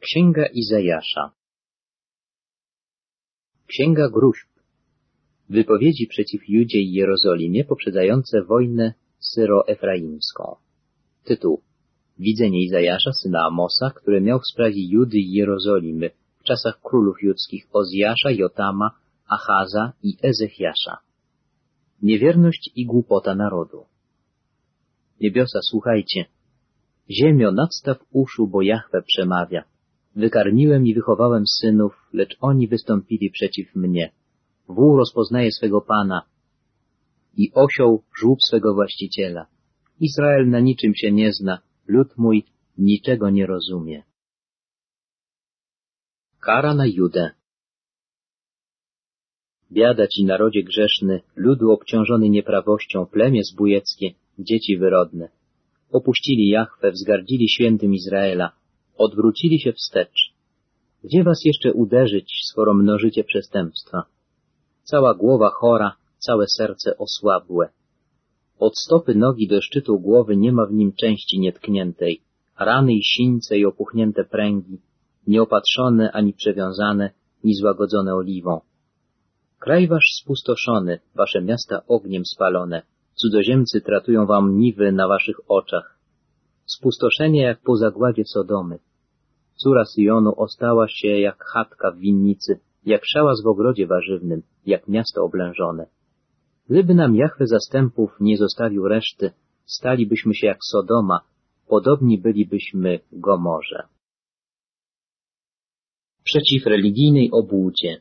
Księga Izajasza. Księga Gruźb. Wypowiedzi przeciw Judzie i Jerozolimie poprzedzające wojnę syro-efraimską. Tytuł. Widzenie Izajasza, syna Amosa, które miał w sprawie Judy i Jerozolimy w czasach królów judzkich Ozjasza, Jotama, Achaza i Ezechiasza. Niewierność i głupota narodu. Niebiosa, słuchajcie. Ziemio, nadstaw uszu, bo Jahwe przemawia. Wykarmiłem i wychowałem synów, lecz oni wystąpili przeciw mnie. Wół rozpoznaje swego Pana i osioł żłób swego właściciela. Izrael na niczym się nie zna, lud mój niczego nie rozumie. Kara na Judę. Biada ci, narodzie grzeszny, ludu obciążony nieprawością, plemię zbójeckie, dzieci wyrodne. Opuścili Jahwe, wzgardzili świętym Izraela, odwrócili się wstecz. Gdzie was jeszcze uderzyć, skoro mnożycie przestępstwa? Cała głowa chora, całe serce osłabłe. Od stopy nogi do szczytu głowy nie ma w nim części nietkniętej, rany i sińce i opuchnięte pręgi, nieopatrzone ani przewiązane, ni złagodzone oliwą. Kraj wasz spustoszony, wasze miasta ogniem spalone, cudzoziemcy tratują wam niwy na waszych oczach. Spustoszenie jak po zagładzie Sodomy. Córa Syjonu ostała się jak chatka w winnicy, jak szałas w ogrodzie warzywnym, jak miasto oblężone. Gdyby nam Jahwe zastępów nie zostawił reszty, stalibyśmy się jak Sodoma, podobni bylibyśmy Gomorze. Przeciw religijnej obłudzie.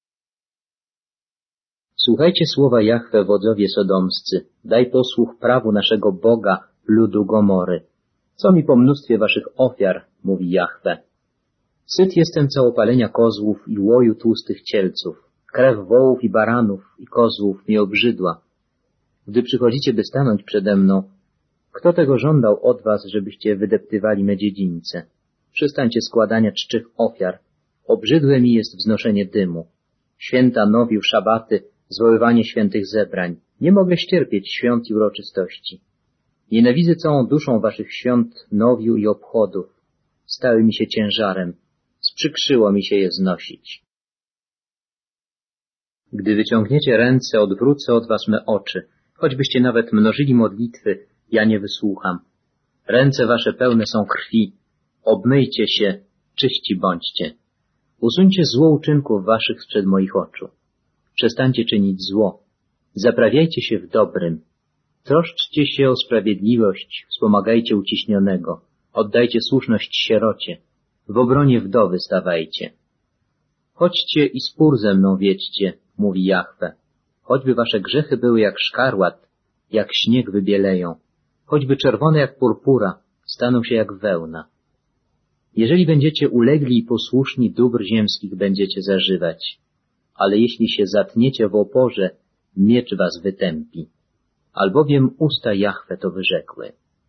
Słuchajcie słowa Jahwe, wodzowie sodomscy, daj posłuch prawu naszego Boga, ludu Gomory. Co mi po mnóstwie waszych ofiar, mówi Jahwe. Syt jestem całopalenia kozłów i łoju tłustych cielców. Krew wołów i baranów i kozłów mi obrzydła. Gdy przychodzicie, by stanąć przede mną, kto tego żądał od was, żebyście wydeptywali me dziedzińce? Przestańcie składania czczych ofiar. Obrzydłe mi jest wznoszenie dymu. Święta nowił, szabaty, zwoływanie świętych zebrań. Nie mogę ścierpieć świąt i uroczystości. Nienawidzę całą duszą waszych świąt, nowiu i obchodów. Stały mi się ciężarem. Sprzykrzyło mi się je znosić. Gdy wyciągniecie ręce, odwrócę od was me oczy. Choćbyście nawet mnożyli modlitwy, ja nie wysłucham. Ręce wasze pełne są krwi. Obmyjcie się, czyści bądźcie. Usuńcie zło uczynków waszych sprzed moich oczu. Przestańcie czynić zło. Zaprawiajcie się w dobrym. Troszczcie się o sprawiedliwość, wspomagajcie uciśnionego. Oddajcie słuszność sierocie. W obronie wdowy stawajcie. Chodźcie i spór ze mną wiedźcie, mówi Jahwe. Choćby wasze grzechy były jak szkarłat, jak śnieg wybieleją. Choćby czerwone jak purpura, staną się jak wełna. Jeżeli będziecie ulegli i posłuszni, dóbr ziemskich będziecie zażywać. Ale jeśli się zatniecie w oporze, miecz was wytępi. Albowiem usta Jahwe to wyrzekły.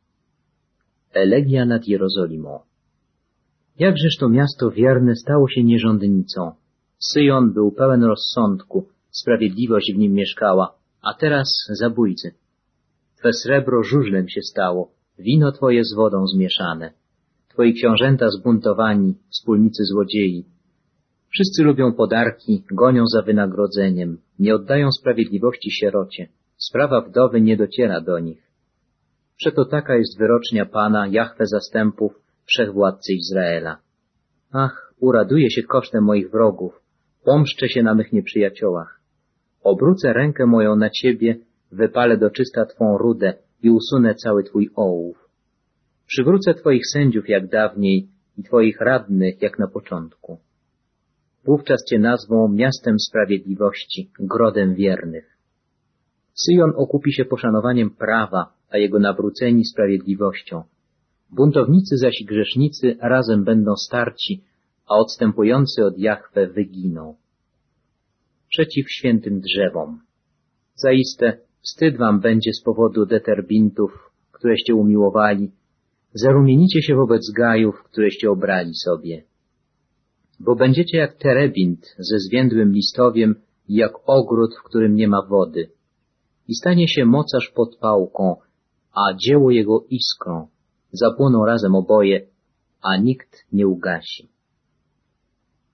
Elegia nad Jerozolimą. Jakżeż to miasto wierne stało się nierządnicą. Syjon był pełen rozsądku, sprawiedliwość w nim mieszkała, a teraz zabójcy. Twe srebro żużlem się stało, wino twoje z wodą zmieszane. Twoi książęta zbuntowani, wspólnicy złodziei. Wszyscy lubią podarki, gonią za wynagrodzeniem, nie oddają sprawiedliwości sierocie. Sprawa wdowy nie dociera do nich. Przeto taka jest wyrocznia Pana, Jahwe zastępów, wszechwładcy Izraela. Ach, uraduję się kosztem moich wrogów, pomszczę się na mych nieprzyjaciołach. Obrócę rękę moją na Ciebie, wypalę do czysta Twą rudę i usunę cały Twój ołów. Przywrócę Twoich sędziów jak dawniej i Twoich radnych jak na początku. Wówczas Cię nazwą miastem sprawiedliwości, grodem wiernych. Syjon okupi się poszanowaniem prawa, a jego nawróceni sprawiedliwością. Buntownicy zaś i grzesznicy razem będą starci, a odstępujący od Jahwe wyginą. Przeciw świętym drzewom. Zaiste wstyd wam będzie z powodu deterbintów, któreście umiłowali. Zarumienicie się wobec gajów, któreście obrali sobie. Bo będziecie jak terebint ze zwiędłym listowiem i jak ogród, w którym nie ma wody. I stanie się mocarz pod pałką, a dzieło jego iskrą. Zapłoną razem oboje, a nikt nie ugasi.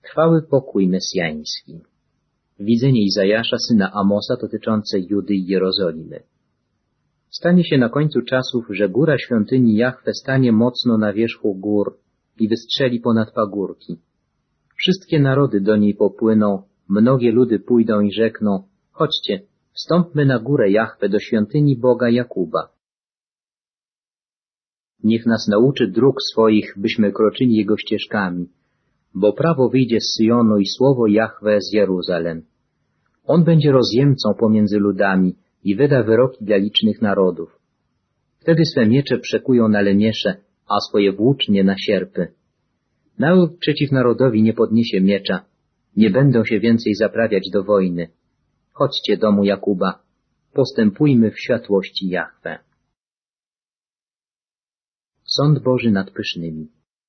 Trwały pokój mesjański. Widzenie Izajasza, syna Amosa, dotyczące Judy i Jerozolimy. Stanie się na końcu czasów, że góra świątyni Jahwe stanie mocno na wierzchu gór i wystrzeli ponad pagórki. Wszystkie narody do niej popłyną, mnogie ludy pójdą i rzekną: chodźcie, wstąpmy na górę Jahwe do świątyni Boga Jakuba. Niech nas nauczy dróg swoich, byśmy kroczyli Jego ścieżkami, bo prawo wyjdzie z Syjonu i słowo Jahwe z Jeruzalem. On będzie rozjemcą pomiędzy ludami i wyda wyroki dla licznych narodów. Wtedy swe miecze przekują na lemiesze, a swoje włócznie na sierpy. Naród przeciw narodowi nie podniesie miecza, nie będą się więcej zaprawiać do wojny. Chodźcie, domu Jakuba, postępujmy w światłości Jahwe. Sąd Boży nad pysznymi.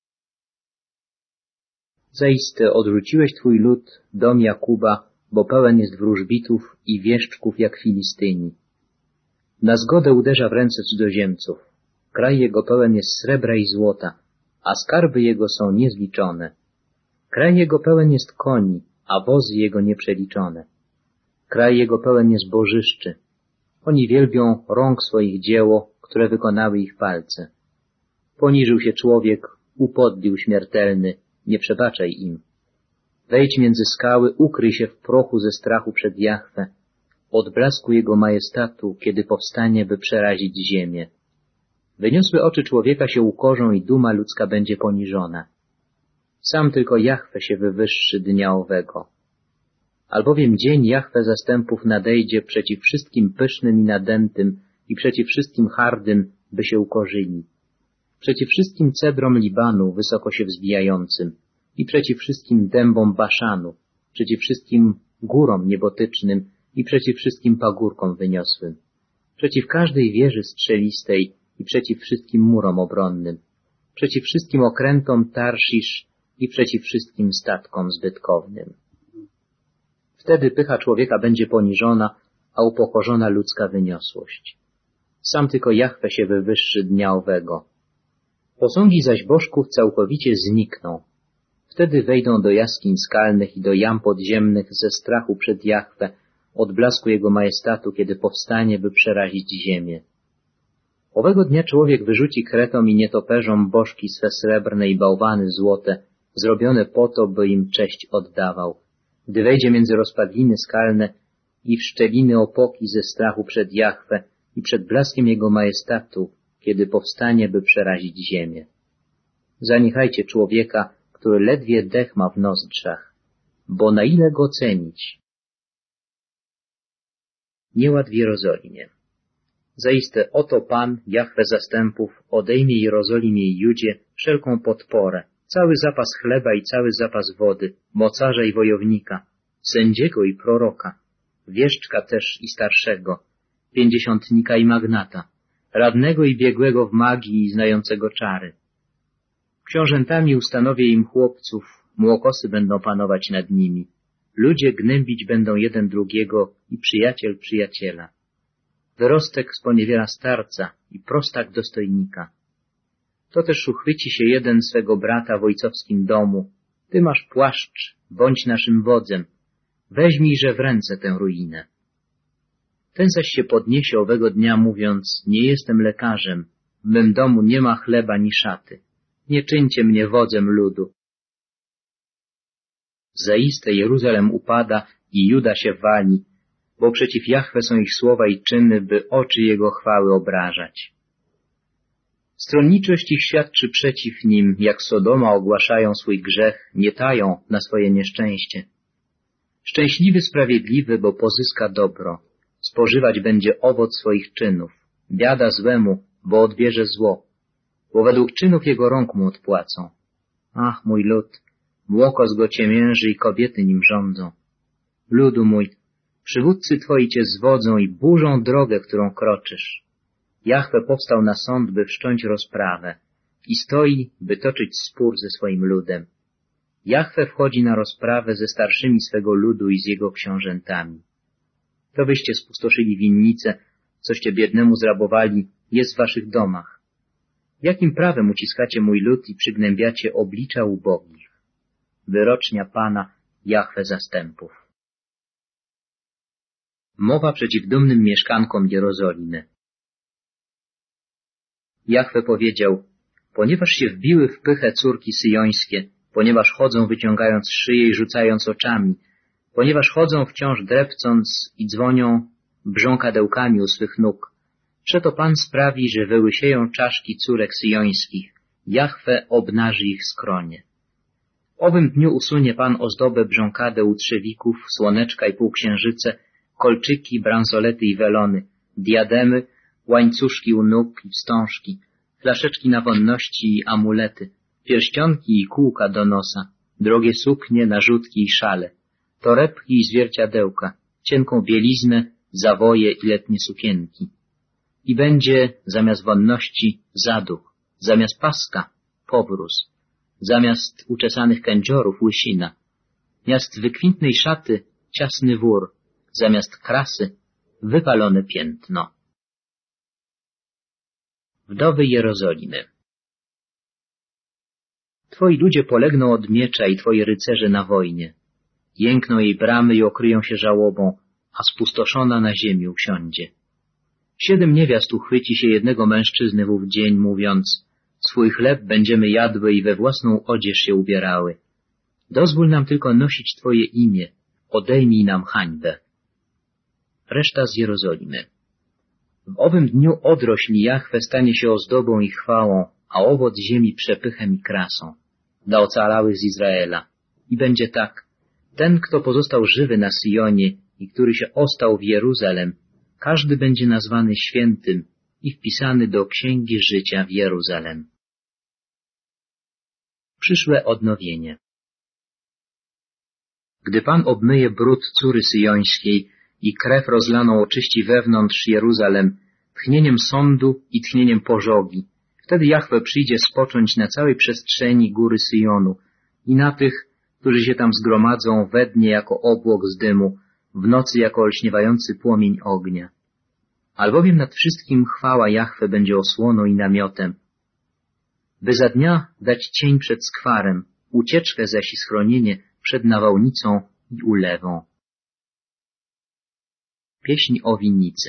Zaiste odrzuciłeś Twój lud, dom Jakuba, bo pełen jest wróżbitów i wieszczków jak Filistyni. Na zgodę uderza w ręce cudzoziemców. Kraj jego pełen jest srebra i złota, a skarby jego są niezliczone. Kraj jego pełen jest koni, a wozy jego nieprzeliczone. Kraj jego pełen jest bożyszczy. Oni wielbią rąk swoich dzieło, które wykonały ich palce. Poniżył się człowiek, upodlił śmiertelny, nie przebaczaj im. Wejdź między skały, ukryj się w prochu ze strachu przed Jahwe, od blasku Jego majestatu, kiedy powstanie, by przerazić ziemię. Wyniosłe oczy człowieka się ukorzą i duma ludzka będzie poniżona. Sam tylko Jahwe się wywyższy dnia owego. Albowiem dzień Jahwe zastępów nadejdzie przeciw wszystkim pysznym i nadętym i przeciw wszystkim hardym, by się ukorzyli. Przeciw wszystkim cedrom Libanu wysoko się wzbijającym i przeciw wszystkim dębom Baszanu, przeciw wszystkim górom niebotycznym i przeciw wszystkim pagórkom wyniosłym, przeciw każdej wieży strzelistej i przeciw wszystkim murom obronnym, przeciw wszystkim okrętom Tarszisz i przeciw wszystkim statkom zbytkownym. Wtedy pycha człowieka będzie poniżona, a upokorzona ludzka wyniosłość. Sam tylko Jahwe się wywyższy dnia owego. Posągi zaś bożków całkowicie znikną. Wtedy wejdą do jaskiń skalnych i do jam podziemnych ze strachu przed Jahwe, od blasku Jego majestatu, kiedy powstanie, by przerazić ziemię. Owego dnia człowiek wyrzuci kretom i nietoperzom bożki swe srebrne i bałwany złote, zrobione po to, by im cześć oddawał, gdy wejdzie między rozpadliny skalne i w szczeliny opoki ze strachu przed Jahwe i przed blaskiem Jego majestatu, kiedy powstanie, by przerazić ziemię. Zaniechajcie człowieka, który ledwie dech ma w nozdrzach, bo na ile go cenić? Nieład w Jerozolimie. Zaiste oto Pan, Jahwe zastępów, odejmie Jerozolimie i Judzie wszelką podporę, cały zapas chleba i cały zapas wody, mocarza i wojownika, sędziego i proroka, wieszczka też i starszego, pięćdziesiątnika i magnata, radnego i biegłego w magii i znającego czary. Książętami ustanowię im chłopców, młokosy będą panować nad nimi. Ludzie gnębić będą jeden drugiego i przyjaciel przyjaciela. Wyrostek sponiewiera starca i prostak dostojnika. To też uchwyci się jeden swego brata w ojcowskim domu. Ty masz płaszcz, bądź naszym wodzem. Weźmijże w ręce tę ruinę. Ten zaś się podniesie owego dnia, mówiąc: nie jestem lekarzem, w mym domu nie ma chleba ni szaty. Nie czyńcie mnie wodzem ludu. Zaiste Jeruzalem upada i Juda się wali, bo przeciw Jahwe są ich słowa i czyny, by oczy Jego chwały obrażać. Stronniczość ich świadczy przeciw nim, jak Sodoma ogłaszają swój grzech, nie tają na swoje nieszczęście. Szczęśliwy sprawiedliwy, bo pozyska dobro, spożywać będzie owoc swoich czynów, biada złemu, bo odbierze zło, bo według czynów jego rąk mu odpłacą. Ach, mój lud, młokos go ciemięży i kobiety nim rządzą. Ludu mój, przywódcy twoi cię zwodzą i burzą drogę, którą kroczysz. Jahwe powstał na sąd, by wszcząć rozprawę i stoi, by toczyć spór ze swoim ludem. Jahwe wchodzi na rozprawę ze starszymi swego ludu i z jego książętami. To wyście spustoszyli winnice, coście biednemu zrabowali, jest w waszych domach. Jakim prawem uciskacie mój lud i przygnębiacie oblicza ubogich? wyrocznia Pana, Jahwe zastępów. Mowa przeciw dumnym mieszkankom Jerozolimy. Jahwe powiedział, ponieważ się wbiły w pychę córki syjońskie, ponieważ chodzą wyciągając szyję i rzucając oczami, ponieważ chodzą wciąż drepcąc i dzwonią brząkadełkami u swych nóg, przeto Pan sprawi, że wyłysieją czaszki córek syjońskich, Jahwe obnaży ich skronie. W owym dniu usunie Pan ozdobę brząkadeł, trzewików, słoneczka i półksiężyce, kolczyki, bransolety i welony, diademy, łańcuszki u nóg i wstążki, flaszeczki na wonności i amulety, pierścionki i kółka do nosa, drogie suknie, narzutki i szale, torebki i zwierciadełka, cienką bieliznę, zawoje i letnie sukienki. I będzie zamiast wonności zaduch, zamiast paska powróz, zamiast uczesanych kędziorów łysina, zamiast wykwintnej szaty ciasny wór, zamiast krasy wypalone piętno. Wdowy Jerozolimy. Twoi ludzie polegną od miecza i twoi rycerze na wojnie. Jękną jej bramy i okryją się żałobą, a spustoszona na ziemi usiądzie. 7 niewiast uchwyci się jednego mężczyzny w ów dzień, mówiąc, swój chleb będziemy jadły i we własną odzież się ubierały. Dozwól nam tylko nosić Twoje imię, odejmij nam hańbę. Reszta z Jerozolimy. W owym dniu odrośl Jahwe stanie się ozdobą i chwałą, a owoc ziemi przepychem i krasą dla ocalałych z Izraela. I będzie tak, ten, kto pozostał żywy na Syjonie i który się ostał w Jeruzalem, każdy będzie nazwany świętym i wpisany do księgi życia w Jeruzalem. Przyszłe odnowienie. Gdy Pan obmyje brud córy syjońskiej i krew rozlaną oczyści wewnątrz Jeruzalem tchnieniem sądu i tchnieniem pożogi, wtedy Jahwe przyjdzie spocząć na całej przestrzeni góry Syjonu i na tych, którzy się tam zgromadzą we dnie jako obłok z dymu, w nocy jako olśniewający płomień ognia. Albowiem nad wszystkim chwała Jahwe będzie osłoną i namiotem, by za dnia dać cień przed skwarem, ucieczkę zaś i schronienie przed nawałnicą i ulewą. Pieśń o winnicy.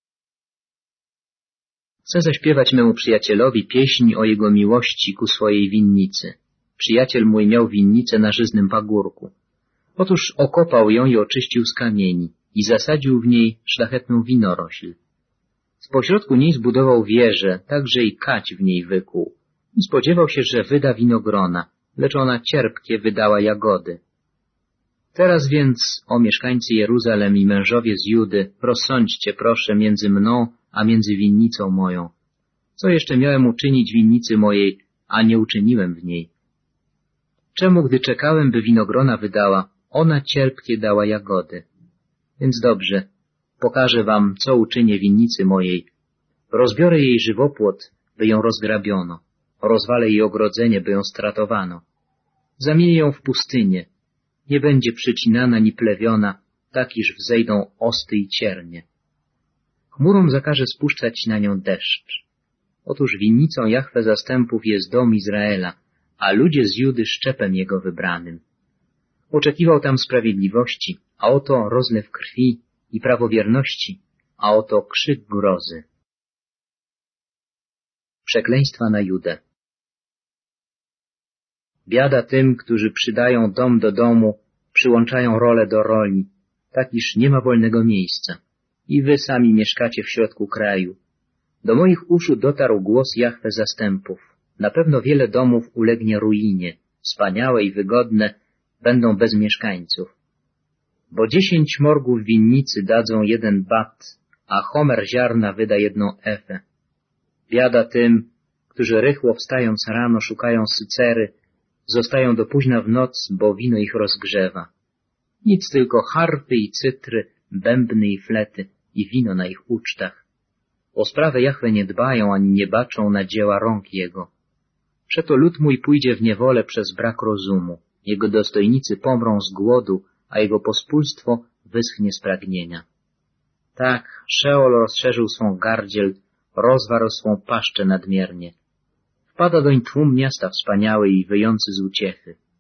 Chcę zaśpiewać memu przyjacielowi pieśń o jego miłości ku swojej winnicy. Przyjaciel mój miał winnicę na żyznym pagórku. Otóż okopał ją i oczyścił z kamieni i zasadził w niej szlachetną winorośl. Z pośrodku niej zbudował wieżę, także i kać w niej wykuł. I spodziewał się, że wyda winogrona, lecz ona cierpkie wydała jagody. Teraz więc, o mieszkańcy Jeruzalem i mężowie z Judy, rozsądźcie proszę między mną a między winnicą moją. Co jeszcze miałem uczynić winnicy mojej, a nie uczyniłem w niej? Czemu, gdy czekałem, by winogrona wydała, ona cierpkie dała jagody? Więc dobrze, pokażę wam, co uczynię winnicy mojej. Rozbiorę jej żywopłot, by ją rozgrabiono. Rozwalę jej ogrodzenie, by ją stratowano. Zamienię ją w pustynię. Nie będzie przycinana ni plewiona, tak iż wzejdą osty i ciernie. Chmurą zakaże spuszczać na nią deszcz. Otóż winnicą Jahwe zastępów jest dom Izraela, a ludzie z Judy szczepem jego wybranym. Oczekiwał tam sprawiedliwości, a oto rozlew krwi i prawowierności, a oto krzyk grozy. Przekleństwa na Judę. Biada tym, którzy przydają dom do domu, przyłączają rolę do roli, tak iż nie ma wolnego miejsca. I wy sami mieszkacie w środku kraju. Do moich uszu dotarł głos Jahwe zastępów. Na pewno wiele domów ulegnie ruinie, wspaniałe i wygodne będą bez mieszkańców. Bo 10 morgów winnicy dadzą 1 bat, a homer ziarna wyda 1 efę. Biada tym, którzy rychło wstając rano szukają sycery, zostają do późna w noc, bo wino ich rozgrzewa. Nic tylko harpy i cytry, bębny i flety i wino na ich ucztach. O sprawę Jahwe nie dbają ani nie baczą na dzieła rąk Jego. Przeto lud mój pójdzie w niewolę przez brak rozumu. Jego dostojnicy pomrą z głodu, a jego pospólstwo wyschnie z pragnienia. Tak, Szeol rozszerzył swą gardziel, rozwarł swą paszczę nadmiernie. Wpada doń tłum miasta wspaniały i wyjący z uciechy.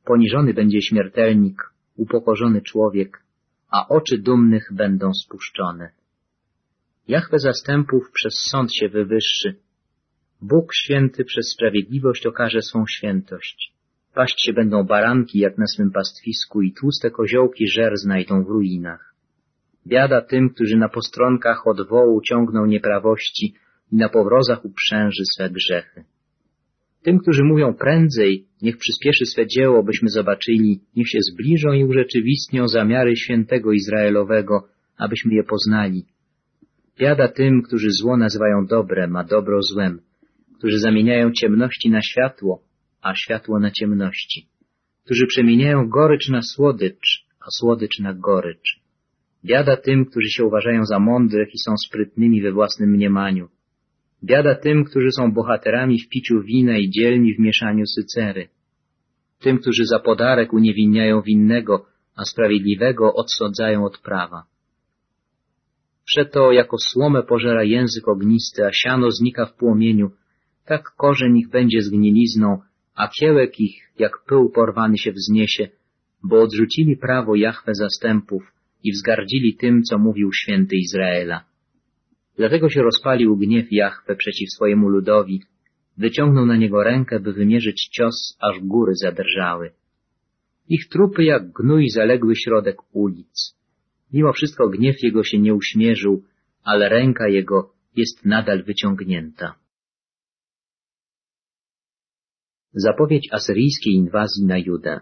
poniżony będzie śmiertelnik, upokorzony człowiek, a oczy dumnych będą spuszczone. Jahwe zastępów przez sąd się wywyższy. Bóg święty przez sprawiedliwość okaże swą świętość. Paść się będą baranki jak na swym pastwisku i tłuste koziołki żer znajdą w ruinach. Biada tym, którzy na postronkach od wołu ciągną nieprawości i na powrozach uprzęży swe grzechy. Tym, którzy mówią prędzej, niech przyspieszy swe dzieło, byśmy zobaczyli, niech się zbliżą i urzeczywistnią zamiary świętego Izraelowego, abyśmy je poznali. Biada tym, którzy zło nazywają dobrem, a dobro złem, którzy zamieniają ciemności na światło, a światło na ciemności, którzy przemieniają gorycz na słodycz, a słodycz na gorycz. Biada tym, którzy się uważają za mądrych i są sprytnymi we własnym mniemaniu. Biada tym, którzy są bohaterami w piciu wina i dzielni w mieszaniu sycery. Tym, którzy za podarek uniewinniają winnego, a sprawiedliwego odsądzają od prawa. Przeto jako słomę pożera język ognisty, a siano znika w płomieniu, tak korzeń ich będzie zgnilizną, a kiełek ich jak pył porwany się wzniesie, bo odrzucili prawo Jahwe zastępów i wzgardzili tym, co mówił święty Izraela. Dlatego się rozpalił gniew Jahwe przeciw swojemu ludowi, wyciągnął na niego rękę, by wymierzyć cios, aż góry zadrżały. Ich trupy jak gnój zaległy środek ulic. Mimo wszystko gniew jego się nie uśmierzył, ale ręka jego jest nadal wyciągnięta. Zapowiedź asyryjskiej inwazji na Judę.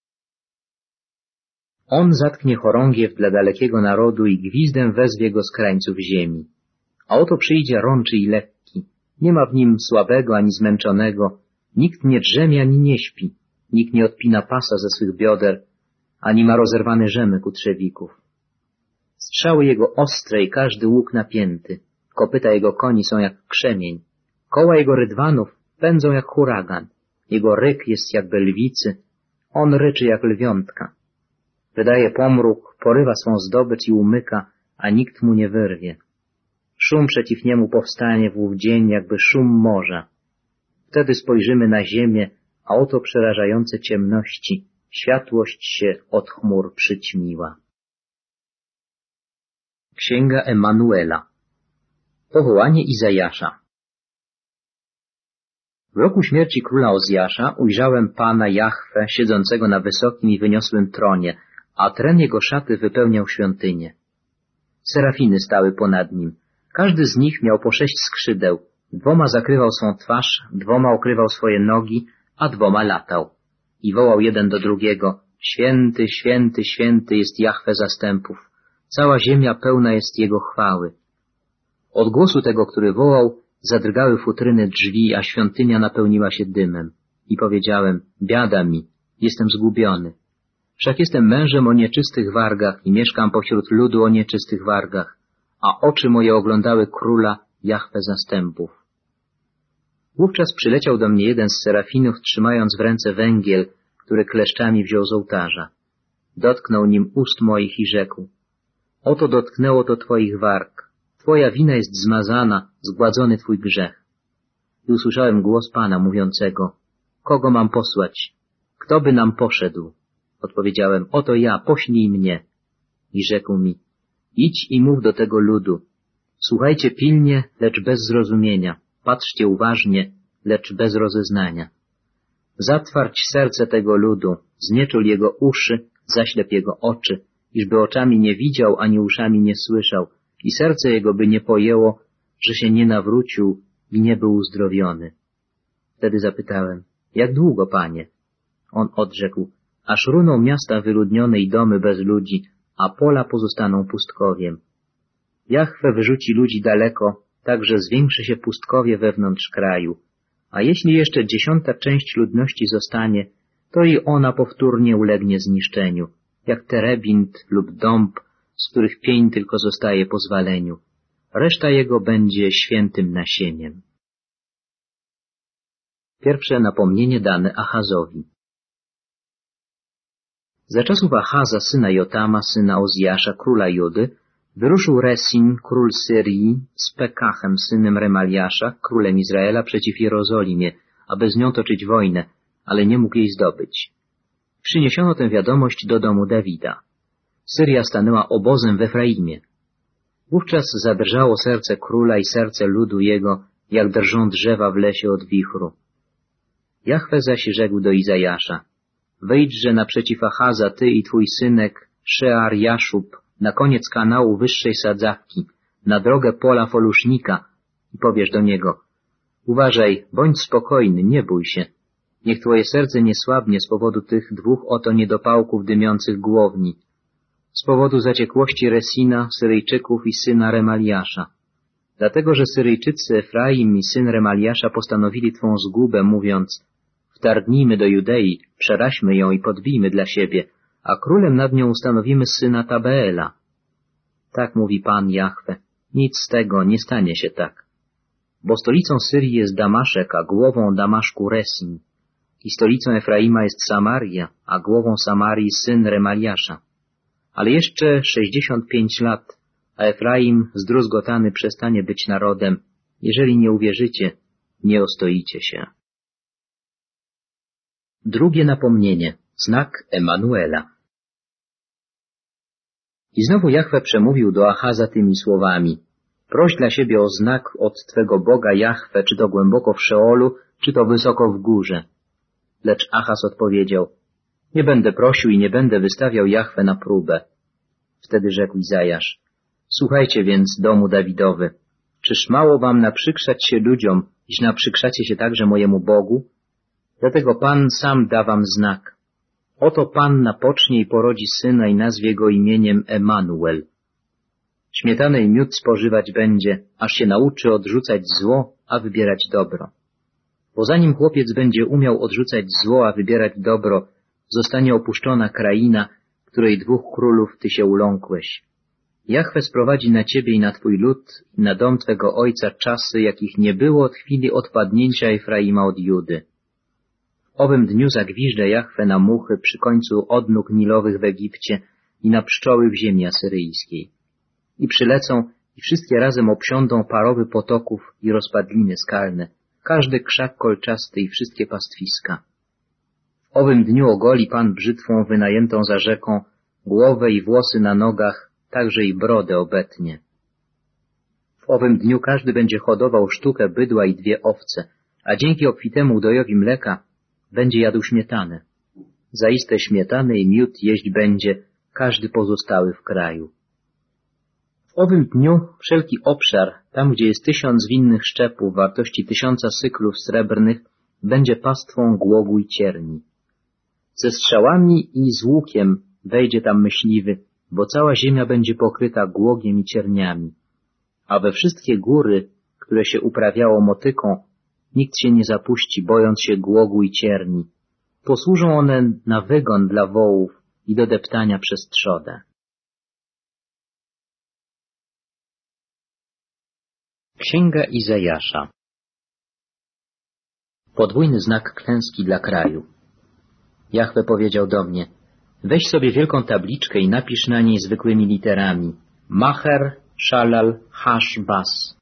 On zatknie chorągiew dla dalekiego narodu i gwizdem wezwie go z krańców ziemi. A oto przyjdzie rączy i lekki. Nie ma w nim słabego ani zmęczonego. Nikt nie drzemie ani nie śpi. Nikt nie odpina pasa ze swych bioder, ani ma rozerwany rzemek u trzewików. Strzały jego ostre i każdy łuk napięty. Kopyta jego koni są jak krzemień. Koła jego rydwanów pędzą jak huragan. Jego ryk jest jakby lwicy. On ryczy jak lwiątka. Wydaje pomruk, porywa swą zdobycz i umyka, a nikt mu nie wyrwie. Szum przeciw niemu powstanie w ów dzień, jakby szum morza. Wtedy spojrzymy na ziemię, a oto przerażające ciemności. Światłość się od chmur przyćmiła. Księga Emanuela. Powołanie Izajasza. W roku śmierci króla Ozjasza ujrzałem Pana Jahwe siedzącego na wysokim i wyniosłym tronie, a tren jego szaty wypełniał świątynię. Serafiny stały ponad nim. Każdy z nich miał po 6 skrzydeł. 2 zakrywał swą twarz, 2 okrywał swoje nogi, a 2 latał. I wołał jeden do drugiego: Święty, święty, święty jest Jahwe zastępów. Cała ziemia pełna jest Jego chwały. Od głosu tego, który wołał, zadrgały futryny drzwi, a świątynia napełniła się dymem. I powiedziałem: biada mi, jestem zgubiony. Wszak jestem mężem o nieczystych wargach i mieszkam pośród ludu o nieczystych wargach, a oczy moje oglądały króla Jahwe zastępów. Wówczas przyleciał do mnie jeden z serafinów, trzymając w ręce węgiel, który kleszczami wziął z ołtarza. Dotknął nim ust moich i rzekł: oto dotknęło to twoich warg. Twoja wina jest zmazana, zgładzony twój grzech. I usłyszałem głos Pana mówiącego: kogo mam posłać? Kto by nam poszedł? Odpowiedziałem: oto ja, poślij mnie. I rzekł mi: idź i mów do tego ludu. Słuchajcie pilnie, lecz bez zrozumienia. Patrzcie uważnie, lecz bez rozeznania. Zatwarć serce tego ludu, znieczul jego uszy, zaślep jego oczy, iżby oczami nie widział, ani uszami nie słyszał, i serce jego by nie pojęło, że się nie nawrócił i nie był uzdrowiony. Wtedy zapytałem: jak długo, Panie? On odrzekł: aż runą miasta wyludnione i domy bez ludzi, a pola pozostaną pustkowiem. Jahwe wyrzuci ludzi daleko, tak że zwiększy się pustkowie wewnątrz kraju. A jeśli jeszcze 10. część ludności zostanie, to i ona powtórnie ulegnie zniszczeniu, jak terebint lub dąb, z których pień tylko zostaje po zwaleniu. Reszta jego będzie świętym nasieniem. Pierwsze napomnienie dane Achazowi. Za czasów Achaza, syna Jotama, syna Ozjasza, króla Judy, wyruszył Resin, król Syrii, z Pekachem, synem Remaliasza, królem Izraela, przeciw Jerozolimie, aby z nią toczyć wojnę, ale nie mógł jej zdobyć. Przyniesiono tę wiadomość do domu Dawida. Syria stanęła obozem w Efraimie. Wówczas zadrżało serce króla i serce ludu jego, jak drżą drzewa w lesie od wichru. Jahwe zaś rzekł do Izajasza: wejdźże naprzeciw Achaza, ty i twój synek Szear Jaszub, na koniec kanału wyższej sadzawki, na drogę pola folusznika, i powiesz do niego: uważaj, bądź spokojny, nie bój się. Niech twoje serce nie słabnie z powodu tych dwóch oto niedopałków dymiących głowni, z powodu zaciekłości Resina, Syryjczyków i syna Remaliasza. Dlatego, że Syryjczycy Efraim i syn Remaliasza postanowili twą zgubę, mówiąc: wtargnijmy do Judei, przeraźmy ją i podbijmy dla siebie, a królem nad nią ustanowimy syna Tabeela. Tak mówi Pan Jahwe, nic z tego nie stanie się tak. Bo stolicą Syrii jest Damaszek, a głową Damaszku Resin. I stolicą Efraima jest Samaria, a głową Samarii syn Remaliasza. Ale jeszcze 65 lat, a Efraim zdruzgotany przestanie być narodem. Jeżeli nie uwierzycie, nie ostoicie się. Drugie napomnienie. Znak Emanuela. I znowu Jahwe przemówił do Achaza tymi słowami: proś dla siebie o znak od twego Boga Jahwe, czy to głęboko w Szeolu, czy to wysoko w górze. Lecz Achaz odpowiedział: nie będę prosił i nie będę wystawiał Jahwe na próbę. Wtedy rzekł Izajasz: słuchajcie więc, domu Dawidowy, czyż mało wam naprzykrzać się ludziom, iż naprzykrzacie się także mojemu Bogu? Dlatego Pan sam da wam znak. Oto Panna pocznie i porodzi syna i nazwie go imieniem Emanuel. Śmietanę i miód spożywać będzie, aż się nauczy odrzucać zło, a wybierać dobro. Bo zanim chłopiec będzie umiał odrzucać zło, a wybierać dobro, zostanie opuszczona kraina, której dwóch królów ty się uląkłeś. Jahwe sprowadzi na ciebie i na twój lud i na dom twego ojca czasy, jakich nie było od chwili odpadnięcia Efraima od Judy. W owym dniu zagwiżdże Jahwe na muchy przy końcu odnóg nilowych w Egipcie i na pszczoły w ziemi asyryjskiej. I przylecą i wszystkie razem obsiądą parowy potoków i rozpadliny skalne, każdy krzak kolczasty i wszystkie pastwiska. W owym dniu ogoli Pan brzytwą wynajętą za rzeką głowę i włosy na nogach, także i brodę obetnie. W owym dniu każdy będzie hodował sztukę bydła i 2 owce, a dzięki obfitemu udojowi mleka będzie jadł śmietanę. Zaiste śmietany i miód jeść będzie każdy pozostały w kraju. W owym dniu wszelki obszar, tam gdzie jest 1000 winnych szczepów wartości 1000 syklów srebrnych, będzie pastwą głogu i cierni. Ze strzałami i z łukiem wejdzie tam myśliwy, bo cała ziemia będzie pokryta głogiem i cierniami. A we wszystkie góry, które się uprawiało motyką, nikt się nie zapuści, bojąc się głogu i cierni. Posłużą one na wygon dla wołów i do deptania przez trzodę. Księga Izajasza. Podwójny znak klęski dla kraju. Jahwe powiedział do mnie: weź sobie wielką tabliczkę i napisz na niej zwykłymi literami: Maher Shalal Hash Bas.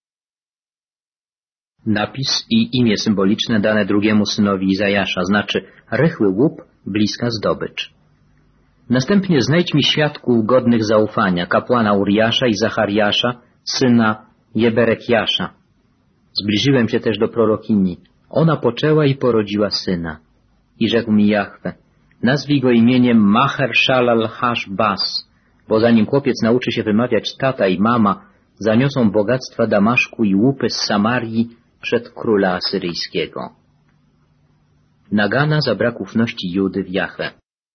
Napis i imię symboliczne dane drugiemu synowi Izajasza, znaczy rychły łup, bliska zdobycz. Następnie znajdź mi świadków godnych zaufania, kapłana Uriasza i Zachariasza, syna Jeberekiasza. Zbliżyłem się też do prorokini. Ona poczęła i porodziła syna. I rzekł mi Jahwe: nazwij go imieniem Maher Shalal Hash Bas, bo zanim chłopiec nauczy się wymawiać tata i mama, zaniosą bogactwa Damaszku i łupy z Samarii przed króla asyryjskiego. Nagana za brak ufności Judy w Jahwe.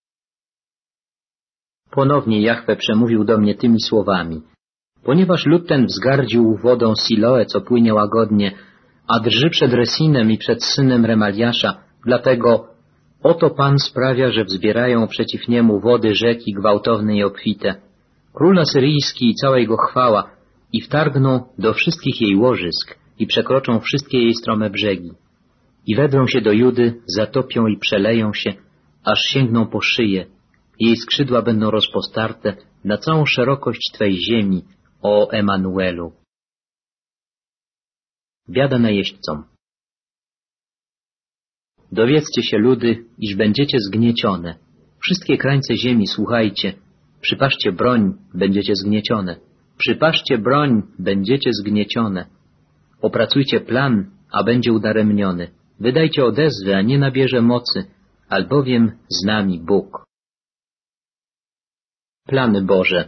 Ponownie Jahwe przemówił do mnie tymi słowami: ponieważ lud ten wzgardził wodą Siloe, co płynie łagodnie, a drży przed Resinem i przed synem Remaliasza, dlatego oto Pan sprawia, że wzbierają przeciw niemu wody rzeki gwałtowne i obfite, król asyryjski i cała jego chwała, i wtargną do wszystkich jej łożysk i przekroczą wszystkie jej strome brzegi. I wedrą się do Judy, zatopią i przeleją się, aż sięgną po szyję. Jej skrzydła będą rozpostarte na całą szerokość Twej ziemi, o Emanuelu. Biada najeźdźcom. Dowiedzcie się, ludy, iż będziecie zgniecione. Wszystkie krańce ziemi, słuchajcie. Przypatrzcie broń, będziecie zgniecione. Przypatrzcie broń, będziecie zgniecione. Opracujcie plan, a będzie udaremniony. Wydajcie odezwę, a nie nabierze mocy, albowiem z nami Bóg. Plany Boże.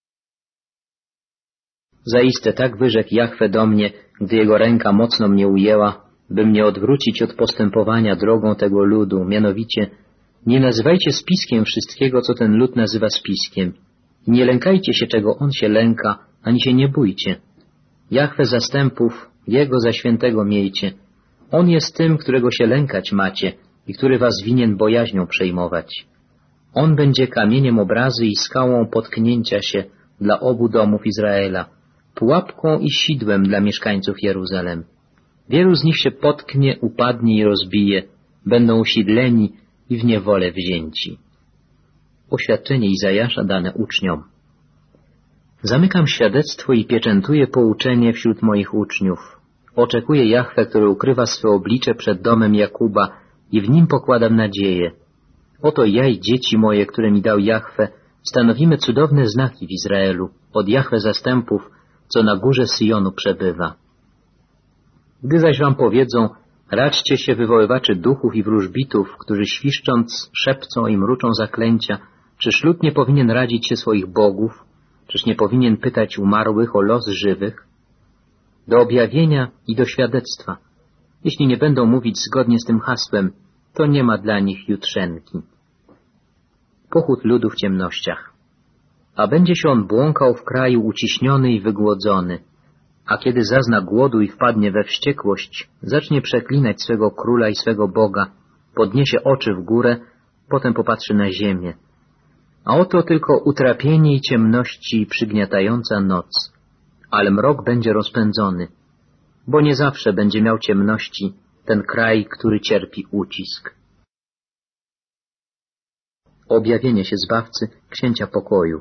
Zaiste tak wyrzekł Jahwe do mnie, gdy jego ręka mocno mnie ujęła, by mnie odwrócić od postępowania drogą tego ludu, mianowicie nie nazywajcie spiskiem wszystkiego, co ten lud nazywa spiskiem. I nie lękajcie się, czego on się lęka, ani się nie bójcie. Jahwe zastępów, jego za świętego miejcie. On jest tym, którego się lękać macie i który was winien bojaźnią przejmować. On będzie kamieniem obrazy i skałą potknięcia się dla obu domów Izraela, pułapką i sidłem dla mieszkańców Jeruzalem. Wielu z nich się potknie, upadnie i rozbije, będą usidleni i w niewolę wzięci. Oświadczenie Izajasza dane uczniom. Zamykam świadectwo i pieczętuję pouczenie wśród moich uczniów. Oczekuję Jahwe, który ukrywa swe oblicze przed domem Jakuba i w nim pokładam nadzieję. Oto ja i dzieci moje, które mi dał Jahwe, stanowimy cudowne znaki w Izraelu, od Jahwe zastępów, co na górze Syjonu przebywa. Gdy zaś wam powiedzą, raczcie się wywoływaczy duchów i wróżbitów, którzy świszcząc, szepcą i mruczą zaklęcia, czyż lud nie powinien radzić się swoich bogów, czyż nie powinien pytać umarłych o los żywych? Do objawienia i do świadectwa. Jeśli nie będą mówić zgodnie z tym hasłem, to nie ma dla nich jutrzenki. Pochód ludu w ciemnościach. A będzie się on błąkał w kraju uciśniony i wygłodzony, a kiedy zazna głodu i wpadnie we wściekłość, zacznie przeklinać swego króla i swego Boga, podniesie oczy w górę, potem popatrzy na ziemię. A oto tylko utrapienie i ciemności i przygniatająca noc, ale mrok będzie rozpędzony, bo nie zawsze będzie miał ciemności ten kraj, który cierpi ucisk. Objawienie się Zbawcy, Księcia Pokoju.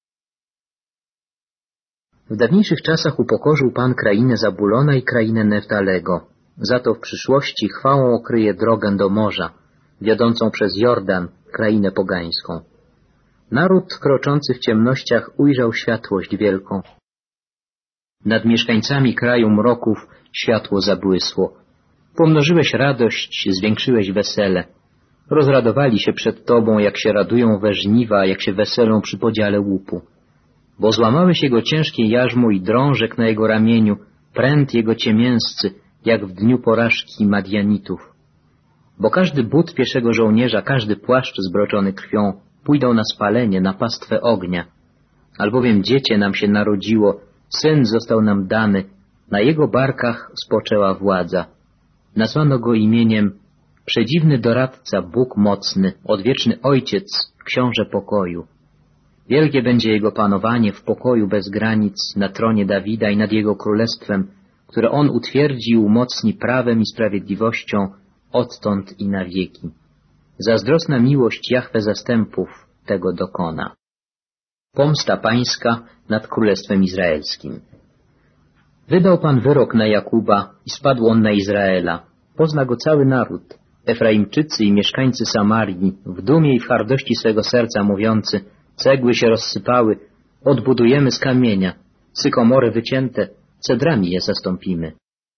W dawniejszych czasach upokorzył Pan krainę Zabulona i krainę Neftalego. Za to w przyszłości chwałą okryje drogę do morza, wiodącą przez Jordan, krainę pogańską. Naród kroczący w ciemnościach ujrzał światłość wielką. Nad mieszkańcami kraju mroków światło zabłysło. Pomnożyłeś radość, zwiększyłeś wesele. Rozradowali się przed Tobą, jak się radują we żniwa, jak się weselą przy podziale łupu. Bo złamałeś jego ciężkie jarzmo i drążek na jego ramieniu, pręt jego ciemięscy, jak w dniu porażki Madianitów. Bo każdy but pieszego żołnierza, każdy płaszcz zbroczony krwią pójdą na spalenie, na pastwę ognia. Albowiem dziecię nam się narodziło, syn został nam dany, na jego barkach spoczęła władza. Nazwano go imieniem Przedziwny Doradca, Bóg Mocny, Odwieczny Ojciec, Książę Pokoju. Wielkie będzie jego panowanie w pokoju bez granic na tronie Dawida i nad jego królestwem, które on utwierdzi i umocni prawem i sprawiedliwością odtąd i na wieki. Zazdrosna miłość Jahwe zastępów tego dokona. Pomsta pańska nad królestwem izraelskim. Wydał Pan wyrok na Jakuba i spadł on na Izraela. Pozna go cały naród, Efraimczycy i mieszkańcy Samarii, w dumie i w hardości swego serca mówiący, cegły się rozsypały, odbudujemy z kamienia, sykomory wycięte, cedrami je zastąpimy.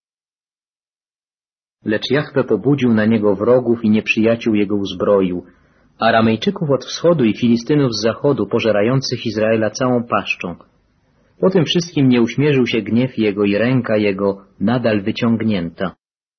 Lecz Jahwe pobudził na niego wrogów i nieprzyjaciół jego uzbroił, Aramejczyków od wschodu i Filistynów z zachodu, pożerających Izraela całą paszczą. Po tym wszystkim nie uśmierzył się gniew jego i ręka jego nadal wyciągnięta.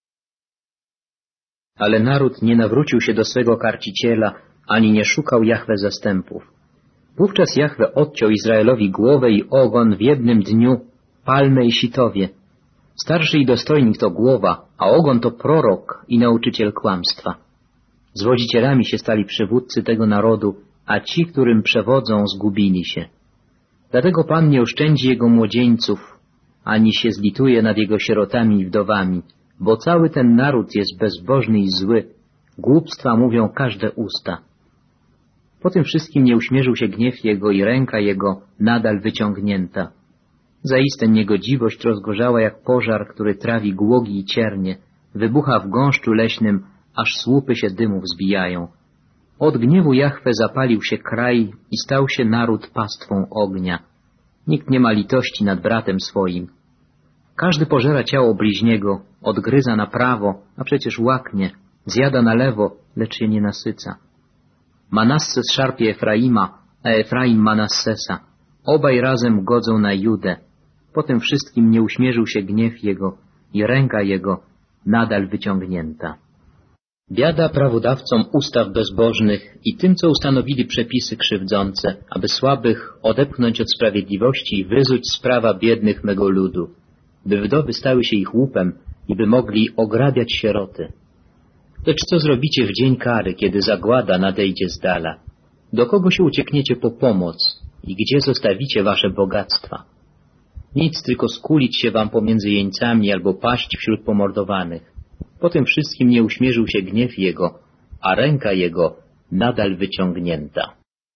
Ale naród nie nawrócił się do swego karciciela, ani nie szukał Jahwe zastępów. Wówczas Jahwe odciął Izraelowi głowę i ogon w jednym dniu, palmę i sitowie. Starszy i dostojnik to głowa, a ogon to prorok i nauczyciel kłamstwa. Zwodzicielami się stali przywódcy tego narodu, a ci, którym przewodzą, zgubili się. Dlatego Pan nie oszczędzi jego młodzieńców, ani się zlituje nad jego sierotami i wdowami, bo cały ten naród jest bezbożny i zły, głupstwa mówią każde usta. Po tym wszystkim nie uśmierzył się gniew jego i ręka jego nadal wyciągnięta. Zaiste niegodziwość rozgorzała jak pożar, który trawi głogi i ciernie, wybucha w gąszczu leśnym, aż słupy się dymu wzbijają. Od gniewu Jahwe zapalił się kraj i stał się naród pastwą ognia. Nikt nie ma litości nad bratem swoim. Każdy pożera ciało bliźniego, odgryza na prawo, a przecież łaknie, zjada na lewo, lecz się nie nasyca. Manasses szarpie Efraima, a Efraim Manassesa. Obaj razem godzą na Judę. Po tym wszystkim nie uśmierzył się gniew jego i ręka jego nadal wyciągnięta. Biada prawodawcom ustaw bezbożnych i tym, co ustanowili przepisy krzywdzące, aby słabych odepchnąć od sprawiedliwości i wyzuć z prawa biednych mego ludu, by wdowy stały się ich łupem i by mogli ograbiać sieroty. Lecz co zrobicie w dzień kary, kiedy zagłada nadejdzie z dala? Do kogo się uciekniecie po pomoc i gdzie zostawicie wasze bogactwa? Nic, tylko skulić się wam pomiędzy jeńcami albo paść wśród pomordowanych. Po tym wszystkim nie uśmierzył się gniew jego, a ręka jego nadal wyciągnięta.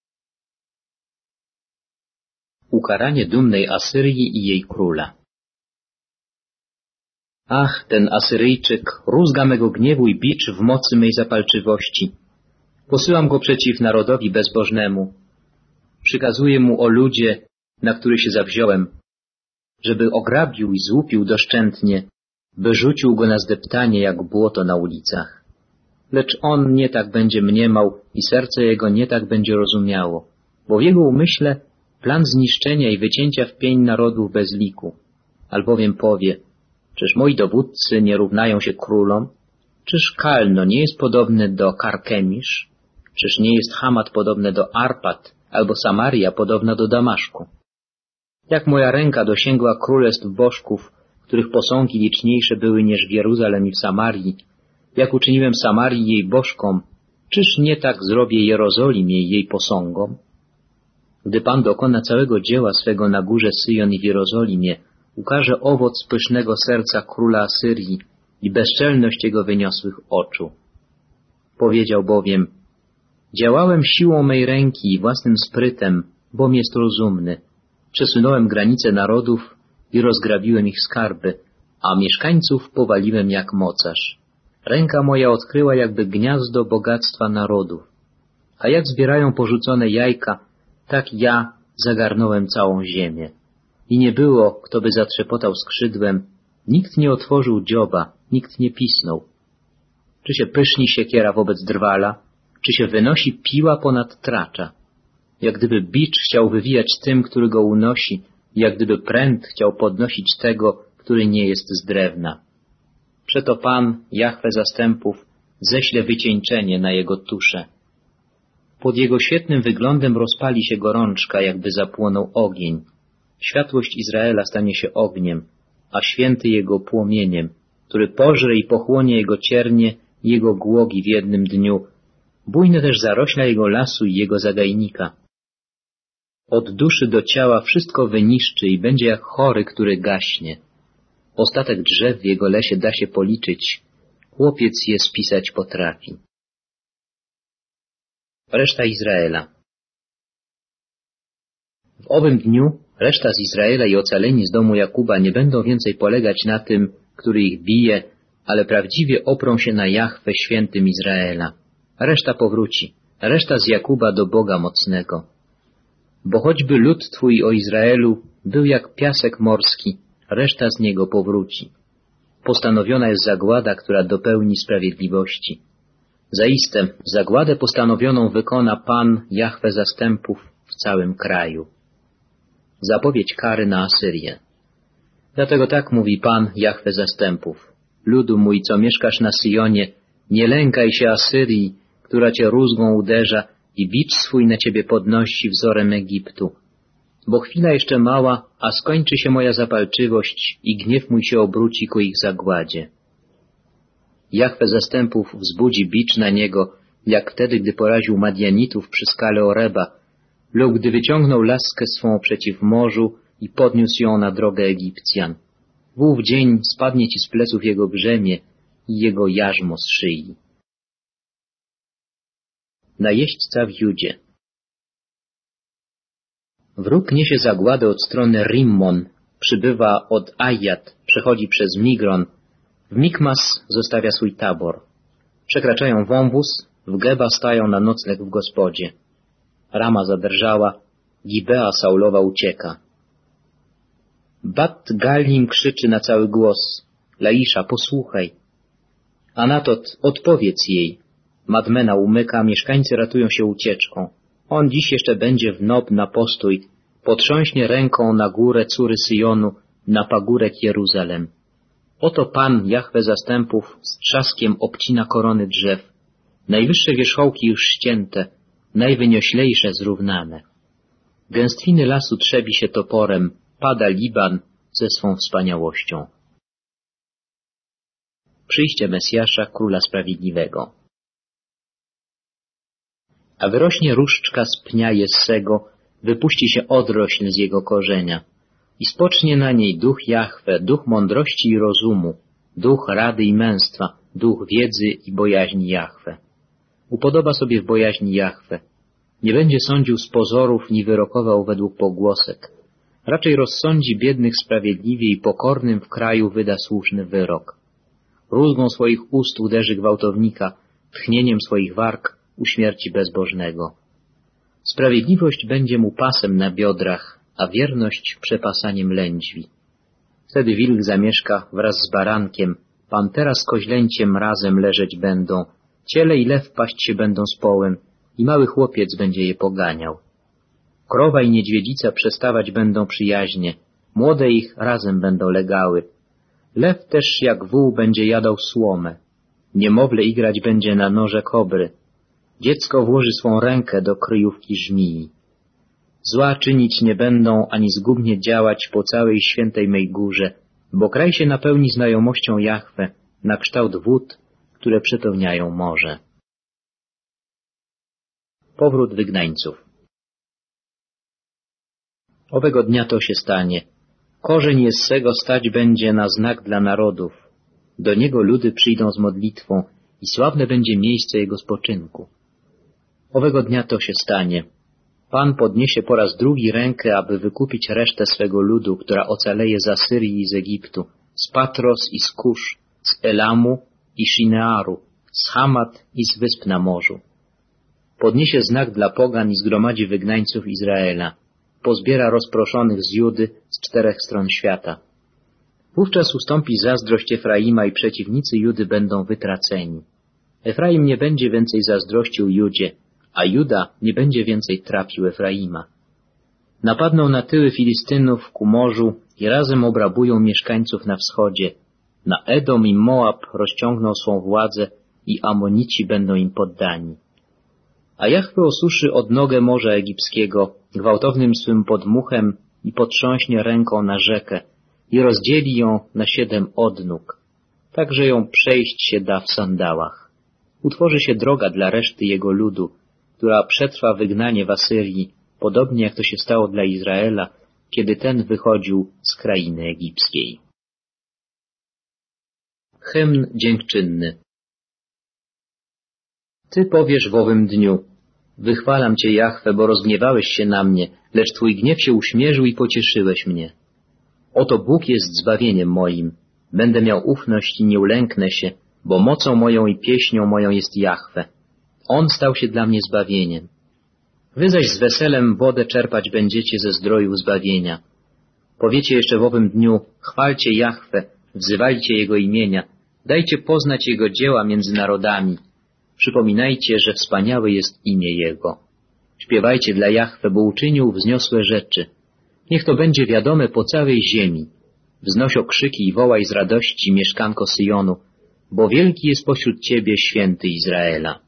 Ukaranie dumnej Asyrii i jej króla. Ach, ten Asyryjczyk, rózga mego gniewu i bicz w mocy mej zapalczywości. Posyłam go przeciw narodowi bezbożnemu. Przykazuję mu o ludzie, na który się zawziąłem, żeby ograbił i złupił doszczętnie, by rzucił go na zdeptanie jak błoto na ulicach. Lecz on nie tak będzie mniemał i serce jego nie tak będzie rozumiało, bo w jego umyśle plan zniszczenia i wycięcia w pień narodów bez liku. Albowiem powie, czyż moi dowódcy nie równają się królom? Czyż Kalno nie jest podobny do Karkemisz? Czyż nie jest Hamat podobny do Arpat, albo Samaria podobna do Damaszku? Jak moja ręka dosięgła królestw bożków, których posągi liczniejsze były niż w Jeruzalem i w Samarii, jak uczyniłem Samarii jej bożkom, czyż nie tak zrobię Jerozolimie i jej posągom? Gdy Pan dokona całego dzieła swego na górze Syjon i w Jerozolimie, ukaże owoc pysznego serca króla Asyrii i bezczelność jego wyniosłych oczu. Powiedział bowiem, działałem siłą mej ręki i własnym sprytem, bom jest rozumny. Przesunąłem granice narodów i rozgrabiłem ich skarby, a mieszkańców powaliłem jak mocarz. Ręka moja odkryła jakby gniazdo bogactwa narodów. A jak zbierają porzucone jajka, tak ja zagarnąłem całą ziemię. I nie było, kto by zatrzepotał skrzydłem, nikt nie otworzył dzioba, nikt nie pisnął. Czy się pyszni siekiera wobec drwala, czy się wynosi piła ponad tracza? Jak gdyby bicz chciał wywijać tym, który go unosi, jak gdyby pręt chciał podnosić tego, który nie jest z drewna. Przeto Pan, Jahwe zastępów, ześle wycieńczenie na jego tuszę. Pod jego świetnym wyglądem rozpali się gorączka, jakby zapłonął ogień. Światłość Izraela stanie się ogniem, a święty jego płomieniem, który pożre i pochłonie jego ciernie i jego głogi w jednym dniu, bujne też zarośla jego lasu i jego zagajnika. Od duszy do ciała wszystko wyniszczy i będzie jak chory, który gaśnie. Ostatek drzew w jego lesie da się policzyć, chłopiec je spisać potrafi. Reszta Izraela. W owym dniu reszta z Izraela i ocaleni z domu Jakuba nie będą więcej polegać na tym, który ich bije, ale prawdziwie oprą się na Jahwe świętym Izraela. Reszta powróci, reszta z Jakuba do Boga mocnego. Bo choćby lud Twój, o Izraelu, był jak piasek morski, reszta z niego powróci. Postanowiona jest zagłada, która dopełni sprawiedliwości. Zaiste zagładę postanowioną wykona Pan, Jahwe zastępów, w całym kraju. Zapowiedź kary na Asyrię. Dlatego tak mówi Pan, Jahwe zastępów. Ludu mój, co mieszkasz na Syjonie, nie lękaj się Asyrii, która cię rózgą uderza i bicz swój na ciebie podnosi wzorem Egiptu. Bo chwila jeszcze mała, a skończy się moja zapalczywość i gniew mój się obróci ku ich zagładzie. Jahwe zastępów wzbudzi bicz na niego, jak wtedy, gdy poraził Madianitów przy skale Oreba, lub gdy wyciągnął laskę swą przeciw morzu i podniósł ją na drogę Egipcjan. W ów dzień spadnie ci z pleców jego brzemię i jego jarzmo z szyi. Najeźdźca w Judzie. Wróg niesie zagładę od strony Rimmon, przybywa od Ajat, przechodzi przez Migron, w Mikmas zostawia swój tabor. Przekraczają wąwóz, w Geba stają na nocleg w gospodzie. Rama zadrżała, Gibea Saulowa ucieka. Bat Galim krzyczy na cały głos. Laisza, posłuchaj. Anatot, odpowiedz jej. Madmena umyka, mieszkańcy ratują się ucieczką. On dziś jeszcze będzie w Nob na postój, potrząśnie ręką na górę córy Syjonu, na pagórek Jeruzalem. Oto Pan, Jahwe zastępów, z trzaskiem obcina korony drzew. Najwyższe wierzchołki już ścięte, najwynioślejsze zrównane. Gęstwiny lasu trzebi się toporem, pada Liban ze swą wspaniałością. Przyjście Mesjasza, Króla Sprawiedliwego. A wyrośnie różdżka z pnia Jessego, wypuści się odrośl z jego korzenia i spocznie na niej duch Jahwe, duch mądrości i rozumu, duch rady i męstwa, duch wiedzy i bojaźni Jahwe. Upodoba sobie w bojaźni Jahwe. Nie będzie sądził z pozorów, ni wyrokował według pogłosek. Raczej rozsądzi biednych sprawiedliwie i pokornym w kraju wyda słuszny wyrok. Rózgą swoich ust uderzy gwałtownika, tchnieniem swoich warg uśmierci bezbożnego. Sprawiedliwość będzie mu pasem na biodrach, a wierność przepasaniem lędźwi. Wtedy wilk zamieszka wraz z barankiem, pantera z koźlęciem razem leżeć będą, ciele i lew paść się będą z połem i mały chłopiec będzie je poganiał. Krowa i niedźwiedzica przestawać będą przyjaźnie, młode ich razem będą legały. Lew też jak wół będzie jadał słomę, niemowlę igrać będzie na noże kobry, dziecko włoży swą rękę do kryjówki żmii. Zła czynić nie będą, ani zgubnie działać po całej świętej mej górze, bo kraj się napełni znajomością Jahwe, na kształt wód, które przepełniają morze. Powrót wygnańców. Owego dnia to się stanie. Korzeń Jessego stać będzie na znak dla narodów. Do niego ludy przyjdą z modlitwą i sławne będzie miejsce jego spoczynku. Owego dnia to się stanie. Pan podniesie po raz drugi rękę, aby wykupić resztę swego ludu, która ocaleje z Asyrii i z Egiptu, z Patros i z Kusz, z Elamu i Shinearu, z Hamat i z wysp na morzu. Podniesie znak dla pogan i zgromadzi wygnańców Izraela. Pozbiera rozproszonych z Judy z 4 stron świata. Wówczas ustąpi zazdrość Efraima i przeciwnicy Judy będą wytraceni. Efraim nie będzie więcej zazdrościł Judzie, a Juda nie będzie więcej trapił Efraima. Napadną na tyły Filistynów ku morzu i razem obrabują mieszkańców na wschodzie. Na Edom i Moab rozciągną swą władzę i Amonici będą im poddani. A Jahwe osuszy odnogę Morza Egipskiego gwałtownym swym podmuchem i potrząśnie ręką na rzekę i rozdzieli ją na 7 odnóg, tak że ją przejść się da w sandałach. Utworzy się droga dla reszty jego ludu, która przetrwa wygnanie w Asyrii, podobnie jak to się stało dla Izraela, kiedy ten wychodził z krainy egipskiej. Hymn dziękczynny. Ty powiesz w owym dniu: wychwalam Cię, Jahwe, bo rozgniewałeś się na mnie, lecz Twój gniew się uśmierzył i pocieszyłeś mnie. Oto Bóg jest zbawieniem moim. Będę miał ufność i nie ulęknę się, bo mocą moją i pieśnią moją jest Jahwe. On stał się dla mnie zbawieniem. Wy zaś z weselem wodę czerpać będziecie ze zdrojów zbawienia. Powiecie jeszcze w owym dniu: chwalcie Jahwe, wzywajcie Jego imienia, dajcie poznać Jego dzieła między narodami. Przypominajcie, że wspaniałe jest imię Jego. Śpiewajcie dla Jahwe, bo uczynił wzniosłe rzeczy. Niech to będzie wiadome po całej ziemi. Wznoś okrzyki i wołaj z radości, mieszkanko Syjonu, bo wielki jest pośród Ciebie święty Izraela.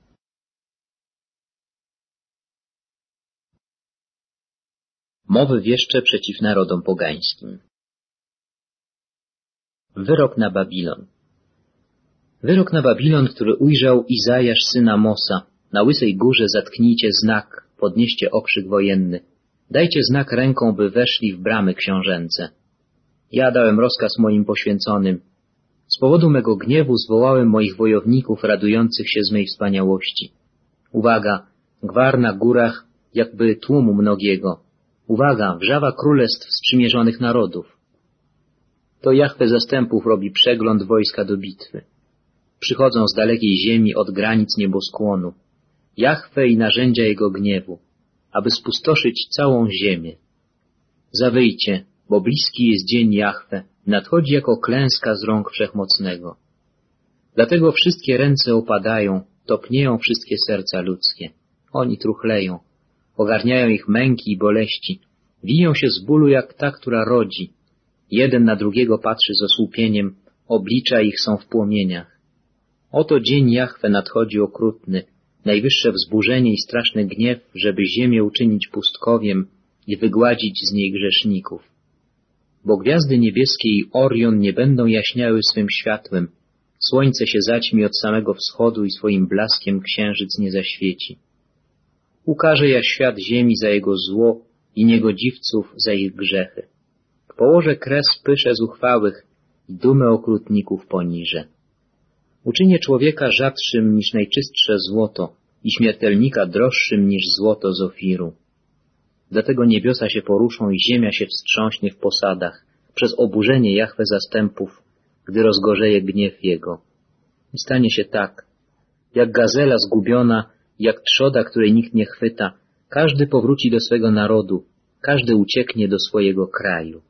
Mowy wieszcze przeciw narodom pogańskim. Wyrok na Babilon. Wyrok na Babilon, który ujrzał Izajasz syn Amosa. Na Łysej Górze zatknijcie znak, podnieście okrzyk wojenny. Dajcie znak ręką, by weszli w bramy książęce. Ja dałem rozkaz moim poświęconym. Z powodu mego gniewu zwołałem moich wojowników radujących się z mej wspaniałości. Uwaga, gwar na górach, jakby tłumu mnogiego. Uwaga, wrzawa królestw sprzymierzonych narodów. To Jahwe zastępów robi przegląd wojska do bitwy. przychodzą z dalekiej ziemi od granic nieboskłonu, Jahwe i narzędzia Jego gniewu, aby spustoszyć całą ziemię. Zawyjcie, bo bliski jest dzień Jahwe, nadchodzi jako klęska z rąk Wszechmocnego. Dlatego wszystkie ręce opadają, topnieją wszystkie serca ludzkie. Oni truchleją, ogarniają ich męki i boleści, wiją się z bólu jak ta, która rodzi. Jeden na drugiego patrzy z osłupieniem, oblicza ich są w płomieniach. Oto dzień Jahwe nadchodzi okrutny, najwyższe wzburzenie i straszny gniew, żeby ziemię uczynić pustkowiem i wygładzić z niej grzeszników. Bo gwiazdy niebieskie i Orion nie będą jaśniały swym światłem, słońce się zaćmi od samego wschodu i swoim blaskiem księżyc nie zaświeci. Ukaże ja świat ziemi za jego zło i niegodziwców za ich grzechy. Położę kres pysze zuchwałych i dumę okrutników poniżę. Uczynię człowieka rzadszym niż najczystsze złoto i śmiertelnika droższym niż złoto z Ofiru. Dlatego niebiosa się poruszą i ziemia się wstrząśnie w posadach przez oburzenie Jahwe zastępów, gdy rozgorzeje gniew Jego. I stanie się tak, jak gazela zgubiona, jak trzoda, której nikt nie chwyta, każdy powróci do swego narodu, każdy ucieknie do swojego kraju.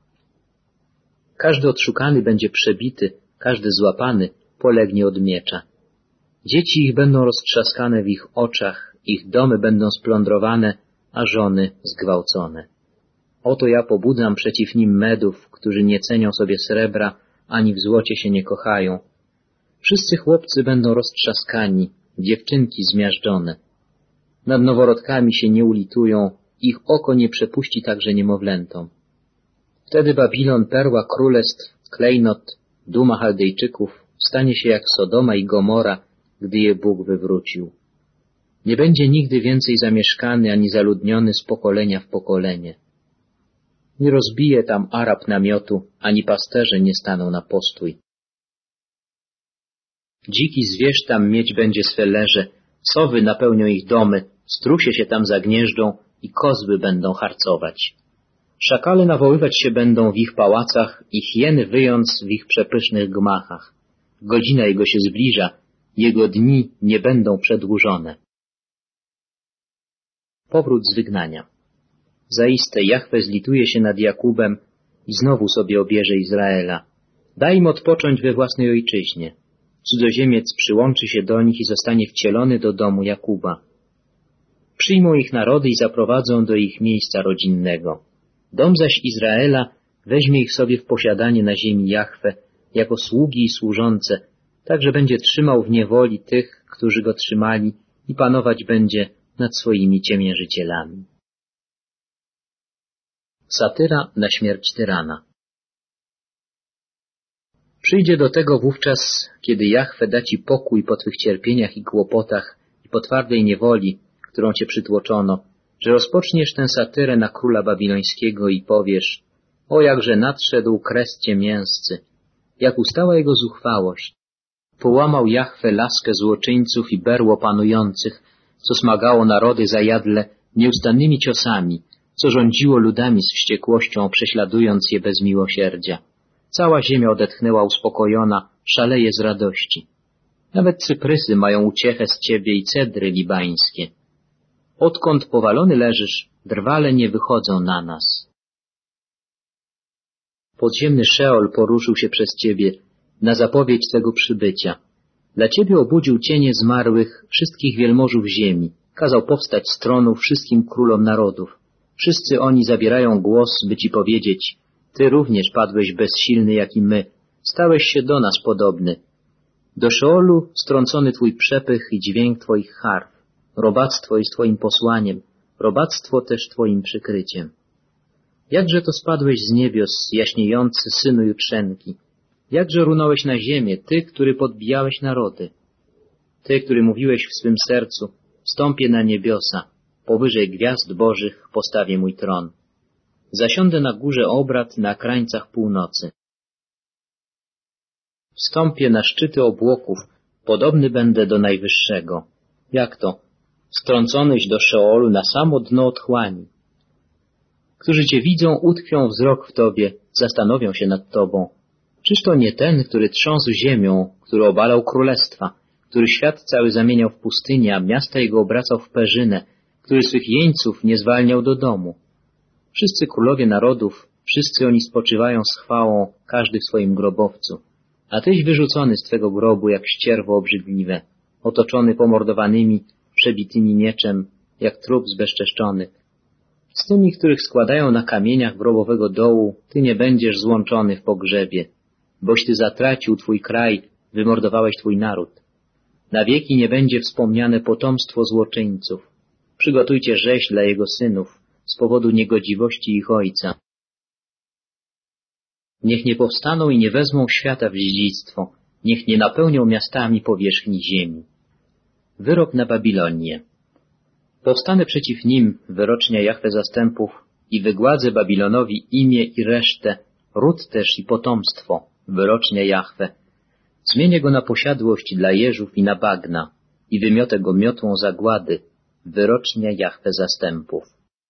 Każdy odszukany będzie przebity, każdy złapany polegnie od miecza. Dzieci ich będą roztrzaskane w ich oczach, ich domy będą splądrowane, a żony zgwałcone. Oto ja pobudzam przeciw nim Medów, którzy nie cenią sobie srebra, ani w złocie się nie kochają. Wszyscy chłopcy będą roztrzaskani, dziewczynki zmiażdżone. Nad noworodkami się nie ulitują, ich oko nie przepuści także niemowlętom. Wtedy Babilon, perła królestw, klejnot, duma Chaldejczyków, stanie się jak Sodoma i Gomora, gdy je Bóg wywrócił. Nie będzie nigdy więcej zamieszkany ani zaludniony z pokolenia w pokolenie. Nie rozbije tam Arab namiotu, ani pasterze nie staną na postój. Dziki zwierz tam mieć będzie swe leże, sowy napełnią ich domy, strusie się tam zagnieżdżą i kozły będą harcować. Szakale nawoływać się będą w ich pałacach i hieny wyjąc w ich przepysznych gmachach. Godzina jego się zbliża, jego dni nie będą przedłużone. Powrót z wygnania. Zaiste Jahwe zlituje się nad Jakubem i znowu sobie obierze Izraela. Daj im odpocząć we własnej ojczyźnie. Cudzoziemiec przyłączy się do nich i zostanie wcielony do domu Jakuba. Przyjmą ich narody i zaprowadzą do ich miejsca rodzinnego. Dom zaś Izraela weźmie ich sobie w posiadanie na ziemi Jahwe, jako sługi i służące, tak że będzie trzymał w niewoli tych, którzy go trzymali i panować będzie nad swoimi ciemiężycielami. Satyra na śmierć tyrana. Przyjdzie do tego wówczas, kiedy Jahwe da ci pokój po twych cierpieniach i kłopotach i po twardej niewoli, którą cię przytłoczono, że rozpoczniesz tę satyrę na króla babilońskiego i powiesz: o jakże nadszedł kres ciemięscy, jak ustała jego zuchwałość. Połamał Jahwe laskę złoczyńców i berło panujących, co smagało narody zajadle nieustannymi ciosami, co rządziło ludami z wściekłością, prześladując je bez miłosierdzia. Cała ziemia odetchnęła uspokojona, szaleje z radości. Nawet cyprysy mają uciechę z ciebie i cedry libańskie. Odkąd powalony leżysz, drwale nie wychodzą na nas. Podziemny Szeol poruszył się przez ciebie na zapowiedź tego przybycia. Dla ciebie obudził cienie zmarłych wszystkich wielmożów ziemi, kazał powstać z tronu wszystkim królom narodów. Wszyscy oni zabierają głos, by ci powiedzieć: ty również padłeś bezsilny jak i my, stałeś się do nas podobny. Do Szeolu strącony twój przepych i dźwięk twoich harf. Robactwo jest twoim posłaniem, robactwo też twoim przykryciem. Jakże to spadłeś z niebios, jaśniejący synu jutrzenki? Jakże runąłeś na ziemię, ty, który podbijałeś narody? Ty, który mówiłeś w swym sercu: wstąpię na niebiosa, powyżej gwiazd bożych postawię mój tron. Zasiądę na górze obrad na krańcach północy. Wstąpię na szczyty obłoków, podobny będę do Najwyższego. Jak to? Strąconyś do Szeolu na samo dno otchłani. Którzy cię widzą, utkwią wzrok w tobie, zastanowią się nad tobą. Czyż to nie ten, który trząsł ziemią, który obalał królestwa, który świat cały zamieniał w pustynię, a miasta jego obracał w perzynę, który swych jeńców nie zwalniał do domu? Wszyscy królowie narodów, wszyscy oni spoczywają z chwałą, każdy w swoim grobowcu. A tyś wyrzucony z twego grobu jak ścierwo obrzydliwe, otoczony pomordowanymi, przebitymi mieczem, jak trup zbezczeszczony. Z tymi, których składają na kamieniach grobowego dołu, ty nie będziesz złączony w pogrzebie, boś ty zatracił twój kraj, wymordowałeś twój naród. Na wieki nie będzie wspomniane potomstwo złoczyńców. Przygotujcie rzeź dla jego synów z powodu niegodziwości ich ojca. Niech nie powstaną i nie wezmą świata w dziedzictwo, niech nie napełnią miastami powierzchni ziemi. Wyrok na Babilonię. Powstanę przeciw nim, wyrocznia Jahwe zastępów, i wygładzę Babilonowi imię i resztę, ród też i potomstwo, wyrocznia Jahwe. Zmienię go na posiadłość dla jeżów i na bagna, i wymiotę go miotłą zagłady, wyrocznia Jahwe zastępów.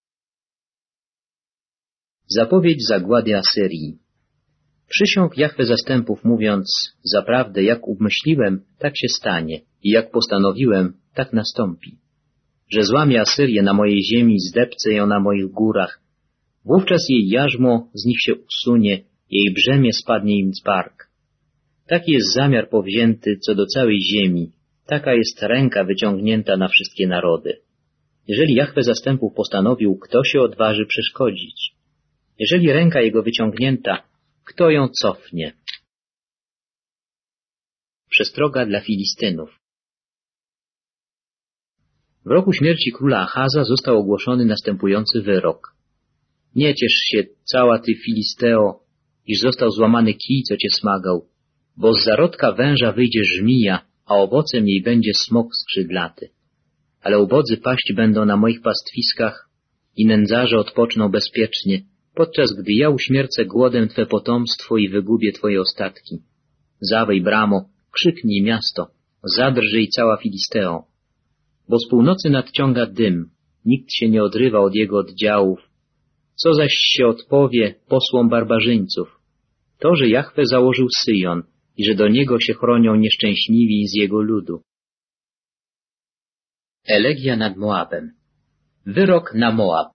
Zapowiedź zagłady Asyrii. Przysiąg Jahwe zastępów, mówiąc, zaprawdę jak umyśliłem, tak się stanie, i jak postanowiłem, tak nastąpi. Że złamię Asyrię na mojej ziemi, zdepcę ją na moich górach. Wówczas jej jarzmo z nich się usunie, jej brzemię spadnie im z bark. Taki jest zamiar powzięty co do całej ziemi, taka jest ręka wyciągnięta na wszystkie narody. Jeżeli Jahwe zastępów postanowił, kto się odważy przeszkodzić? Jeżeli ręka jego wyciągnięta, kto ją cofnie? Przestroga dla Filistynów. W roku śmierci króla Achaza został ogłoszony następujący wyrok. Nie ciesz się, cała ty Filisteo, iż został złamany kij, co cię smagał, bo z zarodka węża wyjdzie żmija, a owocem jej będzie smok skrzydlaty. Ale ubodzy paść będą na moich pastwiskach i nędzarze odpoczną bezpiecznie, podczas gdy ja uśmiercę głodem twe potomstwo i wygubię twoje ostatki. Zawej, bramo, krzyknij miasto, zadrżyj cała Filisteo. Bo z północy nadciąga dym, nikt się nie odrywa od jego oddziałów. Co zaś się odpowie posłom barbarzyńców? To, że Jahwe założył Syjon i że do niego się chronią nieszczęśliwi z jego ludu. Elegia nad Moabem. Wyrok na Moab.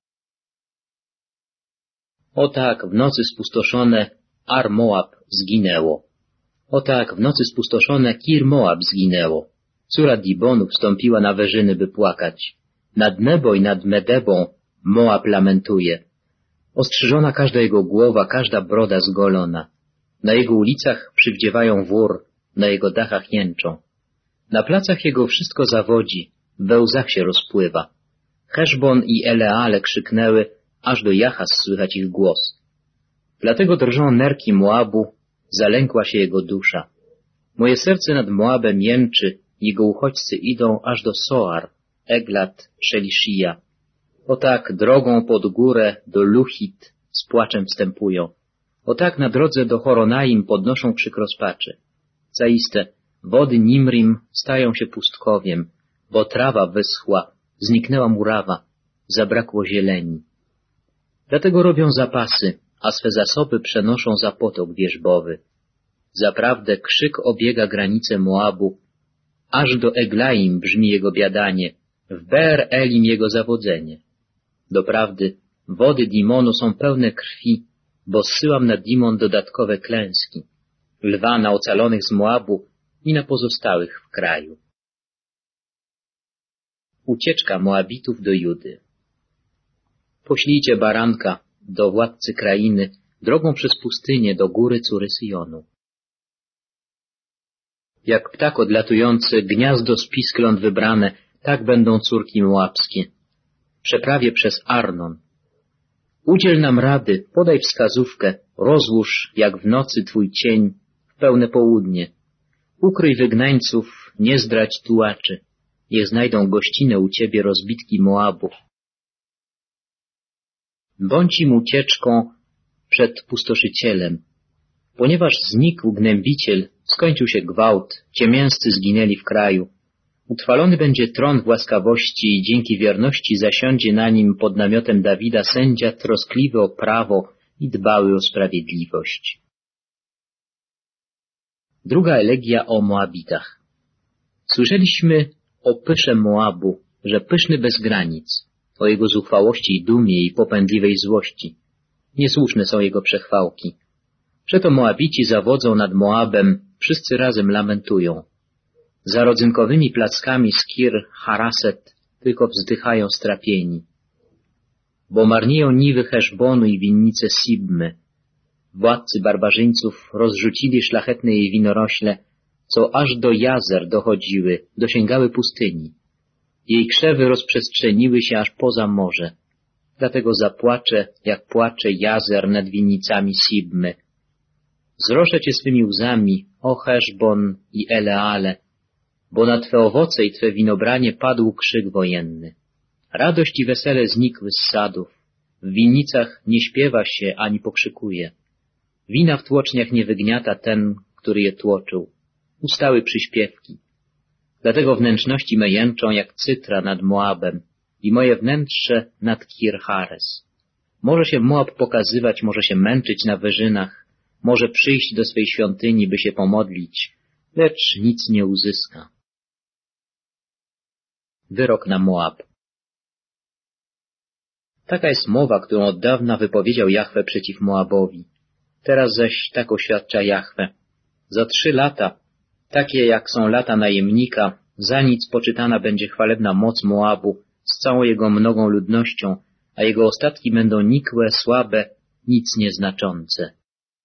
O tak w nocy spustoszone Ar Moab zginęło. O tak w nocy spustoszone Kir Moab zginęło. Córa Dibonu wstąpiła na wyżyny, by płakać. Nad Nebo i nad Medebą Moab lamentuje. Ostrzyżona każda jego głowa, każda broda zgolona. Na jego ulicach przywdziewają wór, na jego dachach jęczą. Na placach jego wszystko zawodzi, we łzach się rozpływa. Heszbon i Eleale krzyknęły, aż do Jahaz słychać ich głos. Dlatego drżą nerki Moabu, zalękła się jego dusza. Moje serce nad Moabem jęczy, jego uchodźcy idą aż do Soar, Eglat, Szelishija. O tak drogą pod górę do Luchit z płaczem wstępują. O tak na drodze do Horonaim podnoszą krzyk rozpaczy. Zaiste, wody Nimrim stają się pustkowiem, bo trawa wyschła, zniknęła murawa, zabrakło zieleni. Dlatego robią zapasy, a swe zasoby przenoszą za potok wierzbowy. Zaprawdę krzyk obiega granice Moabu, aż do Eglaim brzmi jego biadanie, w Beer Elim jego zawodzenie. Doprawdy, wody Dimonu są pełne krwi, bo zsyłam na Dimon dodatkowe klęski, lwa na ocalonych z Moabu i na pozostałych w kraju. Ucieczka Moabitów do Judy. Poślijcie baranka do władcy krainy, drogą przez pustynię do góry córy Syjonu. Jak ptak odlatujący, gniazdo z piskląt wybrane, tak będą córki moabskie. Przeprawie przez Arnon. Udziel nam rady, podaj wskazówkę, rozłóż, jak w nocy twój cień, w pełne południe. Ukryj wygnańców, nie zdradź tułaczy. Niech znajdą gościnę u ciebie rozbitki Moabu. Bądź im ucieczką przed pustoszycielem. Ponieważ znikł gnębiciel, skończył się gwałt, ciemięscy zginęli w kraju. Utrwalony będzie tron w łaskawości i dzięki wierności zasiądzie na nim pod namiotem Dawida sędzia troskliwy o prawo i dbały o sprawiedliwość. Druga elegia o Moabitach. Słyszeliśmy o pysze Moabu, że pyszny bez granic, o jego zuchwałości i dumie i popędliwej złości. Niesłuszne są jego przechwałki. Przeto Moabici zawodzą nad Moabem, wszyscy razem lamentują. Za rodzynkowymi plackami z Kir Haraset tylko wzdychają strapieni. Bo marnieją niwy Heszbonu i winnice Sibmy. Władcy barbarzyńców rozrzucili szlachetne jej winorośle, co aż do Jazer dochodziły, dosięgały pustyni. Jej krzewy rozprzestrzeniły się aż poza morze. Dlatego zapłaczę, jak płacze Jazer nad winnicami Sibmy. Zroszę cię swymi łzami, o Heszbon i Eleale, bo na twe owoce i twe winobranie padł krzyk wojenny. Radość i wesele znikły z sadów. W winnicach nie śpiewa się ani pokrzykuje. Wina w tłoczniach nie wygniata ten, który je tłoczył. Ustały przyśpiewki. Dlatego wnętrzności me jęczą jak cytra nad Moabem i moje wnętrze nad Kir Hares. Może się Moab pokazywać, może się męczyć na wyżynach, może przyjść do swej świątyni, by się pomodlić, lecz nic nie uzyska. Wyrok na Moab. Taka jest mowa, którą od dawna wypowiedział Jahwe przeciw Moabowi. Teraz zaś tak oświadcza Jahwe. Za 3 lata, takie jak są lata najemnika, za nic poczytana będzie chwalebna moc Moabu z całą jego mnogą ludnością, a jego ostatki będą nikłe, słabe, nic nieznaczące.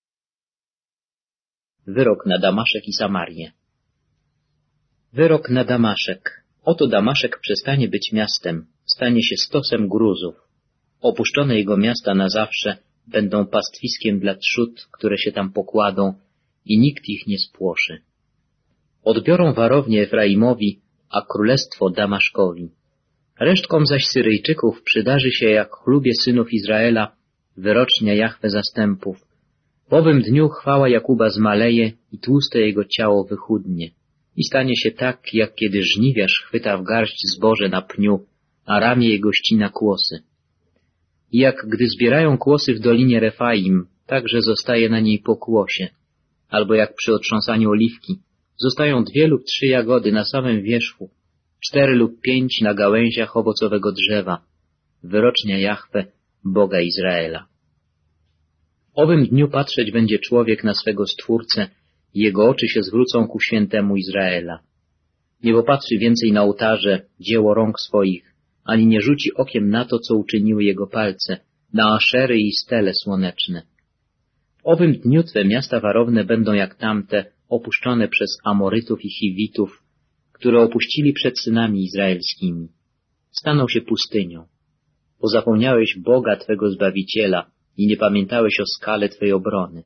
Wyrok na Damaszek i Samarię. Wyrok na Damaszek. Oto Damaszek przestanie być miastem, stanie się stosem gruzów. Opuszczone jego miasta na zawsze będą pastwiskiem dla trzód, które się tam pokładą i nikt ich nie spłoszy. Odbiorą warownię Efraimowi, a królestwo Damaszkowi. Resztkom zaś Syryjczyków przydarzy się jak chlubie synów Izraela wyrocznia Jahwe zastępów. W owym dniu chwała Jakuba zmaleje i tłuste jego ciało wychudnie. I stanie się tak, jak kiedy żniwiarz chwyta w garść zboże na pniu, a ramię jego ścina kłosy. I jak gdy zbierają kłosy w dolinie Refaim, także zostaje na niej po kłosie. Albo jak przy otrząsaniu oliwki, zostają 2 lub 3 jagody na samym wierzchu, 4 lub 5 na gałęziach owocowego drzewa. Wyrocznia Jahwe, Boga Izraela. W owym dniu patrzeć będzie człowiek na swego Stwórcę i jego oczy się zwrócą ku świętemu Izraela. Nie popatrzy więcej na ołtarze, dzieło rąk swoich, ani nie rzuci okiem na to, co uczyniły jego palce, na aszery i stele słoneczne. W owym dniu twe miasta warowne będą jak tamte, opuszczone przez Amorytów i Chiwitów, które opuścili przed synami izraelskimi. Staną się pustynią. Pozapomniałeś Boga twego Zbawiciela i nie pamiętałeś o skale twej obrony.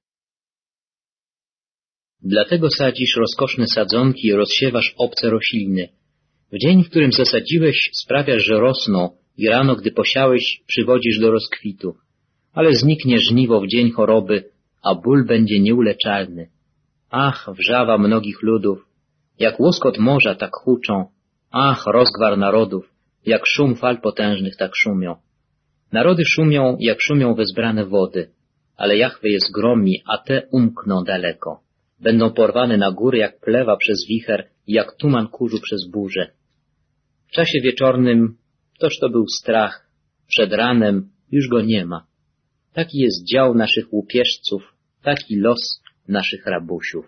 Dlatego sadzisz rozkoszne sadzonki i rozsiewasz obce rośliny. W dzień, w którym zasadziłeś, sprawiasz, że rosną i rano, gdy posiałeś, przywodzisz do rozkwitu. Ale zniknie żniwo w dzień choroby, a ból będzie nieuleczalny. Ach, wrzawa mnogich ludów, jak łoskot morza tak huczą. Ach, rozgwar narodów, jak szum fal potężnych tak szumią. Narody szumią, jak szumią wezbrane wody, ale Jahwe je zgromi, a te umkną daleko. Będą porwane na góry jak plewa przez wicher i jak tuman kurzu przez burzę. W czasie wieczornym toż to był strach, przed ranem już go nie ma. Taki jest dział naszych łupieżców, taki los naszych rabusiów.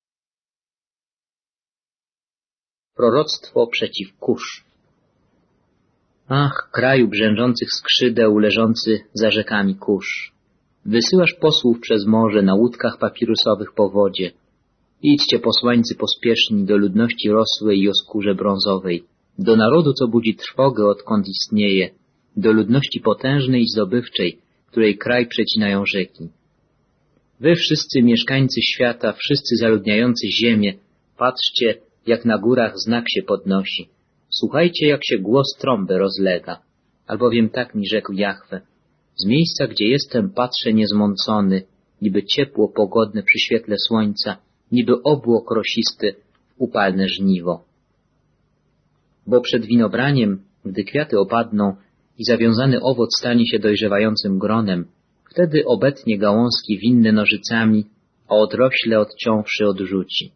Proroctwo przeciw Kusz. Ach, kraju brzęczących skrzydeł, leżący za rzekami Kusz. Wysyłasz posłów przez morze na łódkach papirusowych po wodzie. Idźcie, posłańcy pospieszni, do ludności rosłej i o skórze brązowej, do narodu, co budzi trwogę, odkąd istnieje, do ludności potężnej i zdobywczej, której kraj przecinają rzeki. Wy wszyscy mieszkańcy świata, wszyscy zaludniający ziemię, patrzcie, jak na górach znak się podnosi. Słuchajcie, jak się głos trąby rozlega. Albowiem tak mi rzekł Jahwe. Z miejsca, gdzie jestem, patrzę niezmącony, niby ciepło pogodne przy świetle słońca, niby obłok rosisty w upalne żniwo. Bo przed winobraniem, gdy kwiaty opadną i zawiązany owoc stanie się dojrzewającym gronem, wtedy obetnie gałązki winne nożycami a odrośle odciąwszy odrzuci.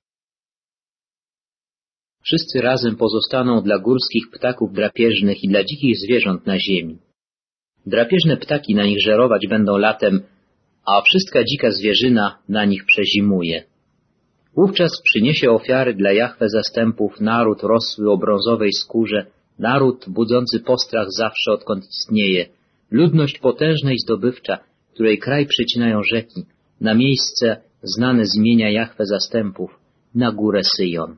Wszyscy razem pozostaną dla górskich ptaków drapieżnych i dla dzikich zwierząt na ziemi. Drapieżne ptaki na nich żerować będą latem, a wszystka dzika zwierzyna na nich przezimuje. Wówczas przyniesie ofiary dla Jahwe zastępów naród rosły o brązowej skórze, naród budzący postrach zawsze odkąd istnieje, ludność potężna i zdobywcza, której kraj przecinają rzeki, na miejsce znane z imienia Jahwe zastępów, na górę Syjon.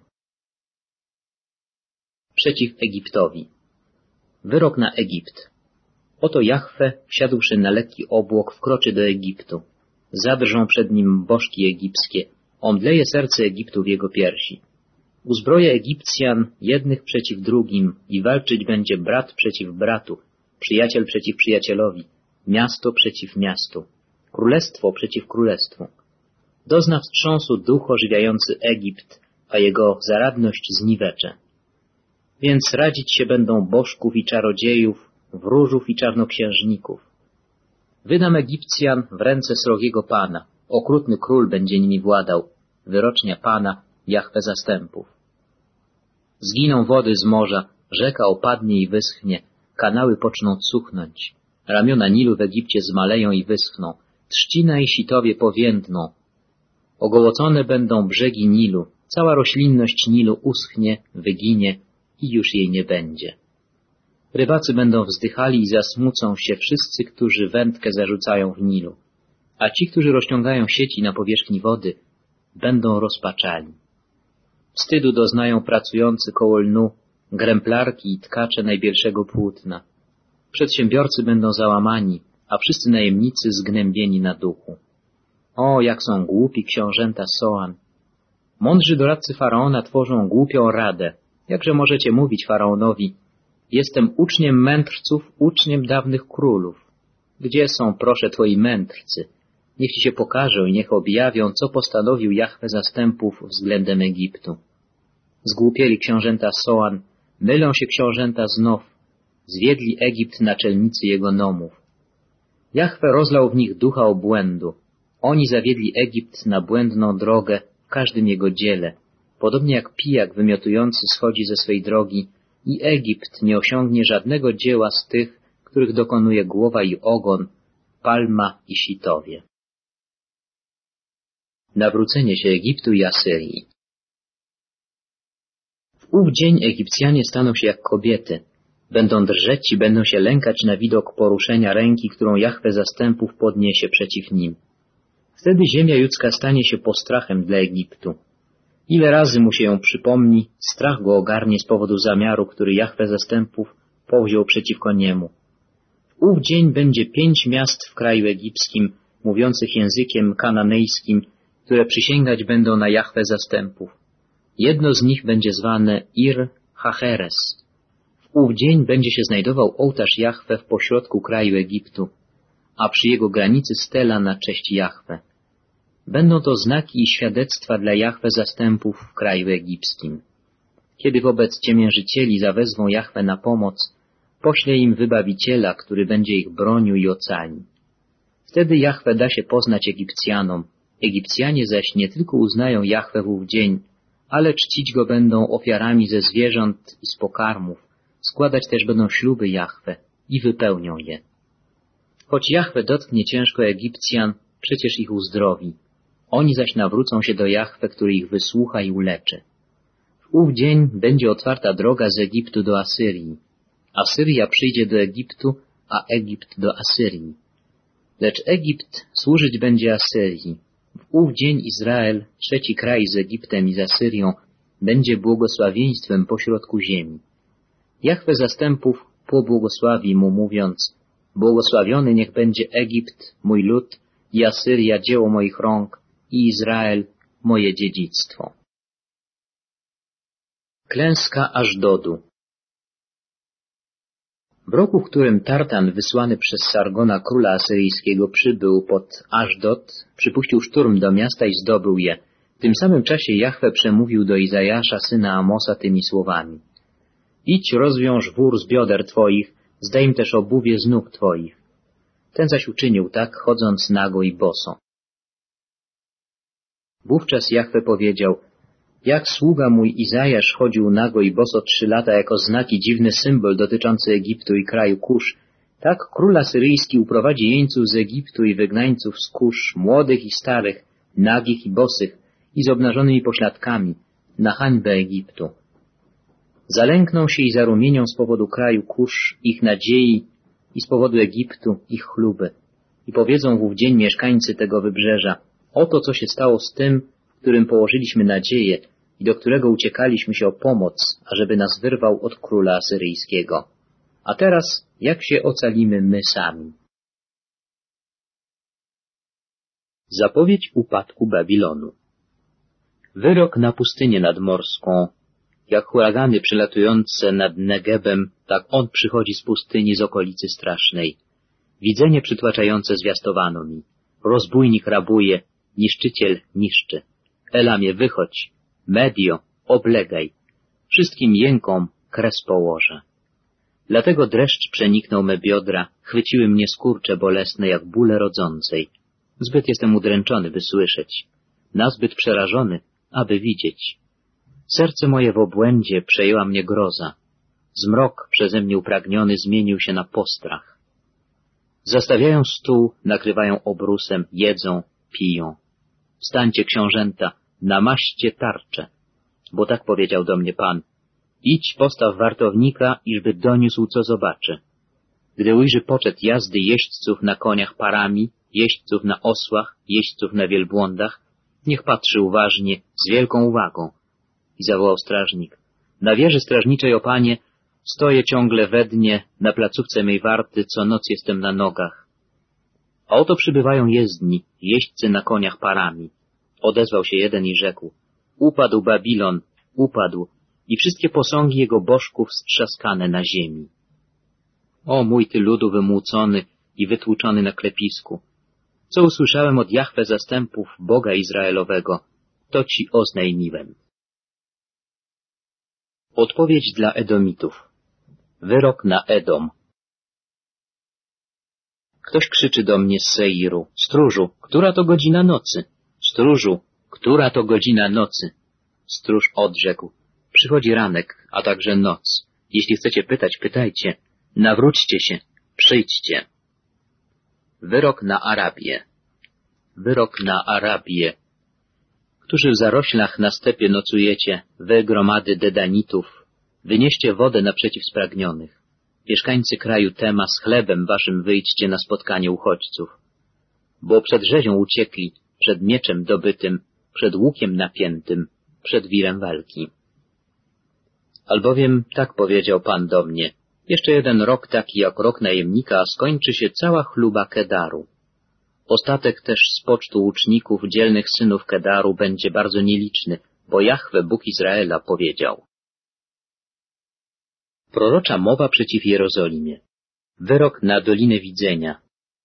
Przeciw Egiptowi. Wyrok na Egipt. Oto Jahwe, wsiadłszy na lekki obłok, wkroczy do Egiptu. Zadrżą przed nim bożki egipskie, omdleje serce Egiptu w jego piersi. Uzbroje Egipcjan jednych przeciw drugim i walczyć będzie brat przeciw bratu, przyjaciel przeciw przyjacielowi, miasto przeciw miastu, królestwo przeciw królestwu. Dozna wstrząsu duch ożywiający Egipt, a jego zaradność zniwecze. Więc radzić się będą bożków i czarodziejów, wróżów i czarnoksiężników. Wydam Egipcjan w ręce srogiego Pana, okrutny król będzie nimi władał, wyrocznia Pana, Jahwe zastępów. Zginą wody z morza, rzeka opadnie i wyschnie, kanały poczną cuchnąć, ramiona Nilu w Egipcie zmaleją i wyschną, trzcina i sitowie powiędną. Ogołocone będą brzegi Nilu, cała roślinność Nilu uschnie, wyginie i już jej nie będzie. Rybacy będą wzdychali i zasmucą się wszyscy, którzy wędkę zarzucają w Nilu, a ci, którzy rozciągają sieci na powierzchni wody, będą rozpaczali. Wstydu doznają pracujący koło lnu, gręplarki i tkacze najbielszego płótna. Przedsiębiorcy będą załamani, a wszyscy najemnicy zgnębieni na duchu. O, jak są głupi książęta Soan! Mądrzy doradcy Faraona tworzą głupią radę. Jakże możecie mówić Faraonowi: jestem uczniem mędrców, uczniem dawnych królów. Gdzie są, proszę, twoi mędrcy? Niech ci się pokażą i niech objawią, co postanowił Jahwe zastępów względem Egiptu. Zgłupieli książęta Soan, mylą się książęta Znow, zwiedli Egipt naczelnicy jego nomów. Jahwe rozlał w nich ducha obłędu. Oni zawiedli Egipt na błędną drogę w każdym jego dziele, podobnie jak pijak wymiotujący schodzi ze swej drogi i Egipt nie osiągnie żadnego dzieła z tych, których dokonuje głowa i ogon, palma i sitowie. Nawrócenie się Egiptu i Asyrii. W ów dzień Egipcjanie staną się jak kobiety. Będą drżeć i będą się lękać na widok poruszenia ręki, którą Jahwe zastępów podniesie przeciw nim. Wtedy ziemia judzka stanie się postrachem dla Egiptu. Ile razy mu się ją przypomni, strach go ogarnie z powodu zamiaru, który Jahwe zastępów powziął przeciwko niemu. W ów dzień będzie 5 miast w kraju egipskim, mówiących językiem kananejskim, które przysięgać będą na Jahwe zastępów. Jedno z nich będzie zwane Ir Hacheres. W ów dzień będzie się znajdował ołtarz Jahwe w pośrodku kraju Egiptu, a przy jego granicy stela na cześć Jahwe. Będą to znaki i świadectwa dla Jahwe zastępów w kraju egipskim. Kiedy wobec ciemiężycieli zawezwą Jahwe na pomoc, pośle im wybawiciela, który będzie ich bronił i ocali. Wtedy Jahwe da się poznać Egipcjanom. Egipcjanie zaś nie tylko uznają Jahwe w ów dzień, ale czcić go będą ofiarami ze zwierząt i z pokarmów, składać też będą śluby Jahwe i wypełnią je. Choć Jahwe dotknie ciężko Egipcjan, przecież ich uzdrowi. Oni zaś nawrócą się do Jahwe, który ich wysłucha i uleczy. W ów dzień będzie otwarta droga z Egiptu do Asyrii. Asyria przyjdzie do Egiptu, a Egipt do Asyrii. Lecz Egipt służyć będzie Asyrii. W ów dzień Izrael, trzeci kraj z Egiptem i z Asyrią, będzie błogosławieństwem pośrodku ziemi. Jahwe zastępów pobłogosławi mu, mówiąc: błogosławiony niech będzie Egipt, mój lud, i Asyria, dzieło moich rąk, i Izrael, moje dziedzictwo. Klęska Ażdodu. W roku, w którym Tartan, wysłany przez Sargona, króla asyryjskiego, przybył pod Ażdod, przypuścił szturm do miasta i zdobył je. W tym samym czasie Jahwe przemówił do Izajasza, syna Amosa, tymi słowami: idź, rozwiąż wór z bioder twoich, zdejm też obuwie z nóg twoich. Ten zaś uczynił tak, chodząc nago i boso. Wówczas Jahwe powiedział: jak sługa mój Izajasz chodził nago i boso 3 lata jako znak i dziwny symbol dotyczący Egiptu i kraju Kusz, tak król asyryjski uprowadzi jeńców z Egiptu i wygnańców z Kusz, młodych i starych, nagich i bosych i z obnażonymi pośladkami, na hańbę Egiptu. Zalękną się i zarumienią z powodu kraju Kusz, ich nadziei, i z powodu Egiptu, ich chluby. I powiedzą w ów dzień mieszkańcy tego wybrzeża: oto co się stało z tym, w którym położyliśmy nadzieję i do którego uciekaliśmy się o pomoc, ażeby nas wyrwał od króla asyryjskiego. A teraz jak się ocalimy my sami? Zapowiedź upadku Babilonu. Wyrok na pustynię nadmorską. Jak huragany przylatujące nad Negebem, tak on przychodzi z pustyni, z okolicy strasznej. Widzenie przytłaczające zwiastowano mi. Rozbójnik rabuje, niszczyciel niszczy. Elamie, wychodź. Medio, oblegaj. Wszystkim jękom kres położę. Dlatego dreszcz przeniknął me biodra, chwyciły mnie skurcze bolesne jak bóle rodzącej. Zbyt jestem udręczony, by słyszeć. Nazbyt przerażony, aby widzieć. Serce moje w obłędzie przejęła mnie groza. Zmrok przeze mnie upragniony zmienił się na postrach. Zastawiają stół, nakrywają obrusem, jedzą, piją. Wstańcie, książęta, namaście tarcze, bo tak powiedział do mnie Pan. Idź, postaw wartownika, iżby doniósł, co zobaczy. Gdy ujrzy poczet jazdy jeźdźców na koniach parami, jeźdźców na osłach, jeźdźców na wielbłądach, niech patrzy uważnie, z wielką uwagą. I zawołał strażnik: na wieży strażniczej, o Panie, stoję ciągle we dnie, na placówce mej warty, co noc jestem na nogach. A oto przybywają jezdni, jeźdźcy na koniach parami. Odezwał się jeden i rzekł: upadł Babilon, upadł, i wszystkie posągi jego bożków strzaskane na ziemi. O mój ty ludu wymłócony i wytłuczony na klepisku! Co usłyszałem od Jahwe zastępów, Boga Izraelowego, to ci oznajmiłem. Odpowiedź dla Edomitów. Wyrok na Edom. Ktoś krzyczy do mnie z Seiru: stróżu, która to godzina nocy? Stróżu, która to godzina nocy? Stróż odrzekł: przychodzi ranek, a także noc. Jeśli chcecie pytać, pytajcie. Nawróćcie się, przyjdźcie. Wyrok na Arabię. Wyrok na Arabię. Którzy w zaroślach na stepie nocujecie, wy gromady Dedanitów, wynieście wodę naprzeciw spragnionych. Mieszkańcy kraju Tema, z chlebem waszym wyjdźcie na spotkanie uchodźców. Bo przed rzezią uciekli, przed mieczem dobytym, przed łukiem napiętym, przed wirem walki. Albowiem tak powiedział Pan do mnie: jeszcze jeden rok taki jak rok najemnika, a skończy się cała chluba Kedaru. Ostatek też z pocztu łuczników, dzielnych synów Kedaru, będzie bardzo nieliczny, bo Jahwe, Bóg Izraela, powiedział. Prorocza mowa przeciw Jerozolimie. Wyrok na Dolinę Widzenia.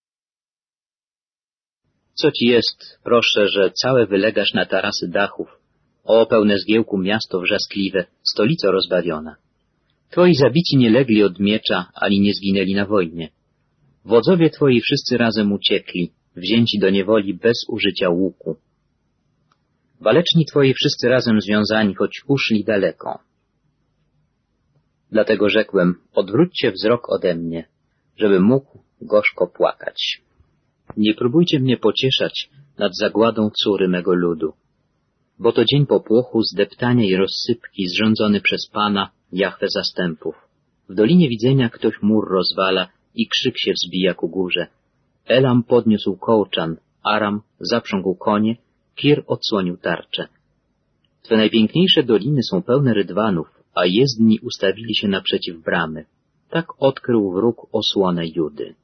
Co ci jest, proszę, że całe wylegasz na tarasy dachów? O, pełne zgiełku miasto wrzaskliwe, stolico rozbawiona. Twoi zabici nie legli od miecza, ani nie zginęli na wojnie. Wodzowie twoi wszyscy razem uciekli, wzięci do niewoli bez użycia łuku. Waleczni twoi wszyscy razem związani, choć uszli daleko. Dlatego rzekłem: odwróćcie wzrok ode mnie, żebym mógł gorzko płakać. Nie próbujcie mnie pocieszać nad zagładą córy mego ludu, bo to dzień popłochu, zdeptania i rozsypki zrządzony przez Pana, Jahwe zastępów. W Dolinie Widzenia ktoś mur rozwala i krzyk się wzbija ku górze. Elam podniósł kołczan, Aram zaprzągł konie, Kir odsłonił tarczę. Twe najpiękniejsze doliny są pełne rydwanów, a jezdni ustawili się naprzeciw bramy. Tak odkrył wróg osłonę Judy.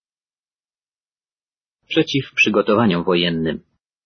Przeciw przygotowaniom wojennym.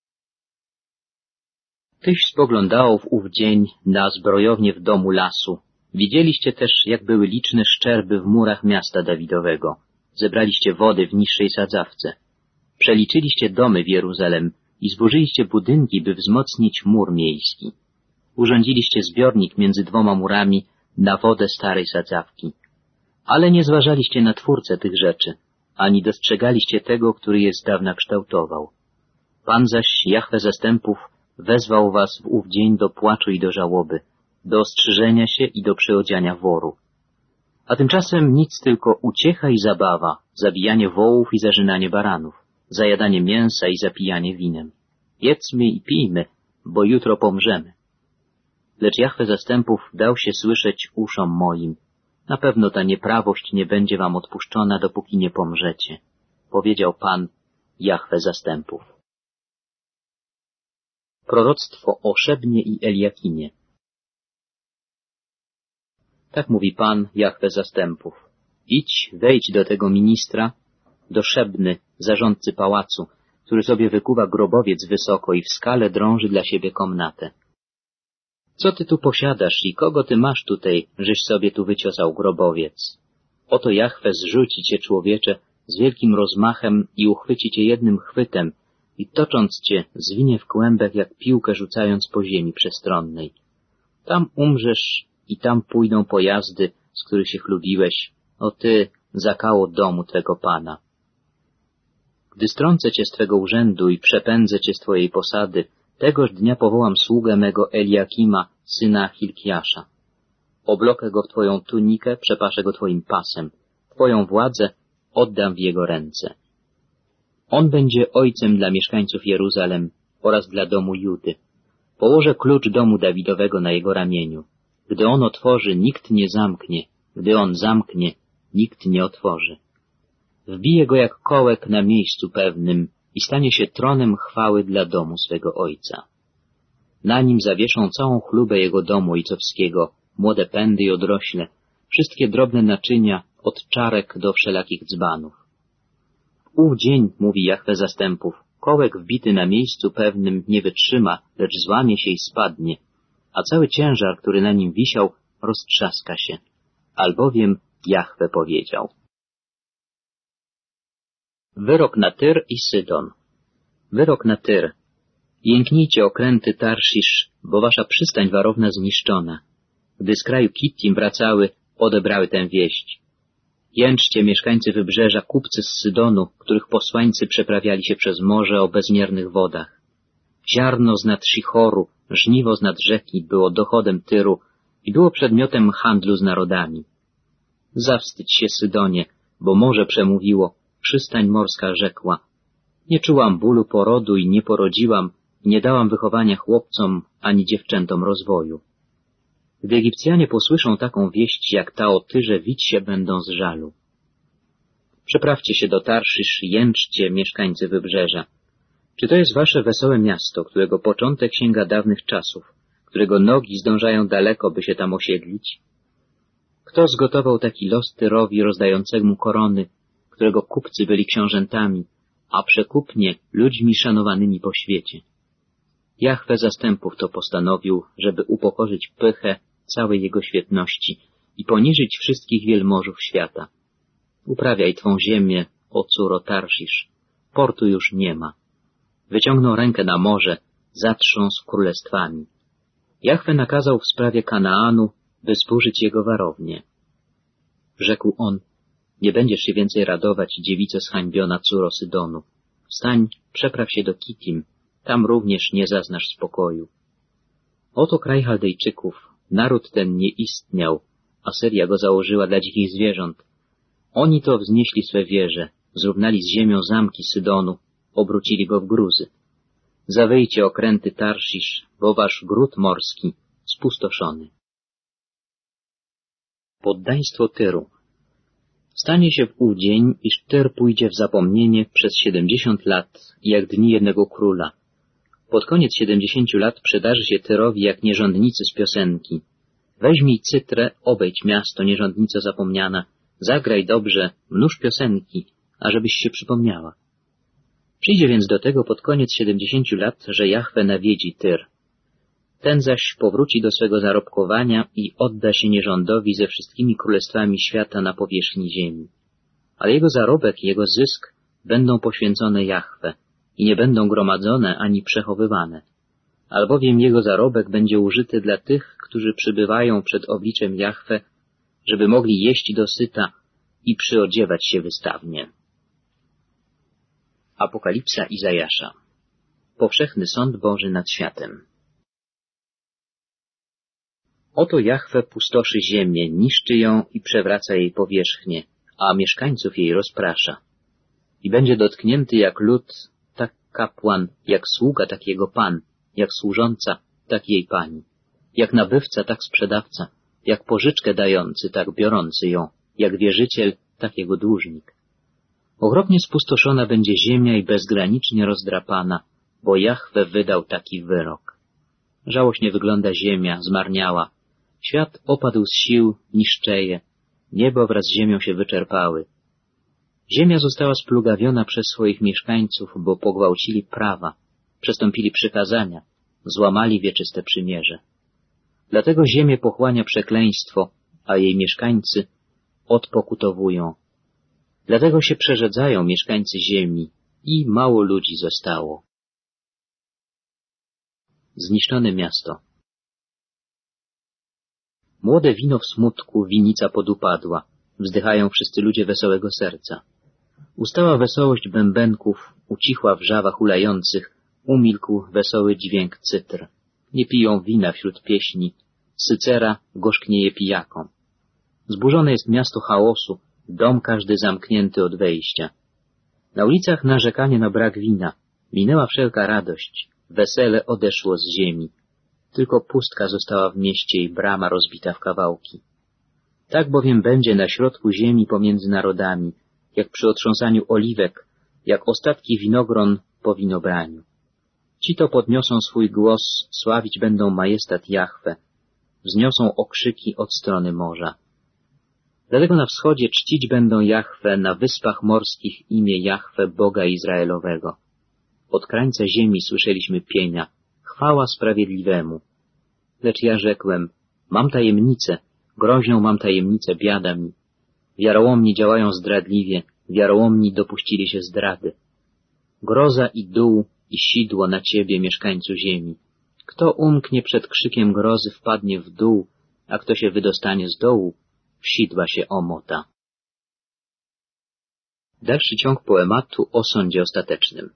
Tyś spoglądało w ów dzień na zbrojownię w domu lasu. Widzieliście też, jak były liczne szczerby w murach miasta Dawidowego. Zebraliście wody w niższej sadzawce. Przeliczyliście domy w Jeruzalem i zburzyliście budynki, by wzmocnić mur miejski. Urządziliście zbiornik między 2 murami na wodę starej sadzawki. Ale nie zważaliście na Twórcę tych rzeczy, ani dostrzegaliście tego, który je z dawna kształtował. Pan zaś, Jahwe zastępów, wezwał was w ów dzień do płaczu i do żałoby, do ostrzyżenia się i do przyodziania woru. A tymczasem nic, tylko uciecha i zabawa, zabijanie wołów i zarzynanie baranów, zajadanie mięsa i zapijanie winem. Jedzmy i pijmy, bo jutro pomrzemy. Lecz Jahwe zastępów dał się słyszeć uszom moim. Na pewno ta nieprawość nie będzie wam odpuszczona, dopóki nie pomrzecie. Powiedział Pan, Jahwe zastępów. Proroctwo o Szebnie i Eliakimie. Tak mówi Pan, Jahwe zastępów. Idź, wejdź do tego ministra, do Szebny, zarządcy pałacu, który sobie wykuwa grobowiec wysoko i w skale drąży dla siebie komnatę. Co ty tu posiadasz i kogo ty masz tutaj, żeś sobie tu wyciosał grobowiec? Oto Jahwe zrzuci cię, człowiecze, z wielkim rozmachem i uchwyci cię jednym chwytem i tocząc cię zwinie w kłębek jak piłkę rzucając po ziemi przestronnej. Tam umrzesz i tam pójdą pojazdy, z których się chlubiłeś, o ty, zakało domu twego Pana. Gdy strącę cię z twego urzędu i przepędzę cię z twojej posady, tegoż dnia powołam sługę mego Eliakima, syna Hilkiasza. Oblokę go w twoją tunikę, przepaszę go twoim pasem. Twoją władzę oddam w jego ręce. On będzie ojcem dla mieszkańców Jeruzalem oraz dla domu Judy. Położę klucz domu Dawidowego na jego ramieniu. Gdy on otworzy, nikt nie zamknie. Gdy on zamknie, nikt nie otworzy. Wbije go jak kołek na miejscu pewnym i stanie się tronem chwały dla domu swego ojca. Na nim zawieszą całą chlubę jego domu ojcowskiego, młode pędy i odrośle, wszystkie drobne naczynia, od czarek do wszelakich dzbanów. W ów dzień, mówi Jahwe zastępów, kołek wbity na miejscu pewnym nie wytrzyma, lecz złamie się i spadnie, a cały ciężar, który na nim wisiał, roztrzaska się, albowiem Jahwe powiedział. Wyrok na Tyr i Sydon. Wyrok na Tyr. Jęknijcie okręty Tarszisz, bo wasza przystań warowna zniszczona. Gdy z kraju Kittim wracały, odebrały tę wieść. Jęczcie, mieszkańcy wybrzeża, kupcy z Sydonu, których posłańcy przeprawiali się przez morze o bezmiernych wodach. Ziarno z nad Shichoru, żniwo z nad rzeki było dochodem Tyru i było przedmiotem handlu z narodami. Zawstydź się, Sydonie, bo morze przemówiło, przystań morska rzekła. Nie czułam bólu porodu i nie porodziłam, i nie dałam wychowania chłopcom ani dziewczętom rozwoju. Gdy Egipcjanie posłyszą taką wieść jak ta o Tyrze, wić się będą z żalu. Przeprawcie się do Tarszysz, jęczcie, mieszkańcy wybrzeża. Czy to jest wasze wesołe miasto, którego początek sięga dawnych czasów, którego nogi zdążają daleko, by się tam osiedlić? Kto zgotował taki los Tyrowi rozdającemu korony, którego kupcy byli książętami, a przekupnie ludźmi szanowanymi po świecie? Jahwe zastępów to postanowił, żeby upokorzyć pychę całej jego świetności i poniżyć wszystkich wielmożów świata. Uprawiaj twą ziemię, o córo Tarszisz. Portu już nie ma. Wyciągnął rękę na morze, zatrząsł królestwami. Jahwe nakazał w sprawie Kanaanu, by zburzyć jego warownię. Rzekł on, nie będziesz się więcej radować, dziewico zhańbiona córo Sydonu. Wstań, przepraw się do Kittim, tam również nie zaznasz spokoju. Oto kraj Chaldejczyków, naród ten nie istniał, Asyria go założyła dla dzikich zwierząt. Oni to wznieśli swe wieże, zrównali z ziemią zamki Sydonu, obrócili go w gruzy. Zawyjcie okręty Tarszisz, bo wasz gród morski spustoszony. Poddaństwo Tyru. Stanie się w ów dzień, iż Tyr pójdzie w zapomnienie przez 70 lat, jak dni jednego króla. Pod koniec 70 lat przydarzy się Tyrowi jak nierządnicy z piosenki. Weźmij cytrę, obejdź miasto, nierządnico zapomniana, zagraj dobrze, mnóż piosenki, ażebyś się przypomniała. Przyjdzie więc do tego pod koniec 70 lat, że Jahwe nawiedzi Tyr. Ten zaś powróci do swego zarobkowania i odda się nierządowi ze wszystkimi królestwami świata na powierzchni ziemi. Ale jego zarobek i jego zysk będą poświęcone Jahwe i nie będą gromadzone ani przechowywane, albowiem jego zarobek będzie użyty dla tych, którzy przybywają przed obliczem Jahwe, żeby mogli jeść dosyta i przyodziewać się wystawnie. Apokalipsa Izajasza. powszechny sąd Boży nad światem. Oto Jahwe pustoszy ziemię, niszczy ją i przewraca jej powierzchnię, a mieszkańców jej rozprasza. I będzie dotknięty jak lud, tak kapłan, jak sługa, tak jego pan, jak służąca, tak jej pani, jak nabywca, tak sprzedawca, jak pożyczkę dający, tak biorący ją, jak wierzyciel, tak jego dłużnik. Okropnie spustoszona będzie ziemia i bezgranicznie rozdrapana, bo Jahwe wydał taki wyrok. Żałośnie wygląda ziemia, zmarniała. Świat opadł z sił, niszczeje. Niebo wraz z ziemią się wyczerpały. Ziemia została splugawiona przez swoich mieszkańców, bo pogwałcili prawa, przestąpili przykazania, złamali wieczyste przymierze. Dlatego ziemię pochłania przekleństwo, a jej mieszkańcy odpokutowują. Dlatego się przerzedzają mieszkańcy ziemi i mało ludzi zostało. Zniszczone miasto. Młode wino w smutku, winica podupadła, wzdychają wszyscy ludzie wesołego serca. Ustała wesołość bębenków, ucichła wrzawa hulających, umilkł wesoły dźwięk cytr. Nie piją wina wśród pieśni, sycera gorzknieje pijakom. Zburzone jest miasto chaosu, dom każdy zamknięty od wejścia. Na ulicach narzekanie na brak wina, minęła wszelka radość, wesele odeszło z ziemi. Tylko pustka została w mieście i brama rozbita w kawałki. Tak bowiem będzie na środku ziemi pomiędzy narodami, jak przy otrząsaniu oliwek, jak ostatki winogron po winobraniu. Ci to podniosą swój głos, sławić będą majestat Jahwe, wzniosą okrzyki od strony morza. Dlatego na wschodzie czcić będą Jahwe, na wyspach morskich imię Jahwe, Boga Izraelowego. Od krańca ziemi słyszeliśmy pienia, chwała sprawiedliwemu. Lecz ja rzekłem, mam tajemnicę, groźną mam tajemnicę, biada mi. Wiarołomni działają zdradliwie, wiarołomni dopuścili się zdrady. Groza i dół i sidło na ciebie, mieszkańcu ziemi. Kto umknie przed krzykiem grozy, wpadnie w dół, a kto się wydostanie z dołu, w sidła się omota. Dalszy ciąg poematu o sądzie ostatecznym.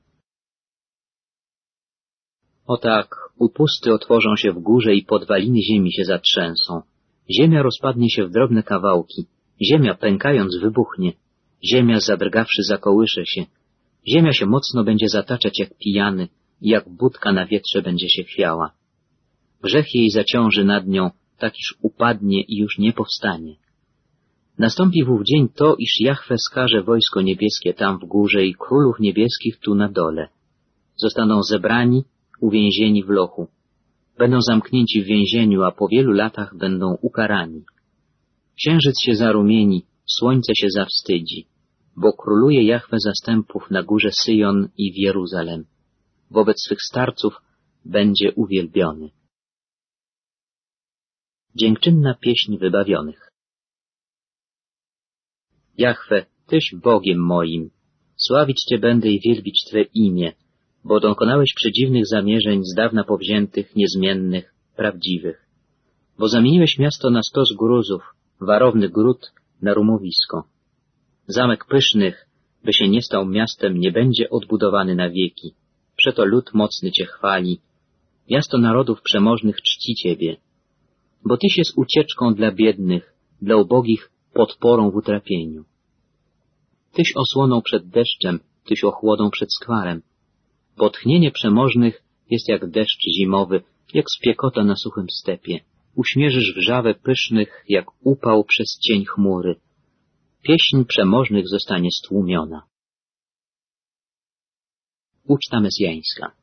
O tak, upusty otworzą się w górze i podwaliny ziemi się zatrzęsą. Ziemia rozpadnie się w drobne kawałki, ziemia pękając wybuchnie, ziemia zadrgawszy zakołysze się, ziemia się mocno będzie zataczać jak pijany i jak budka na wietrze będzie się chwiała. Grzech jej zaciąży nad nią, tak iż upadnie i już nie powstanie. Nastąpi wów dzień to, iż Jahwe skaże wojsko niebieskie tam w górze i królów niebieskich tu na dole. Zostaną zebrani, uwięzieni w lochu. Będą zamknięci w więzieniu, a po wielu latach będą ukarani. Księżyc się zarumieni, słońce się zawstydzi, bo króluje Jahwe zastępów na górze Syjon i w Jeruzalem. Wobec swych starców będzie uwielbiony. Dziękczynna pieśń wybawionych. Jahwe, Tyś Bogiem moim, sławić Cię będę i wielbić Twe imię, bo dokonałeś przedziwnych zamierzeń z dawna powziętych, niezmiennych, prawdziwych. Bo zamieniłeś miasto na stos gruzów, warowny gród na rumowisko. Zamek pysznych, by się nie stał miastem, nie będzie odbudowany na wieki. Przeto lud mocny Cię chwali. Miasto narodów przemożnych czci Ciebie. Bo Tyś jest ucieczką dla biednych, dla ubogich podporą w utrapieniu. Tyś osłoną przed deszczem, Tyś ochłodą przed skwarem. Bo tchnienie przemożnych jest jak deszcz zimowy, jak spiekota na suchym stepie. Uśmierzysz wrzawę pysznych, jak upał przez cień chmury. Pieśń przemożnych zostanie stłumiona. Uczta mesjańska.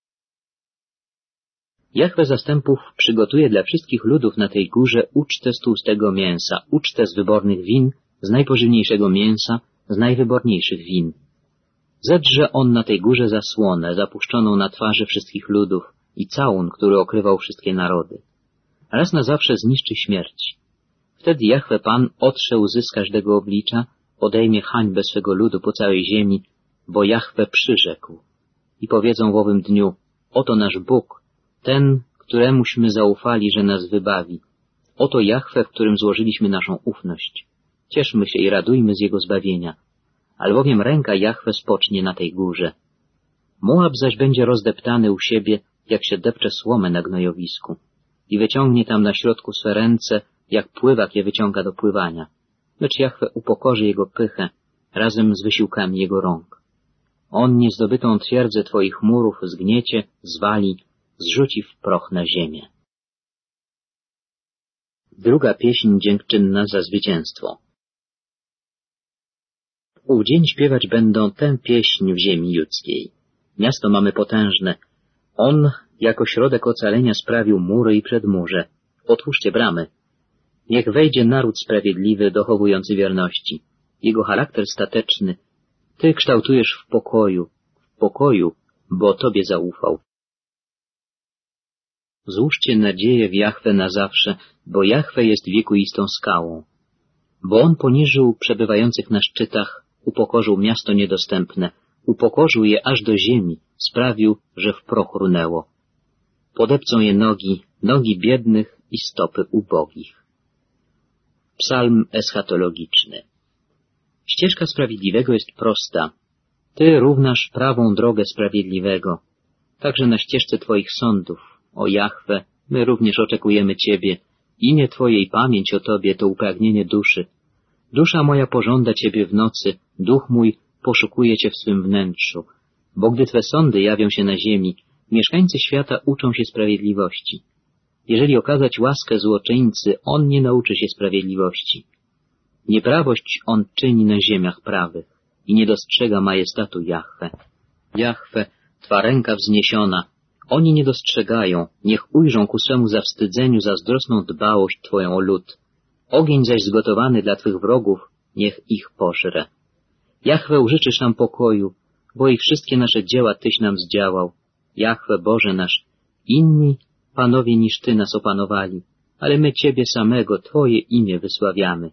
Jahwe zastępów przygotuje dla wszystkich ludów na tej górze ucztę z tłustego mięsa, ucztę z wybornych win, z najpożywniejszego mięsa, z najwyborniejszych win. Zedrze on na tej górze zasłonę, zapuszczoną na twarzy wszystkich ludów i całun, który okrywał wszystkie narody. A raz na zawsze zniszczy śmierć. Wtedy Jahwe Pan otrze łzy z każdego oblicza, odejmie hańbę swego ludu po całej ziemi, bo Jahwe przyrzekł. I powiedzą w owym dniu, oto nasz Bóg, ten, któremuśmy zaufali, że nas wybawi. Oto Jahwe, w którym złożyliśmy naszą ufność. Cieszmy się i radujmy z Jego zbawienia, albowiem ręka Jahwe spocznie na tej górze. Moab zaś będzie rozdeptany u siebie, jak się depcze słomę na gnojowisku i wyciągnie tam na środku swe ręce, jak pływak je wyciąga do pływania. Lecz Jahwe upokorzy jego pychę razem z wysiłkami jego rąk. On niezdobytą twierdzę twoich murów zgniecie, zwali, zrzuci w proch na ziemię. Druga pieśń dziękczynna za zwycięstwo. W ów dzień śpiewać będą tę pieśń w ziemi judzkiej. Miasto mamy potężne. On jako środek ocalenia sprawił mury i przedmurze. Otwórzcie bramy. Niech wejdzie naród sprawiedliwy, dochowujący wierności. Jego charakter stateczny. Ty kształtujesz w pokoju, bo Tobie zaufał. Złóżcie nadzieję w Jahwe na zawsze, bo Jahwe jest wiekuistą skałą. Bo On poniżył przebywających na szczytach, upokorzył miasto niedostępne, upokorzył je aż do ziemi, sprawił, że w proch runęło. Podepcą je nogi biednych i stopy ubogich. Psalm eschatologiczny. Ścieżka sprawiedliwego jest prosta. Ty równasz prawą drogę sprawiedliwego. Także na ścieżce Twoich sądów, o Jahwe, my również oczekujemy Ciebie. Imię Twoje i pamięć o Tobie to upragnienie duszy. Dusza moja pożąda Ciebie w nocy, duch mój poszukuje Cię w swym wnętrzu. Bo gdy Twe sądy jawią się na ziemi, mieszkańcy świata uczą się sprawiedliwości. Jeżeli okazać łaskę złoczyńcy, on nie nauczy się sprawiedliwości. Nieprawość on czyni na ziemiach prawych i nie dostrzega majestatu Jahwe. Jahwe, Twa ręka wzniesiona, oni nie dostrzegają, niech ujrzą ku swemu zawstydzeniu zazdrosną dbałość Twoją o lud. Ogień zaś zgotowany dla Twych wrogów, niech ich pożre. Jahwe, użyczysz nam pokoju, bo i wszystkie nasze dzieła Tyś nam zdziałał. Jahwe, Boże nasz, inni panowie niż Ty nas opanowali, ale my Ciebie samego, Twoje imię wysławiamy.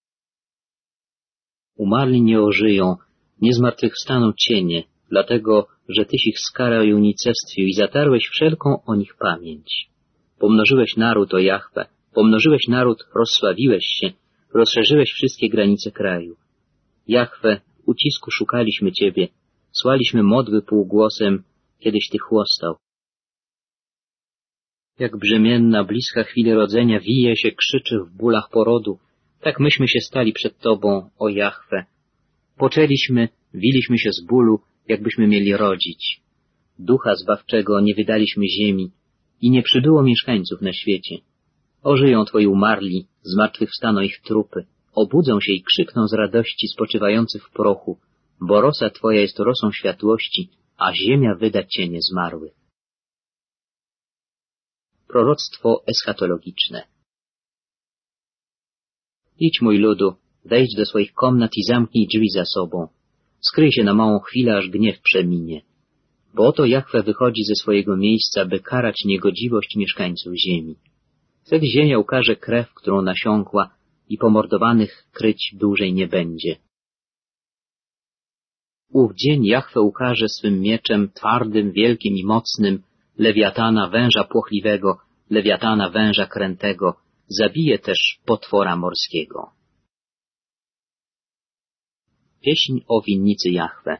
Umarli nie ożyją, nie zmartwychwstaną cienie, dlatego, że Tyś ich skarał i unicestwił i zatarłeś wszelką o nich pamięć. Pomnożyłeś naród, o Jahwe, pomnożyłeś naród, rozsławiłeś się, rozszerzyłeś wszystkie granice kraju. Jahwe, w ucisku szukaliśmy Ciebie, słaliśmy modły półgłosem, kiedyś Ty chłostał. Jak brzemienna, bliska chwili rodzenia wije się, krzyczy w bólach porodu, tak myśmy się stali przed Tobą, o Jahwe. Poczęliśmy, wiliśmy się z bólu, jakbyśmy mieli rodzić. Ducha zbawczego nie wydaliśmy ziemi i nie przybyło mieszkańców na świecie. Ożyją Twoi umarli, zmartwychwstaną ich trupy, obudzą się i krzykną z radości spoczywający w prochu, bo rosa Twoja jest rosą światłości, a ziemia wyda cienie zmarłych. Proroctwo eschatologiczne. Idź, mój ludu, wejdź do swoich komnat i zamknij drzwi za sobą. Skryj się na małą chwilę, aż gniew przeminie. Bo oto Jahwe wychodzi ze swojego miejsca, by karać niegodziwość mieszkańców ziemi. Wtedy ziemia ukaże krew, którą nasiąkła i pomordowanych kryć dłużej nie będzie. Ów dzień Jahwe ukaże swym mieczem twardym, wielkim i mocnym Lewiatana, węża płochliwego, Lewiatana, węża krętego, zabije też potwora morskiego. Pieśń o winnicy Jahwe.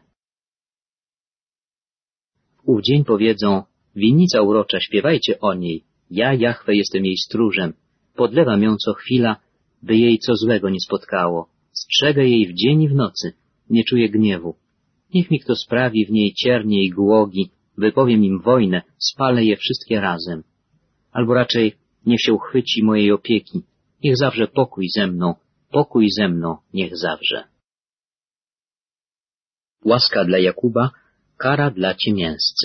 W ów dzień powiedzą, winnica urocza, śpiewajcie o niej, ja Jahwe jestem jej stróżem, podlewam ją co chwila, by jej co złego nie spotkało, strzegę jej w dzień i w nocy, nie czuję gniewu. Niech mi kto sprawi w niej ciernie i głogi, wypowiem im wojnę, spalę je wszystkie razem. Albo raczej niech się uchwyci mojej opieki, niech zawrze pokój ze mną niech zawrze. Łaska dla Jakuba, kara dla ciemięscy.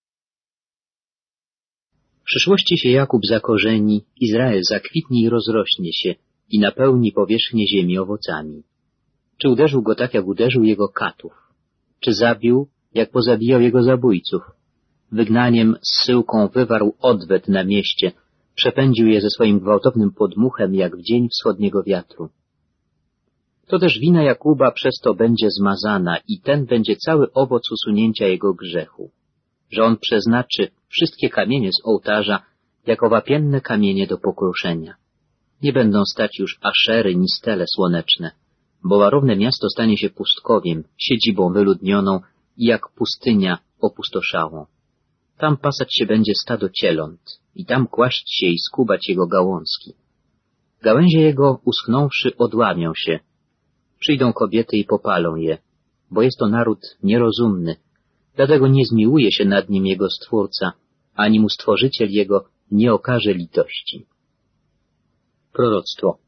W przyszłości się Jakub zakorzeni, Izrael zakwitnie i rozrośnie się i napełni powierzchnię ziemi owocami. Czy uderzył go tak, jak uderzył jego katów? Czy zabił, jak pozabijał jego zabójców? Wygnaniem, zsyłką wywarł odwet na mieście, przepędził je ze swoim gwałtownym podmuchem, jak w dzień wschodniego wiatru. To też wina Jakuba przez to będzie zmazana i ten będzie cały owoc usunięcia jego grzechu, że on przeznaczy wszystkie kamienie z ołtarza jako wapienne kamienie do pokruszenia. Nie będą stać już aszery ni stele słoneczne, bo warowne miasto stanie się pustkowiem, siedzibą wyludnioną i jak pustynia opustoszałą. Tam pasać się będzie stado cieląt i tam kłaść się i skubać jego gałązki. Gałęzie jego, uschnąwszy, odłamią się. Przyjdą kobiety i popalą je, bo jest to naród nierozumny, dlatego nie zmiłuje się nad nim jego Stwórca, ani mu Stworzyciel jego nie okaże litości. Proroctwo.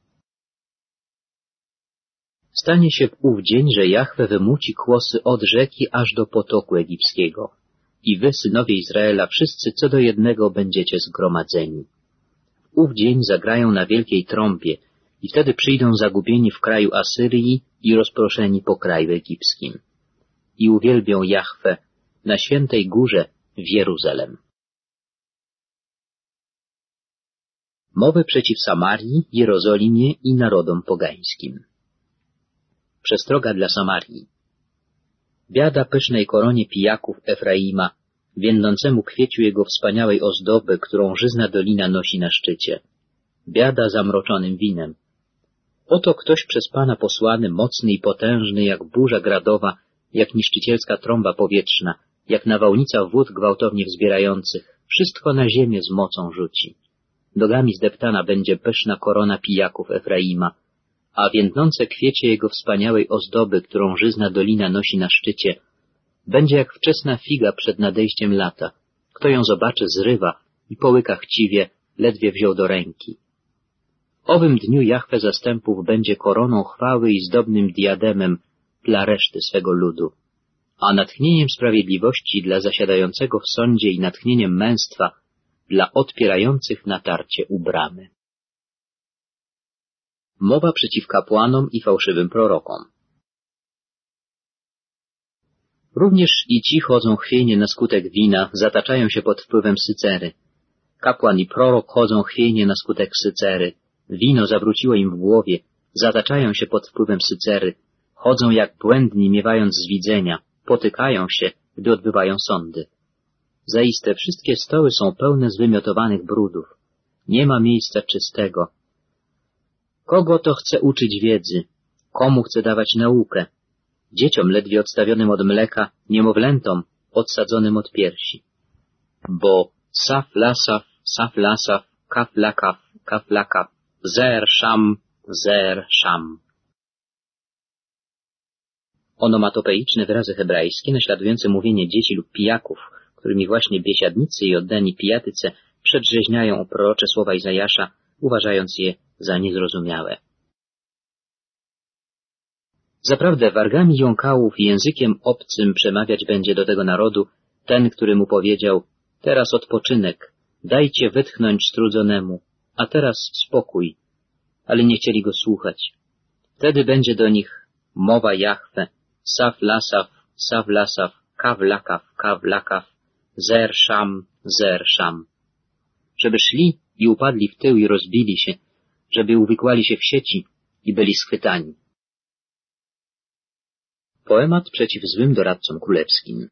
Stanie się w ów dzień, że Jahwe wymuci kłosy od rzeki aż do potoku egipskiego. I wy, synowie Izraela, wszyscy co do jednego będziecie zgromadzeni. W ów dzień zagrają na wielkiej trąbie i wtedy przyjdą zagubieni w kraju Asyrii i rozproszeni po kraju egipskim. I uwielbią Jahwe na świętej górze w Jeruzalem. Mowy przeciw Samarii, Jerozolimie i narodom pogańskim. Przestroga dla Samarii. Biada pysznej koronie pijaków Efraima, więdącemu kwieciu jego wspaniałej ozdoby, którą żyzna dolina nosi na szczycie. Biada zamroczonym winem. Oto ktoś przez Pana posłany, mocny i potężny, jak burza gradowa, jak niszczycielska trąba powietrzna, jak nawałnica wód gwałtownie wzbierających, wszystko na ziemię z mocą rzuci. Nogami zdeptana będzie pyszna korona pijaków Efraima, a więdnące kwiecie jego wspaniałej ozdoby, którą żyzna dolina nosi na szczycie, będzie jak wczesna figa przed nadejściem lata. Kto ją zobaczy, zrywa i połyka chciwie, ledwie wziął do ręki. W owym dniu Jahwe zastępów będzie koroną chwały i zdobnym diademem dla reszty swego ludu, a natchnieniem sprawiedliwości dla zasiadającego w sądzie i natchnieniem męstwa dla odpierających natarcie u bramy. Mowa przeciw kapłanom i fałszywym prorokom. Również i ci chodzą chwiejnie na skutek wina, zataczają się pod wpływem sycery. Kapłan i prorok chodzą chwiejnie na skutek sycery. Wino zawróciło im w głowie, zataczają się pod wpływem sycery. Chodzą jak błędni, miewając zwidzenia, potykają się, gdy odbywają sądy. Zaiste wszystkie stoły są pełne zwymiotowanych brudów. Nie ma miejsca czystego. Kogo to chce uczyć wiedzy? Komu chce dawać naukę? Dzieciom ledwie odstawionym od mleka, niemowlętom odsadzonym od piersi. Bo saf lasaf, kaf lakaf, zer sham. Onomatopeiczne wyrazy hebrajskie naśladujące mówienie dzieci lub pijaków, którymi właśnie biesiadnicy i oddani pijatyce przedrzeźniają prorocze słowa Izajasza, uważając je za niezrozumiałe. Zaprawdę wargami jąkałów i językiem obcym przemawiać będzie do tego narodu ten, który mu powiedział: teraz odpoczynek, dajcie wytchnąć strudzonemu, a teraz spokój. Ale nie chcieli go słuchać. Wtedy będzie do nich mowa Jahwe, saf lasaf, kaw lakaf, zer sham. Żeby szli i upadli w tył i rozbili się, żeby uwikłali się w sieci i byli schwytani. Poemat przeciw złym doradcom królewskim.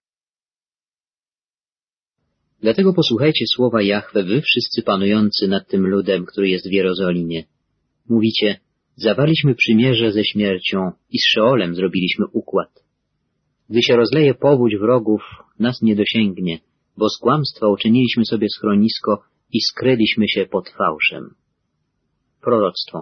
Dlatego posłuchajcie słowa Jahwe, wy wszyscy panujący nad tym ludem, który jest w Jerozolimie. Mówicie: zawarliśmy przymierze ze śmiercią i z Szeolem zrobiliśmy układ. Gdy się rozleje powódź wrogów, nas nie dosięgnie, bo z kłamstwa uczyniliśmy sobie schronisko i skryliśmy się pod fałszem. Proroctwo.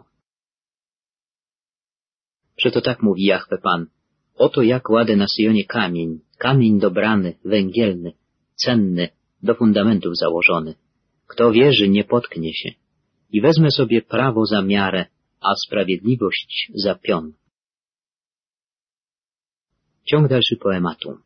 Przeto tak mówi Jahwe Pan: oto ja kładę na Syjonie kamień dobrany, węgielny, cenny, do fundamentów założony. Kto wierzy, nie potknie się. I wezmę sobie prawo za miarę, a sprawiedliwość za pion. Ciąg dalszy poematu.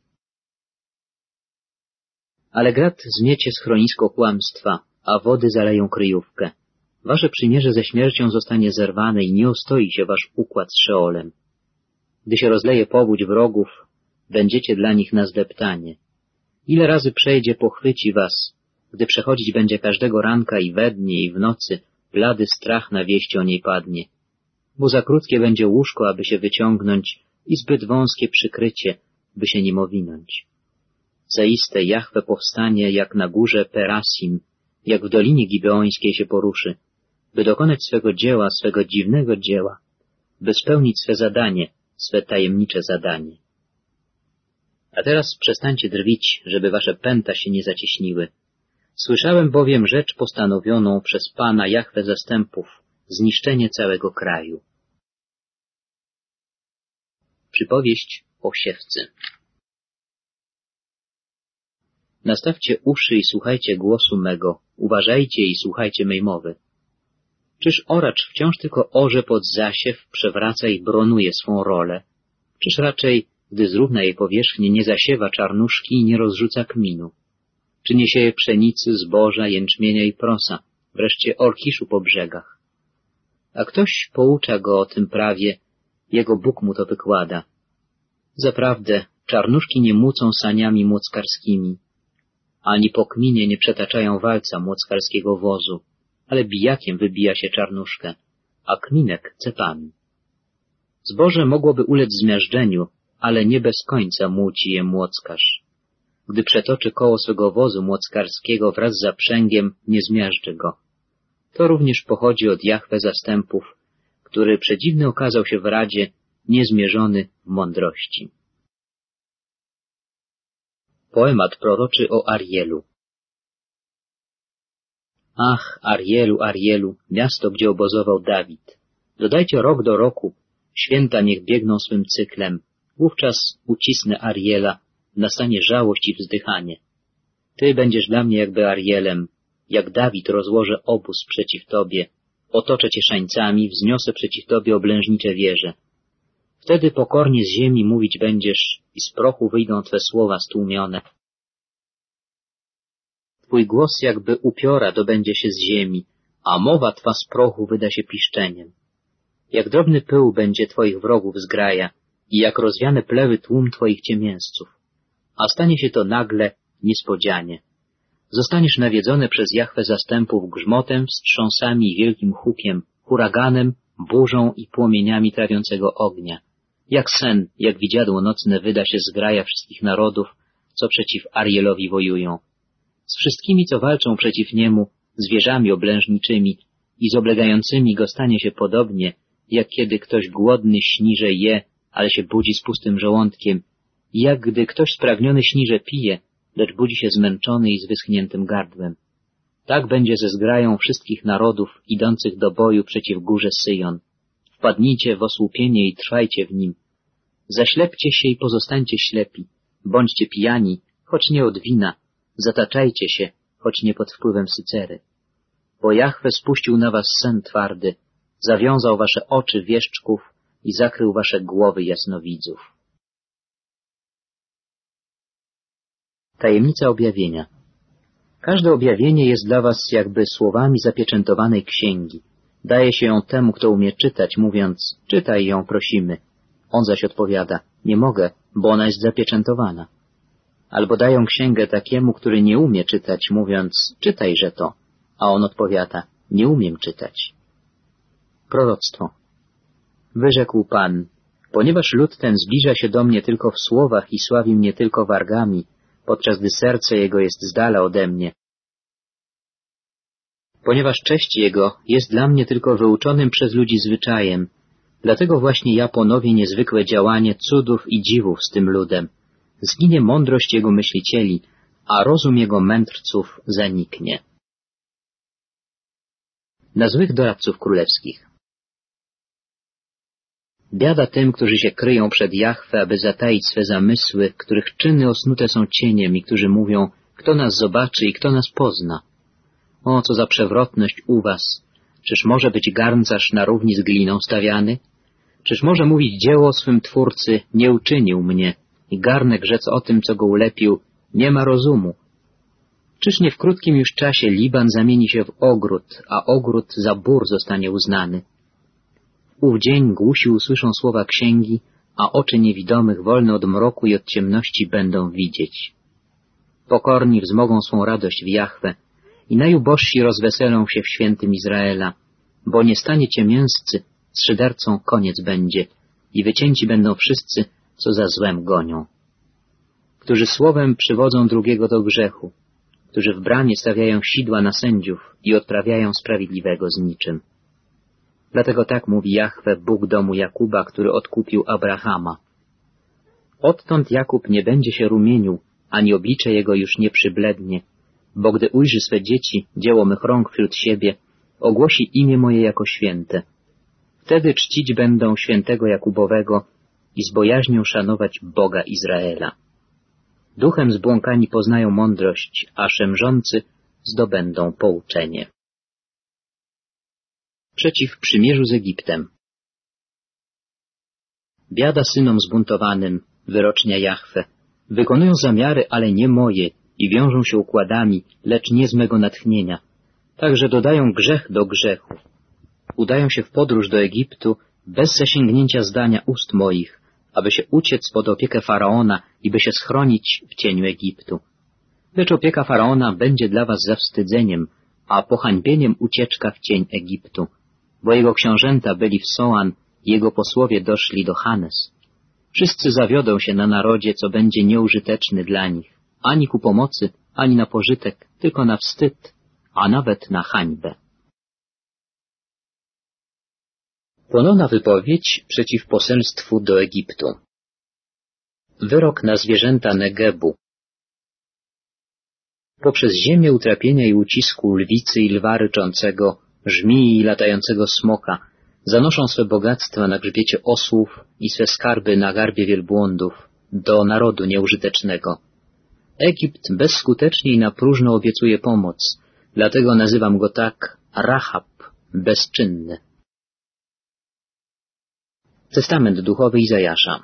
Ale grad zmiecie schronisko kłamstwa, a wody zaleją kryjówkę. Wasze przymierze ze śmiercią zostanie zerwane i nie ostoi się wasz układ z Szeolem. Gdy się rozleje powódź wrogów, będziecie dla nich na zdeptanie. Ile razy przejdzie, pochwyci was, gdy przechodzić będzie każdego ranka i we dnie, i w nocy, blady strach na wieści o niej padnie. Bo za krótkie będzie łóżko, aby się wyciągnąć, i zbyt wąskie przykrycie, by się nim owinąć. Zaiste Jahwe powstanie jak na górze Perasim, jak w dolinie gibeońskiej się poruszy, by dokonać swego dzieła, swego dziwnego dzieła, by spełnić swe zadanie, swe tajemnicze zadanie. A teraz przestańcie drwić, żeby wasze pęta się nie zacieśniły. Słyszałem bowiem rzecz postanowioną przez Pana Jahwe zastępów, zniszczenie całego kraju. Przypowieść o siewcy. Nastawcie uszy i słuchajcie głosu mego, uważajcie i słuchajcie mej mowy. Czyż oracz wciąż tylko orze pod zasiew, przewraca i bronuje swą rolę? Czyż raczej, gdy zrówna jej powierzchnię, nie zasiewa czarnuszki i nie rozrzuca kminu? Czy nie sieje pszenicy, zboża, jęczmienia i prosa, wreszcie orkiszu po brzegach? A ktoś poucza go o tym prawie, jego Bóg mu to wykłada. Zaprawdę, czarnuszki nie mucą saniami młockarskimi, ani po kminie nie przetaczają walca młockarskiego wozu, ale bijakiem wybija się czarnuszkę, a kminek cepami. Zboże mogłoby ulec zmiażdżeniu, ale nie bez końca muci je młockarz. Gdy przetoczy koło swego wozu młockarskiego wraz z zaprzęgiem, nie zmiażdży go. To również pochodzi od Jahwe zastępów, który przedziwny okazał się w radzie, niezmierzony w mądrości. Poemat proroczy o Arielu. Ach, Arielu, Arielu, miasto, gdzie obozował Dawid. Dodajcie rok do roku, święta niech biegną swym cyklem. Wówczas ucisnę Ariela, nastanie żałość i wzdychanie. Ty będziesz dla mnie jakby Arielem, jak Dawid rozłożę obóz przeciw Tobie, otoczę Cię szańcami, wzniosę przeciw Tobie oblężnicze wieże. Wtedy pokornie z ziemi mówić będziesz i z prochu wyjdą Twe słowa stłumione. Twój głos jakby upiora dobędzie się z ziemi, a mowa Twa z prochu wyda się piszczeniem. Jak drobny pył będzie Twoich wrogów zgraja i jak rozwiane plewy tłum Twoich ciemięzców. A stanie się to nagle, niespodzianie. Zostaniesz nawiedzony przez Jahwe zastępów grzmotem, wstrząsami i wielkim hukiem, huraganem, burzą i płomieniami trawiącego ognia. Jak sen, jak widziadło nocne wyda się zgraja wszystkich narodów, co przeciw Arielowi wojują. Z wszystkimi, co walczą przeciw niemu, zwierzami oblężniczymi i z oblegającymi go stanie się podobnie, jak kiedy ktoś głodny śni, że je, ale się budzi z pustym żołądkiem, i jak gdy ktoś spragniony śni, że pije, lecz budzi się zmęczony i z wyschniętym gardłem. Tak będzie ze zgrają wszystkich narodów idących do boju przeciw górze Syjon. Wpadnijcie w osłupienie i trwajcie w nim. Zaślepcie się i pozostańcie ślepi. Bądźcie pijani, choć nie od wina. Zataczajcie się, choć nie pod wpływem sycery. Bo Jahwe spuścił na was sen twardy, zawiązał wasze oczy wieszczków i zakrył wasze głowy jasnowidzów. Tajemnica objawienia. Każde objawienie jest dla was jakby słowami zapieczętowanej księgi. Daje się ją temu, kto umie czytać, mówiąc, czytaj ją, prosimy. On zaś odpowiada, nie mogę, bo ona jest zapieczętowana. Albo dają księgę takiemu, który nie umie czytać, mówiąc, czytajże to. A on odpowiada, nie umiem czytać. Proroctwo. Wyrzekł Pan, ponieważ lud ten zbliża się do mnie tylko w słowach i sławi mnie tylko wargami, podczas gdy serce jego jest z dala ode mnie. Ponieważ cześć jego jest dla mnie tylko wyuczonym przez ludzi zwyczajem, dlatego właśnie ja ponowię niezwykłe działanie cudów i dziwów z tym ludem. Zginie mądrość jego myślicieli, a rozum jego mędrców zaniknie. Na złych doradców królewskich. Biada tym, którzy się kryją przed Jahwe, aby zataić swe zamysły, których czyny osnute są cieniem i którzy mówią, kto nas zobaczy i kto nas pozna. O, co za przewrotność u was! Czyż może być garncarz na równi z gliną stawiany? Czyż może mówić dzieło o swym Twórcy, nie uczynił mnie, i garnek rzec o tym, co go ulepił, nie ma rozumu? Czyż nie w krótkim już czasie Liban zamieni się w ogród, a ogród za bór zostanie uznany? Ów dzień głusi usłyszą słowa księgi, a oczy niewidomych wolne od mroku i od ciemności będą widzieć. Pokorni wzmogą swą radość w Jahwe i najubożsi rozweselą się w świętym Izraela, bo nie stanie ciemięscy, z szydercą koniec będzie i wycięci będą wszyscy, co za złem gonią. Którzy słowem przywodzą drugiego do grzechu, którzy w bramie stawiają sidła na sędziów i odprawiają sprawiedliwego z niczym. Dlatego tak mówi Jahwe, Bóg domu Jakuba, który odkupił Abrahama. Odtąd Jakub nie będzie się rumienił, ani oblicze jego już nie przyblednie, bo gdy ujrzy swe dzieci, dzieło mych rąk wśród siebie, ogłosi imię moje jako święte. Wtedy czcić będą świętego Jakubowego i z bojaźnią szanować Boga Izraela. Duchem zbłąkani poznają mądrość, a szemrzący zdobędą pouczenie. Przeciw przymierzu z Egiptem. Biada synom zbuntowanym, wyrocznia Jahwe. Wykonują zamiary, ale nie moje, i wiążą się układami, lecz nie z mego natchnienia. Także dodają grzech do grzechu. Udają się w podróż do Egiptu bez zasięgnięcia zdania ust moich, aby się uciec pod opiekę Faraona i by się schronić w cieniu Egiptu. Lecz opieka Faraona będzie dla was zawstydzeniem, a pohańbieniem ucieczka w cień Egiptu, bo jego książęta byli w Soan, jego posłowie doszli do Hanes. Wszyscy zawiodą się na narodzie, co będzie nieużyteczny dla nich, ani ku pomocy, ani na pożytek, tylko na wstyd, a nawet na hańbę. Ponowna wypowiedź przeciw poselstwu do Egiptu. Wyrok na zwierzęta Negebu. Poprzez ziemię utrapienia i ucisku lwicy i lwa ryczącego, żmii i latającego smoka, zanoszą swe bogactwa na grzbiecie osłów i swe skarby na garbie wielbłądów do narodu nieużytecznego. Egipt bezskutecznie i na próżno obiecuje pomoc, dlatego nazywam go tak Rahab, bezczynny. Testament duchowy Izajasza.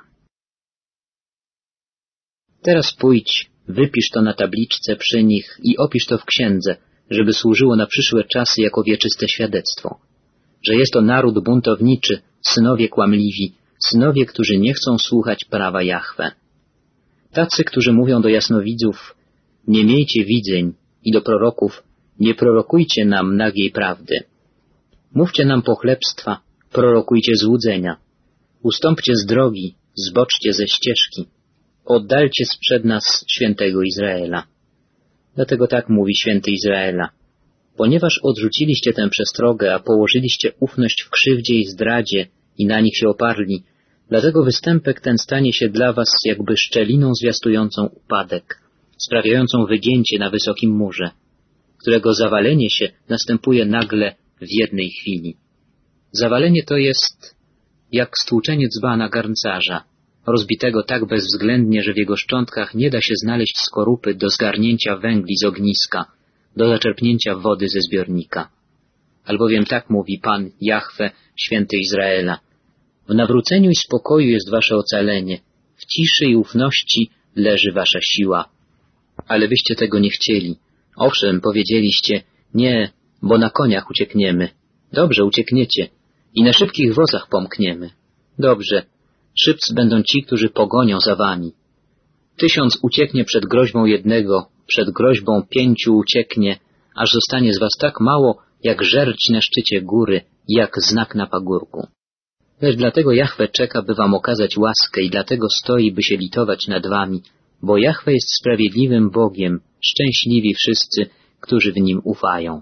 Teraz pójdź, wypisz to na tabliczce przy nich i opisz to w księdze, żeby służyło na przyszłe czasy jako wieczyste świadectwo, że jest to naród buntowniczy, synowie kłamliwi, synowie, którzy nie chcą słuchać prawa Jahwe. Tacy, którzy mówią do jasnowidzów, nie miejcie widzeń, i do proroków, nie prorokujcie nam nagiej prawdy. Mówcie nam pochlebstwa, prorokujcie złudzenia. Ustąpcie z drogi, zboczcie ze ścieżki. Oddalcie sprzed nas świętego Izraela. Dlatego tak mówi święty Izraela. Ponieważ odrzuciliście tę przestrogę, a położyliście ufność w krzywdzie i zdradzie i na nich się oparli, dlatego występek ten stanie się dla was jakby szczeliną zwiastującą upadek, sprawiającą wygięcie na wysokim murze, którego zawalenie się następuje nagle w jednej chwili. Zawalenie to jest jak stłuczenie dzbana garncarza, rozbitego tak bezwzględnie, że w jego szczątkach nie da się znaleźć skorupy do zgarnięcia węgli z ogniska, do zaczerpnięcia wody ze zbiornika. Albowiem tak mówi Pan Jahwe, święty Izraela. W nawróceniu i spokoju jest wasze ocalenie, w ciszy i ufności leży wasza siła. Ale wyście tego nie chcieli. Owszem, powiedzieliście, nie, bo na koniach uciekniemy. Dobrze, uciekniecie. I na szybkich wozach pomkniemy. Dobrze, szybcy będą ci, którzy pogonią za wami. 1000 ucieknie przed groźbą jednego, przed groźbą 5 ucieknie, aż zostanie z was tak mało, jak żerć na szczycie góry, jak znak na pagórku. Lecz dlatego Jahwe czeka, by wam okazać łaskę i dlatego stoi, by się litować nad wami, bo Jahwe jest sprawiedliwym Bogiem, szczęśliwi wszyscy, którzy w Nim ufają.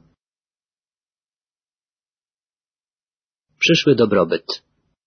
Przyszły dobrobyt.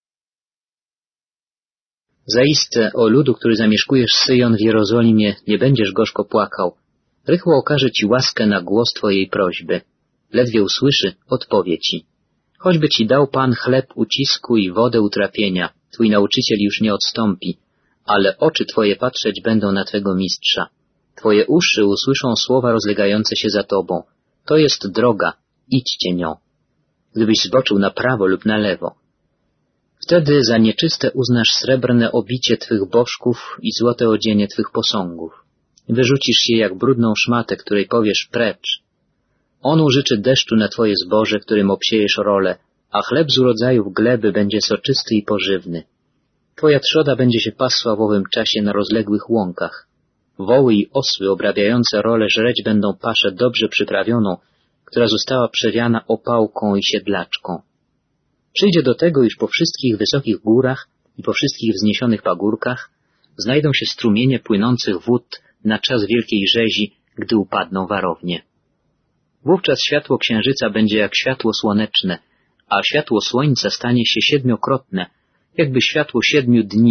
Zaiste, o ludu, który zamieszkujesz Syjon w Jerozolimie, nie będziesz gorzko płakał. Rychło okaże ci łaskę na głos twojej prośby. Ledwie usłyszy, odpowie ci. Choćby ci dał Pan chleb ucisku i wodę utrapienia, twój nauczyciel już nie odstąpi, ale oczy twoje patrzeć będą na twego mistrza. Twoje uszy usłyszą słowa rozlegające się za tobą. To jest droga, idźcie nią. Gdybyś zboczył na prawo lub na lewo. Wtedy za nieczyste uznasz srebrne obicie twych bożków i złote odzienie twych posągów. Wyrzucisz je jak brudną szmatę, której powiesz precz. On użyczy deszczu na twoje zboże, którym obsiejesz role, a chleb z urodzajów gleby będzie soczysty i pożywny. Twoja trzoda będzie się pasła w owym czasie na rozległych łąkach. Woły i osły obrabiające role żreć będą paszę dobrze przyprawioną, która została przewiana opałką i siedlaczką. Przyjdzie do tego, iż po wszystkich wysokich górach i po wszystkich wzniesionych pagórkach znajdą się strumienie płynących wód na czas wielkiej rzezi, gdy upadną warownie. Wówczas światło księżyca będzie jak światło słoneczne, a światło słońca stanie się 7-krotne, jakby światło 7 dni,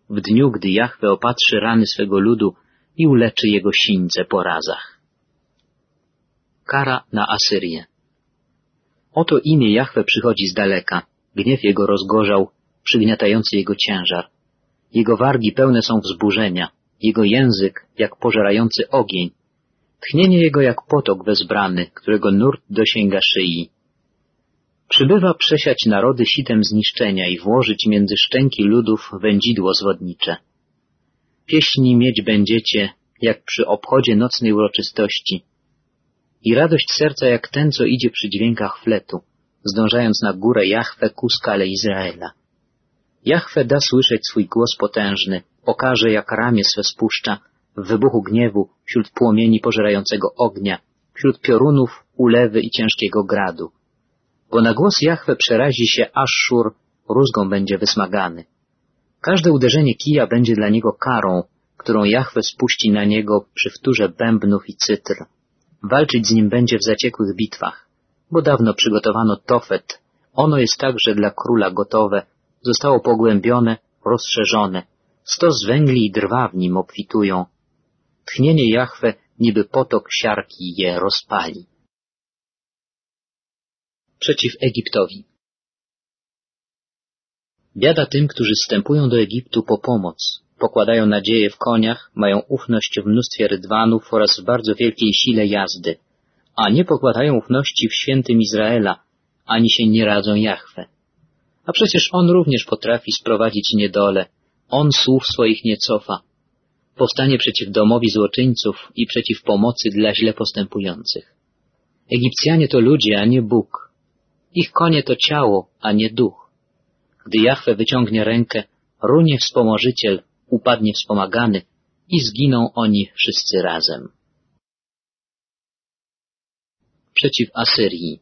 w dniu, gdy Jahwe opatrzy rany swego ludu i uleczy jego sińce po razach. Kara na Asyrię. Oto imię Jahwe przychodzi z daleka, gniew jego rozgorzał, przygniatający jego ciężar. Jego wargi pełne są wzburzenia, jego język jak pożerający ogień, tchnienie jego jak potok wezbrany, którego nurt dosięga szyi. Przybywa przesiać narody sitem zniszczenia i włożyć między szczęki ludów wędzidło zwodnicze. Pieśni mieć będziecie, jak przy obchodzie nocnej uroczystości, i radość serca jak ten, co idzie przy dźwiękach fletu, zdążając na górę Jahwe ku skale Izraela. Jahwe da słyszeć swój głos potężny, pokaże, jak ramię swe spuszcza, w wybuchu gniewu, wśród płomieni pożerającego ognia, wśród piorunów, ulewy i ciężkiego gradu. Bo na głos Jahwe przerazi się Aszszur, rózgą będzie wysmagany. Każde uderzenie kija będzie dla niego karą, którą Jahwe spuści na niego przy wtórze bębnów i cytr. Walczyć z nim będzie w zaciekłych bitwach, bo dawno przygotowano Tofet. Ono jest także dla króla gotowe, zostało pogłębione, rozszerzone. 100 węgli i drwa w nim obfitują. Tchnienie Jahwe niby potok siarki je rozpali. Przeciw Egiptowi. Biada tym, którzy wstępują do Egiptu po pomoc, pokładają nadzieję w koniach, mają ufność w mnóstwie rydwanów oraz w bardzo wielkiej sile jazdy, a nie pokładają ufności w świętym Izraela, ani się nie radzą Jahwe. A przecież On również potrafi sprowadzić niedolę, On słów swoich nie cofa. Powstanie przeciw domowi złoczyńców i przeciw pomocy dla źle postępujących. Egipcjanie to ludzie, a nie Bóg. Ich konie to ciało, a nie duch. Gdy Jahwe wyciągnie rękę, runie wspomożyciel, upadnie wspomagany i zginą oni wszyscy razem. Przeciw Asyrii.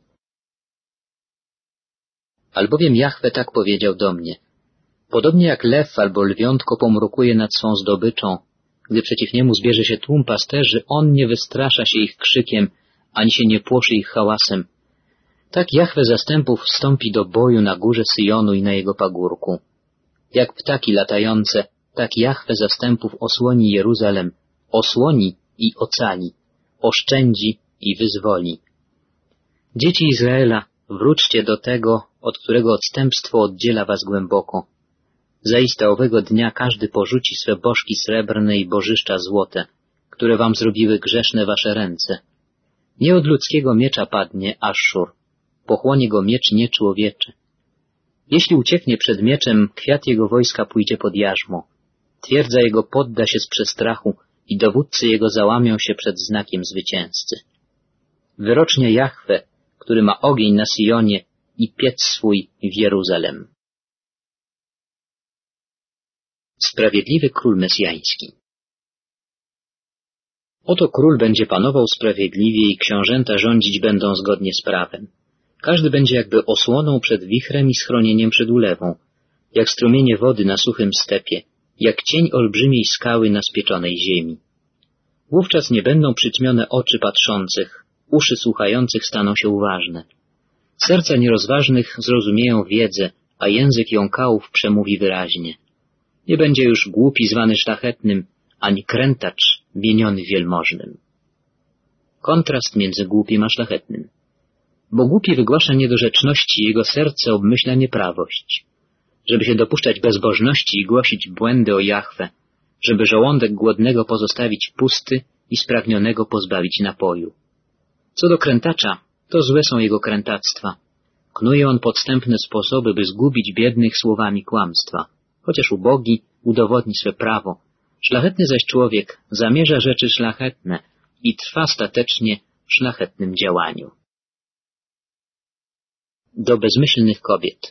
Albowiem Jahwe tak powiedział do mnie. Podobnie jak lew albo lwiątko pomrukuje nad swą zdobyczą, gdy przeciw niemu zbierze się tłum pasterzy, on nie wystrasza się ich krzykiem, ani się nie płoszy ich hałasem. Tak Jahwe zastępów wstąpi do boju na górze Syjonu i na jego pagórku. Jak ptaki latające, tak Jahwe zastępów osłoni Jeruzalem, osłoni i ocali, oszczędzi i wyzwoli. Dzieci Izraela, wróćcie do tego, od którego odstępstwo oddziela was głęboko. Zaiste owego dnia każdy porzuci swe bożki srebrne i bożyszcza złote, które wam zrobiły grzeszne wasze ręce. Nie od ludzkiego miecza padnie Aszszur, pochłonie go miecz nieczłowieczy. Jeśli ucieknie przed mieczem, kwiat jego wojska pójdzie pod jarzmo. Twierdza jego podda się z przestrachu i dowódcy jego załamią się przed znakiem zwycięzcy. Wyrocznia Jahwe, który ma ogień na Syjonie i piec swój w Jeruzalem. Sprawiedliwy król mesjański. Oto król będzie panował sprawiedliwie i książęta rządzić będą zgodnie z prawem. Każdy będzie jakby osłoną przed wichrem i schronieniem przed ulewą, jak strumienie wody na suchym stepie, jak cień olbrzymiej skały na spieczonej ziemi. Wówczas nie będą przyćmione oczy patrzących, uszy słuchających staną się uważne. Serca nierozważnych zrozumieją wiedzę, a język jąkałów przemówi wyraźnie. Nie będzie już głupi zwany szlachetnym, ani krętacz mieniony wielmożnym. Kontrast między głupim a szlachetnym. Bo głupi wygłasza niedorzeczności, jego serce obmyśla nieprawość. Żeby się dopuszczać bezbożności i głosić błędy o Jahwe, żeby żołądek głodnego pozostawić pusty i spragnionego pozbawić napoju. Co do krętacza, to złe są jego krętactwa. Knuje on podstępne sposoby, by zgubić biednych słowami kłamstwa. Chociaż ubogi udowodni swe prawo, szlachetny zaś człowiek zamierza rzeczy szlachetne i trwa statecznie w szlachetnym działaniu. Do bezmyślnych kobiet.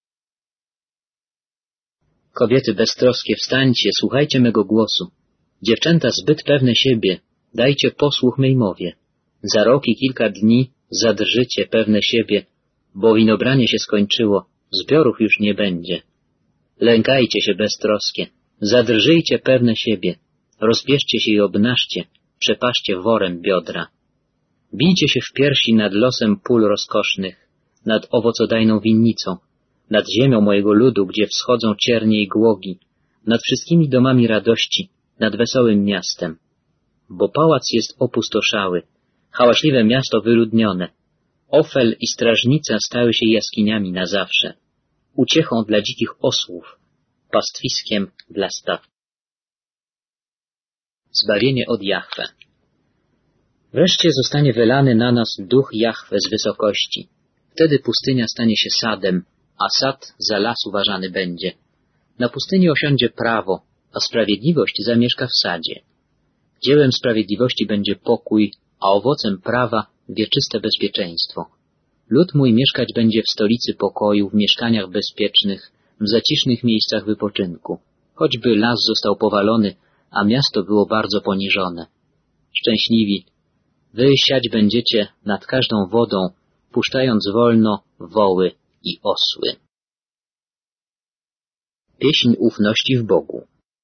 Kobiety beztroskie, wstańcie, słuchajcie mego głosu. Dziewczęta zbyt pewne siebie, dajcie posłuch mej mowie. Za rok i kilka dni zadrżycie pewne siebie, bo winobranie się skończyło, zbiorów już nie będzie. Lękajcie się beztroskie, zadrżyjcie pewne siebie, rozbierzcie się i obnażcie, przepaszcie worem biodra. Bijcie się w piersi nad losem pól rozkosznych, nad owocodajną winnicą, nad ziemią mojego ludu, gdzie wschodzą ciernie i głogi, nad wszystkimi domami radości, nad wesołym miastem. Bo pałac jest opustoszały, hałaśliwe miasto wyludnione. Ofel i strażnica stały się jaskiniami na zawsze, uciechą dla dzikich osłów, pastwiskiem dla staw. Zbawienie od Jahwe. Wreszcie zostanie wylany na nas duch Jahwe z wysokości. Wtedy pustynia stanie się sadem, a sad za las uważany będzie. Na pustyni osiądzie prawo, a sprawiedliwość zamieszka w sadzie. Dziełem sprawiedliwości będzie pokój, a owocem prawa wieczyste bezpieczeństwo. Lud mój mieszkać będzie w stolicy pokoju, w mieszkaniach bezpiecznych, w zacisznych miejscach wypoczynku. Choćby las został powalony, a miasto było bardzo poniżone. Szczęśliwi, wy siać będziecie nad każdą wodą, puszczając wolno woły i osły. Pieśń ufności w Bogu.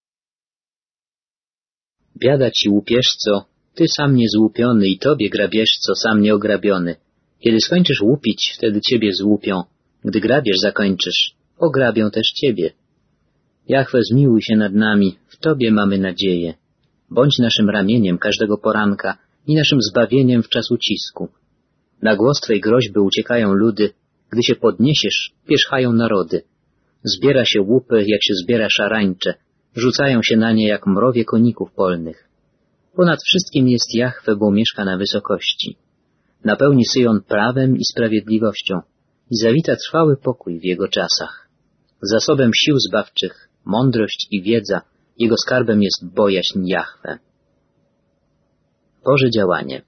Biada ci, łupieżco, ty sam niezłupiony i tobie, grabieżco, sam nieograbiony. Kiedy skończysz łupić, wtedy ciebie złupią. Gdy grabież zakończysz, ograbią też ciebie. Jahwe, zmiłuj się nad nami, w tobie mamy nadzieję. Bądź naszym ramieniem każdego poranka i naszym zbawieniem w czas ucisku. Na głos twej groźby uciekają ludy, gdy się podniesiesz, pierzchają narody. Zbiera się łupy, jak się zbiera szarańcze, rzucają się na nie jak mrowie koników polnych. Ponad wszystkim jest Jahwe, bo mieszka na wysokości. Napełni Syjon prawem i sprawiedliwością i zawita trwały pokój w jego czasach. Zasobem sił zbawczych, mądrość i wiedza, jego skarbem jest bojaźń Jahwe. Boże działanie.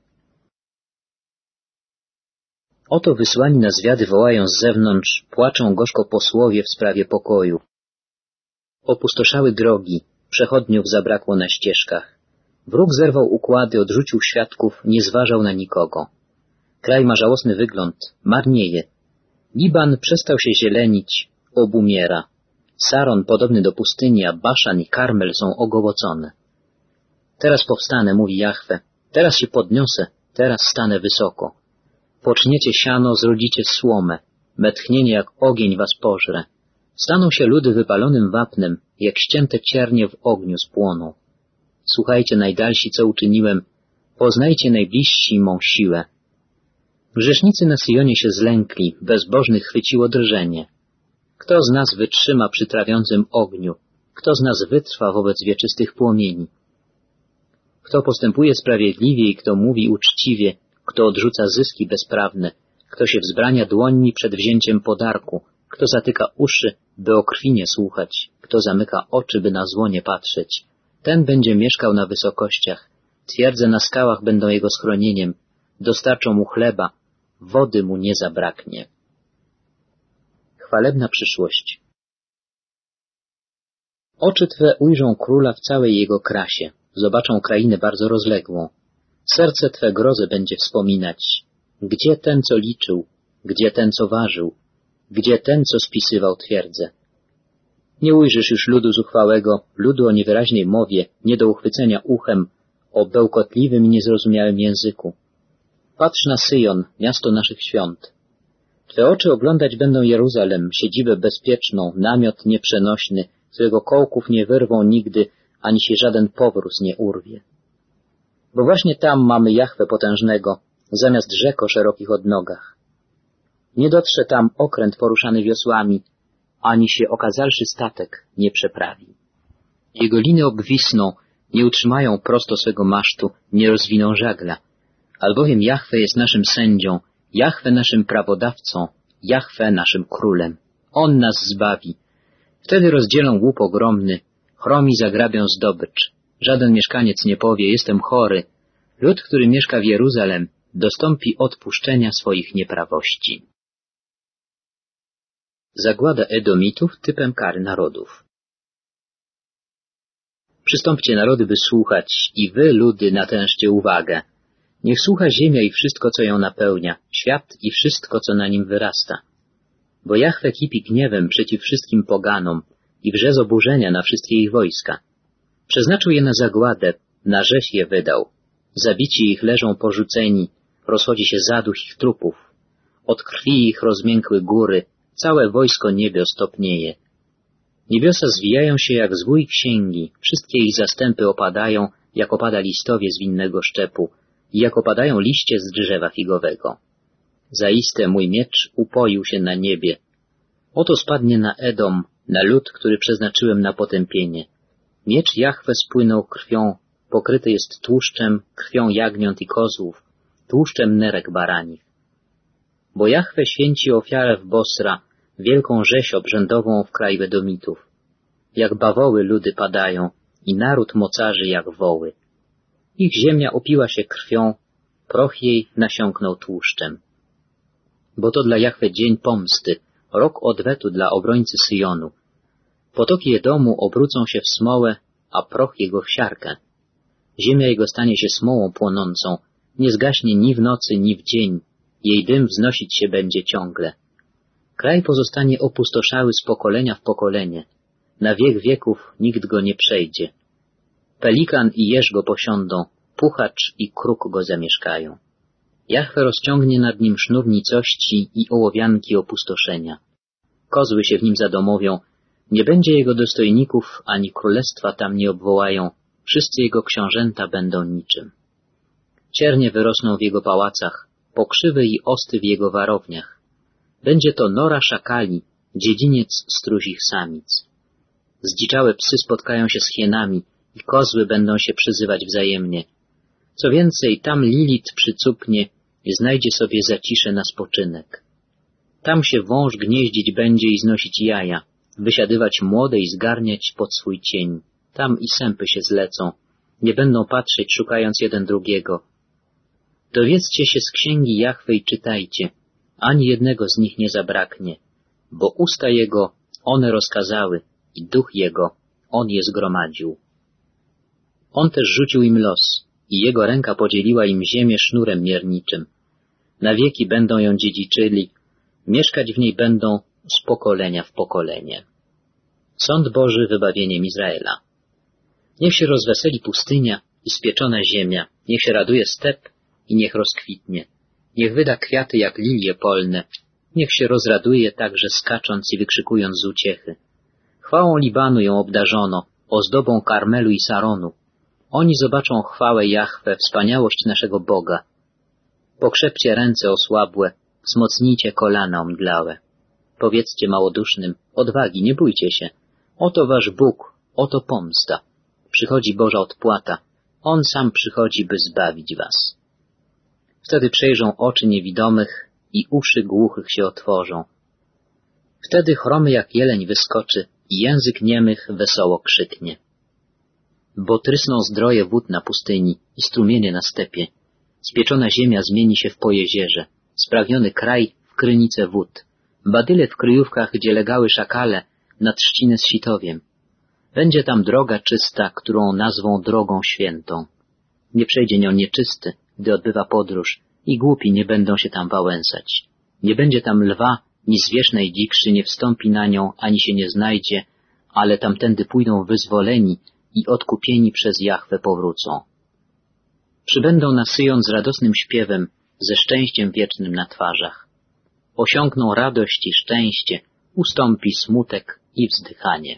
Oto wysłani na zwiady wołają z zewnątrz, płaczą gorzko posłowie w sprawie pokoju. Opustoszały drogi, przechodniów zabrakło na ścieżkach. Wróg zerwał układy, odrzucił świadków, nie zważał na nikogo. Kraj ma żałosny wygląd, marnieje. Liban przestał się zielenić, obumiera. Saron podobny do pustyni, a Baszan i Karmel są ogołocone. Teraz powstanę, mówi Jahwe, teraz się podniosę, teraz stanę wysoko. Poczniecie siano, zrodzicie słomę, me tchnienie jak ogień was pożre. Staną się ludy wypalonym wapnem, jak ścięte ciernie w ogniu spłoną. Słuchajcie najdalsi, co uczyniłem, poznajcie najbliżsi mą siłę. Grzesznicy na Syjonie się zlękli, bezbożnych chwyciło drżenie. Kto z nas wytrzyma przy trawiącym ogniu? Kto z nas wytrwa wobec wieczystych płomieni? Kto postępuje sprawiedliwie i kto mówi uczciwie, kto odrzuca zyski bezprawne, kto się wzbrania dłońmi przed wzięciem podarku, kto zatyka uszy, by o krwi nie słuchać, kto zamyka oczy, by na zło nie patrzeć, ten będzie mieszkał na wysokościach, twierdze na skałach będą jego schronieniem, dostarczą mu chleba, wody mu nie zabraknie. Chwalebna przyszłość. Oczy Twe ujrzą króla w całej jego krasie, zobaczą krainę bardzo rozległą. Serce Twe grozę będzie wspominać. Gdzie ten, co liczył? Gdzie ten, co ważył? Gdzie ten, co spisywał twierdzę? Nie ujrzysz już ludu zuchwałego, ludu o niewyraźnej mowie, nie do uchwycenia uchem, o bełkotliwym i niezrozumiałym języku. Patrz na Syjon, miasto naszych świąt. Twe oczy oglądać będą Jeruzalem, siedzibę bezpieczną, namiot nieprzenośny, którego kołków nie wyrwą nigdy, ani się żaden powróz nie urwie. Bo właśnie tam mamy Jahwe potężnego, zamiast rzek o szerokich odnogach. Nie dotrze tam okręt poruszany wiosłami, ani się okazalszy statek nie przeprawi. Jego liny obwisną, nie utrzymają prosto swego masztu, nie rozwiną żagla. Albowiem Jahwe jest naszym sędzią, Jahwe naszym prawodawcą, Jahwe naszym królem. On nas zbawi. Wtedy rozdzielą łup ogromny, chromi zagrabią zdobycz. Żaden mieszkaniec nie powie, jestem chory. Lud, który mieszka w Jeruzalem, dostąpi odpuszczenia swoich nieprawości. Zagłada Edomitów typem kary narodów. Przystąpcie narody, by słuchać, i wy, ludy, natężcie uwagę. Niech słucha ziemia i wszystko, co ją napełnia, świat i wszystko, co na nim wyrasta. Bo Jahwe kipi gniewem przeciw wszystkim poganom i wrze z oburzenia na wszystkie ich wojska. Przeznaczył je na zagładę, na rzeź je wydał. Zabici ich leżą porzuceni, rozchodzi się zaduch ich trupów. Od krwi ich rozmiękły góry, całe wojsko niebios topnieje. Niebiosa zwijają się jak zwój księgi, wszystkie ich zastępy opadają, jak opada listowie z winnego szczepu i jak opadają liście z drzewa figowego. Zaiste mój miecz upoił się na niebie. Oto spadnie na Edom, na lud, który przeznaczyłem na potępienie. Miecz Jahwe spłynął krwią, pokryty jest tłuszczem, krwią jagniąt i kozłów, tłuszczem nerek baranich. Bo Jahwe święci ofiarę w Bosra, wielką rzeź obrzędową w kraj Wedomitów. Jak bawoły ludy padają i naród mocarzy jak woły. Ich ziemia opiła się krwią, proch jej nasiąknął tłuszczem. Bo to dla Jahwe dzień pomsty, rok odwetu dla obrońcy Syjonu. Potoki Edomu obrócą się w smołę, a proch jego w siarkę. Ziemia jego stanie się smołą płonącą, nie zgaśnie ni w nocy, ni w dzień, jej dym wznosić się będzie ciągle. Kraj pozostanie opustoszały z pokolenia w pokolenie, na wiek wieków nikt go nie przejdzie. Pelikan i jeż go posiądą, puchacz i kruk go zamieszkają. Jahwe rozciągnie nad nim sznur nicości i ołowianki opustoszenia. Kozły się w nim zadomowią, nie będzie jego dostojników, ani królestwa tam nie obwołają, wszyscy jego książęta będą niczym. Ciernie wyrosną w jego pałacach, pokrzywy i osty w jego warowniach. Będzie to nora szakali, dziedziniec struzich samic. Zdziczałe psy spotkają się z hienami i kozły będą się przyzywać wzajemnie. Co więcej, tam Lilit przycupnie i znajdzie sobie zaciszę na spoczynek. Tam się wąż gnieździć będzie i znosić jaja, wysiadywać młode i zgarniać pod swój cień. Tam i sępy się zlecą, nie będą patrzeć, szukając jeden drugiego. Dowiedzcie się z księgi Jahwe i czytajcie, ani jednego z nich nie zabraknie, bo usta jego one rozkazały i duch jego on je zgromadził. On też rzucił im los i jego ręka podzieliła im ziemię sznurem mierniczym. Na wieki będą ją dziedziczyli, mieszkać w niej będą z pokolenia w pokolenie. Sąd Boży wybawieniem Izraela. Niech się rozweseli pustynia i spieczona ziemia, niech się raduje step i niech rozkwitnie. Niech wyda kwiaty jak lilie polne, niech się rozraduje także skacząc i wykrzykując z uciechy. Chwałą Libanu ją obdarzono, ozdobą Karmelu i Saronu. Oni zobaczą chwałę Jahwe, wspaniałość naszego Boga. Pokrzepcie ręce osłabłe, wzmocnijcie kolana omdlałe. Powiedzcie małodusznym, odwagi, nie bójcie się. Oto wasz Bóg, oto pomsta. Przychodzi Boża odpłata. On sam przychodzi, by zbawić was. Wtedy przejrzą oczy niewidomych i uszy głuchych się otworzą. Wtedy chromy jak jeleń wyskoczy i język niemych wesoło krzyknie. Bo trysną zdroje wód na pustyni i strumienie na stepie. Spieczona ziemia zmieni się w pojezierze, spragniony kraj w krynice wód. Badyle w kryjówkach, gdzie legały szakale, na trzcinę z sitowiem. Będzie tam droga czysta, którą nazwą drogą świętą. Nie przejdzie nią nieczysty, gdy odbywa podróż, i głupi nie będą się tam wałęsać. Nie będzie tam lwa, ni zwierzchnej dzikszy nie wstąpi na nią, ani się nie znajdzie, ale tamtędy pójdą wyzwoleni i odkupieni przez Jahwe powrócą. Przybędą na Syjon z radosnym śpiewem, ze szczęściem wiecznym na twarzach. Osiągną radość i szczęście, ustąpi smutek i wzdychanie.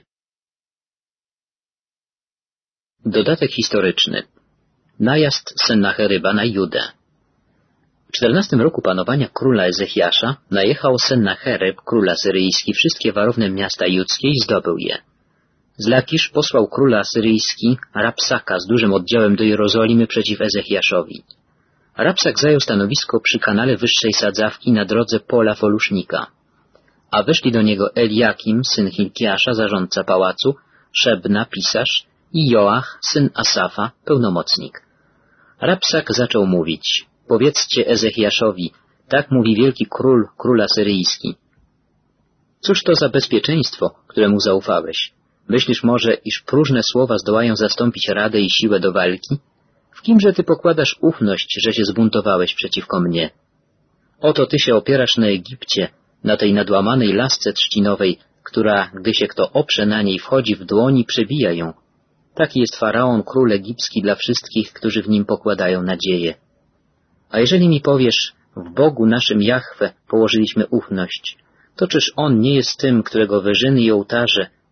Dodatek historyczny. Najazd Sennacheryba na Judę. W 14 roku panowania króla Ezechiasza najechał Sennacheryb, król asyryjski, wszystkie warowne miasta judzkie i zdobył je. Z Lakisz posłał król asyryjski Rapsaka z dużym oddziałem do Jerozolimy przeciw Ezechiaszowi. Rapsak zajął stanowisko przy kanale wyższej sadzawki na drodze pola Folusznika, a weszli do niego Eliakim, syn Hilkiasza, zarządca pałacu, Szebna, pisarz i Joach, syn Asafa, pełnomocnik. Rapsak zaczął mówić: powiedzcie Ezechiaszowi, tak mówi wielki król asyryjski. Cóż to za bezpieczeństwo, któremu zaufałeś? Myślisz może, iż próżne słowa zdołają zastąpić radę i siłę do walki? W kimże ty pokładasz ufność, że się zbuntowałeś przeciwko mnie? Oto ty się opierasz na Egipcie, na tej nadłamanej lasce trzcinowej, która, gdy się kto oprze na niej, wchodzi w dłoni, przebija ją. Taki jest Faraon, król egipski, dla wszystkich, którzy w nim pokładają nadzieję. A jeżeli mi powiesz, w Bogu naszym Jahwe położyliśmy ufność, to czyż On nie jest tym, którego wyżyny i ołtarze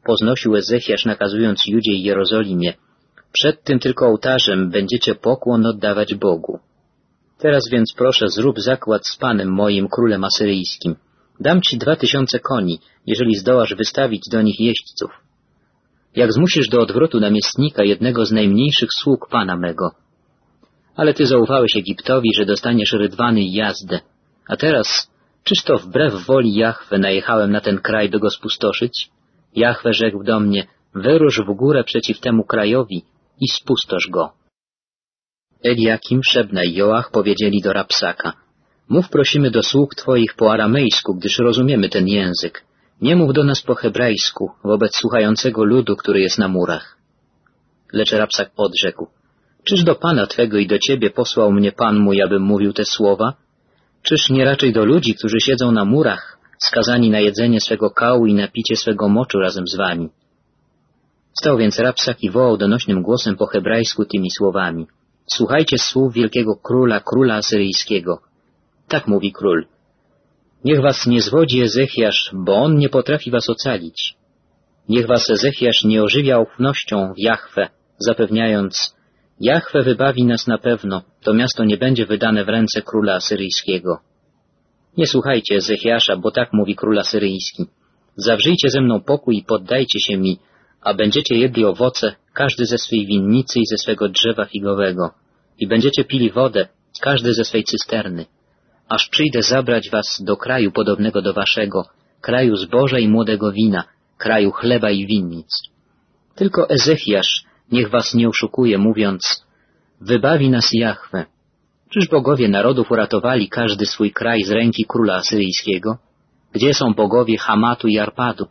poznosił Ezechiasz, nakazując Judzie i Jerozolimie: przed tym tylko ołtarzem będziecie pokłon oddawać Bogu. Teraz więc proszę, zrób zakład z Panem moim, królem asyryjskim. Dam ci 2000 koni, jeżeli zdołasz wystawić do nich jeźdźców. Jak zmusisz do odwrotu namiestnika, jednego z najmniejszych sług Pana mego. Ale ty zaufałeś Egiptowi, że dostaniesz rydwany i jazdę. A teraz, czyż to wbrew woli Jahwe najechałem na ten kraj, by go spustoszyć? Jahwe rzekł do mnie: wyrusz w górę przeciw temu krajowi i spustosz go. Eliakim, Szebna i Joach powiedzieli do Rabsaka: mów, prosimy, do sług twoich po aramejsku, gdyż rozumiemy ten język. Nie mów do nas po hebrajsku, wobec słuchającego ludu, który jest na murach. Lecz Rabsak odrzekł: czyż do Pana Twego i do Ciebie posłał mnie Pan mój, abym mówił te słowa? Czyż nie raczej do ludzi, którzy siedzą na murach, skazani na jedzenie swego kału i na picie swego moczu razem z wami? Stał więc Rabsak i wołał donośnym głosem po hebrajsku tymi słowami: słuchajcie słów wielkiego króla, króla asyryjskiego. Tak mówi król: niech was nie zwodzi Ezechiasz, bo on nie potrafi was ocalić. Niech was Ezechiasz nie ożywia ufnością w Jahwe, zapewniając: Jahwe wybawi nas na pewno, to miasto nie będzie wydane w ręce króla asyryjskiego. Nie słuchajcie Ezechiasza, bo tak mówi król asyryjski: zawrzyjcie ze mną pokój i poddajcie się mi, a będziecie jedli owoce, każdy ze swej winnicy i ze swego drzewa figowego, i będziecie pili wodę, każdy ze swej cysterny, aż przyjdę zabrać was do kraju podobnego do waszego, kraju zboża i młodego wina, kraju chleba i winnic. Tylko Ezechiasz niech was nie oszukuje, mówiąc: wybawi nas Jahwe. Czyż bogowie narodów uratowali każdy swój kraj z ręki króla asyryjskiego? Gdzie są bogowie Hamatu i Arpadu?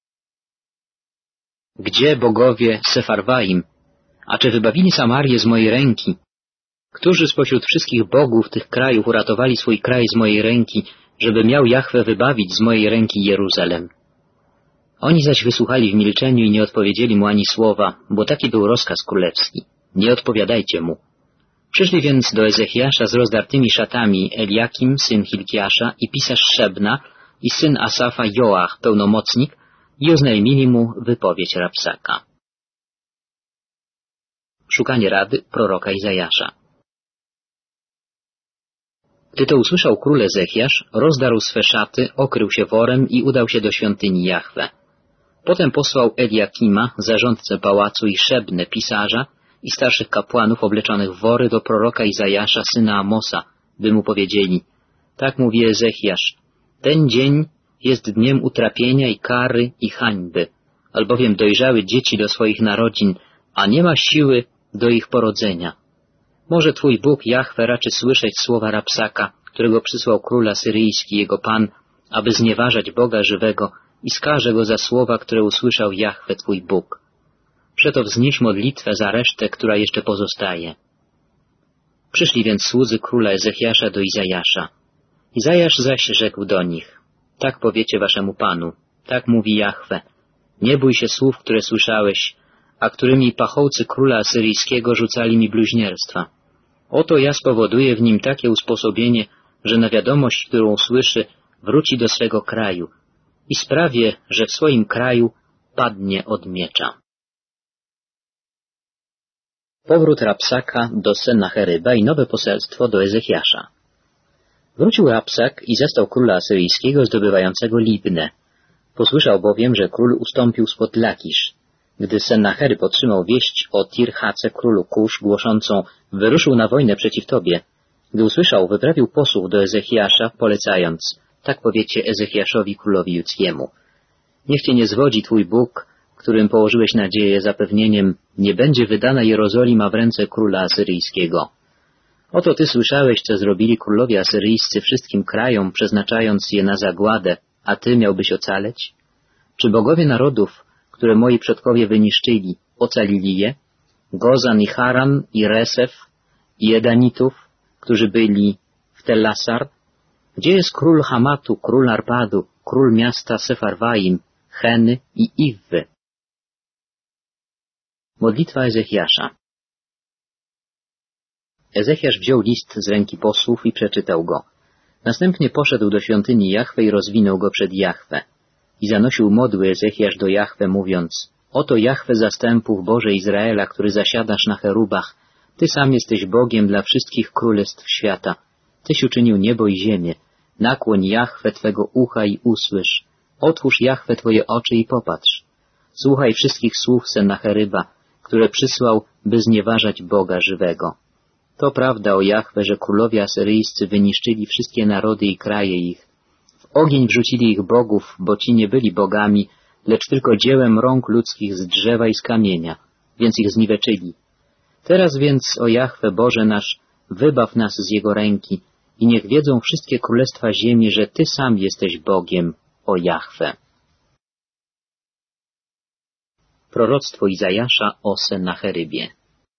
Gdzie bogowie Sefarwaim? A czy wybawili Samarię z mojej ręki? Którzy spośród wszystkich bogów tych krajów uratowali swój kraj z mojej ręki, żeby miał Jahwe wybawić z mojej ręki Jeruzalem? Oni zaś wysłuchali w milczeniu i nie odpowiedzieli mu ani słowa, bo taki był rozkaz królewski: nie odpowiadajcie mu. Przyszli więc do Ezechiasza z rozdartymi szatami Eliakim, syn Hilkiasza, i pisarz Szebna, i syn Asafa Joach, pełnomocnik, i oznajmili mu wypowiedź Rabsaka. Szukanie rady proroka Izajasza. Gdy to usłyszał król Ezechiasz, rozdarł swe szaty, okrył się worem i udał się do świątyni Jahwe. Potem posłał Eliakima, zarządcę pałacu, i Szebnę, pisarza, i starszych kapłanów obleczonych w wory do proroka Izajasza, syna Amosa, by mu powiedzieli: tak mówi Ezechiasz, ten dzień jest dniem utrapienia i kary i hańby, albowiem dojrzały dzieci do swoich narodzin, a nie ma siły do ich porodzenia. Może twój Bóg Jahwe raczy słyszeć słowa Rabsaka, którego przysłał król asyryjski, jego pan, aby znieważać Boga żywego, i skaże go za słowa, które usłyszał Jahwe twój Bóg. Przeto wznieś modlitwę za resztę, która jeszcze pozostaje. Przyszli więc słudzy króla Ezechiasza do Izajasza. Izajasz zaś rzekł do nich: tak powiecie waszemu panu, tak mówi Jahwe, nie bój się słów, które słyszałeś, a którymi pachołcy króla asyryjskiego rzucali mi bluźnierstwa. Oto ja spowoduję w nim takie usposobienie, że na wiadomość, którą usłyszy, wróci do swego kraju i sprawię, że w swoim kraju padnie od miecza. Powrót Rabsaka do Sennacheryba i nowe poselstwo do Ezechiasza. Wrócił Rabsak i zastał króla asyryjskiego zdobywającego Libnę. Posłyszał bowiem, że król ustąpił spod Lakisz. Gdy Sennacheryb otrzymał wieść o Tirhace, królu Kusz, głoszącą: wyruszył na wojnę przeciw tobie, gdy usłyszał, wyprawił posłów do Ezechiasza, polecając: tak powiecie Ezechiaszowi, królowi judzkiemu: niech cię nie zwodzi twój Bóg, którym położyłeś nadzieję, zapewnieniem: nie będzie wydana Jerozolima w ręce króla asyryjskiego. Oto ty słyszałeś, co zrobili królowie asyryjscy wszystkim krajom, przeznaczając je na zagładę, a ty miałbyś ocaleć? Czy bogowie narodów, które moi przodkowie wyniszczyli, ocalili je? Gozan i Haran i Resef i Edanitów, którzy byli w Tellasar? Gdzie jest król Hamatu, król Arpadu, król miasta Sefarwaim, Heny i Iwwy? Modlitwa Ezechiasza. Ezechiasz wziął list z ręki posłów i przeczytał go. Następnie poszedł do świątyni Jahwe i rozwinął go przed Jahwe. I zanosił modły Ezechiasz do Jahwe, mówiąc: Oto Jahwe zastępów, Boże Izraela, który zasiadasz na cherubach. Ty sam jesteś Bogiem dla wszystkich królestw świata. Tyś uczynił niebo i ziemię. Nakłoń Jahwe Twego ucha i usłysz. Otwórz Jahwe Twoje oczy i popatrz. Słuchaj wszystkich słów Sennacheryba, które przysłał, by znieważać Boga żywego. To prawda o Jahwe, że królowie asyryjscy wyniszczyli wszystkie narody i kraje ich. W ogień wrzucili ich bogów, bo ci nie byli bogami, lecz tylko dziełem rąk ludzkich z drzewa i z kamienia, więc ich zniweczyli. Teraz więc, o Jahwe Boże nasz, wybaw nas z Jego ręki i niech wiedzą wszystkie królestwa ziemi, że Ty sam jesteś Bogiem, o Jahwe. Proroctwo Izajasza o Sennacherybie.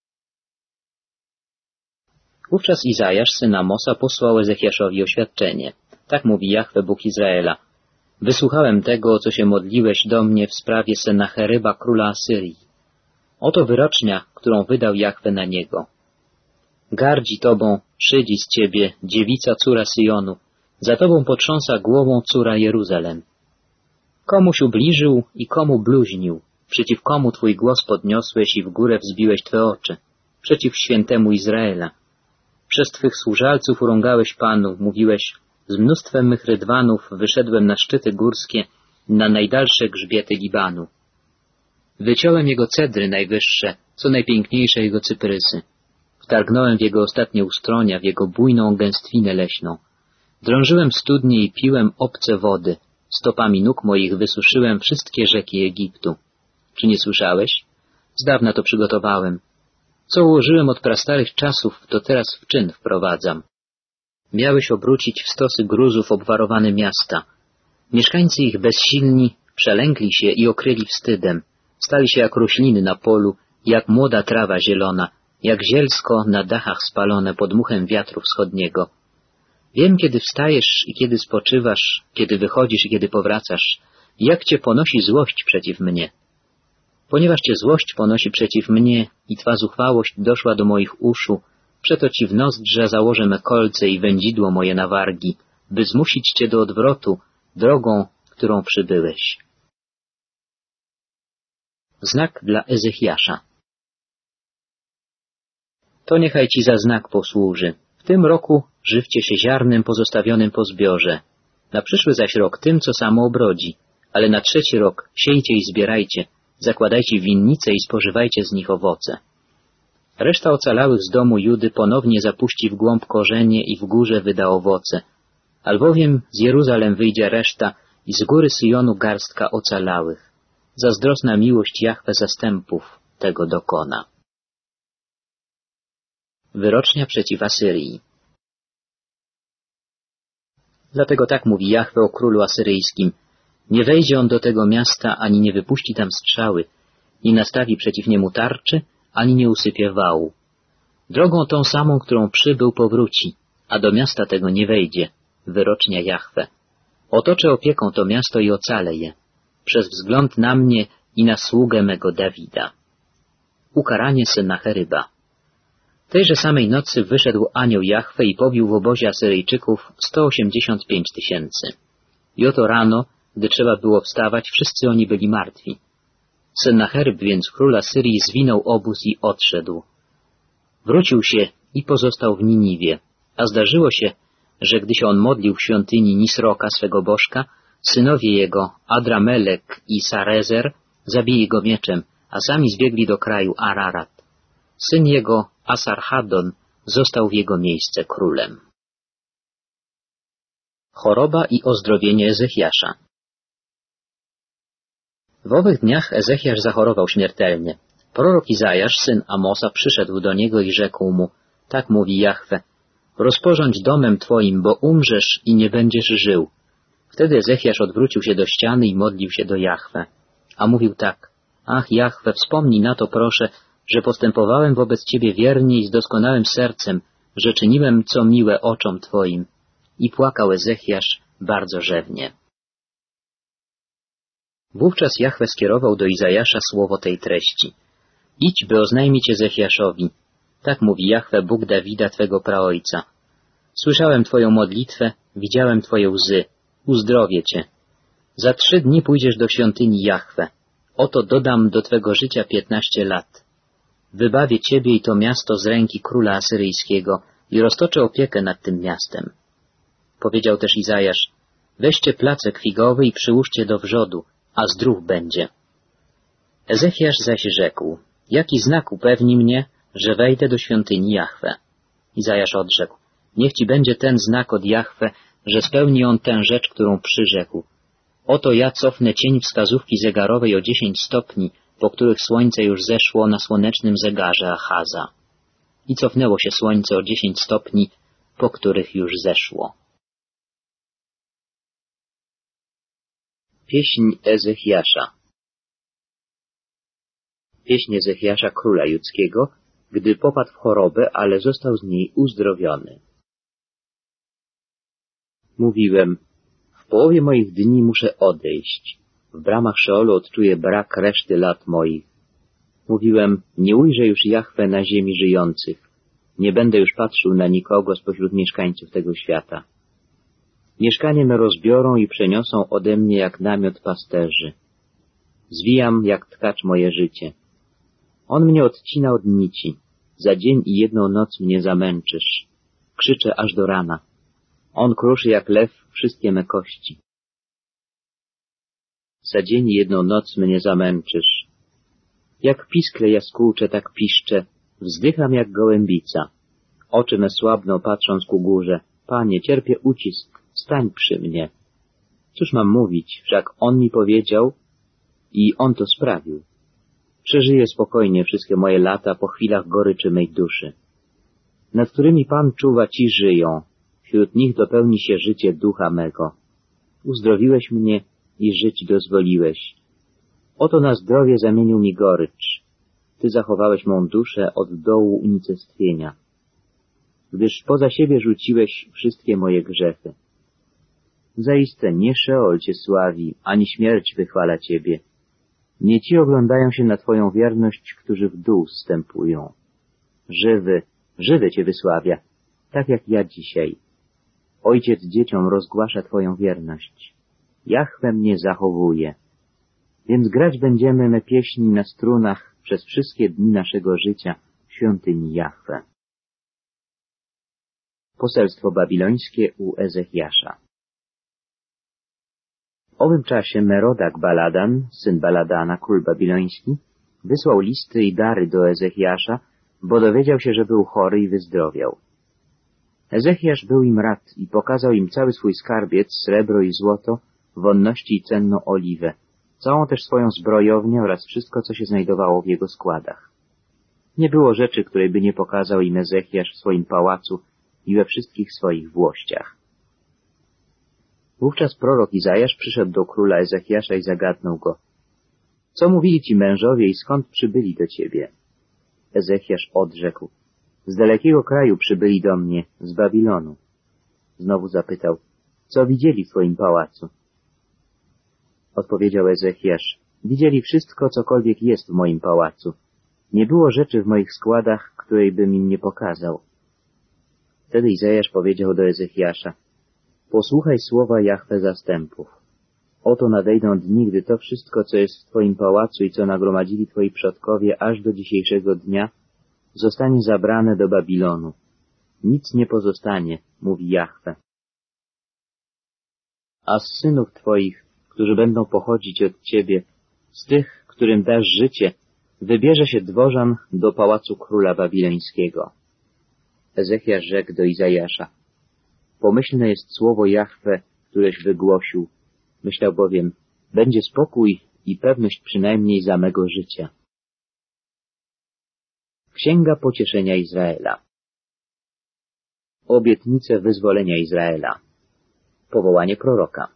Wówczas Izajasz, syn Amosa, posłał Ezechiaszowi oświadczenie. Tak mówi Jahwe, Bóg Izraela. Wysłuchałem tego, co się modliłeś do mnie w sprawie Sennacheryba, króla Asyrii. Oto wyrocznia, którą wydał Jahwe na niego. Gardzi tobą, szydzi z ciebie, dziewica córa Syjonu, za tobą potrząsa głową córa Jeruzalem. Komuś ubliżył i komu bluźnił, przeciw komu twój głos podniosłeś i w górę wzbiłeś twe oczy, przeciw świętemu Izraela. Przez twych służalców urągałeś Panu, mówiłeś, z mnóstwem mych rydwanów wyszedłem na szczyty górskie, na najdalsze grzbiety Libanu. Wyciąłem jego cedry najwyższe, co najpiękniejsze jego cyprysy. Wtargnąłem w jego ostatnie ustronia, w jego bujną gęstwinę leśną. Drążyłem studnie i piłem obce wody. Stopami nóg moich wysuszyłem wszystkie rzeki Egiptu. Czy nie słyszałeś? Z dawna to przygotowałem. Co ułożyłem od prastarych czasów, to teraz w czyn wprowadzam. Miałeś obrócić w stosy gruzów obwarowane miasta. Mieszkańcy ich bezsilni przelękli się i okryli wstydem. Stali się jak rośliny na polu, jak młoda trawa zielona, jak zielsko na dachach spalone pod muchem wiatru wschodniego. Wiem, kiedy wstajesz i kiedy spoczywasz, kiedy wychodzisz i kiedy powracasz, jak cię ponosi złość przeciw mnie. Ponieważ cię złość ponosi przeciw mnie i twa zuchwałość doszła do moich uszu, przeto ci w nozdrza założę me kolce i wędzidło moje na wargi, by zmusić cię do odwrotu, drogą, którą przybyłeś. Znak dla Ezechiasza. To niechaj ci za znak posłuży. W tym roku żywcie się ziarnem pozostawionym po zbiorze. Na przyszły zaś rok tym, co samo obrodzi. Ale na trzeci rok siejcie i zbierajcie, zakładajcie winnice i spożywajcie z nich owoce. Reszta ocalałych z domu Judy ponownie zapuści w głąb korzenie i w górze wyda owoce. Albowiem z Jeruzalem wyjdzie reszta i z góry Syjonu garstka ocalałych. Zazdrosna miłość Jahwe zastępów tego dokona. Wyrocznia przeciw Asyrii. Dlatego tak mówi Jahwe o królu asyryjskim. Nie wejdzie on do tego miasta, ani nie wypuści tam strzały, nie nastawi przeciw niemu tarczy, ani nie usypie wału. Drogą tą samą, którą przybył, powróci, a do miasta tego nie wejdzie. Wyrocznia Jahwe. Otoczę opieką to miasto i ocalę je, przez wzgląd na mnie i na sługę mego Dawida. Ukaranie Sennacheryba. Tejże samej nocy wyszedł anioł Jahwe i pobił w obozie Asyryjczyków 185 000. I oto rano, gdy trzeba było wstawać, wszyscy oni byli martwi. Sennacheryb więc król Asyrii zwinął obóz i odszedł. Wrócił się i pozostał w Niniwie, a zdarzyło się, że gdy się on modlił w świątyni Nisroka, swego bożka, synowie jego, Adramelek i Sarezer, zabili go mieczem, a sami zbiegli do kraju Ararat. Syn jego, Asarhadon, został w jego miejsce królem. Choroba i ozdrowienie Ezechiasza. W owych dniach Ezechiasz zachorował śmiertelnie. Prorok Izajasz, syn Amosa, przyszedł do niego i rzekł mu, tak mówi Jahwe, rozporządź domem twoim, bo umrzesz i nie będziesz żył. Wtedy Ezechiasz odwrócił się do ściany i modlił się do Jahwe. A mówił tak, ach Jahwe, wspomnij na to proszę, że postępowałem wobec Ciebie wiernie i z doskonałym sercem, że czyniłem co miłe oczom Twoim. I płakał Ezechiasz bardzo rzewnie. Wówczas Jahwe skierował do Izajasza słowo tej treści. Idź, by oznajmić Ezechiaszowi. Tak mówi Jahwe, Bóg Dawida, Twego praojca. Słyszałem Twoją modlitwę, widziałem Twoje łzy. Uzdrowię Cię. Za 3 dni pójdziesz do świątyni Jahwe. Oto dodam do twego życia 15 lat. Wybawię ciebie i to miasto z ręki króla asyryjskiego i roztoczę opiekę nad tym miastem. Powiedział też Izajasz, weźcie placek figowy i przyłóżcie do wrzodu, a zdrów będzie. Ezechiasz zaś rzekł, jaki znak upewni mnie, że wejdę do świątyni Jahwe? Izajasz odrzekł, niech ci będzie ten znak od Jahwe, że spełni on tę rzecz, którą przyrzekł. Oto ja cofnę cień wskazówki zegarowej o 10 stopni, po których słońce już zeszło na słonecznym zegarze Achaza. I cofnęło się słońce o 10 stopni, po których już zeszło. Pieśń Ezechiasza. Pieśń Ezechiasza króla judzkiego, gdy popadł w chorobę, ale został z niej uzdrowiony. Mówiłem, w połowie moich dni muszę odejść. W bramach Szeolu odczuję brak reszty lat moich. Mówiłem, nie ujrzę już Jahwe na ziemi żyjących. Nie będę już patrzył na nikogo spośród mieszkańców tego świata. Mieszkanie me rozbiorą i przeniosą ode mnie jak namiot pasterzy. Zwijam jak tkacz moje życie. On mnie odcina od nici. Za dzień i jedną noc mnie zamęczysz. Krzyczę aż do rana. On kruszy jak lew wszystkie me kości. Za dzień i jedną noc mnie zamęczysz. Jak piskle jaskółcze, tak piszczę, wzdycham jak gołębica. Oczy me słabną, patrząc ku górze. Panie, cierpię ucisk, stań przy mnie. Cóż mam mówić, wszak On mi powiedział i On to sprawił. Przeżyję spokojnie wszystkie moje lata po chwilach goryczy mej duszy. Nad którymi Pan czuwa, ci żyją. Wśród nich dopełni się życie ducha mego. Uzdrowiłeś mnie i żyć dozwoliłeś. Oto na zdrowie zamienił mi gorycz. Ty zachowałeś mą duszę od dołu unicestwienia. Gdyż poza siebie rzuciłeś wszystkie moje grzechy. Zaiste nie Szeol Cię sławi, ani śmierć wychwala Ciebie. Nie ci oglądają się na Twoją wierność, którzy w dół zstępują. Żywy Cię wysławia, tak jak ja dzisiaj. Ojciec dzieciom rozgłasza Twoją wierność. Jahwe mnie zachowuje. Więc grać będziemy me pieśni na strunach przez wszystkie dni naszego życia w świątyni Jahwe. Poselstwo babilońskie u Ezechiasza. W owym czasie Merodak Baladan, syn Baladana, król babiloński, wysłał listy i dary do Ezechiasza, bo dowiedział się, że był chory i wyzdrowiał. Ezechiasz był im rad i pokazał im cały swój skarbiec, srebro i złoto, wonności i cenną oliwę, całą też swoją zbrojownię oraz wszystko, co się znajdowało w jego składach. Nie było rzeczy, której by nie pokazał im Ezechiasz w swoim pałacu i we wszystkich swoich włościach. Wówczas prorok Izajasz przyszedł do króla Ezechiasza i zagadnął go. Co mówili ci mężowie i skąd przybyli do ciebie? Ezechiasz odrzekł. Z dalekiego kraju przybyli do mnie, z Babilonu. Znowu zapytał. Co widzieli w twoim pałacu? Odpowiedział Ezechiasz. Widzieli wszystko, cokolwiek jest w moim pałacu. Nie było rzeczy w moich składach, której bym im nie pokazał. Wtedy Izajasz powiedział do Ezechiasza. Posłuchaj słowa Jahwe zastępów. Oto nadejdą dni, gdy to wszystko, co jest w twoim pałacu i co nagromadzili twoi przodkowie aż do dzisiejszego dnia, zostanie zabrane do Babilonu. Nic nie pozostanie, mówi Jahwe. A z synów twoich, którzy będą pochodzić od ciebie, z tych, którym dasz życie, wybierze się dworzan do pałacu króla babilońskiego. Ezechiasz rzekł do Izajasza. Pomyślne jest słowo Jahwe, któreś wygłosił. Myślał bowiem, będzie spokój i pewność przynajmniej za mego życia. Księga Pocieszenia Izraela. Obietnice wyzwolenia Izraela. Powołanie proroka.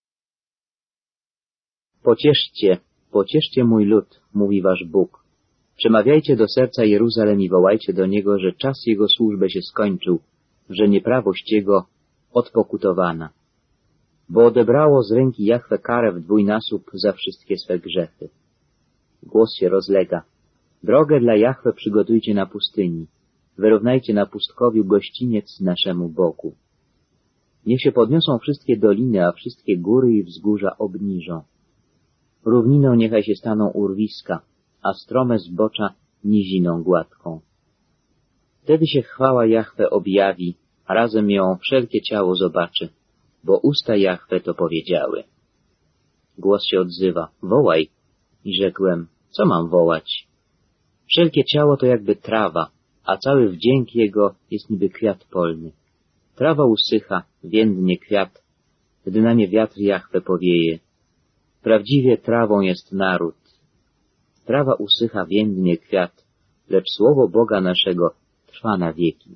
Pocieszcie mój lud, mówi wasz Bóg. Przemawiajcie do serca Jeruzalem i wołajcie do niego, że czas jego służby się skończył, że nieprawość jego odpokutowana. Bo odebrało z ręki Jahwe karę w dwójnasób za wszystkie swe grzechy. Głos się rozlega. Drogę dla Jahwe przygotujcie na pustyni. Wyrównajcie na pustkowiu gościniec naszemu Bogu. Niech się podniosą wszystkie doliny, a wszystkie góry i wzgórza obniżą. Równiną niechaj się staną urwiska, a strome zbocza niziną gładką. Wtedy się chwała Jahwe objawi, a razem ją wszelkie ciało zobaczy, bo usta Jahwe to powiedziały. Głos się odzywa, wołaj. I rzekłem, co mam wołać? Wszelkie ciało to jakby trawa, a cały wdzięk jego jest niby kwiat polny. Trawa usycha, więdnie kwiat, gdy na nie wiatr Jahwe powieje. Prawdziwie trawą jest naród. Trawa usycha, więdnie kwiat, lecz słowo Boga naszego trwa na wieki.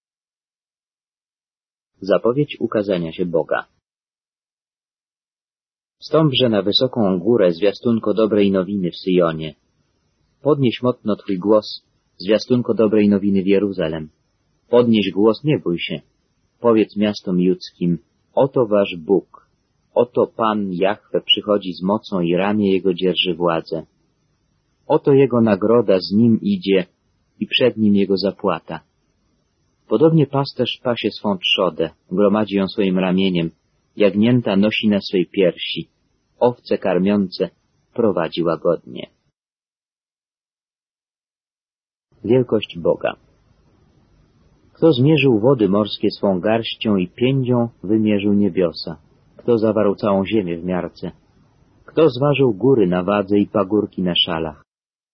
Zapowiedź ukazania się Boga. Wstąpże na wysoką górę, zwiastunko dobrej nowiny w Syjonie. Podnieś mocno Twój głos, zwiastunko dobrej nowiny w Jeruzalem. Podnieś głos, nie bój się. Powiedz miastom judzkim, oto wasz Bóg, oto Pan Jahwe przychodzi z mocą i ramię Jego dzierży władzę. Oto Jego nagroda z Nim idzie i przed Nim Jego zapłata. Podobnie pasterz pasie swą trzodę, gromadzi ją swoim ramieniem, jagnięta nosi na swej piersi, owce karmiące prowadzi łagodnie. Wielkość Boga. Kto zmierzył wody morskie swą garścią i piędzią wymierzył niebiosa? Kto zawarł całą ziemię w miarce? Kto zważył góry na wadze i pagórki na szalach?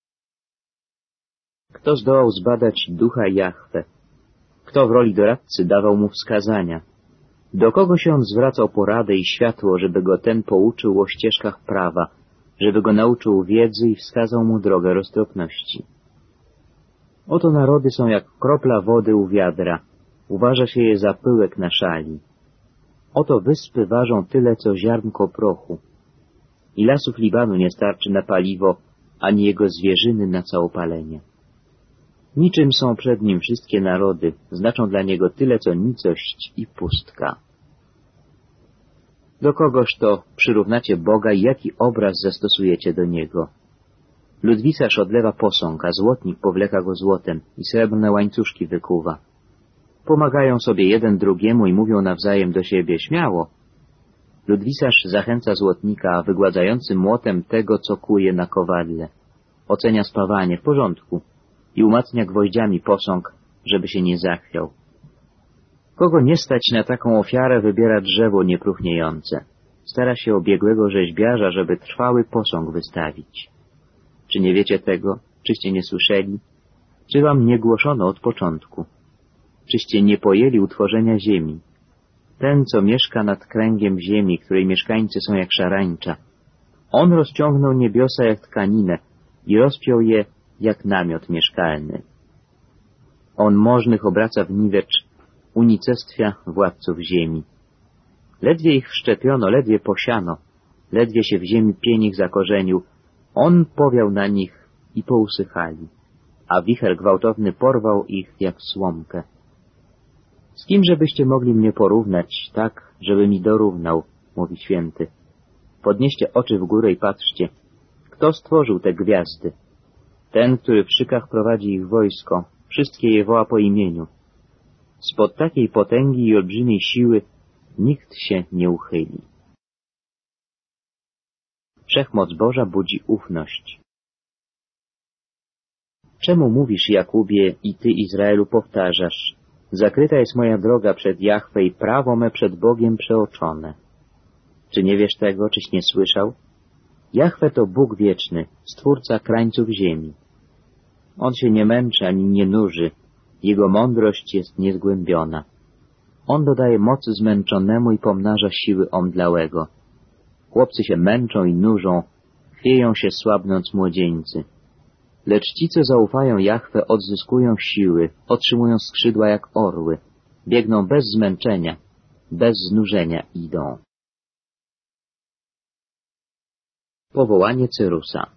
Kto zdołał zbadać ducha Jahwe? Kto w roli doradcy dawał mu wskazania? Do kogo się on zwracał poradę i światło, żeby go ten pouczył o ścieżkach prawa, żeby go nauczył wiedzy i wskazał mu drogę roztropności? Oto narody są jak kropla wody u wiadra, uważa się je za pyłek na szali. Oto wyspy ważą tyle, co ziarnko prochu. I lasów Libanu nie starczy na paliwo, ani jego zwierzyny na całopalenie. Niczym są przed nim wszystkie narody, znaczą dla niego tyle, co nicość i pustka. Do kogoż to przyrównacie Boga i jaki obraz zastosujecie do Niego? Ludwisarz odlewa posąg, a złotnik powleka go złotem i srebrne łańcuszki wykuwa. Pomagają sobie jeden drugiemu i mówią nawzajem do siebie, śmiało. Ludwisarz zachęca złotnika, wygładzający młotem tego, co kuje na kowadle. Ocenia spawanie w porządku i umacnia gwoździami posąg, żeby się nie zachwiał. Kogo nie stać na taką ofiarę, wybiera drzewo niepróchniejące. Stara się o biegłego rzeźbiarza, żeby trwały posąg wystawić. Czy nie wiecie tego? Czyście nie słyszeli? Czy wam nie głoszono od początku? Czyście nie pojęli utworzenia ziemi? Ten, co mieszka nad kręgiem ziemi, której mieszkańcy są jak szarańcza. On rozciągnął niebiosa jak tkaninę i rozpiął je jak namiot mieszkalny. On możnych obraca w niwecz, unicestwia władców ziemi. Ledwie ich wszczepiono, ledwie posiano, ledwie się w ziemi pienik zakorzenił, on powiał na nich i pousychali, a wicher gwałtowny porwał ich jak słomkę. Z kim żebyście mogli mnie porównać, tak, żeby mi dorównał, mówi święty. Podnieście oczy w górę i patrzcie, kto stworzył te gwiazdy? Ten, który w szykach prowadzi ich wojsko, wszystkie je woła po imieniu. Spod takiej potęgi i olbrzymiej siły nikt się nie uchyli. Wszechmoc Boża budzi ufność. Czemu mówisz, Jakubie, i ty, Izraelu, powtarzasz? Zakryta jest moja droga przed Jahwe i prawo me przed Bogiem przeoczone. Czy nie wiesz tego, czyś nie słyszał? Jahwe to Bóg wieczny, Stwórca krańców ziemi. On się nie męczy ani nie nuży, Jego mądrość jest niezgłębiona. On dodaje mocy zmęczonemu i pomnaża siły omdlałego. Chłopcy się męczą i nużą, chwieją się słabnąc młodzieńcy. Lecz ci, co zaufają Jahwe, odzyskują siły, otrzymują skrzydła jak orły, biegną bez zmęczenia, bez znużenia idą. Powołanie Cyrusa.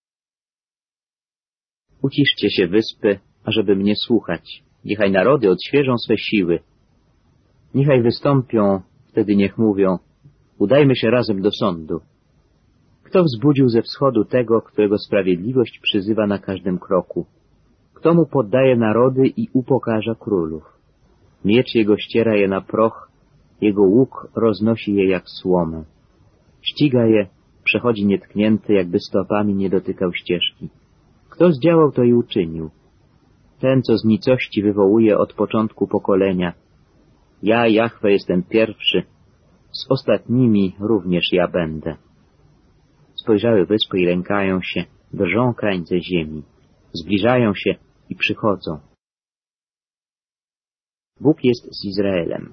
Uciszcie się, wyspy, ażeby mnie słuchać. Niechaj narody odświeżą swe siły. Niechaj wystąpią, wtedy niech mówią, udajmy się razem do sądu. Kto wzbudził ze wschodu tego, którego sprawiedliwość przyzywa na każdym kroku? Kto mu poddaje narody i upokarza królów? Miecz jego ściera je na proch Jego łuk roznosi je jak słomę. Ściga je, przechodzi nietknięty, jakby stopami nie dotykał ścieżki. Kto zdziałał, to i uczynił. Ten, co z nicości wywołuje od początku pokolenia. Ja, Jahwe, jestem pierwszy, z ostatnimi również ja będę. Spojrzały wyspy i lękają się, drżą krańce ziemi. Zbliżają się i przychodzą. Bóg jest z Izraelem.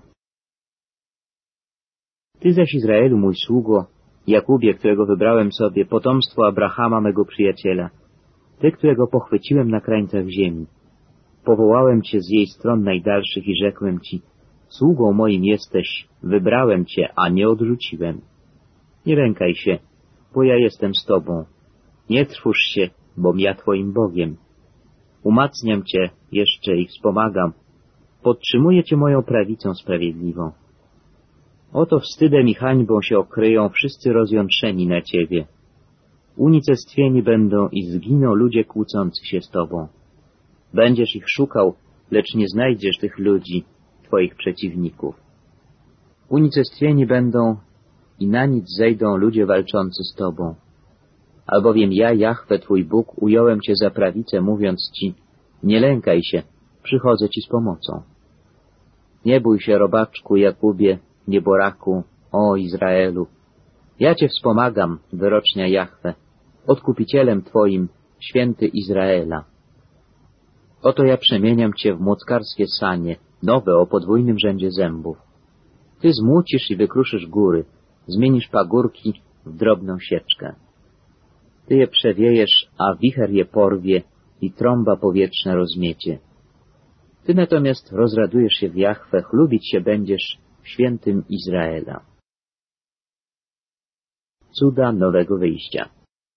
Ty zaś, Izraelu, mój sługo, Jakubie, którego wybrałem sobie, potomstwo Abrahama, mego przyjaciela, Ty, którego pochwyciłem na krańcach ziemi. Powołałem Cię z jej stron najdalszych i rzekłem Ci, sługą moim jesteś, wybrałem Cię, a nie odrzuciłem. Nie lękaj się, bo ja jestem z Tobą. Nie trwóż się, bom ja Twoim Bogiem. Umacniam Cię jeszcze i wspomagam. Podtrzymuję Cię moją prawicą sprawiedliwą. Oto wstydem i hańbą się okryją wszyscy rozjątrzeni na Ciebie. Unicestwieni będą i zginą ludzie kłócący się z Tobą. Będziesz ich szukał, lecz nie znajdziesz tych ludzi, Twoich przeciwników. Unicestwieni będą i na nic zejdą ludzie walczący z Tobą. Albowiem ja, Jahwe, Twój Bóg, ująłem Cię za prawicę, mówiąc Ci, nie lękaj się, przychodzę Ci z pomocą. Nie bój się, robaczku, Jakubie, nieboraku, o Izraelu. Ja Cię wspomagam, wyrocznia Jahwe, odkupicielem Twoim, święty Izraela. Oto ja przemieniam Cię w młockarskie sanie, nowe o podwójnym rzędzie zębów. Ty zmłócisz i wykruszysz góry, zmienisz pagórki w drobną sieczkę. Ty je przewiejesz, a wicher je porwie i trąba powietrzna rozmiecie. Ty natomiast rozradujesz się w Jahwe, chlubić się będziesz w świętym Izraela. Cuda nowego wyjścia.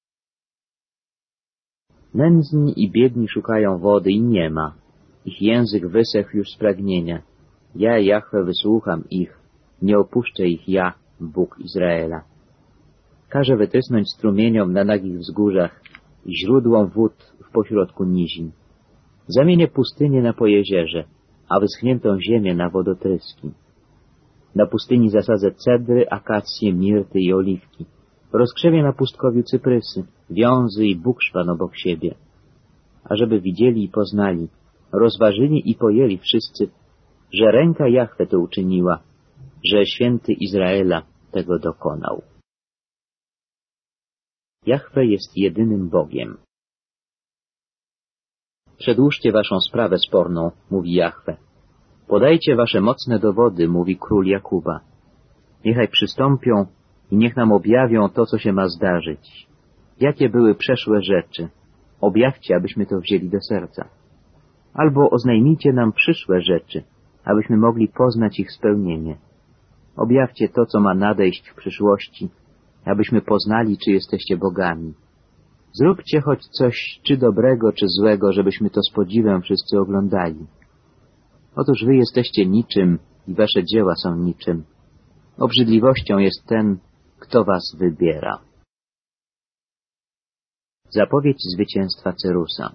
Nędzni i biedni szukają wody i nie ma. Ich język wysechł już z pragnienia. Ja, Jahwe, wysłucham ich, nie opuszczę ich ja, Bóg Izraela. Każę wytrysnąć strumieniom na nagich wzgórzach i źródłom wód w pośrodku nizin. Zamienię pustynię na pojezierze, a wyschniętą ziemię na wodotryski. Na pustyni zasadzę cedry, akacje, mirty i oliwki. Rozkrzewię na pustkowiu cyprysy, wiązy i bukszpan obok siebie. Ażeby widzieli i poznali, rozważyli i pojęli wszyscy, że ręka Jahwe to uczyniła, że święty Izraela tego dokonał. Jahwe jest jedynym Bogiem. Przedłóżcie waszą sprawę sporną, mówi Jahwe. Podajcie wasze mocne dowody, mówi król Jakuba. Niechaj przystąpią i niech nam objawią to, co się ma zdarzyć. Jakie były przeszłe rzeczy? Objawcie, abyśmy to wzięli do serca. Albo oznajmijcie nam przyszłe rzeczy, abyśmy mogli poznać ich spełnienie. Objawcie to, co ma nadejść w przyszłości, abyśmy poznali, czy jesteście bogami. Zróbcie choć coś, czy dobrego, czy złego, żebyśmy to z podziwem wszyscy oglądali. Otóż wy jesteście niczym i wasze dzieła są niczym. Obrzydliwością jest ten, kto was wybiera. Zapowiedź zwycięstwa Cyrusa.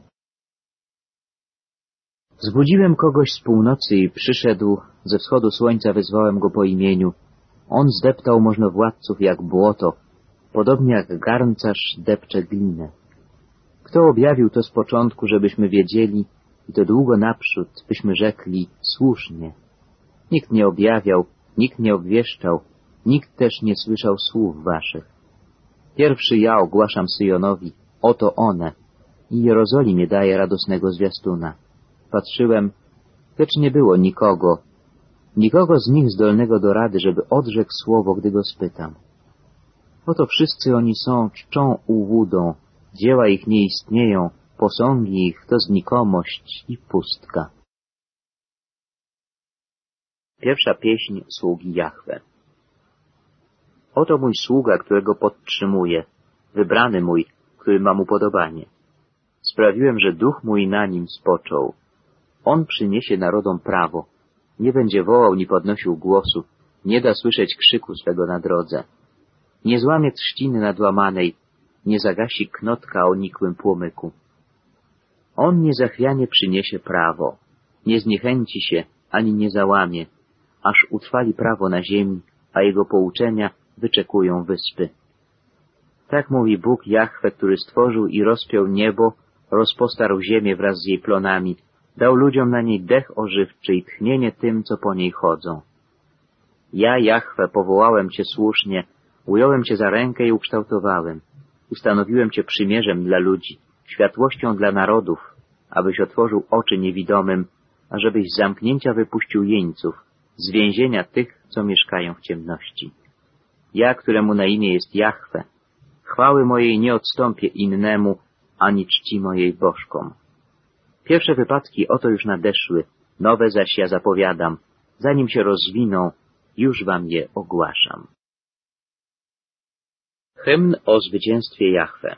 Wzbudziłem kogoś z północy i przyszedł, ze wschodu słońca wyzwałem go po imieniu. On zdeptał możnowładców jak błoto, podobnie jak garncarz depcze glinę. Kto objawił to z początku, żebyśmy wiedzieli, i to długo naprzód, byśmy rzekli słusznie. Nikt nie objawiał, nikt nie obwieszczał, nikt też nie słyszał słów waszych. Pierwszy ja ogłaszam Syjonowi, oto one, i Jerozolimie daje radosnego zwiastuna. Patrzyłem, lecz nie było nikogo z nich zdolnego do rady, żeby odrzekł słowo, gdy go spytam. Oto wszyscy oni są czczą ułudą, dzieła ich nie istnieją, posągi ich to znikomość i pustka. Pierwsza pieśń sługi Jahwe. Oto mój sługa, którego podtrzymuję, wybrany mój, który mam upodobanie. Sprawiłem, że duch mój na nim spoczął. On przyniesie narodom prawo. Nie będzie wołał, ni podnosił głosu. Nie da słyszeć krzyku swego na drodze. Nie złamie trzciny nadłamanej. Nie zagasi knotka o nikłym płomyku. On niezachwianie przyniesie prawo. Nie zniechęci się, ani nie załamie. aż utrwali prawo na ziemi, a Jego pouczenia wyczekują wyspy. Tak mówi Bóg Jahwe, który stworzył i rozpiął niebo, rozpostarł ziemię wraz z jej plonami, dał ludziom na niej dech ożywczy i tchnienie tym, co po niej chodzą. Ja, Jahwe, powołałem Cię słusznie, ująłem Cię za rękę i ukształtowałem. Ustanowiłem Cię przymierzem dla ludzi, światłością dla narodów, abyś otworzył oczy niewidomym, ażebyś z zamknięcia wypuścił jeńców, z więzienia tych, co mieszkają w ciemności. Ja, któremu na imię jest Jahwe, chwały mojej nie odstąpię innemu, ani czci mojej bożkom. Pierwsze wypadki oto już nadeszły, nowe zaś ja zapowiadam, zanim się rozwiną, już wam je ogłaszam. Hymn o zwycięstwie Jahwe.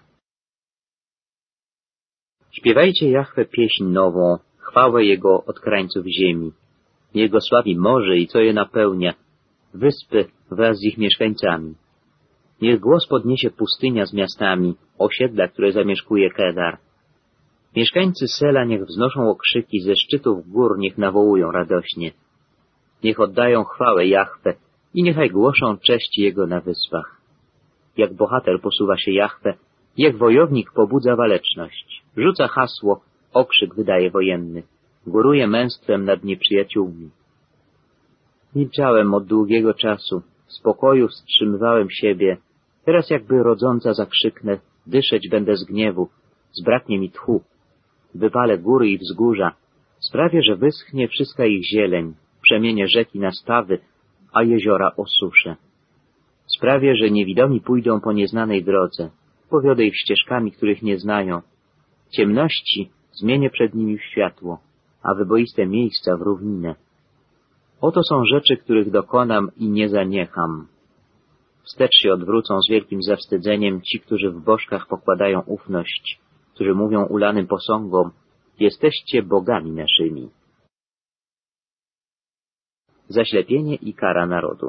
Śpiewajcie Jahwe pieśń nową, chwałę Jego od krańców ziemi. Jego sławi morze i co je napełnia, wyspy wraz z ich mieszkańcami. Niech głos podniesie pustynia z miastami, osiedla, które zamieszkuje Kedar. Mieszkańcy Sela niech wznoszą okrzyki, ze szczytów gór niech nawołują radośnie. Niech oddają chwałę Jahwe i niechaj głoszą cześć Jego na wyspach. Jak bohater posuwa się Jahwe, jak wojownik pobudza waleczność, rzuca hasło, okrzyk wydaje wojenny, góruje męstwem nad nieprzyjaciółmi. Milczałem od długiego czasu, w spokoju wstrzymywałem siebie, teraz jakby rodząca zakrzyknę, dyszeć będę z gniewu, zbraknie mi tchu. Wypalę góry i wzgórza, sprawię, że wyschnie wszystka ich zieleń, przemienię rzeki na stawy, a jeziora osuszę. Sprawię, że niewidomi pójdą po nieznanej drodze, powiodę ich ścieżkami, których nie znają. Ciemności zmienię przed nimi w światło, a wyboiste miejsca w równinę. Oto są rzeczy, których dokonam i nie zaniecham. Wstecz się odwrócą z wielkim zawstydzeniem ci, którzy w bożkach pokładają ufność, którzy mówią ulanym posągom, jesteście bogami naszymi. Zaślepienie i kara narodu.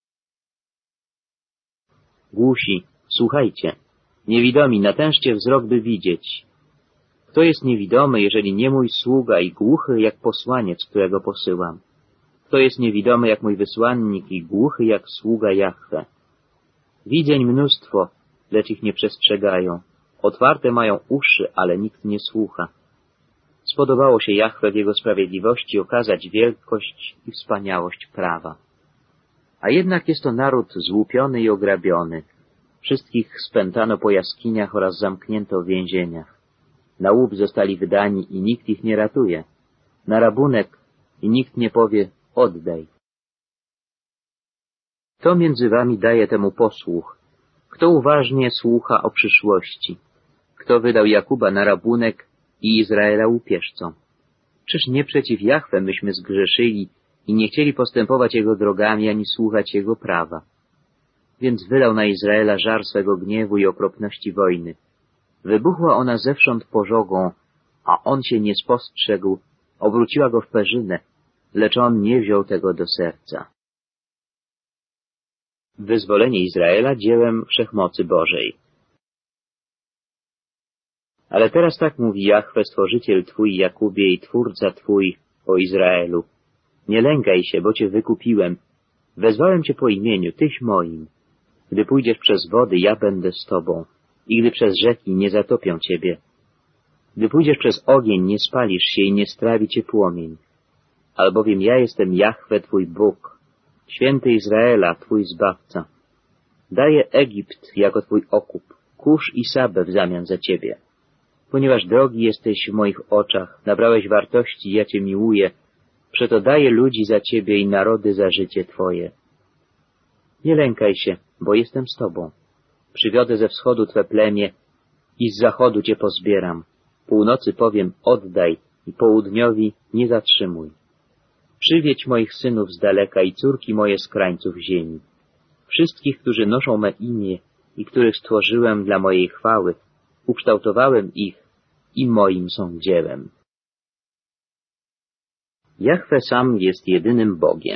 Głusi, słuchajcie, niewidomi, natężcie wzrok, by widzieć. Kto jest niewidomy, jeżeli nie mój sługa i głuchy jak posłaniec, którego posyłam? Kto jest niewidomy jak mój wysłannik i głuchy jak sługa Jahwe? Widzeń mnóstwo, lecz ich nie przestrzegają. Otwarte mają uszy, ale nikt nie słucha. Spodobało się Jahwe w Jego sprawiedliwości okazać wielkość i wspaniałość prawa. A jednak jest to naród złupiony i ograbiony. Wszystkich spętano po jaskiniach oraz zamknięto w więzieniach. Na łup zostali wydani i nikt ich nie ratuje. Na rabunek i nikt nie powie oddaj. Kto między wami daje temu posłuch? Kto uważnie słucha o przyszłości? Kto wydał Jakuba na rabunek i Izraela łupieżcą? Czyż nie przeciw Jahwe myśmy zgrzeszyli i nie chcieli postępować Jego drogami, ani słuchać Jego prawa? Więc wylał na Izraela żar swego gniewu i okropności wojny. Wybuchła ona zewsząd pożogą, a on się nie spostrzegł, obróciła go w perzynę, lecz on nie wziął tego do serca. Wyzwolenie Izraela dziełem wszechmocy Bożej. Ale teraz tak mówi Jahwe, Stworzyciel Twój, Jakubie, i Twórca Twój, o Izraelu. Nie lękaj się, bo Cię wykupiłem. Wezwałem Cię po imieniu, Tyś moim. Gdy pójdziesz przez wody, ja będę z Tobą. I gdy przez rzeki, nie zatopią Ciebie. Gdy pójdziesz przez ogień, nie spalisz się i nie strawi Cię płomień. Albowiem ja jestem Jahwe, Twój Bóg, Święty Izraela, Twój Zbawca. Daję Egipt jako Twój okup, Kusz i Sabę w zamian za Ciebie. Ponieważ drogi jesteś w moich oczach, nabrałeś wartości, ja Cię miłuję, przeto daję ludzi za Ciebie i narody za życie Twoje. Nie lękaj się, bo jestem z Tobą. Przywiodę ze wschodu Twe plemię i z zachodu Cię pozbieram. Północy powiem oddaj i południowi nie zatrzymuj. Przywiedź moich synów z daleka i córki moje z krańców ziemi. Wszystkich, którzy noszą me imię i których stworzyłem dla mojej chwały, ukształtowałem ich i moim są dziełem. Jahwe sam jest jedynym Bogiem.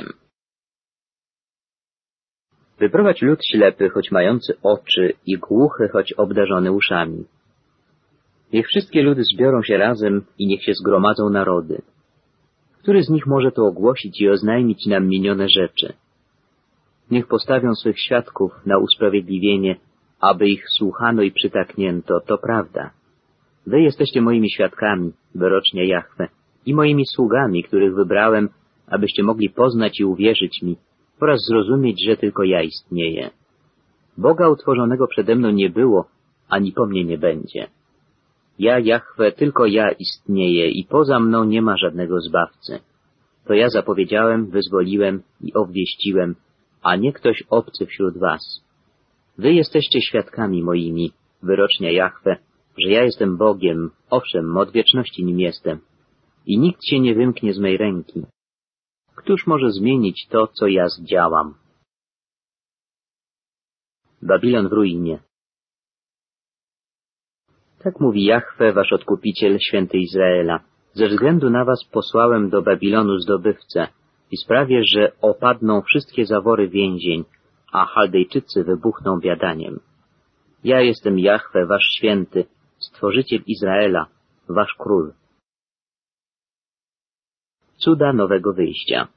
Wyprowadź lud ślepy, choć mający oczy, i głuchy, choć obdarzony uszami. Niech wszystkie ludy zbiorą się razem i niech się zgromadzą narody. Który z nich może to ogłosić i oznajmić nam minione rzeczy? Niech postawią swych świadków na usprawiedliwienie, aby ich słuchano i przytaknięto, to prawda. Wy jesteście moimi świadkami, wyrocznie Jahwe, i moimi sługami, których wybrałem, abyście mogli poznać i uwierzyć mi oraz zrozumieć, że tylko ja istnieję. Boga utworzonego przede mną nie było, ani po mnie nie będzie. Ja, Jahwe, tylko ja istnieję i poza mną nie ma żadnego zbawcy. To ja zapowiedziałem, wyzwoliłem i obwieściłem, a nie ktoś obcy wśród was. Wy jesteście świadkami moimi, wyrocznie Jahwe, że ja jestem Bogiem, owszem, od wieczności nim jestem. I nikt się nie wymknie z mej ręki. Któż może zmienić to, co ja zdziałam? Babilon w ruinie. Tak mówi Jahwe, wasz Odkupiciel, święty Izraela. Ze względu na was posłałem do Babilonu zdobywcę i sprawię, że opadną wszystkie zawory więzień, a Chaldejczycy wybuchną biadaniem. Ja jestem Jahwe, wasz święty, Stworzyciel Izraela, wasz król. Cuda nowego wyjścia.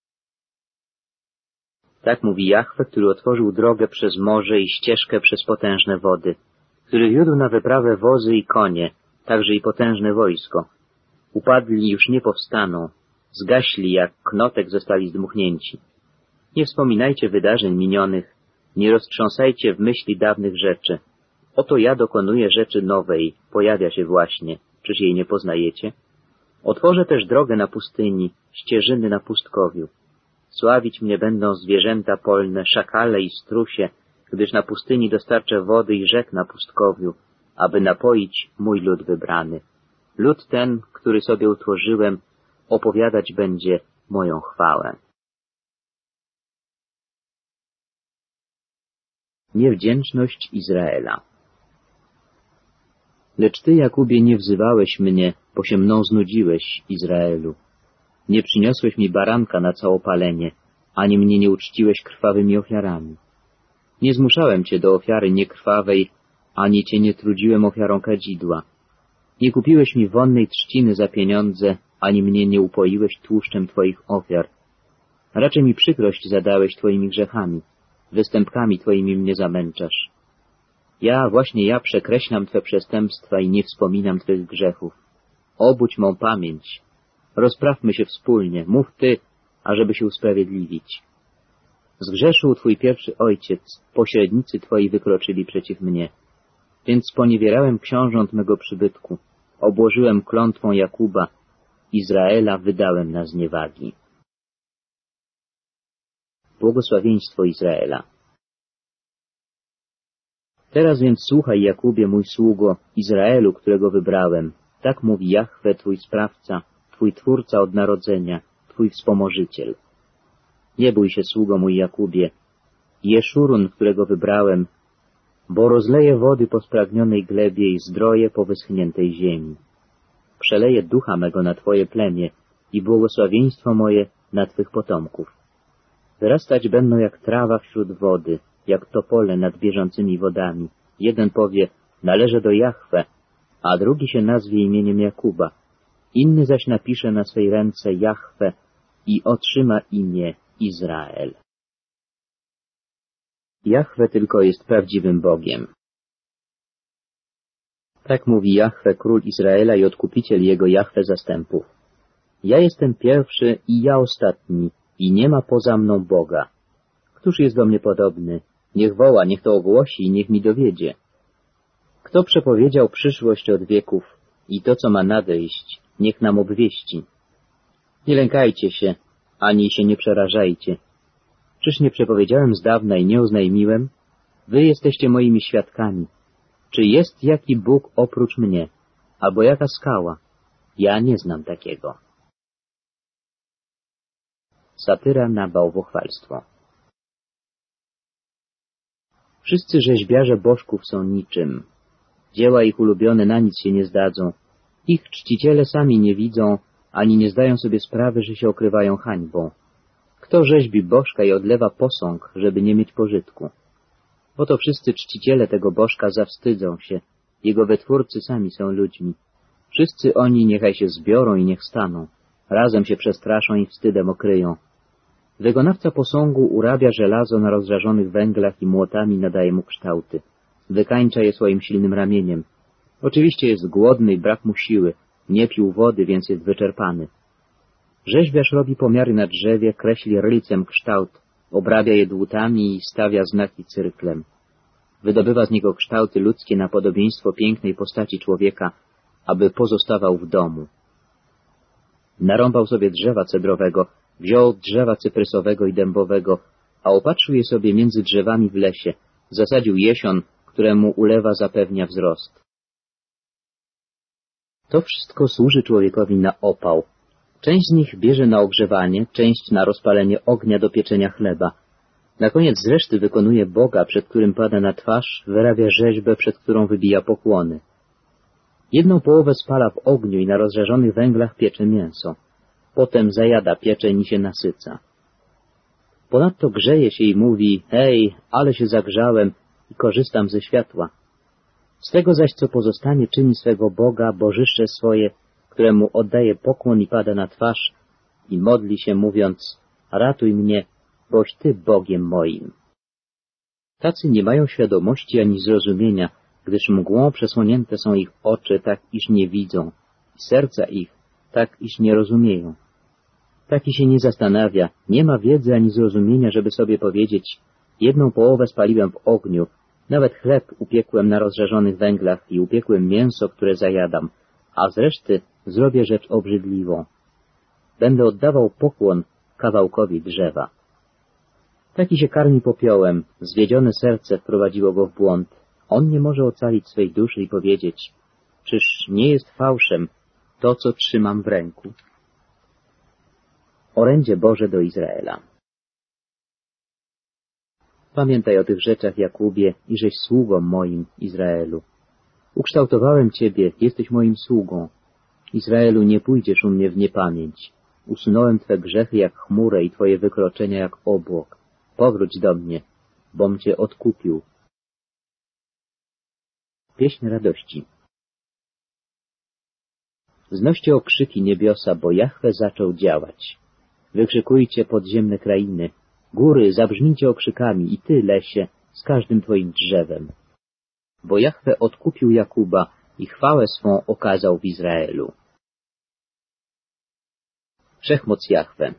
Tak mówi Jahwe, który otworzył drogę przez morze i ścieżkę przez potężne wody, który wiódł na wyprawę wozy i konie, także i potężne wojsko. Upadli już nie powstaną, zgaśli jak knotek zostali zdmuchnięci. Nie wspominajcie wydarzeń minionych, nie roztrząsajcie w myśli dawnych rzeczy. Oto ja dokonuję rzeczy nowej, pojawia się właśnie, czyż jej nie poznajecie? Otworzę też drogę na pustyni, ścieżyny na pustkowiu. Sławić mnie będą zwierzęta polne, szakale i strusie, gdyż na pustyni dostarczę wody i rzek na pustkowiu, aby napoić mój lud wybrany. Lud ten, który sobie utworzyłem, opowiadać będzie moją chwałę. Niewdzięczność Izraela. Lecz ty, Jakubie, nie wzywałeś mnie, bo się mną znudziłeś, Izraelu. Nie przyniosłeś mi baranka na całopalenie, ani mnie nie uczciłeś krwawymi ofiarami. Nie zmuszałem cię do ofiary niekrwawej, ani cię nie trudziłem ofiarą kadzidła. Nie kupiłeś mi wonnej trzciny za pieniądze, ani mnie nie upoiłeś tłuszczem twoich ofiar. Raczej mi przykrość zadałeś twoimi grzechami, występkami twoimi mnie zamęczasz. Właśnie ja przekreślam twe przestępstwa i nie wspominam twych grzechów. Obudź mą pamięć. Rozprawmy się wspólnie, mów ty, ażeby się usprawiedliwić. Zgrzeszył twój pierwszy ojciec, pośrednicy twoi wykroczyli przeciw mnie. Więc sponiewierałem książąt mego przybytku, obłożyłem klątwą Jakuba, Izraela wydałem na zniewagi. Błogosławieństwo Izraela. Teraz więc słuchaj, Jakubie, mój sługo, Izraelu, którego wybrałem. Tak mówi Jahwe, twój sprawca, twój twórca od narodzenia, twój wspomożyciel. Nie bój się, sługo mój Jakubie, Jeszurun, którego wybrałem, bo rozleję wody po spragnionej glebie i zdroje po wyschniętej ziemi. Przeleję ducha mego na twoje plemię i błogosławieństwo moje na twych potomków. Wyrastać będą jak trawa wśród wody, jak topole nad bieżącymi wodami. Jeden powie, należę do Jahwe, a drugi się nazwie imieniem Jakuba. Inny zaś napisze na swej ręce Jahwe i otrzyma imię Izrael. Jahwe tylko jest prawdziwym Bogiem. Tak mówi Jahwe, król Izraela i odkupiciel jego Jahwe zastępów. Ja jestem pierwszy i ja ostatni, i nie ma poza mną Boga. Któż jest do mnie podobny? Niech woła, niech to ogłosi i niech mi dowiedzie. Kto przepowiedział przyszłość od wieków i to, co ma nadejść, niech nam obwieści. Nie lękajcie się, ani się nie przerażajcie. Czyż nie przepowiedziałem z dawna i nie oznajmiłem? Wy jesteście moimi świadkami. Czy jest jaki Bóg oprócz mnie, albo jaka skała? Ja nie znam takiego. Satyra na bałwochwalstwo. Wszyscy rzeźbiarze bożków są niczym. Dzieła ich ulubione na nic się nie zdadzą. Ich czciciele sami nie widzą, ani nie zdają sobie sprawy, że się okrywają hańbą. Kto rzeźbi bożka i odlewa posąg, żeby nie mieć pożytku? Bo to wszyscy czciciele tego bożka zawstydzą się. Jego wytwórcy sami są ludźmi. Wszyscy oni niechaj się zbiorą i niech staną. razem się przestraszą i wstydem okryją. Wykonawca posągu urabia żelazo na rozżarzonych węglach i młotami nadaje mu kształty. Wykańcza je swoim silnym ramieniem. Oczywiście jest głodny i brak mu siły, nie pił wody, więc jest wyczerpany. Rzeźbiarz robi pomiary na drzewie, kreśli rlicem kształt, obrabia je dłutami i stawia znaki cyrklem. Wydobywa z niego kształty ludzkie na podobieństwo pięknej postaci człowieka, aby pozostawał w domu. Narąbał sobie drzewa cedrowego, wziął drzewa cyprysowego i dębowego, a opatrzył je sobie między drzewami w lesie, zasadził jesion, któremu ulewa zapewnia wzrost. To wszystko służy człowiekowi na opał. Część z nich bierze na ogrzewanie, część na rozpalenie ognia do pieczenia chleba. Na koniec z reszty wykonuje Boga, przed którym pada na twarz, wyrabia rzeźbę, przed którą wybija pokłony. Jedną połowę spala w ogniu i na rozżarzonych węglach piecze mięso. Potem zajada pieczeń i się nasyca. Ponadto grzeje się i mówi: hej, ale się zagrzałem i korzystam ze światła. Z tego zaś, co pozostanie, czyni swego Boga, bożyszcze swoje, któremu oddaje pokłon i pada na twarz i modli się, mówiąc: ratuj mnie, boś Ty Bogiem moim. Tacy nie mają świadomości ani zrozumienia, gdyż mgłą przesłonięte są ich oczy, tak iż nie widzą, i serca ich, tak iż nie rozumieją. Taki się nie zastanawia, nie ma wiedzy ani zrozumienia, żeby sobie powiedzieć: jedną połowę spaliłem w ogniu, nawet chleb upiekłem na rozżarzonych węglach i upiekłem mięso, które zajadam, a z reszty zrobię rzecz obrzydliwą. Będę oddawał pokłon kawałkowi drzewa. Taki się karmi popiołem, zwiedzione serce wprowadziło go w błąd. On nie może ocalić swej duszy i powiedzieć: czyż nie jest fałszem to, co trzymam w ręku? Orędzie Boże do Izraela. Pamiętaj o tych rzeczach, Jakubie, i żeś sługą moim, Izraelu. Ukształtowałem Ciebie, jesteś moim sługą. Izraelu, nie pójdziesz u mnie w niepamięć. Usunąłem Twe grzechy jak chmurę i Twoje wykroczenia jak obłok. Powróć do mnie, bom Cię odkupił. Pieśń radości. Znoście okrzyki niebiosa, bo Jahwe zaczął działać. Wykrzykujcie podziemne krainy. Góry, zabrzmijcie okrzykami i Ty, lesie, z każdym Twoim drzewem. Bo Jahwe odkupił Jakuba i chwałę swą okazał w Izraelu. Wszechmoc Jahwe.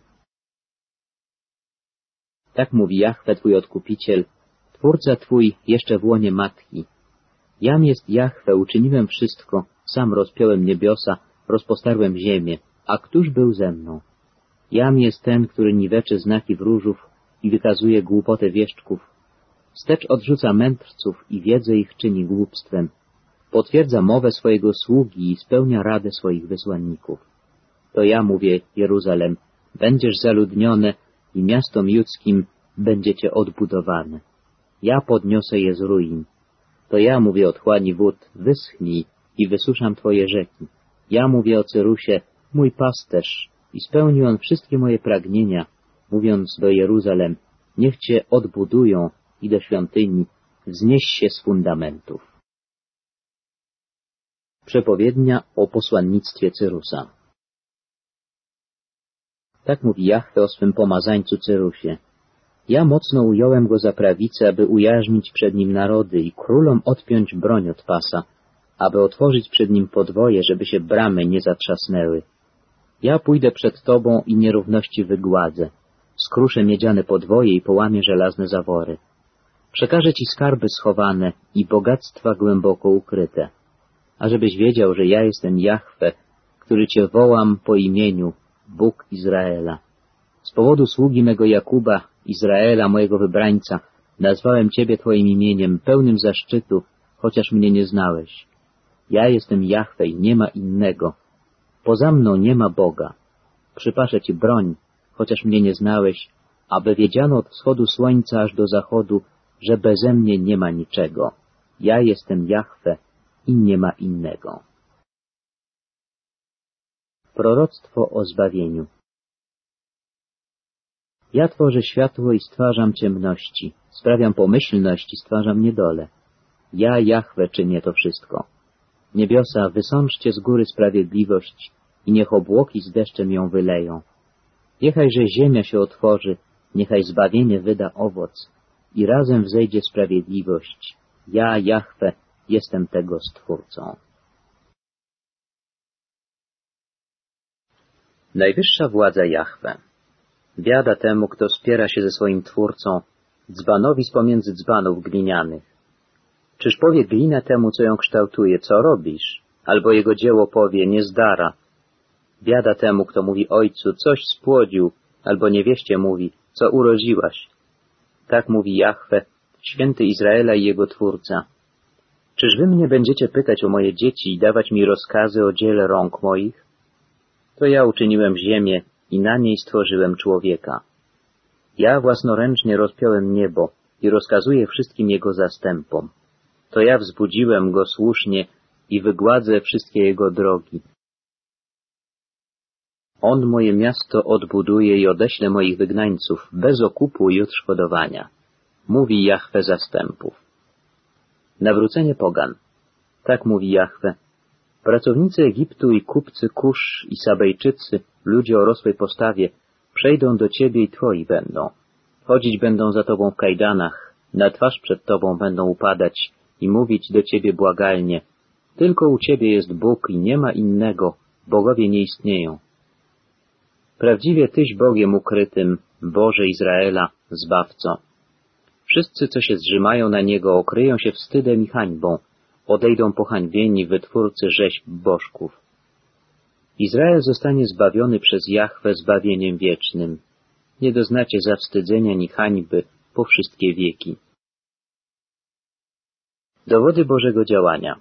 Tak mówi Jahwe, Twój Odkupiciel, Twórca Twój jeszcze w łonie matki. Jam jest Jahwe, uczyniłem wszystko, sam rozpiąłem niebiosa, rozpostarłem ziemię, a któż był ze mną? Jam jest ten, który niweczy znaki wróżów i wykazuje głupotę wieszczków. Wstecz odrzuca mędrców i wiedzę ich czyni głupstwem. Potwierdza mowę swojego sługi i spełnia radę swoich wysłanników. To ja mówię, Jeruzalem, będziesz zaludnione i miastom judzkim będziecie odbudowane. Ja podniosę je z ruin. To ja mówię, otchłani wód, wyschnij i wysuszam Twoje rzeki. Ja mówię o Cyrusie, mój pasterz, i spełnił on wszystkie moje pragnienia, mówiąc do Jeruzalem: niech Cię odbudują, i do świątyni wznieś się z fundamentów. Przepowiednia o posłannictwie Cyrusa. Tak mówi Jahwe o swym pomazańcu Cyrusie. Ja mocno ująłem go za prawicę, aby ujarzmić przed nim narody i królom odpiąć broń od pasa, aby otworzyć przed nim podwoje, żeby się bramy nie zatrzasnęły. Ja pójdę przed Tobą i nierówności wygładzę. Skruszę miedziane podwoje i połamię żelazne zawory. Przekażę Ci skarby schowane i bogactwa głęboko ukryte. Ażebyś wiedział, że ja jestem Jahwe, który Cię wołam po imieniu, Bóg Izraela. Z powodu sługi mego Jakuba, Izraela, mojego wybrańca, nazwałem Ciebie Twoim imieniem, pełnym zaszczytu, chociaż mnie nie znałeś. Ja jestem Jahwe i nie ma innego. Poza mną nie ma Boga. Przypaszę Ci broń, chociaż mnie nie znałeś, aby wiedziano od wschodu słońca aż do zachodu, że beze mnie nie ma niczego. Ja jestem Jahwe i nie ma innego. Proroctwo o zbawieniu. Ja tworzę światło i stwarzam ciemności, sprawiam pomyślność i stwarzam niedolę. Ja, Jahwe, czynię to wszystko. Niebiosa, wysączcie z góry sprawiedliwość i niech obłoki z deszczem ją wyleją. Niechajże ziemia się otworzy, niechaj zbawienie wyda owoc i razem wzejdzie sprawiedliwość. Ja, Jahwe, jestem tego Stwórcą. Najwyższa władza Jahwe. Biada temu, kto spiera się ze swoim Twórcą, dzbanowi z pomiędzy dzbanów glinianych. Czyż powie glina temu, co ją kształtuje, co robisz? Albo jego dzieło powie, nie zdara. Biada temu, kto mówi ojcu, coś spłodził, albo niewieście mówi, co urodziłaś. Tak mówi Jahwe, święty Izraela i jego Twórca. Czyż wy mnie będziecie pytać o moje dzieci i dawać mi rozkazy o dziele rąk moich? To ja uczyniłem ziemię i na niej stworzyłem człowieka. Ja własnoręcznie rozpiąłem niebo i rozkazuję wszystkim jego zastępom. To ja wzbudziłem go słusznie i wygładzę wszystkie jego drogi. On moje miasto odbuduje i odeśle moich wygnańców bez okupu i odszkodowania. Mówi Jahwe zastępów. Nawrócenie pogan. Tak mówi Jahwe. Pracownicy Egiptu i kupcy Kusz i Sabejczycy, ludzie o rosłej postawie, przejdą do ciebie i twoi będą. Chodzić będą za tobą w kajdanach, na twarz przed tobą będą upadać i mówić do ciebie błagalnie. Tylko u ciebie jest Bóg i nie ma innego, bogowie nie istnieją. Prawdziwie Tyś Bogiem ukrytym, Boże Izraela, Zbawco. Wszyscy, co się zrzymają na Niego, okryją się wstydem i hańbą, odejdą pohańbieni wytwórcy rzeźb bożków. Izrael zostanie zbawiony przez Jahwe zbawieniem wiecznym. Nie doznacie zawstydzenia ni hańby po wszystkie wieki. Dowody Bożego działania.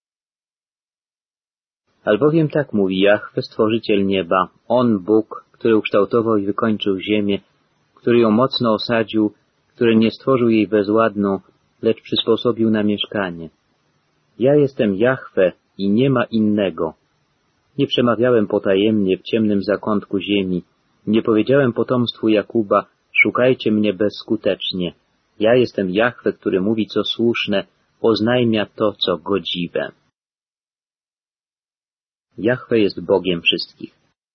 Albowiem tak mówi Jahwe, Stworzyciel nieba, On Bóg, który ukształtował i wykończył ziemię, który ją mocno osadził, który nie stworzył jej bezładną, lecz przysposobił na mieszkanie. Ja jestem Jahwe i nie ma innego. Nie przemawiałem potajemnie w ciemnym zakątku ziemi, nie powiedziałem potomstwu Jakuba, szukajcie mnie bezskutecznie. Ja jestem Jahwe, który mówi co słuszne, oznajmia to, co godziwe. Jahwe jest Bogiem wszystkich.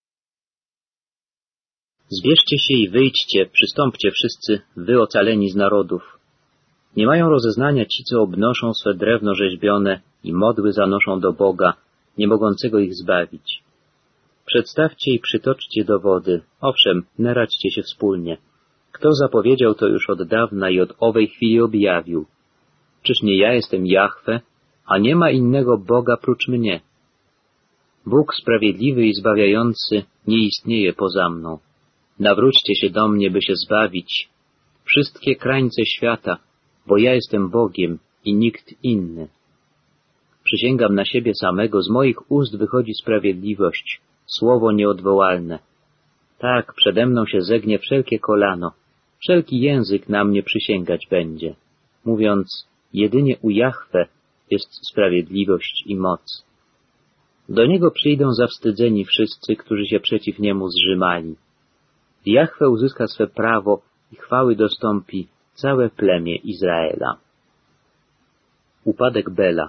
Zbierzcie się i wyjdźcie, przystąpcie wszyscy, wy ocaleni z narodów. Nie mają rozeznania ci, co obnoszą swe drewno rzeźbione i modły zanoszą do Boga, nie mogącego ich zbawić. Przedstawcie i przytoczcie dowody, owszem, naradźcie się wspólnie. Kto zapowiedział to już od dawna i od owej chwili objawił? Czyż nie ja jestem Jahwe, a nie ma innego Boga prócz mnie? Bóg sprawiedliwy i zbawiający nie istnieje poza mną. Nawróćcie się do mnie, by się zbawić. Wszystkie krańce świata, bo ja jestem Bogiem i nikt inny. Przysięgam na siebie samego, z moich ust wychodzi sprawiedliwość, słowo nieodwołalne. Tak, przede mną się zegnie wszelkie kolano, wszelki język na mnie przysięgać będzie, mówiąc, jedynie u Jahwe jest sprawiedliwość i moc. Do Niego przyjdą zawstydzeni wszyscy, którzy się przeciw Niemu zrzymali. Jahwe uzyska swe prawo i chwały dostąpi całe plemię Izraela. Upadek Bela.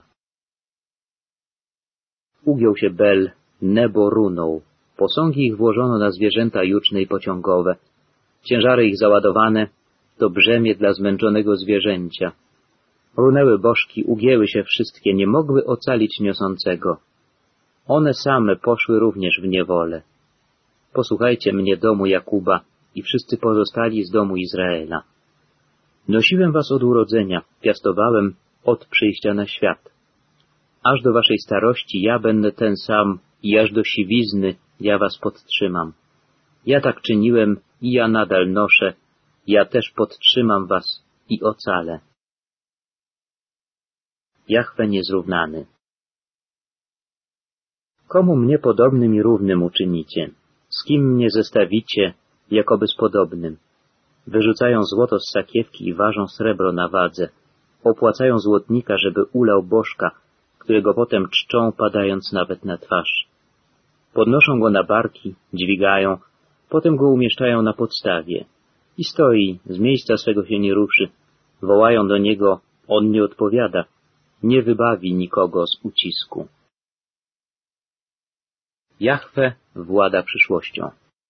Ugiął się Bel, nebo runął, posągi ich włożono na zwierzęta juczne i pociągowe, ciężary ich załadowane, to brzemię dla zmęczonego zwierzęcia. Runęły bożki, ugięły się wszystkie, nie mogły ocalić niosącego. One same poszły również w niewolę. Posłuchajcie mnie, domu Jakuba, i wszyscy pozostali z domu Izraela. Nosiłem was od urodzenia, piastowałem od przyjścia na świat. Aż do waszej starości ja będę ten sam i aż do siwizny ja was podtrzymam. Ja tak czyniłem i ja nadal noszę, ja też podtrzymam was i ocalę. Jahwe niezrównany. Komu mnie podobnym i równym uczynicie? Z kim mnie zestawicie, jakoby z podobnym? Wyrzucają złoto z sakiewki i ważą srebro na wadze. Opłacają złotnika, żeby ulał bożka, którego potem czczą, padając nawet na twarz. Podnoszą go na barki, dźwigają, potem go umieszczają na podstawie. I stoi, z miejsca swego się nie ruszy. Wołają do niego, on nie odpowiada. Nie wybawi nikogo z ucisku. Jahwe włada przyszłością.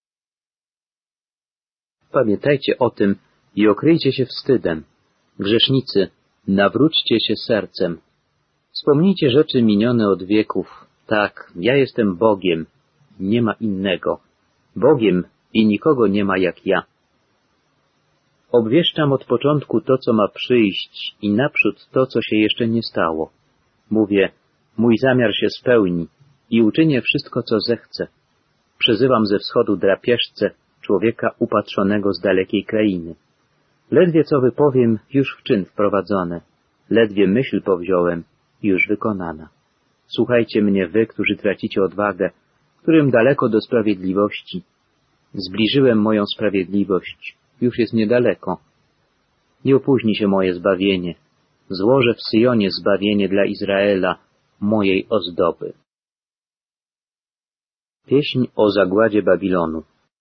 Pamiętajcie o tym i okryjcie się wstydem. Grzesznicy, nawróćcie się sercem. Wspomnijcie rzeczy minione od wieków. Tak, ja jestem Bogiem, nie ma innego. Bogiem i nikogo nie ma jak ja. Obwieszczam od początku to, co ma przyjść i naprzód to, co się jeszcze nie stało. Mówię, mój zamiar się spełni i uczynię wszystko, co zechcę. Przyzywam ze wschodu drapieżcę, człowieka upatrzonego z dalekiej krainy. Ledwie co wypowiem, już w czyn wprowadzone. Ledwie myśl powziąłem, już wykonana. Słuchajcie mnie wy, którzy tracicie odwagę, którym daleko do sprawiedliwości. Zbliżyłem moją sprawiedliwość, już jest niedaleko. Nie opóźni się moje zbawienie. Złożę w Syjonie zbawienie dla Izraela, mojej ozdoby. Pieśń o zagładzie Babilonu.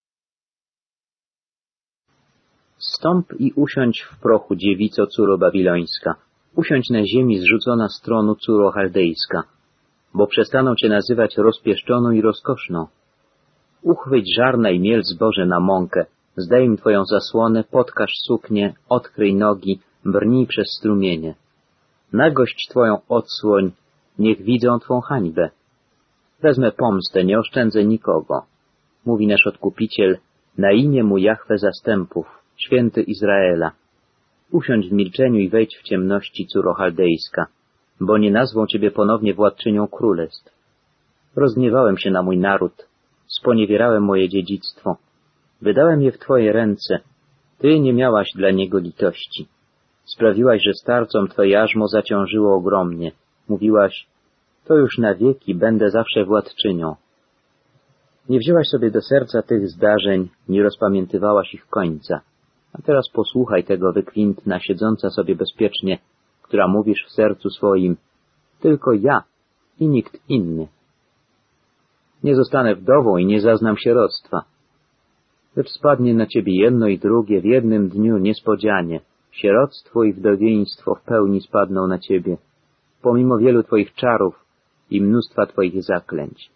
Stąp i usiądź w prochu, dziewico córo babilońska. Usiądź na ziemi zrzucona z tronu córo chaldejska, bo przestaną cię nazywać rozpieszczoną i rozkoszną. Uchwyć żarna i miel zboże na mąkę, zdejm twoją zasłonę, podkaż suknię, odkryj nogi, brnij przez strumienie. Nagość twoją odsłoń, niech widzą twą hańbę. Wezmę pomstę, nie oszczędzę nikogo. Mówi nasz Odkupiciel, na imię mu Jahwe zastępów, święty Izraela. Usiądź w milczeniu i wejdź w ciemności, córo chaldejska, bo nie nazwą ciebie ponownie władczynią królestw. Rozgniewałem się na mój naród, sponiewierałem moje dziedzictwo. Wydałem je w twoje ręce. Ty nie miałaś dla niego litości. Sprawiłaś, że starcom twoje jarzmo zaciążyło ogromnie. Mówiłaś, to już na wieki będę zawsze władczynią. Nie wzięłaś sobie do serca tych zdarzeń, nie rozpamiętywałaś ich końca. A teraz posłuchaj tego wykwintna, siedząca sobie bezpiecznie, która mówisz w sercu swoim, tylko ja i nikt inny. Nie zostanę wdową i nie zaznam sieroctwa. Lecz spadnie na ciebie jedno i drugie w jednym dniu niespodzianie. Sieroctwo i wdowieństwo w pełni spadną na ciebie, pomimo wielu twoich czarów i mnóstwa twoich zaklęć.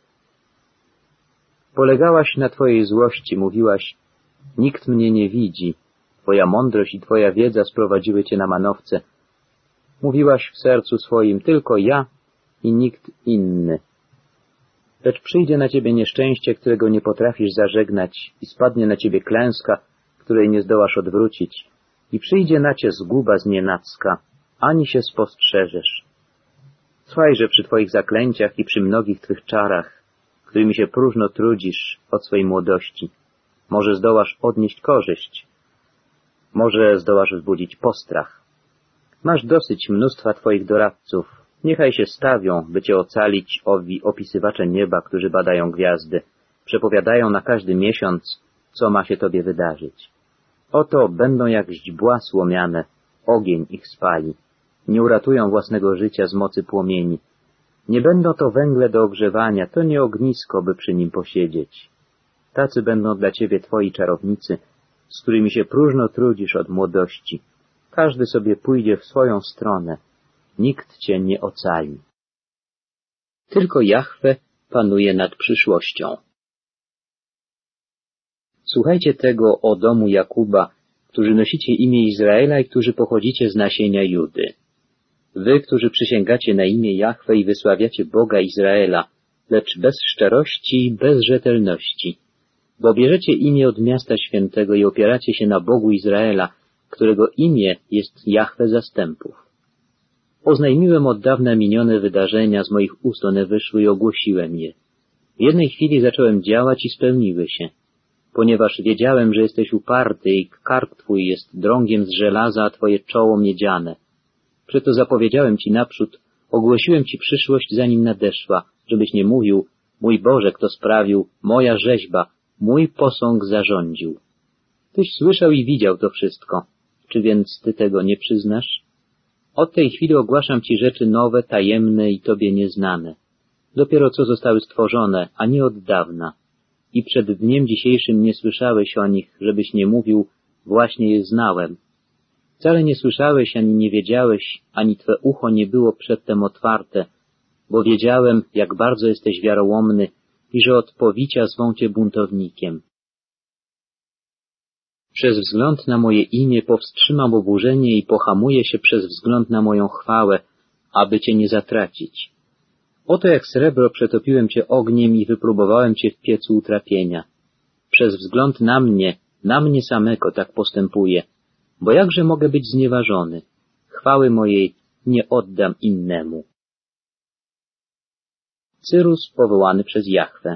Polegałaś na twojej złości, mówiłaś, nikt mnie nie widzi, twoja mądrość i twoja wiedza sprowadziły cię na manowce. Mówiłaś w sercu swoim, tylko ja i nikt inny. Lecz przyjdzie na ciebie nieszczęście, którego nie potrafisz zażegnać i spadnie na ciebie klęska, której nie zdołasz odwrócić. I przyjdzie na cię zguba znienacka, ani się spostrzeżesz. Słuchajże przy twoich zaklęciach i przy mnogich twych czarach, którymi się próżno trudzisz od swej młodości. Może zdołasz odnieść korzyść, może zdołasz wzbudzić postrach. Masz dosyć mnóstwa twoich doradców. Niechaj się stawią, by cię ocalić owi opisywacze nieba, którzy badają gwiazdy. Przepowiadają na każdy miesiąc, co ma się tobie wydarzyć. Oto będą jak źdźbła słomiane, ogień ich spali. Nie uratują własnego życia z mocy płomieni. Nie będą to węgle do ogrzewania, to nie ognisko, by przy nim posiedzieć. Tacy będą dla ciebie twoi czarownicy, z którymi się próżno trudzisz od młodości. Każdy sobie pójdzie w swoją stronę. Nikt cię nie ocali. Tylko Jahwe panuje nad przyszłością. Słuchajcie tego o domu Jakuba, którzy nosicie imię Izraela i którzy pochodzicie z nasienia Judy. Wy, którzy przysięgacie na imię Jahwe i wysławiacie Boga Izraela, lecz bez szczerości i bez rzetelności, bo bierzecie imię od miasta świętego i opieracie się na Bogu Izraela, którego imię jest Jahwe zastępów. Oznajmiłem od dawna minione wydarzenia, z moich ust one wyszły i ogłosiłem je. W jednej chwili zacząłem działać i spełniły się. Ponieważ wiedziałem, że jesteś uparty i kark twój jest drągiem z żelaza, a twoje czoło miedziane. Przeto zapowiedziałem ci naprzód, ogłosiłem ci przyszłość, zanim nadeszła, żebyś nie mówił, mój Boże, kto sprawił, moja rzeźba, mój posąg zarządził. Tyś słyszał i widział to wszystko. Czy więc ty tego nie przyznasz? Od tej chwili ogłaszam ci rzeczy nowe, tajemne i tobie nieznane. Dopiero co zostały stworzone, a nie od dawna. I przed dniem dzisiejszym nie słyszałeś o nich, żebyś nie mówił, właśnie je znałem. Wcale nie słyszałeś, ani nie wiedziałeś, ani twe ucho nie było przedtem otwarte, bo wiedziałem, jak bardzo jesteś wiarołomny i że od powicia zwą cię buntownikiem. Przez wzgląd na moje imię powstrzymam oburzenie i pohamuję się przez wzgląd na moją chwałę, aby cię nie zatracić. Oto jak srebro przetopiłem cię ogniem i wypróbowałem cię w piecu utrapienia. Przez wzgląd na mnie samego tak postępuję, bo jakże mogę być znieważony? Chwały mojej nie oddam innemu. Cyrus powołany przez Jahwe.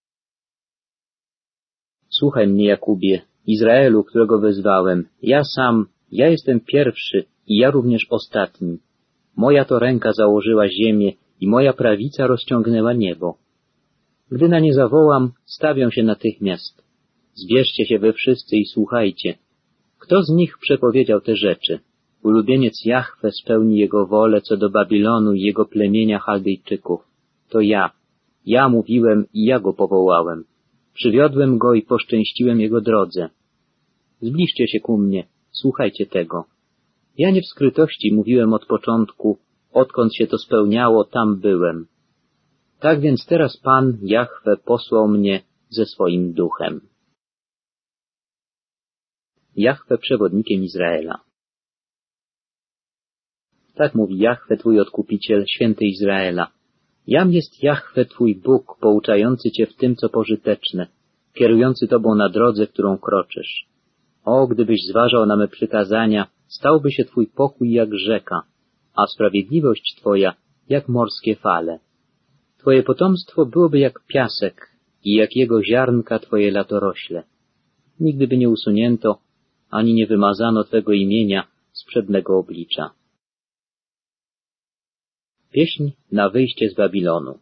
Słuchaj mnie, Jakubie, Izraelu, którego wezwałem. Ja jestem pierwszy i ja również ostatni. Moja to ręka założyła ziemię i moja prawica rozciągnęła niebo. Gdy na nie zawołam, stawią się natychmiast. Zbierzcie się we wszyscy i słuchajcie. Kto z nich przepowiedział te rzeczy? Ulubieniec Jahwe spełni jego wolę co do Babilonu i jego plemienia Chaldejczyków. To ja. Ja mówiłem i ja go powołałem. Przywiodłem go i poszczęściłem jego drodze. Zbliżcie się ku mnie, słuchajcie tego. Ja nie w skrytości mówiłem od początku, odkąd się to spełniało, tam byłem. Tak więc teraz Pan, Jahwe, posłał mnie ze swoim duchem. Jahwe przewodnikiem Izraela. Tak mówi Jahwe, Twój Odkupiciel, Święty Izraela. Jam jest Jahwe, Twój Bóg, pouczający Cię w tym, co pożyteczne, kierujący Tobą na drodze, którą kroczysz. O, gdybyś zważał na me przykazania, stałby się Twój pokój jak rzeka, a sprawiedliwość Twoja jak morskie fale. Twoje potomstwo byłoby jak piasek i jak jego ziarnka Twoje latorośle. Nigdy by nie usunięto, ani nie wymazano Twego imienia z przednego oblicza. Pieśń na wyjście z Babilonu.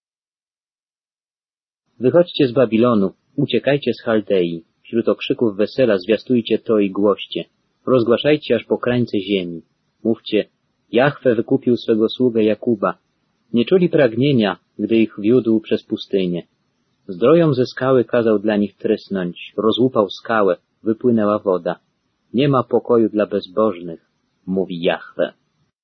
Wychodźcie z Babilonu, uciekajcie z Chaldei, wśród okrzyków wesela zwiastujcie to i głoście, rozgłaszajcie aż po krańce ziemi. Mówcie, Jahwe wykupił swego sługę Jakuba. Nie czuli pragnienia, gdy ich wiódł przez pustynię. Zdroją ze skały kazał dla nich trysnąć, rozłupał skałę, wypłynęła woda. Nie ma pokoju dla bezbożnych, mówi Jahwe.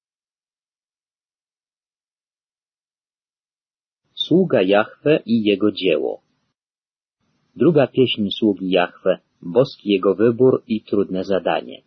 Sługa Jahwe i jego dzieło. Druga pieśń sługi Jahwe, boski jego wybór i trudne zadanie.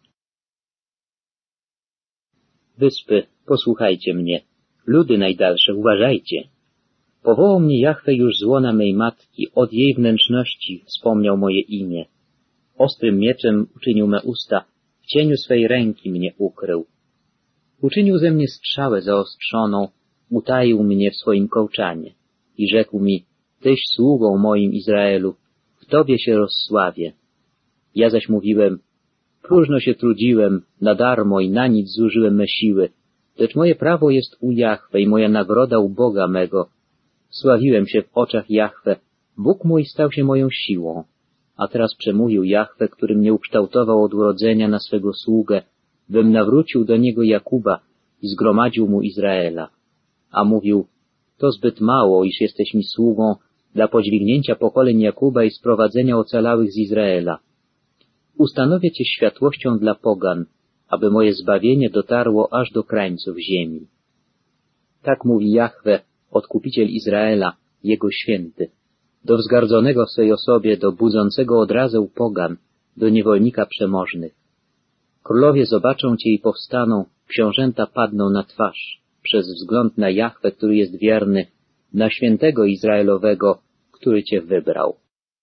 Wyspy, posłuchajcie mnie, ludy najdalsze, uważajcie. Powołał mnie Jahwe już z łona mej matki, od jej wnętrzności wspomniał moje imię. Ostrym mieczem uczynił me usta, w cieniu swej ręki mnie ukrył. Uczynił ze mnie strzałę zaostrzoną, utaił mnie w swoim kołczanie i rzekł mi, Tyś sługą moim Izraelu, w Tobie się rozsławię. Ja zaś mówiłem, próżno się trudziłem, na darmo i na nic zużyłem me siły, lecz moje prawo jest u Jahwe i moja nagroda u Boga mego. Sławiłem się w oczach Jahwe, Bóg mój stał się moją siłą. A teraz przemówił Jahwe, który mnie ukształtował od urodzenia na swego sługę, bym nawrócił do niego Jakuba i zgromadził mu Izraela. A mówił, to zbyt mało, iż jesteś mi sługą dla podźwignięcia pokoleń Jakuba i sprowadzenia ocalałych z Izraela. Ustanowię Cię światłością dla pogan, aby moje zbawienie dotarło aż do krańców ziemi. Tak mówi Jahwe, Odkupiciel Izraela, Jego święty, do wzgardzonego w swej osobie, do budzącego odrazę pogan, do niewolnika przemożnych. Królowie zobaczą Cię i powstaną, książęta padną na twarz, przez wzgląd na Jahwe, który jest wierny, na świętego Izraelowego, który Cię wybrał.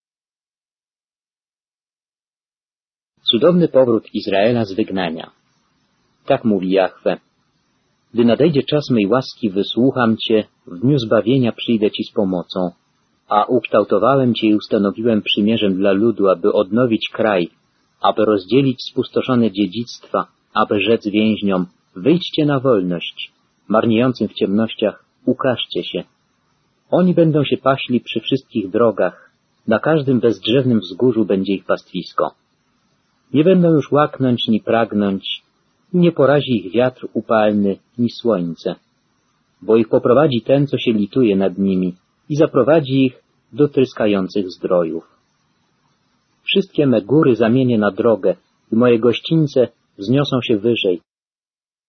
Cudowny powrót Izraela z wygnania. Tak mówi Jahwe. Gdy nadejdzie czas mej łaski, wysłucham Cię, w dniu zbawienia przyjdę Ci z pomocą. A ukształtowałem Cię i ustanowiłem przymierzem dla ludu, aby odnowić kraj, aby rozdzielić spustoszone dziedzictwa, aby rzec więźniom, wyjdźcie na wolność, marniejącym w ciemnościach, ukażcie się. Oni będą się paśli przy wszystkich drogach, na każdym bezdrzewnym wzgórzu będzie ich pastwisko. Nie będą już łaknąć ni pragnąć, nie porazi ich wiatr upalny, ni słońce, bo ich poprowadzi ten, co się lituje nad nimi i zaprowadzi ich do tryskających zdrojów. Wszystkie me góry zamienię na drogę i moje gościńce wzniosą się wyżej.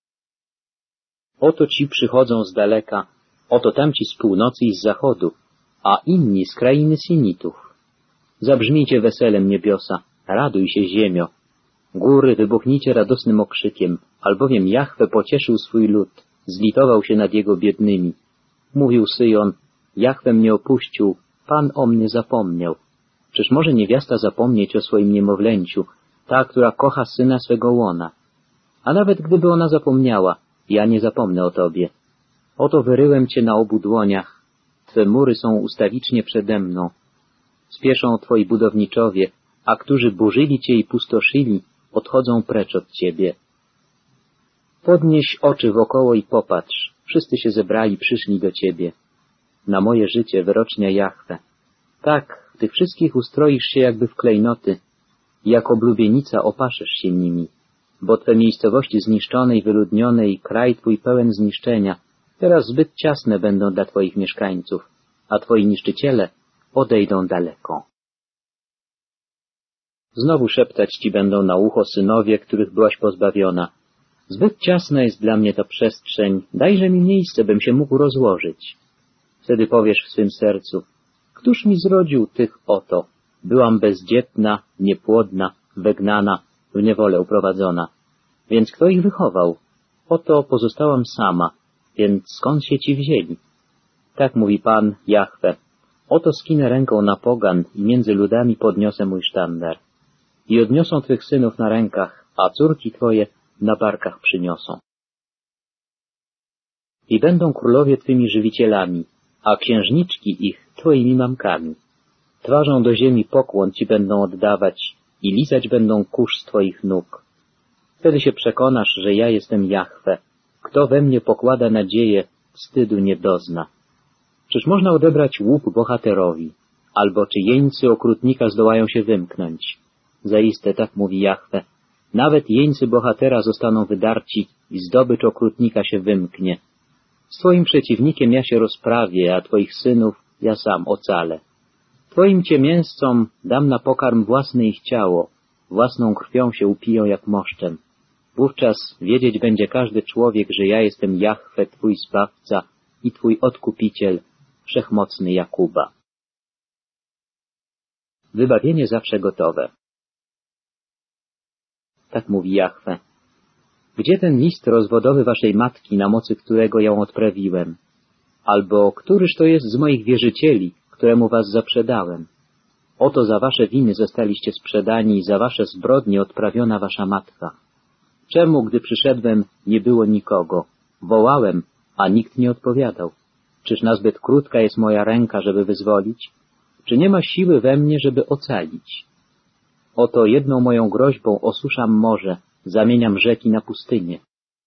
Oto ci przychodzą z daleka, oto tamci z północy i z zachodu, a inni z krainy Sinitów. Zabrzmijcie weselem niebiosa, raduj się ziemio. Góry, wybuchnijcie radosnym okrzykiem, albowiem Jahwe pocieszył swój lud, zlitował się nad jego biednymi. Mówił Syjon, Jahwe mnie opuścił, Pan o mnie zapomniał. Czyż może niewiasta zapomnieć o swoim niemowlęciu, ta, która kocha syna swego łona? A nawet gdyby ona zapomniała, ja nie zapomnę o Tobie. Oto wyryłem Cię na obu dłoniach, Twe mury są ustawicznie przede mną. Spieszą Twoi budowniczowie, a którzy burzyli Cię i pustoszyli, odchodzą precz od Ciebie. Podnieś oczy wokoło i popatrz, wszyscy się zebrali, przyszli do Ciebie. Na moje życie wyrocznia Jahwe. Tak, w tych wszystkich ustroisz się jakby w klejnoty, jako blubienica opaszysz się nimi, bo Twe miejscowości zniszczone i wyludnione i kraj Twój pełen zniszczenia teraz zbyt ciasne będą dla Twoich mieszkańców, a Twoi niszczyciele odejdą daleko. Znowu szeptać Ci będą na ucho synowie, których byłaś pozbawiona. Zbyt ciasna jest dla mnie ta przestrzeń, dajże mi miejsce, bym się mógł rozłożyć. Wtedy powiesz w swym sercu, któż mi zrodził tych oto? Byłam bezdzietna, niepłodna, wygnana, w niewolę uprowadzona. Więc kto ich wychował? Oto pozostałam sama, więc skąd się Ci wzięli? Tak mówi Pan, Jahwe. Oto skinę ręką na pogan i między ludami podniosę mój sztandar. I odniosą Twych synów na rękach, a córki Twoje na barkach przyniosą. I będą królowie Twymi żywicielami, a księżniczki ich Twoimi mamkami. Twarzą do ziemi pokłon Ci będą oddawać i lizać będą kurz z Twoich nóg. Wtedy się przekonasz, że ja jestem Jahwe. Kto we mnie pokłada nadzieję, wstydu nie dozna. Czyż można odebrać łup bohaterowi, albo czy jeńcy okrutnika zdołają się wymknąć? Zaiste, tak mówi Jahwe, nawet jeńcy bohatera zostaną wydarci i zdobycz okrutnika się wymknie. Z Twoim przeciwnikiem ja się rozprawię, a Twoich synów ja sam ocalę. Twoim ciemięscom dam na pokarm własne ich ciało, własną krwią się upiją jak moszczem. Wówczas wiedzieć będzie każdy człowiek, że ja jestem Jahwe, Twój Zbawca i Twój Odkupiciel, Wszechmocny Jakuba. Wybawienie zawsze gotowe. Tak mówi Jahwe. Gdzie ten list rozwodowy Waszej matki, na mocy którego ją odprawiłem? Albo któryż to jest z moich wierzycieli, któremu Was zaprzedałem? Oto za Wasze winy zostaliście sprzedani i za Wasze zbrodnie odprawiona Wasza matka. Czemu, gdy przyszedłem, nie było nikogo? Wołałem, a nikt nie odpowiadał. Czyż nazbyt krótka jest moja ręka, żeby wyzwolić? Czy nie ma siły we mnie, żeby ocalić? Oto jedną moją groźbą osuszam morze, zamieniam rzeki na pustynię.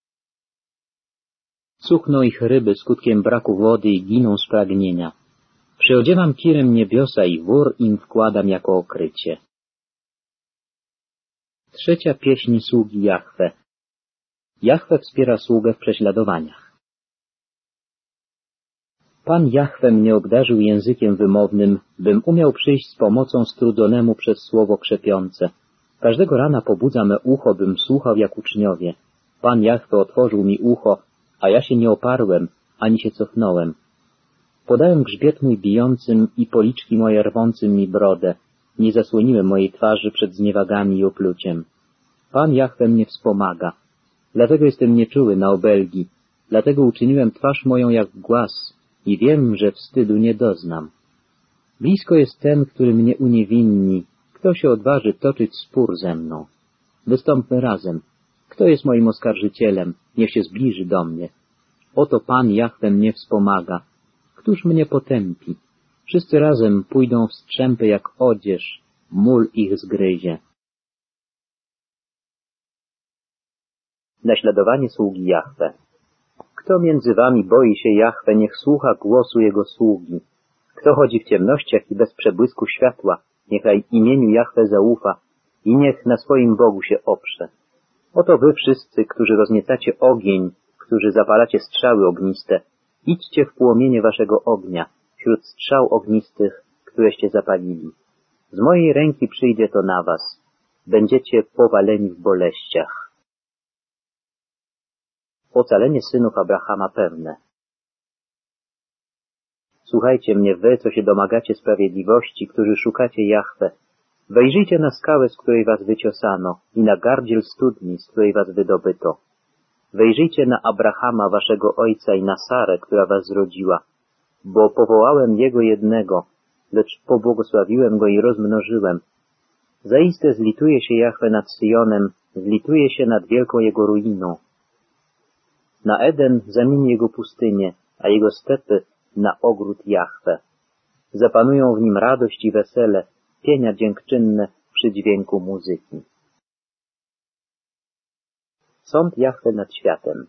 Suchną ich ryby skutkiem braku wody i giną z pragnienia. Przyodziewam kirem niebiosa i wór im wkładam jako okrycie. Trzecia pieśń sługi Jahwe. Jahwe wspiera sługę w prześladowaniach. Pan Jahwe mnie obdarzył językiem wymownym, bym umiał przyjść z pomocą strudonemu przez słowo krzepiące. Każdego rana pobudza me ucho, bym słuchał jak uczniowie. Pan Jahwe otworzył mi ucho, a ja się nie oparłem, ani się cofnąłem. Podałem grzbiet mój bijącym i policzki moje rwącym mi brodę. Nie zasłoniłem mojej twarzy przed zniewagami i opluciem. Pan Jahwe mnie wspomaga. Dlatego jestem nieczuły na obelgi. Dlatego uczyniłem twarz moją jak głaz i wiem, że wstydu nie doznam. Blisko jest ten, który mnie uniewinni. Kto się odważy toczyć spór ze mną? Wystąpmy razem. Kto jest moim oskarżycielem? Niech się zbliży do mnie. Oto Pan Jahwe mnie wspomaga. Któż mnie potępi? Wszyscy razem pójdą w strzępy jak odzież, mól ich zgryzie. Naśladowanie sługi Jahwe. Kto między wami boi się Jahwe, niech słucha głosu jego sługi. Kto chodzi w ciemnościach i bez przebłysku światła, niechaj imieniu Jahwe zaufa i niech na swoim Bogu się oprze. Oto wy wszyscy, którzy rozniecacie ogień, którzy zapalacie strzały ogniste, idźcie w płomienie waszego ognia, wśród strzał ognistych, któreście zapalili. Z mojej ręki przyjdzie to na was. Będziecie powaleni w boleściach. Ocalenie synów Abrahama pewne. Słuchajcie mnie wy, co się domagacie sprawiedliwości, którzy szukacie Jahwe. Wejrzyjcie na skałę, z której was wyciosano, i na gardziel studni, z której was wydobyto. Wejrzyjcie na Abrahama, waszego ojca, i na Sarę, która was zrodziła. Bo powołałem jego jednego, lecz pobłogosławiłem go i rozmnożyłem. Zaiste zlituje się Jahwe nad Syjonem, zlituje się nad wielką jego ruiną. Na Eden zamieni jego pustynię, a jego stepy na ogród Jahwe. Zapanują w nim radość i wesele, pienia dziękczynne przy dźwięku muzyki. Sąd Jahwe nad światem.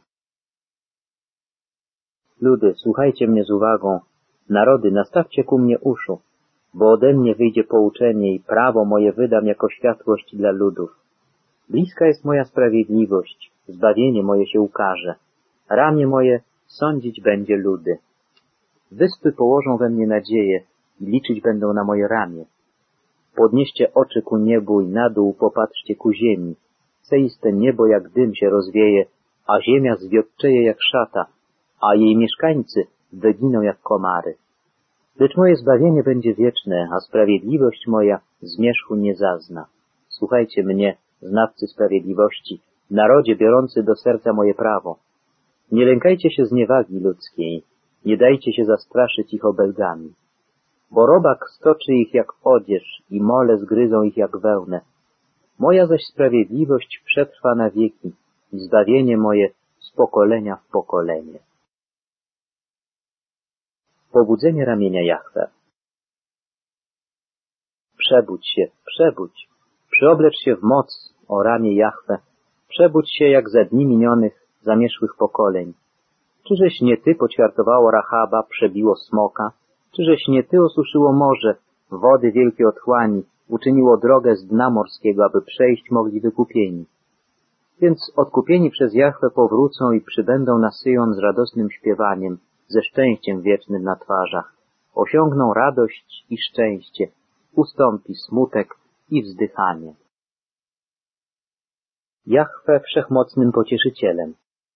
Ludy, słuchajcie mnie z uwagą, narody, nastawcie ku mnie uszu, bo ode mnie wyjdzie pouczenie i prawo moje wydam jako światłość dla ludów. Bliska jest moja sprawiedliwość, zbawienie moje się ukaże, ramię moje sądzić będzie ludy. Wyspy położą we mnie nadzieję i liczyć będą na moje ramię. Podnieście oczy ku niebu i na dół popatrzcie ku ziemi. Seiste niebo jak dym się rozwieje, a ziemia zwiotczeje jak szata, a jej mieszkańcy wyginą jak komary. Lecz moje zbawienie będzie wieczne, a sprawiedliwość moja zmierzchu nie zazna. Słuchajcie mnie, znawcy sprawiedliwości, narodzie biorący do serca moje prawo. Nie lękajcie się zniewagi ludzkiej, nie dajcie się zastraszyć ich obelgami. Bo robak stoczy ich jak odzież i mole zgryzą ich jak wełnę. Moja zaś sprawiedliwość przetrwa na wieki i zbawienie moje z pokolenia w pokolenie. Pobudzenie ramienia Jahwe. Przebudź się, przebudź, przyoblecz się w moc, o ramię Jahwe, przebudź się jak za dni minionych, zamierzchłych pokoleń. Czyżeś nie ty poćwiartowało Rahaba, przebiło smoka? Czyżeś nie ty osuszyło morze, wody wielkie otchłani, uczyniło drogę z dna morskiego, aby przejść mogli wykupieni? Więc odkupieni przez Jahwe powrócą i przybędą na Syjon z radosnym śpiewaniem, ze szczęściem wiecznym na twarzach. Osiągną radość i szczęście, ustąpi smutek i wzdychanie. Jahwe wszechmocnym pocieszycielem.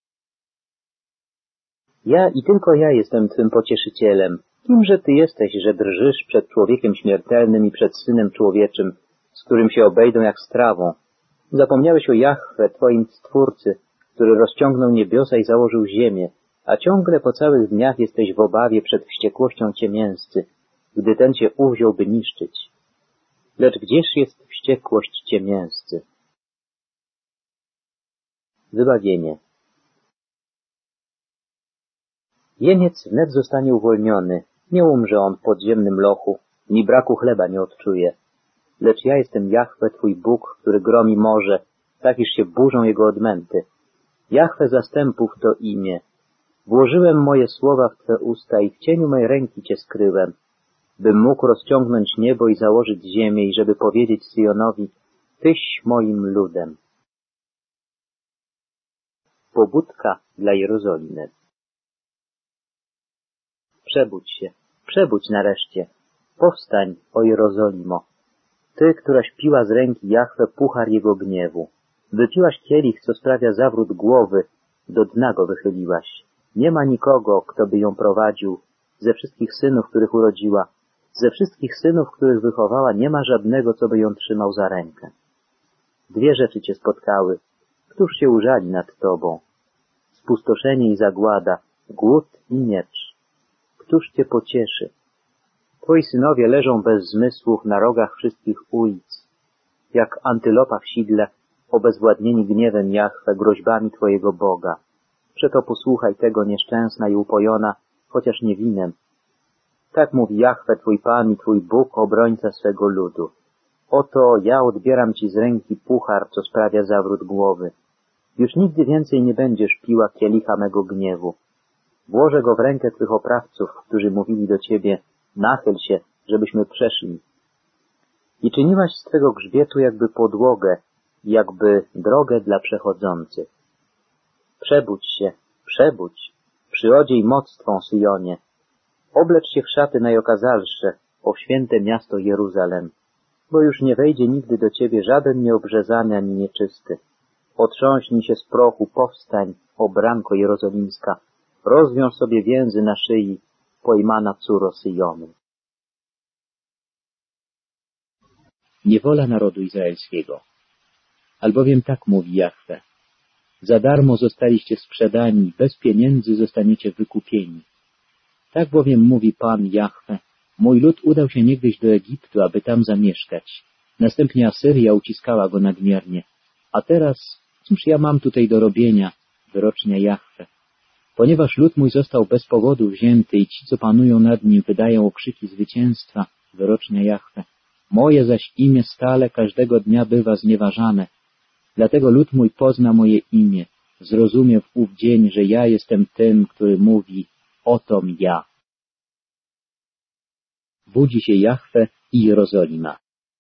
Ja i tylko ja jestem twym pocieszycielem. Kimże ty jesteś, że drżysz przed człowiekiem śmiertelnym i przed Synem Człowieczym, z którym się obejdą jak strawą? Zapomniałeś o Jahwe, twoim Stwórcy, który rozciągnął niebiosa i założył ziemię, a ciągle po całych dniach jesteś w obawie przed wściekłością ciemięscy, gdy ten cię uwziął, by niszczyć. Lecz gdzież jest wściekłość ciemięscy? Wybawienie. Jeniec wnet zostanie uwolniony, nie umrze on w podziemnym lochu, ni braku chleba nie odczuje. Lecz ja jestem Jahwe, twój Bóg, który gromi morze, tak iż się burzą jego odmęty. Jahwe zastępów to imię. Włożyłem moje słowa w twe usta i w cieniu mej ręki cię skryłem, bym mógł rozciągnąć niebo i założyć ziemię i żeby powiedzieć Syjonowi, tyś moim ludem. Pobudka dla Jerozolimy. Przebudź nareszcie, powstań, o Jerozolimo. Ty, któraś piła z ręki Jahwe puchar jego gniewu. Wypiłaś kielich, co sprawia zawrót głowy, do dna go wychyliłaś. Nie ma nikogo, kto by ją prowadził. Ze wszystkich synów, których urodziła, ze wszystkich synów, których wychowała, nie ma żadnego, co by ją trzymał za rękę. Dwie rzeczy cię spotkały. Któż się użali nad tobą? Spustoszenie i zagłada, głód i miecz. Któż cię pocieszy? Twoi synowie leżą bez zmysłów na rogach wszystkich ulic, jak antylopa w sidle, obezwładnieni gniewem Jahwe, groźbami twojego Boga. Przeto posłuchaj tego, nieszczęsna i upojona, chociaż nie winem. Tak mówi Jahwe, twój Pan i twój Bóg, obrońca swego ludu. Oto ja odbieram ci z ręki puchar, co sprawia zawrót głowy. Już nigdy więcej nie będziesz piła kielicha mego gniewu. Włożę go w rękę twych oprawców, którzy mówili do ciebie, nachyl się, żebyśmy przeszli. I czyniłaś z twego grzbietu jakby podłogę, jakby drogę dla przechodzących. Przebudź, przyodziej moc twą, Syjonie. Oblecz się w szaty najokazalsze, o święte miasto Jeruzalem, bo już nie wejdzie nigdy do ciebie żaden nieobrzezany ani nieczysty. Otrząśnij się z prochu, powstań, o branko jerozolimska, rozwiąż sobie więzy na szyi, pojmana córo Syjonu. Niewola narodu izraelskiego. Albowiem tak mówi Jahwe. Za darmo zostaliście sprzedani, bez pieniędzy zostaniecie wykupieni. Tak bowiem mówi Pan Jahwe. Mój lud udał się niegdyś do Egiptu, aby tam zamieszkać. Następnie Asyria uciskała go nadmiernie. A teraz, cóż ja mam tutaj do robienia, wyrocznia Jahwe? Ponieważ lud mój został bez powodu wzięty i ci, co panują nad nim, wydają okrzyki zwycięstwa, wyrocznia Jahwe. Moje zaś imię stale każdego dnia bywa znieważane. Dlatego lud mój pozna moje imię, zrozumie w ów dzień, że ja jestem tym, który mówi, otom ja. Budzi się Jahwe i Jerozolima.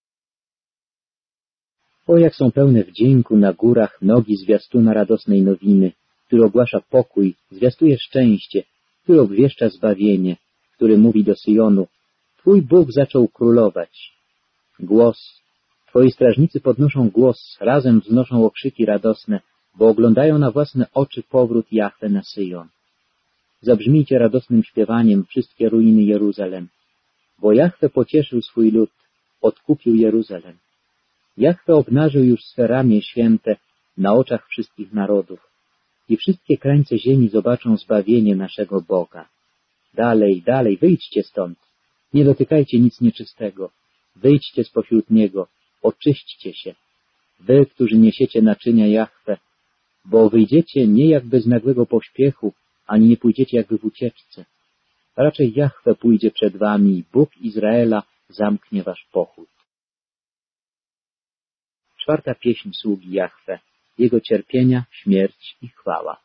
O, jak są pełne wdzięku na górach nogi zwiastuna radosnej nowiny, który ogłasza pokój, zwiastuje szczęście, który obwieszcza zbawienie, który mówi do Syjonu, Twój Bóg zaczął królować. Głos, Twoi strażnicy podnoszą głos, razem wznoszą okrzyki radosne, bo oglądają na własne oczy powrót Jahwe na Syjon. Zabrzmijcie radosnym śpiewaniem wszystkie ruiny Jeruzalem, bo Jahwe pocieszył swój lud, odkupił Jeruzalem. Jahwe obnażył już swe ramię święte na oczach wszystkich narodów i wszystkie krańce ziemi zobaczą zbawienie naszego Boga. Dalej, dalej, wyjdźcie stąd, nie dotykajcie nic nieczystego, wyjdźcie spośród niego, oczyśćcie się, wy, którzy niesiecie naczynia Jahwe, bo wyjdziecie nie jakby z nagłego pośpiechu, ani nie pójdziecie jakby w ucieczce. Raczej Jahwe pójdzie przed wami i Bóg Izraela zamknie wasz pochód. Czwarta pieśń sługi Jahwe, jego cierpienia, śmierć i chwała.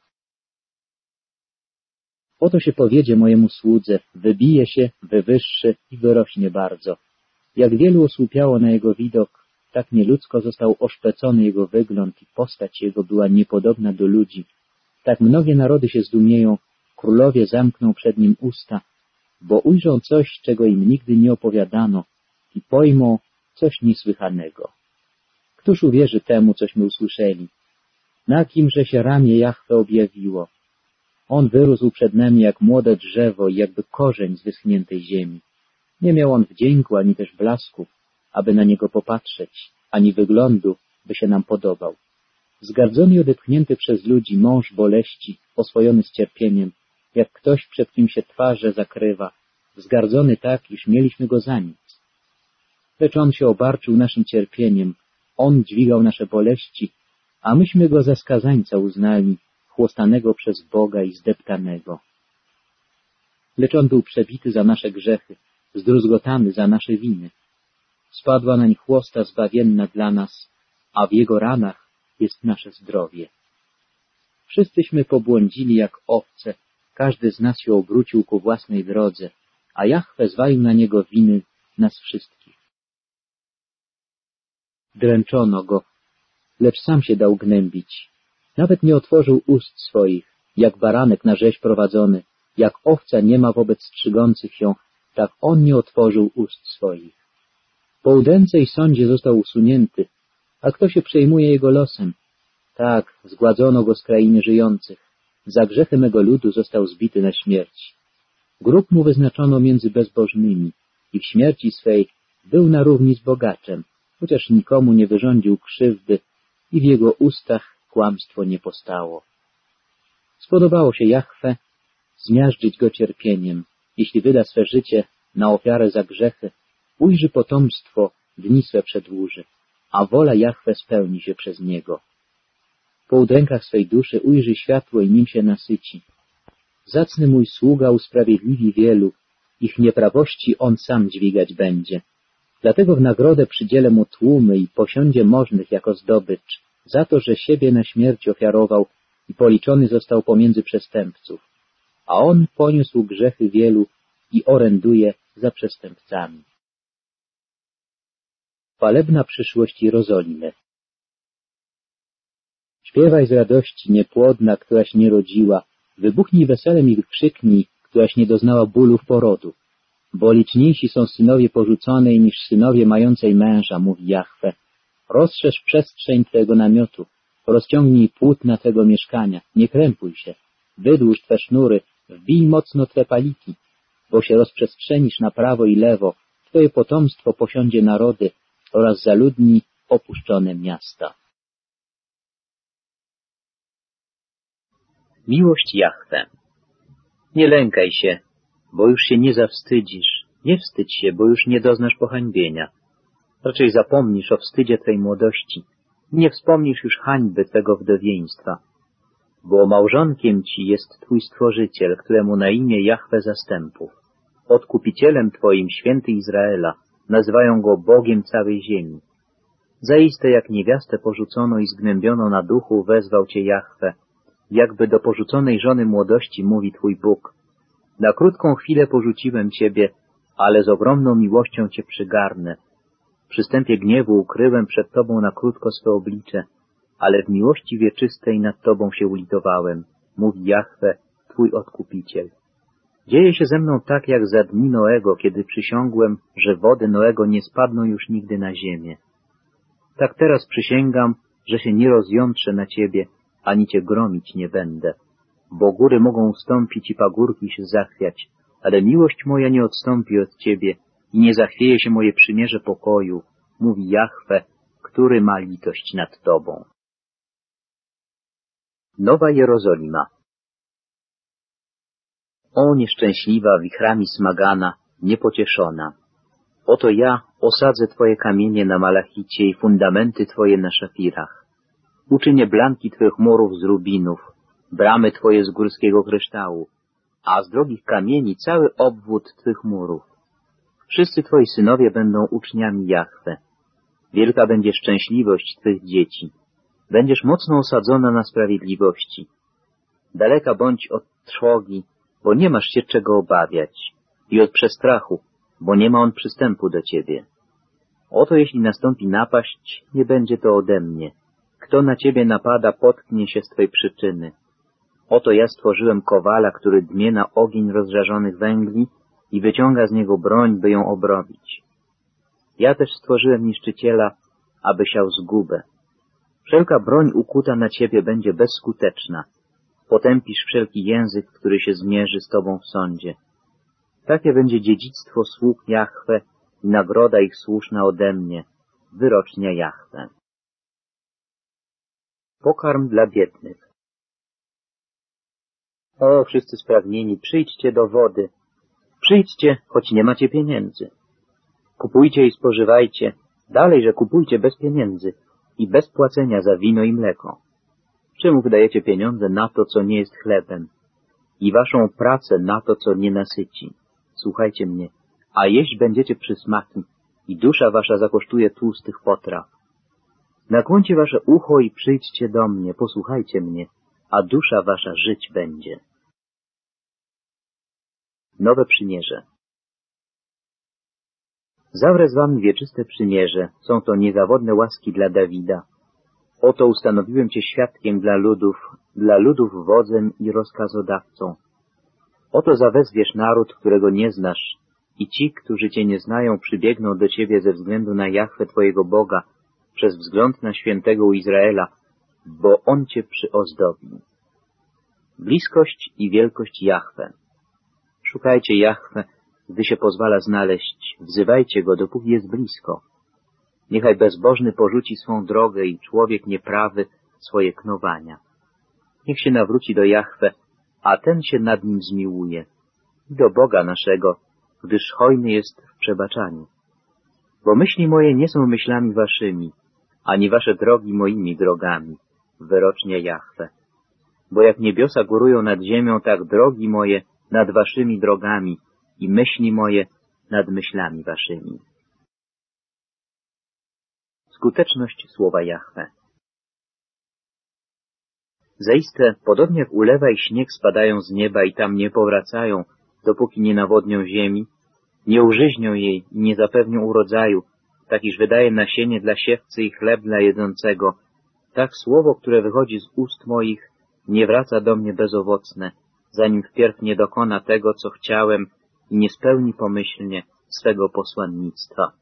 Oto się powiedzie mojemu słudze, wybije się, wywyższy i wyrośnie bardzo. Jak wielu osłupiało na jego widok, tak nieludzko został oszpecony jego wygląd i postać jego była niepodobna do ludzi. Tak mnogie narody się zdumieją, królowie zamkną przed nim usta, bo ujrzą coś, czego im nigdy nie opowiadano i pojmą coś niesłychanego. Któż uwierzy temu, cośmy usłyszeli? Na kimże się ramię Jahwe objawiło? On wyrósł przed nami jak młode drzewo i jakby korzeń z wyschniętej ziemi. Nie miał on wdzięku, ani też blasku, aby na niego popatrzeć, ani wyglądu, by się nam podobał. Zgardzony i odepchnięty przez ludzi mąż boleści, oswojony z cierpieniem, jak ktoś, przed kim się twarze zakrywa, wzgardzony tak, iż mieliśmy go za nic. Lecz on się obarczył naszym cierpieniem, on dźwigał nasze boleści, a myśmy go za skazańca uznali, chłostanego przez Boga i zdeptanego. Lecz on był przebity za nasze grzechy, zdruzgotany za nasze winy. Spadła nań chłosta zbawienna dla nas, a w jego ranach jest nasze zdrowie. Wszyscyśmy pobłądzili jak owce, każdy z nas się obrócił ku własnej drodze, a Jahwe zwalił na niego winy nas wszystkich. Dręczono go, lecz sam się dał gnębić. Nawet nie otworzył ust swoich, jak baranek na rzeź prowadzony, jak owca nie ma wobec strzygących się, tak on nie otworzył ust swoich. Po udręce i sądzie został usunięty, a kto się przejmuje jego losem? Tak, zgładzono go z krainy żyjących. Za grzechy mego ludu został zbity na śmierć. Grób mu wyznaczono między bezbożnymi i w śmierci swej był na równi z bogaczem, chociaż nikomu nie wyrządził krzywdy i w jego ustach kłamstwo nie postało. Spodobało się Jahwe zmiażdżyć go cierpieniem, jeśli wyda swe życie na ofiarę za grzechy, ujrzy potomstwo, dni swe przedłuży, a wola Jahwe spełni się przez niego. Po udrękach swej duszy ujrzy światło i nim się nasyci. Zacny mój sługa usprawiedliwi wielu, ich nieprawości on sam dźwigać będzie. Dlatego w nagrodę przydzielę mu tłumy i posiądzie możnych jako zdobycz, za to, że siebie na śmierć ofiarował i policzony został pomiędzy przestępców. A on poniósł grzechy wielu i oręduje za przestępcami. Chwalebna przyszłość Jerozolimy. Śpiewaj z radości, niepłodna, któraś nie rodziła, wybuchnij weselem i krzyknij, któraś nie doznała bólów porodu. Bo liczniejsi są synowie porzuconej niż synowie mającej męża, mówi Jahwe. Rozszerz przestrzeń Twego namiotu, rozciągnij płótna Twego mieszkania, nie krępuj się, wydłuż Twe sznury, wbij mocno Twe paliki. bo się rozprzestrzenisz na prawo i lewo, Twoje potomstwo posiądzie narody oraz zaludni opuszczone miasta. Miłość Jahwe. Nie lękaj się, bo już się nie zawstydzisz. Nie wstydź się, bo już nie doznasz pohańbienia. Raczej zapomnisz o wstydzie Twej młodości. Nie wspomnisz już hańby Twego wdowieństwa. Bo małżonkiem Ci jest Twój Stworzyciel, któremu na imię Jahwe zastępów. Odkupicielem Twoim, święty Izraela, nazywają Go Bogiem całej ziemi. Zaiste jak niewiastę porzucono i zgnębiono na duchu wezwał Cię Jahwe, jakby do porzuconej żony młodości mówi Twój Bóg. Na krótką chwilę porzuciłem Ciebie, ale z ogromną miłością Cię przygarnę. W przystępie gniewu ukryłem przed Tobą na krótko swe oblicze, ale w miłości wieczystej nad Tobą się ulitowałem, mówi Jahwe, Twój Odkupiciel. Dzieje się ze mną tak jak za dni Noego, kiedy przysiągłem, że wody Noego nie spadną już nigdy na ziemię. Tak teraz przysięgam, że się nie rozjątrzę na Ciebie, ani Cię gromić nie będę. Bo góry mogą ustąpić i pagórki się zachwiać, ale miłość moja nie odstąpi od Ciebie i nie zachwieje się moje przymierze pokoju, mówi Jahwe, który ma litość nad Tobą. Nowa Jerozolima. O nieszczęśliwa, wichrami smagana, niepocieszona! Oto ja osadzę Twoje kamienie na malachicie i fundamenty Twoje na szafirach. Uczynię blanki Twych murów z rubinów, bramy Twoje z górskiego kryształu, a z drogich kamieni cały obwód Twych murów. Wszyscy Twoi synowie będą uczniami Jahwe. Wielka będzie szczęśliwość Twych dzieci. Będziesz mocno osadzona na sprawiedliwości. Daleka bądź od trwogi, bo nie masz się czego obawiać, i od przestrachu, bo nie ma on przystępu do Ciebie. Oto jeśli nastąpi napaść, nie będzie to ode mnie. Kto na Ciebie napada, potknie się z Twej przyczyny. Oto ja stworzyłem kowala, który dmie na ogień rozżarzonych węgli i wyciąga z niego broń, by ją obrobić. Ja też stworzyłem niszczyciela, aby siał zgubę. Wszelka broń ukuta na Ciebie będzie bezskuteczna. Potępisz wszelki język, który się zmierzy z Tobą w sądzie. Takie będzie dziedzictwo sług Jahwe i nagroda ich słuszna ode mnie, wyrocznia Jahwe. Pokarm dla biednych. O, wszyscy spragnieni, przyjdźcie do wody. Przyjdźcie, choć nie macie pieniędzy. Kupujcie i spożywajcie, dalej, że kupujcie bez pieniędzy i bez płacenia za wino i mleko. Czemu wydajecie pieniądze na to, co nie jest chlebem, i waszą pracę na to, co nie nasyci? Słuchajcie mnie, a jeść będziecie przysmaki i dusza wasza zakosztuje tłustych potraw. Nakłoncie wasze ucho i przyjdźcie do mnie, posłuchajcie mnie, a dusza wasza żyć będzie. Nowe przymierze. Zawrę z wami wieczyste przymierze, są to niezawodne łaski dla Dawida. Oto ustanowiłem Cię świadkiem dla ludów wodzem i rozkazodawcą. Oto zawezwiesz naród, którego nie znasz, i ci, którzy Cię nie znają, przybiegną do Ciebie ze względu na Jahwe Twojego Boga, przez wzgląd na świętego Izraela, bo On Cię przyozdobi. Bliskość i wielkość Jahwe. Szukajcie Jahwe, gdy się pozwala znaleźć, wzywajcie Go, dopóki jest blisko. Niechaj bezbożny porzuci swą drogę i człowiek nieprawy swoje knowania. Niech się nawróci do Jahwe, a ten się nad nim zmiłuje. I do Boga naszego, gdyż hojny jest w przebaczaniu. Bo myśli moje nie są myślami waszymi, ani wasze drogi moimi drogami, wyrocznia Jahwe. Bo jak niebiosa górują nad ziemią, tak drogi moje nad waszymi drogami i myśli moje nad myślami waszymi. Skuteczność słowa Jahwe. Zaiste, podobnie jak ulewa i śnieg spadają z nieba i tam nie powracają, dopóki nie nawodnią ziemi, nie użyźnią jej i nie zapewnią urodzaju, tak iż wydaje nasienie dla siewcy i chleb dla jedzącego, tak słowo, które wychodzi z ust moich, nie wraca do mnie bezowocne, zanim wpierw nie dokona tego, co chciałem i nie spełni pomyślnie swego posłannictwa.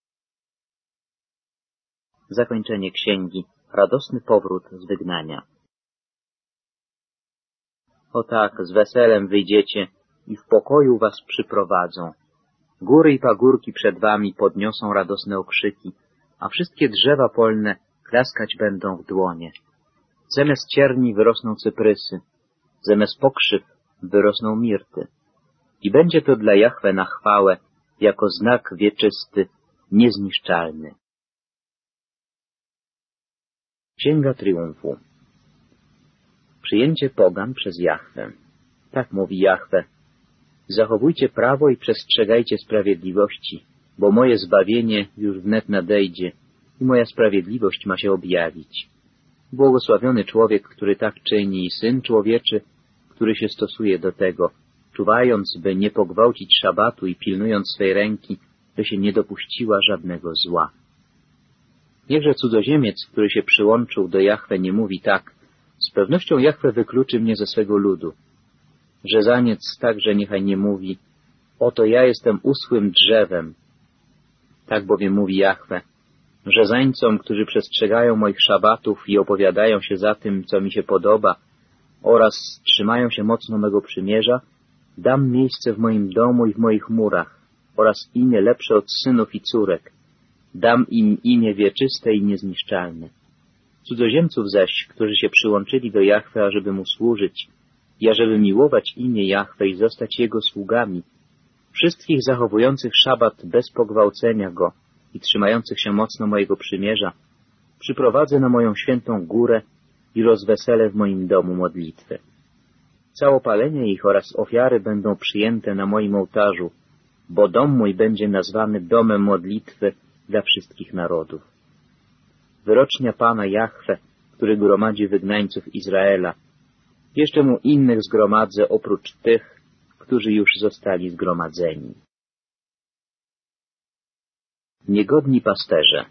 Zakończenie księgi. Radosny powrót z wygnania. O tak, z weselem wyjdziecie i w pokoju was przyprowadzą. Góry i pagórki przed wami podniosą radosne okrzyki, a wszystkie drzewa polne klaskać będą w dłonie. Zamiast cierni wyrosną cyprysy, zamiast pokrzyw wyrosną mirty. I będzie to dla Jahwe na chwałę, jako znak wieczysty, niezniszczalny. Księga Triumfu. Przyjęcie pogan przez Jahwe. Tak mówi Jahwe. Zachowujcie prawo i przestrzegajcie sprawiedliwości, bo moje zbawienie już wnet nadejdzie i moja sprawiedliwość ma się objawić. Błogosławiony człowiek, który tak czyni, i Syn Człowieczy, który się stosuje do tego, czuwając, by nie pogwałcić szabatu i pilnując swej ręki, by się nie dopuściła żadnego zła. Niechże cudzoziemiec, który się przyłączył do Jahwe, nie mówi tak: z pewnością Jahwe wykluczy mnie ze swego ludu. Rzezaniec także niechaj nie mówi: oto ja jestem uschłym drzewem. Tak bowiem mówi Jahwe: rzezańcom, którzy przestrzegają moich szabatów i opowiadają się za tym, co mi się podoba, oraz trzymają się mocno mego przymierza, dam miejsce w moim domu i w moich murach, oraz imię lepsze od synów i córek. Dam im imię wieczyste i niezniszczalne. Cudzoziemców zaś, którzy się przyłączyli do Jahwe, ażeby mu służyć, i ażeby miłować imię Jahwe i zostać jego sługami, wszystkich zachowujących szabat bez pogwałcenia go i trzymających się mocno mojego przymierza, przyprowadzę na moją świętą górę i rozweselę w moim domu modlitwę. Całopalenie ich oraz ofiary będą przyjęte na moim ołtarzu, bo dom mój będzie nazwany domem modlitwy dla wszystkich narodów. Wyrocznia Pana Jahwe, który gromadzi wygnańców Izraela. Jeszcze mu innych zgromadzę oprócz tych, którzy już zostali zgromadzeni. Niegodni pasterze.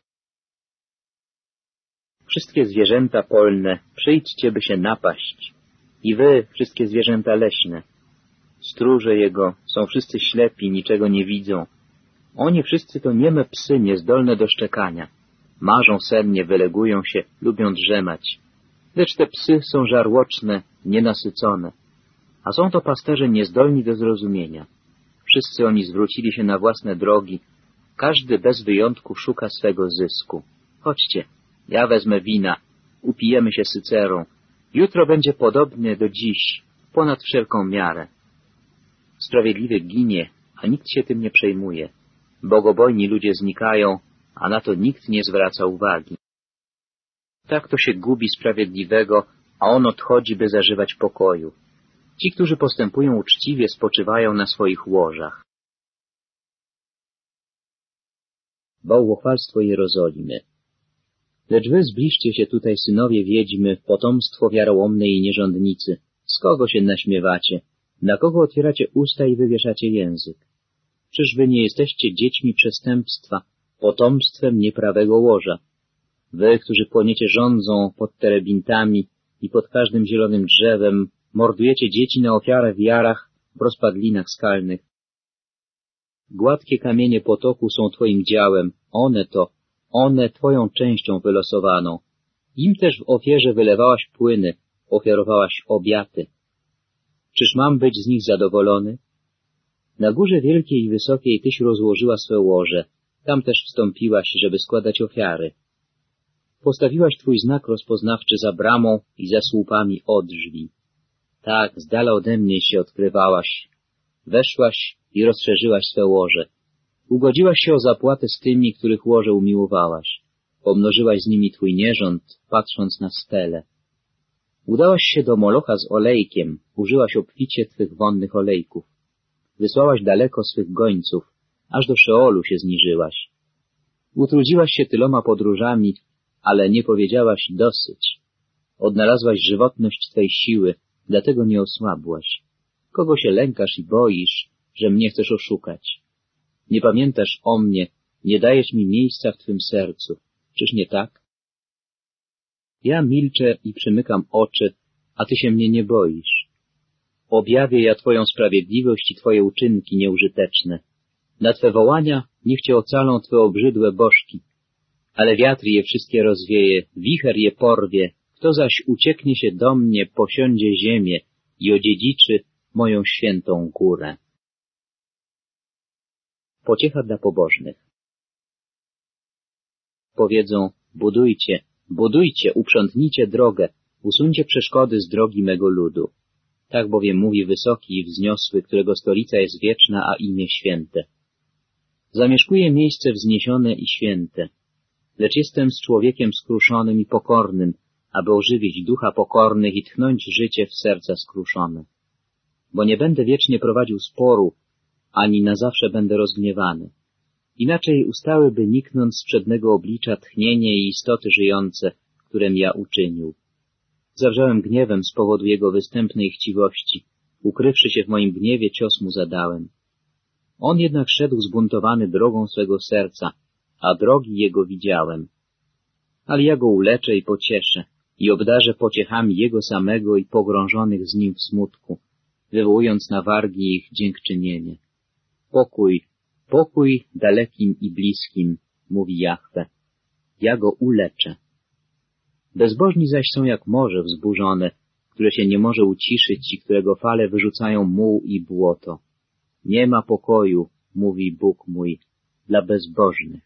Wszystkie zwierzęta polne, przyjdźcie, by się napaść. I wy, wszystkie zwierzęta leśne. Stróże jego są wszyscy ślepi, niczego nie widzą. Oni wszyscy to nieme psy, niezdolne do szczekania. Marzą sennie, wylegują się, lubią drzemać. Lecz te psy są żarłoczne, nienasycone. A są to pasterze niezdolni do zrozumienia. Wszyscy oni zwrócili się na własne drogi. Każdy bez wyjątku szuka swego zysku. Chodźcie, ja wezmę wina, upijemy się sycerą. Jutro będzie podobnie do dziś, ponad wszelką miarę. Sprawiedliwy ginie, a nikt się tym nie przejmuje. Bogobojni ludzie znikają, a na to nikt nie zwraca uwagi. Tak to się gubi sprawiedliwego, a on odchodzi, by zażywać pokoju. Ci, którzy postępują uczciwie, spoczywają na swoich łożach. Bałwochwalstwo Jerozolimy. Lecz wy zbliżcie się tutaj, synowie wiedźmy, potomstwo wiarołomnej i nierządnicy. Z kogo się naśmiewacie? Na kogo otwieracie usta i wywieszacie język? Czyż wy nie jesteście dziećmi przestępstwa, potomstwem nieprawego łoża? Wy, którzy płoniecie żądzą pod terebintami i pod każdym zielonym drzewem, mordujecie dzieci na ofiarę w jarach, w rozpadlinach skalnych. Gładkie kamienie potoku są twoim działem, one twoją częścią wylosowaną. Im też w ofierze wylewałaś płyny, ofiarowałaś obiaty. Czyż mam być z nich zadowolony? Na górze wielkiej i wysokiej tyś rozłożyła swe łoże, tam też wstąpiłaś, żeby składać ofiary. Postawiłaś twój znak rozpoznawczy za bramą i za słupami od drzwi. Tak, z dala ode mnie się odkrywałaś. Weszłaś i rozszerzyłaś swe łoże. Ugodziłaś się o zapłatę z tymi, których łoże umiłowałaś. Pomnożyłaś z nimi twój nierząd, patrząc na stele. Udałaś się do Molocha z olejkiem, użyłaś obficie twych wonnych olejków. Wysłałaś daleko swych gońców, aż do Szeolu się zniżyłaś. Utrudziłaś się tyloma podróżami, ale nie powiedziałaś dosyć. Odnalazłaś żywotność twej siły, dlatego nie osłabłaś. Kogo się lękasz i boisz, że mnie chcesz oszukać? Nie pamiętasz o mnie, nie dajesz mi miejsca w twym sercu. Czyż nie tak? Ja milczę i przymykam oczy, a ty się mnie nie boisz. Objawię ja twoją sprawiedliwość i twoje uczynki nieużyteczne. Na twe wołania niech cię ocalą twe obrzydłe bożki. Ale wiatr je wszystkie rozwieje, wicher je porwie. Kto zaś ucieknie się do mnie, posiądzie ziemię i odziedziczy moją świętą górę. Pociecha dla pobożnych. Powiedzą, budujcie, budujcie, uprzątnijcie drogę, usuńcie przeszkody z drogi mego ludu. Tak bowiem mówi wysoki i wzniosły, którego stolica jest wieczna, a imię święte. Zamieszkuję miejsce wzniesione i święte, lecz jestem z człowiekiem skruszonym i pokornym, aby ożywić ducha pokornych i tchnąć życie w serca skruszone. Bo nie będę wiecznie prowadził sporu, ani na zawsze będę rozgniewany. Inaczej ustałyby niknąc z przednego oblicza tchnienie i istoty żyjące, którem ja uczynił. Zawrzałem gniewem z powodu jego występnej chciwości. Ukrywszy się w moim gniewie, cios mu zadałem. On jednak szedł zbuntowany drogą swego serca, a drogi jego widziałem. Ale ja go uleczę i pocieszę i obdarzę pociechami jego samego i pogrążonych z nim w smutku, wywołując na wargi ich dziękczynienie. Pokój, pokój dalekim i bliskim, mówi Jahwe. Ja go uleczę. Bezbożni zaś są jak morze wzburzone, które się nie może uciszyć i którego fale wyrzucają muł i błoto. Nie ma pokoju, mówi Bóg mój, dla bezbożnych.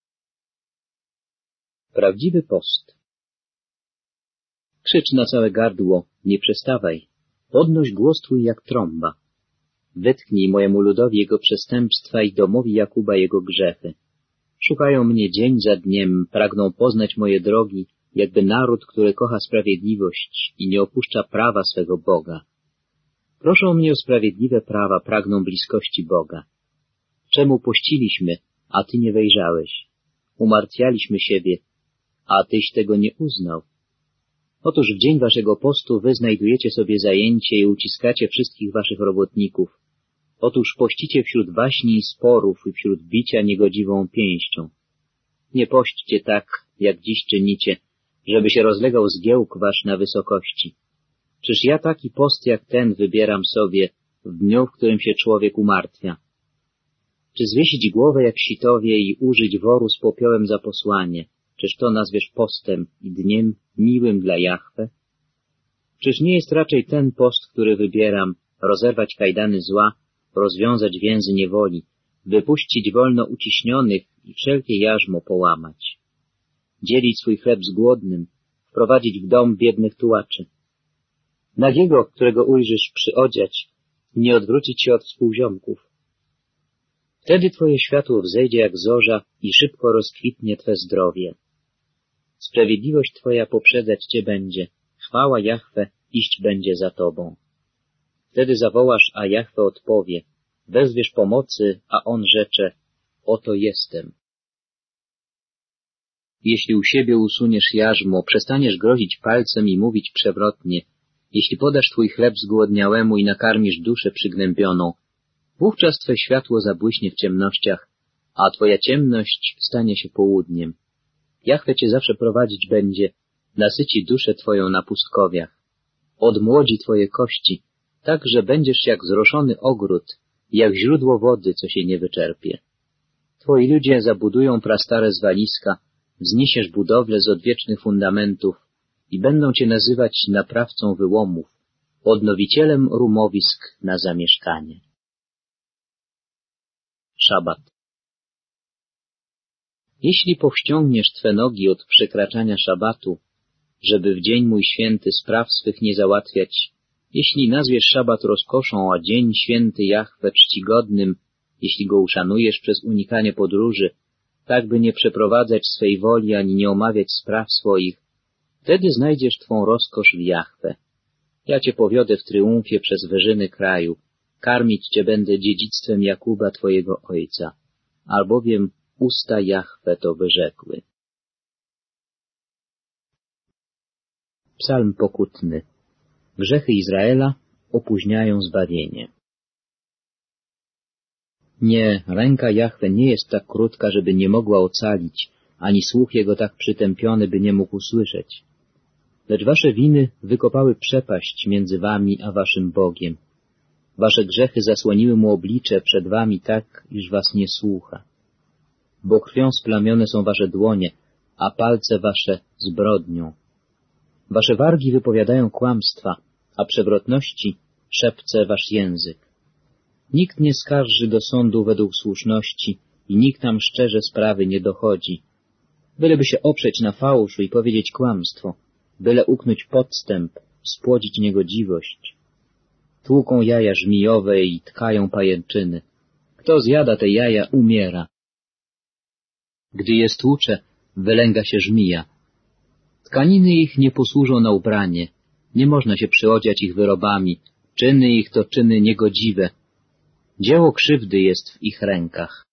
Prawdziwy post. Krzycz na całe gardło, nie przestawaj. Podnoś głos twój jak trąba. Wytknij mojemu ludowi jego przestępstwa i domowi Jakuba jego grzechy. Szukają mnie dzień za dniem, pragną poznać moje drogi, jakby naród, który kocha sprawiedliwość i nie opuszcza prawa swego Boga. Proszą mnie o sprawiedliwe prawa, pragną bliskości Boga. Czemu pościliśmy, a Ty nie wejrzałeś? Umartwialiśmy siebie, a Tyś tego nie uznał. Otóż w dzień waszego postu wy znajdujecie sobie zajęcie i uciskacie wszystkich waszych robotników. Otóż pościcie wśród waśni i sporów i wśród bicia niegodziwą pięścią. Nie pośćcie tak, jak dziś czynicie, żeby się rozlegał zgiełk wasz na wysokości. Czyż ja taki post jak ten wybieram sobie w dniu, w którym się człowiek umartwia? Czy zwiesić głowę jak sitowie i użyć woru z popiołem za posłanie? Czyż to nazwiesz postem i dniem miłym dla Jahwe? Czyż nie jest raczej ten post, który wybieram, rozerwać kajdany zła, rozwiązać więzy niewoli, wypuścić wolno uciśnionych i wszelkie jarzmo połamać, dzielić swój chleb z głodnym, wprowadzić w dom biednych tułaczy, nagiego, którego ujrzysz, przyodziać i nie odwrócić się od współziomków. Wtedy twoje światło wzejdzie jak zorza i szybko rozkwitnie twe zdrowie. Sprawiedliwość twoja poprzedzać cię będzie, chwała Jahwe iść będzie za tobą. Wtedy zawołasz, a Jahwe odpowie, wezwiesz pomocy, a on rzecze, oto jestem. Jeśli u siebie usuniesz jarzmo, przestaniesz grozić palcem i mówić przewrotnie, jeśli podasz twój chleb zgłodniałemu i nakarmisz duszę przygnębioną, wówczas twe światło zabłyśnie w ciemnościach, a twoja ciemność stanie się południem. Jahwe cię zawsze prowadzić będzie, nasyci duszę twoją na pustkowiach, odmłodzi twoje kości, tak, że będziesz jak zroszony ogród, jak źródło wody, co się nie wyczerpie. Twoi ludzie zabudują prastare zwaliska, wzniesiesz budowlę z odwiecznych fundamentów i będą cię nazywać naprawcą wyłomów, odnowicielem rumowisk na zamieszkanie. Szabat. Jeśli powściągniesz twe nogi od przekraczania szabatu, żeby w dzień mój święty spraw swych nie załatwiać, jeśli nazwiesz szabat rozkoszą, a dzień święty Jahwe czcigodnym, jeśli go uszanujesz przez unikanie podróży, tak by nie przeprowadzać swej woli ani nie omawiać spraw swoich, wtedy znajdziesz twą rozkosz w Jahwe. Ja cię powiodę w tryumfie przez wyżyny kraju, karmić cię będę dziedzictwem Jakuba twojego ojca, albowiem usta Jahwe to wyrzekły. Psalm pokutny. Grzechy Izraela opóźniają zbawienie. Nie, ręka Jahwe nie jest tak krótka, żeby nie mogła ocalić, ani słuch jego tak przytępiony, by nie mógł usłyszeć. Lecz wasze winy wykopały przepaść między wami a waszym Bogiem. Wasze grzechy zasłoniły mu oblicze przed wami tak, iż was nie słucha. Bo krwią splamione są wasze dłonie, a palce wasze zbrodnią. Wasze wargi wypowiadają kłamstwa, a przewrotności szepce wasz język. Nikt nie skarży do sądu według słuszności i nikt nam szczerze sprawy nie dochodzi. Byleby się oprzeć na fałszu i powiedzieć kłamstwo, byle uknąć podstęp, spłodzić niegodziwość. Tłuką jaja żmijowe i tkają pajęczyny. Kto zjada te jaja, umiera. Gdy je stłucze, wylęga się żmija. Tkaniny ich nie posłużą na ubranie, nie można się przyodziać ich wyrobami, czyny ich to czyny niegodziwe. Dzieło krzywdy jest w ich rękach.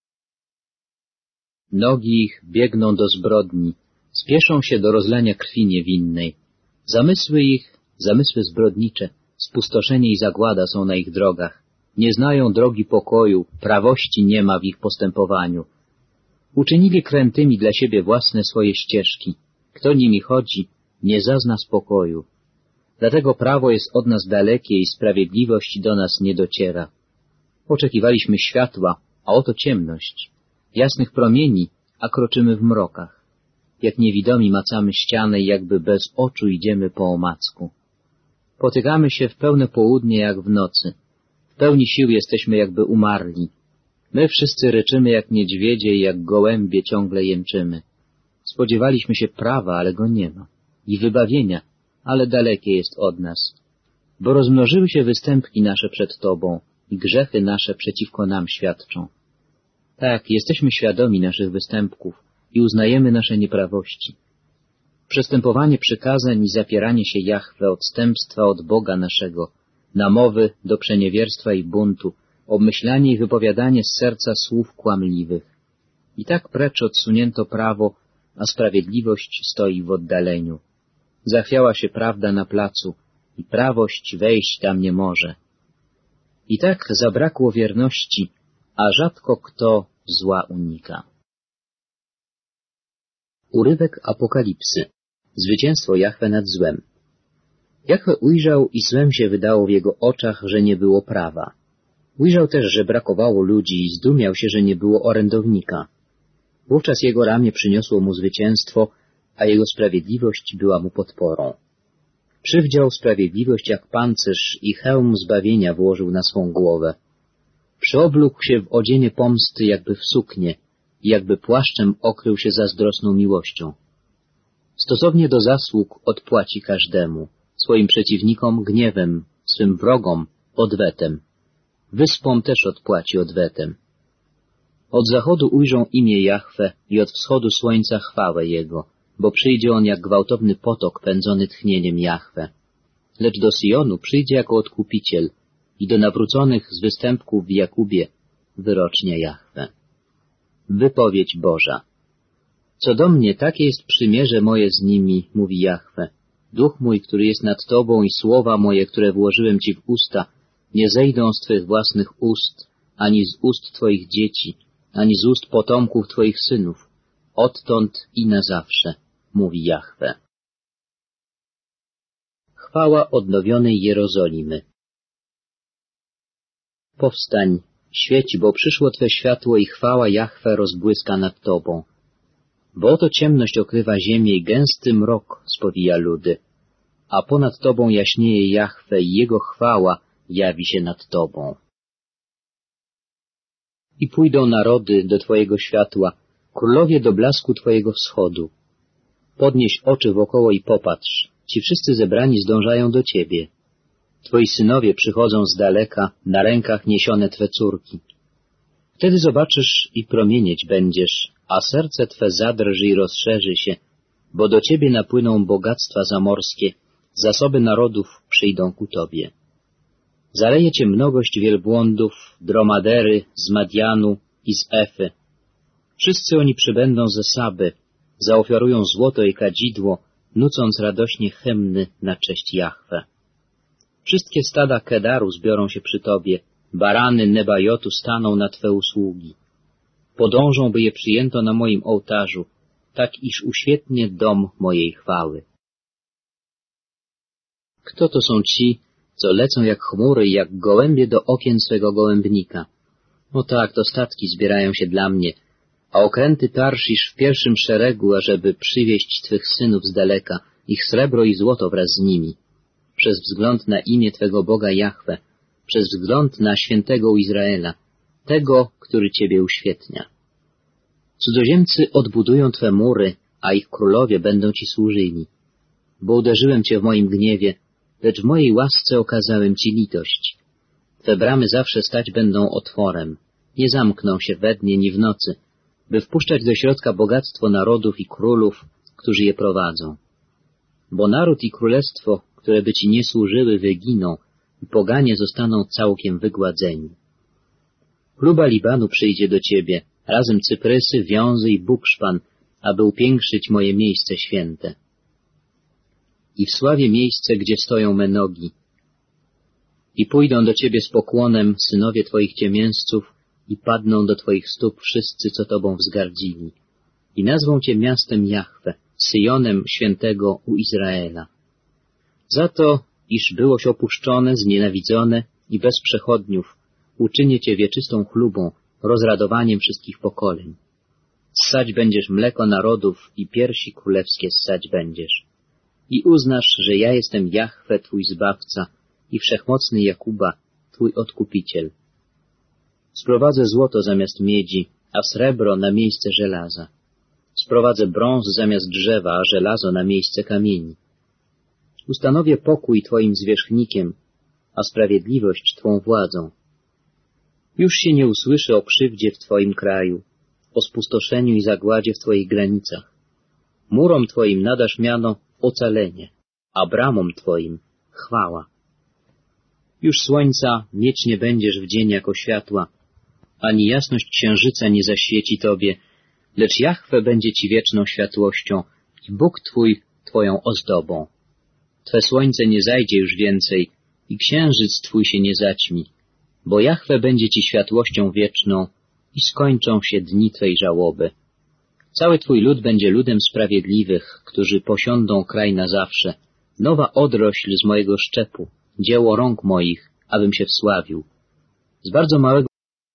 Nogi ich biegną do zbrodni, spieszą się do rozlania krwi niewinnej. Zamysły ich, zamysły zbrodnicze, spustoszenie i zagłada są na ich drogach. Nie znają drogi pokoju, prawości nie ma w ich postępowaniu. Uczynili krętymi dla siebie własne swoje ścieżki. Kto nimi chodzi, nie zazna spokoju. Dlatego prawo jest od nas dalekie i sprawiedliwość do nas nie dociera. Oczekiwaliśmy światła, a oto ciemność. Jasnych promieni, a kroczymy w mrokach. Jak niewidomi macamy ścianę i jakby bez oczu idziemy po omacku. Potykamy się w pełne południe jak w nocy. W pełni sił jesteśmy jakby umarli. My wszyscy ryczymy jak niedźwiedzie i jak gołębie ciągle jęczymy. Spodziewaliśmy się prawa, ale go nie ma. I wybawienia, ale dalekie jest od nas. Bo rozmnożyły się występki nasze przed Tobą i grzechy nasze przeciwko nam świadczą. Tak, jesteśmy świadomi naszych występków i uznajemy nasze nieprawości. Przestępowanie przykazań i zapieranie się Jahwe odstępstwa od Boga naszego, namowy do przeniewierstwa i buntu, obmyślanie i wypowiadanie z serca słów kłamliwych. I tak precz odsunięto prawo, a sprawiedliwość stoi w oddaleniu. Zachwiała się prawda na placu i prawość wejść tam nie może. I tak zabrakło wierności, a rzadko kto zła unika. Urywek Apokalipsy. Zwycięstwo Jahwe nad złem. Jahwe ujrzał i złem się wydało w jego oczach, że nie było prawa. Ujrzał też, że brakowało ludzi i zdumiał się, że nie było orędownika. Wówczas jego ramię przyniosło mu zwycięstwo, a jego sprawiedliwość była mu podporą. Przywdział sprawiedliwość jak pancerz i hełm zbawienia włożył na swą głowę. Przyoblógł się w odzienie pomsty jakby w suknię i jakby płaszczem okrył się zazdrosną miłością. Stosownie do zasług odpłaci każdemu, swoim przeciwnikom gniewem, swym wrogom odwetem. Wyspom też odpłaci odwetem. Od zachodu ujrzą imię Jahwe i od wschodu słońca chwałę Jego, bo przyjdzie On jak gwałtowny potok pędzony tchnieniem Jahwe. Lecz do Syjonu przyjdzie jako odkupiciel i do nawróconych z występków w Jakubie wyrocznia Jahwe. Wypowiedź Boża. Co do mnie, takie jest przymierze moje z nimi, mówi Jahwe. Duch mój, który jest nad Tobą i słowa moje, które włożyłem Ci w usta, nie zejdą z Twych własnych ust, ani z ust Twoich dzieci, ani z ust potomków Twoich synów, odtąd i na zawsze, mówi Jahwe. Chwała odnowionej Jerozolimy. Powstań, świeć, bo przyszło Twe światło i chwała Jahwe rozbłyska nad Tobą. Bo oto ciemność okrywa ziemię i gęsty mrok spowija ludy, a ponad Tobą jaśnieje Jahwe i Jego chwała jawi się nad Tobą. I pójdą narody do Twojego światła, królowie do blasku Twojego wschodu. Podnieś oczy wokoło i popatrz, ci wszyscy zebrani zdążają do Ciebie. Twoi synowie przychodzą z daleka, na rękach niesione Twe córki. Wtedy zobaczysz i promienieć będziesz, a serce Twe zadrży i rozszerzy się, bo do Ciebie napłyną bogactwa zamorskie, zasoby narodów przyjdą ku Tobie. Zaleje Cię mnogość wielbłądów, dromadery z Madianu i z Efy. Wszyscy oni przybędą ze Saby, zaofiarują złoto i kadzidło, nucąc radośnie hymny na cześć Jahwe. Wszystkie stada Kedaru zbiorą się przy Tobie, barany Nebajotu staną na Twe usługi. Podążą, by je przyjęto na moim ołtarzu, tak iż uświetnie dom mojej chwały. Kto to są ci, co lecą jak chmury i jak gołębie do okien swego gołębnika? O tak, to statki zbierają się dla mnie, a okręty Tarszisz w pierwszym szeregu, ażeby przywieźć Twych synów z daleka, ich srebro i złoto wraz z nimi. przez wzgląd na imię Twego Boga Jahwe, przez wzgląd na świętego Izraela, tego, który Ciebie uświetnia. Cudzoziemcy odbudują Twe mury, a ich królowie będą Ci służyli. Bo uderzyłem Cię w moim gniewie, lecz w mojej łasce okazałem Ci litość. Twe bramy zawsze stać będą otworem, nie zamkną się we dnie ni w nocy, by wpuszczać do środka bogactwo narodów i królów, którzy je prowadzą. Bo naród i królestwo, które by Ci nie służyły, wyginą i poganie zostaną całkiem wygładzeni. Chluba Libanu przyjdzie do Ciebie, razem cyprysy, wiązy i bukszpan, aby upiększyć moje miejsce święte. I w sławie miejsce, gdzie stoją me nogi. I pójdą do Ciebie z pokłonem synowie Twoich ciemiężców i padną do Twoich stóp wszyscy, co Tobą wzgardzili. I nazwą Cię miastem Jahwe, Syjonem świętego u Izraela. Za to, iż byłoś opuszczone, znienawidzone i bez przechodniów, uczynię Cię wieczystą chlubą, rozradowaniem wszystkich pokoleń. Ssać będziesz mleko narodów i piersi królewskie ssać będziesz. I uznasz, że ja jestem Jahwe, Twój Zbawca i Wszechmocny Jakuba, Twój Odkupiciel. Sprowadzę złoto zamiast miedzi, a srebro na miejsce żelaza. Sprowadzę brąz zamiast drzewa, a żelazo na miejsce kamieni. Ustanowię pokój Twoim zwierzchnikiem, a sprawiedliwość Twą władzą. Już się nie usłyszy o krzywdzie w Twoim kraju, o spustoszeniu i zagładzie w Twoich granicach. Murom Twoim nadasz miano ocalenie, a bramom Twoim chwała. Już słońca mieć nie będziesz w dzień jako światła, ani jasność księżyca nie zaświeci Tobie, lecz Jahwe będzie Ci wieczną światłością i Bóg Twój Twoją ozdobą. Twe słońce nie zajdzie już więcej i księżyc Twój się nie zaćmi, bo Jahwe będzie Ci światłością wieczną i skończą się dni Twej żałoby. Cały Twój lud będzie ludem sprawiedliwych, którzy posiądą kraj na zawsze. Nowa odrośl z mojego szczepu, dzieło rąk moich, abym się wsławił. Z bardzo małego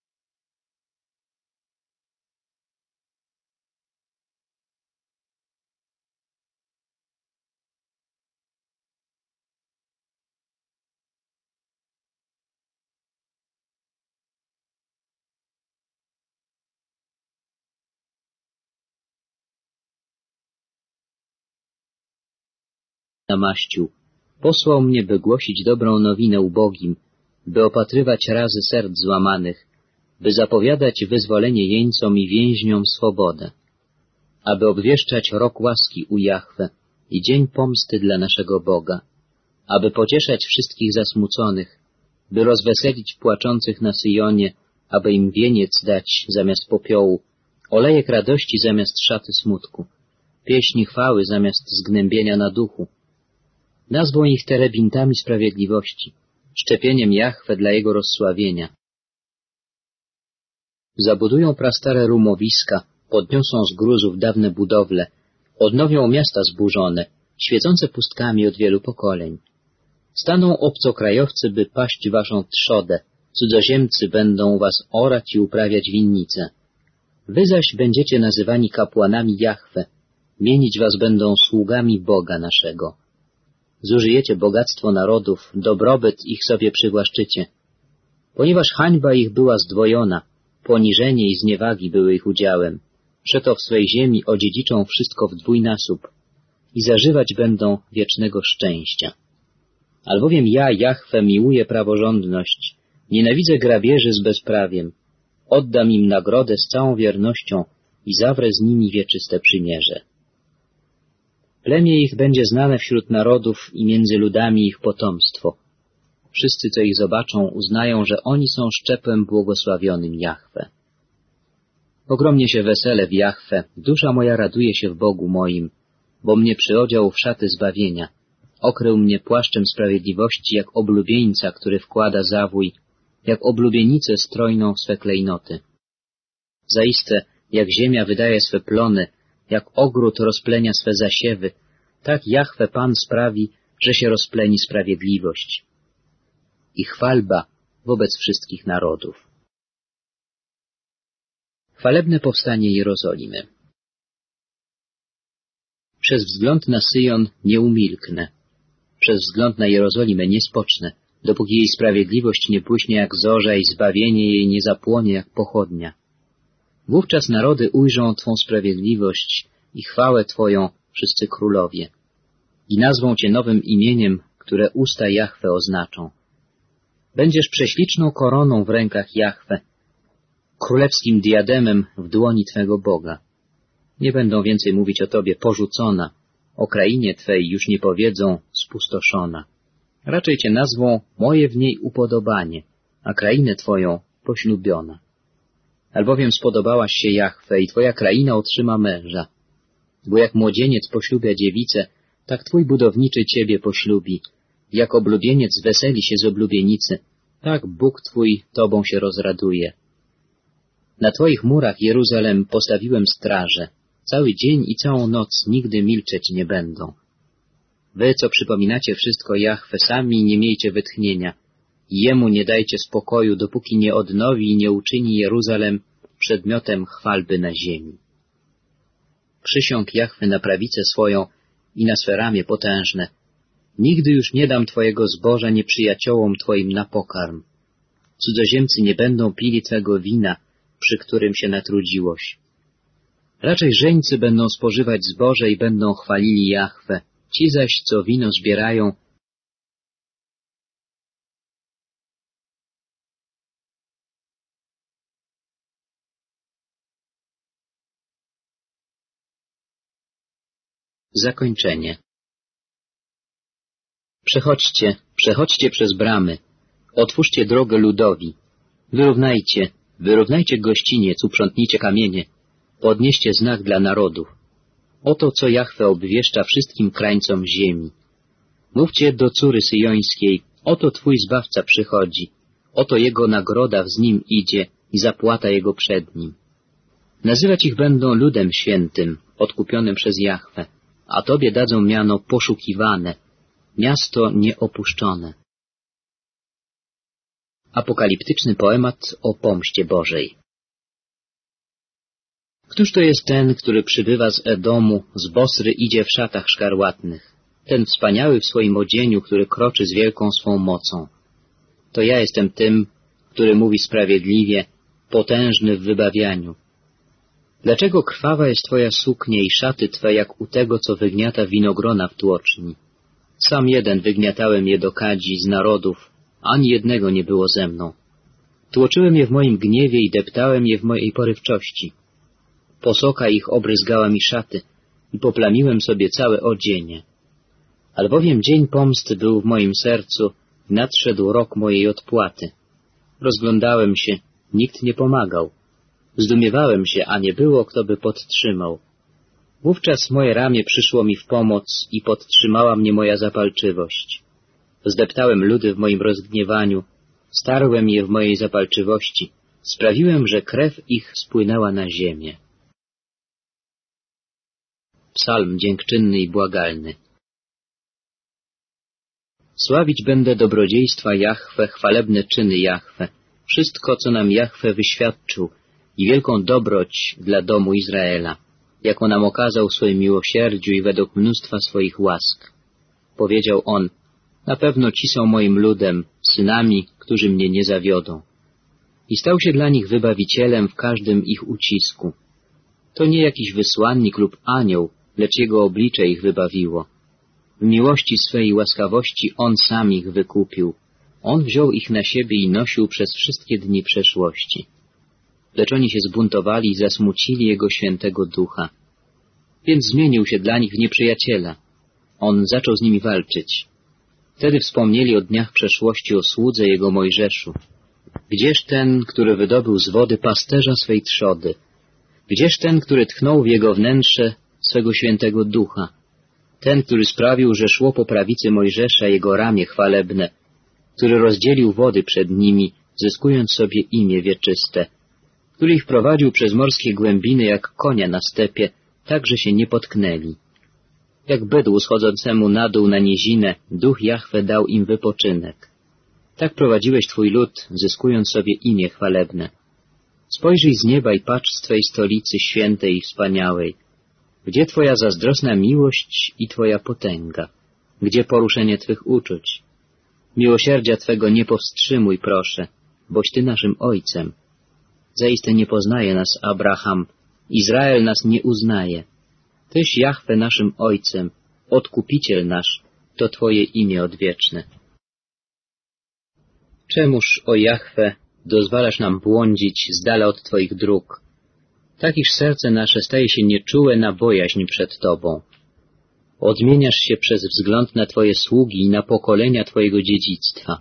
namaścił. Posłał mnie, by głosić dobrą nowinę ubogim, by opatrywać razy serc złamanych, by zapowiadać wyzwolenie jeńcom i więźniom swobodę, aby obwieszczać rok łaski u Jahwe i dzień pomsty dla naszego Boga, aby pocieszać wszystkich zasmuconych, by rozweselić płaczących na Syjonie, aby im wieniec dać zamiast popiołu, olejek radości zamiast szaty smutku, pieśni chwały zamiast zgnębienia na duchu. Nazwą ich terebintami sprawiedliwości, szczepieniem Jahwe dla Jego rozsławienia. Zabudują prastare rumowiska, podniosą z gruzów dawne budowle, odnowią miasta zburzone, świecące pustkami od wielu pokoleń. Staną obcokrajowcy, by paść waszą trzodę, cudzoziemcy będą was orać i uprawiać winnice. Wy zaś będziecie nazywani kapłanami Jahwe, mienić was będą sługami Boga naszego. Zużyjecie bogactwo narodów, dobrobyt ich sobie przywłaszczycie. Ponieważ hańba ich była zdwojona, poniżenie i zniewagi były ich udziałem, przeto w swej ziemi odziedziczą wszystko w dwójnasób i zażywać będą wiecznego szczęścia. Albowiem ja, Jahwe, miłuję praworządność, nienawidzę grabieży z bezprawiem, oddam im nagrodę z całą wiernością i zawrę z nimi wieczyste przymierze. Plemię ich będzie znane wśród narodów i między ludami ich potomstwo. Wszyscy, co ich zobaczą, uznają, że oni są szczepem błogosławionym Jahwe. Ogromnie się wesele w Jahwe, dusza moja raduje się w Bogu moim, bo mnie przyodział w szaty zbawienia, okrył mnie płaszczem sprawiedliwości jak oblubieńca, który wkłada zawój, jak oblubienicę strojną w swe klejnoty. Zaiste, jak ziemia wydaje swe plony, jak ogród rozplenia swe zasiewy, tak Jahwe Pan sprawi, że się rozpleni sprawiedliwość i chwalba wobec wszystkich narodów. Chwalebne powstanie Jerozolimy. Przez wzgląd na Syjon nie umilknę. przez wzgląd na Jerozolimę nie spocznę, dopóki jej sprawiedliwość nie błyśnie jak zorza i zbawienie jej nie zapłonie jak pochodnia. Wówczas narody ujrzą Twą sprawiedliwość i chwałę Twoją wszyscy królowie i nazwą Cię nowym imieniem, które usta Jahwe oznaczą. Będziesz prześliczną koroną w rękach Jahwe, królewskim diademem w dłoni Twego Boga. Nie będą więcej mówić o Tobie porzucona, o krainie Twej już nie powiedzą spustoszona. Raczej Cię nazwą moje w niej upodobanie, a krainę Twoją poślubiona. Albowiem spodobałaś się Jahwe i Twoja kraina otrzyma męża. Bo jak młodzieniec poślubia dziewicę, tak Twój budowniczy Ciebie poślubi. Jak oblubieniec weseli się z oblubienicy, tak Bóg Twój Tobą się rozraduje. Na Twoich murach, Jeruzalem, postawiłem straże. Cały dzień i całą noc nigdy milczeć nie będą. Wy, co przypominacie wszystko Jahwe, sami nie miejcie wytchnienia. Jemu nie dajcie spokoju, dopóki nie odnowi i nie uczyni Jeruzalem przedmiotem chwalby na ziemi. Przysiąg Jahwe na prawicę swoją i na swe ramię potężne. Nigdy już nie dam Twojego zboża nieprzyjaciołom Twoim na pokarm. Cudzoziemcy nie będą pili Twego wina, przy którym się natrudziłoś. Raczej żeńcy będą spożywać zboże i będą chwalili Jahwe. Ci zaś, co wino zbierają, Zakończenie. Przechodźcie, przechodźcie przez bramy, otwórzcie drogę ludowi, wyrównajcie gościniec, uprzątnijcie kamienie, podnieście znak dla narodów. Oto, co Jahwe obwieszcza wszystkim krańcom ziemi. Mówcie do córy syjońskiej, oto Twój Zbawca przychodzi, oto Jego nagroda z Nim idzie i zapłata Jego przed Nim. Nazywać ich będą ludem świętym, odkupionym przez Jahwe, a Tobie dadzą miano poszukiwane, miasto nieopuszczone. Apokaliptyczny poemat o pomście Bożej. Któż to jest ten, który przybywa z Edomu, z Bosry idzie w szatach szkarłatnych, ten wspaniały w swoim odzieniu, który kroczy z wielką swą mocą? To ja jestem tym, który mówi sprawiedliwie, potężny w wybawianiu. Dlaczego krwawa jest Twoja suknia i szaty Twe jak u tego, co wygniata winogrona w tłoczni? Sam jeden wygniatałem je do kadzi z narodów, ani jednego nie było ze mną. Tłoczyłem je w moim gniewie i deptałem je w mojej porywczości. Posoka ich obryzgała mi szaty i poplamiłem sobie całe odzienie. Albowiem dzień pomsty był w moim sercu i nadszedł rok mojej odpłaty. Rozglądałem się, nikt nie pomagał. Zdumiewałem się, a nie było, kto by podtrzymał. Wówczas moje ramię przyszło mi w pomoc i podtrzymała mnie moja zapalczywość. Zdeptałem ludy w moim rozgniewaniu, starłem je w mojej zapalczywości, sprawiłem, że krew ich spłynęła na ziemię. Psalm dziękczynny i błagalny. Sławić będę dobrodziejstwa Jahwe, chwalebne czyny Jahwe, wszystko, co nam Jahwe wyświadczył i wielką dobroć dla domu Izraela, jaką nam okazał w swoim miłosierdziu i według mnóstwa swoich łask. Powiedział On, na pewno ci są moim ludem, synami, którzy mnie nie zawiodą. I stał się dla nich wybawicielem w każdym ich ucisku. To nie jakiś wysłannik lub anioł, lecz jego oblicze ich wybawiło. W miłości swej i łaskawości On sam ich wykupił. On wziął ich na siebie i nosił przez wszystkie dni przeszłości. Lecz oni się zbuntowali i zasmucili Jego świętego ducha. Więc zmienił się dla nich w nieprzyjaciela. On zaczął z nimi walczyć. Wtedy wspomnieli o dniach przeszłości o słudze Jego Mojżeszu. Gdzież ten, który wydobył z wody pasterza swej trzody? Gdzież ten, który tchnął w jego wnętrze swego świętego ducha? Ten, który sprawił, że szło po prawicy Mojżesza jego ramię chwalebne, który rozdzielił wody przed nimi, zyskując sobie imię wieczyste, który ich prowadził przez morskie głębiny jak konia na stepie, tak, że się nie potknęli. Jak bydłu schodzącemu na dół na nizinę, duch Jahwe dał im wypoczynek. Tak prowadziłeś Twój lud, zyskując sobie imię chwalebne. Spojrzyj z nieba i patrz z Twej stolicy świętej i wspaniałej. Gdzie Twoja zazdrosna miłość i Twoja potęga? Gdzie poruszenie Twych uczuć? Miłosierdzia Twego nie powstrzymuj, proszę, boś Ty naszym Ojcem. Zaiste nie poznaje nas Abraham, Izrael nas nie uznaje. Tyś, Jahwe, naszym Ojcem, Odkupiciel nasz, to Twoje imię odwieczne. Czemuż, o Jahwe, dozwalasz nam błądzić z dala od Twoich dróg? Tak iż serce nasze staje się nieczułe na bojaźń przed Tobą. Odmieniasz się przez wzgląd na Twoje sługi i na pokolenia Twojego dziedzictwa.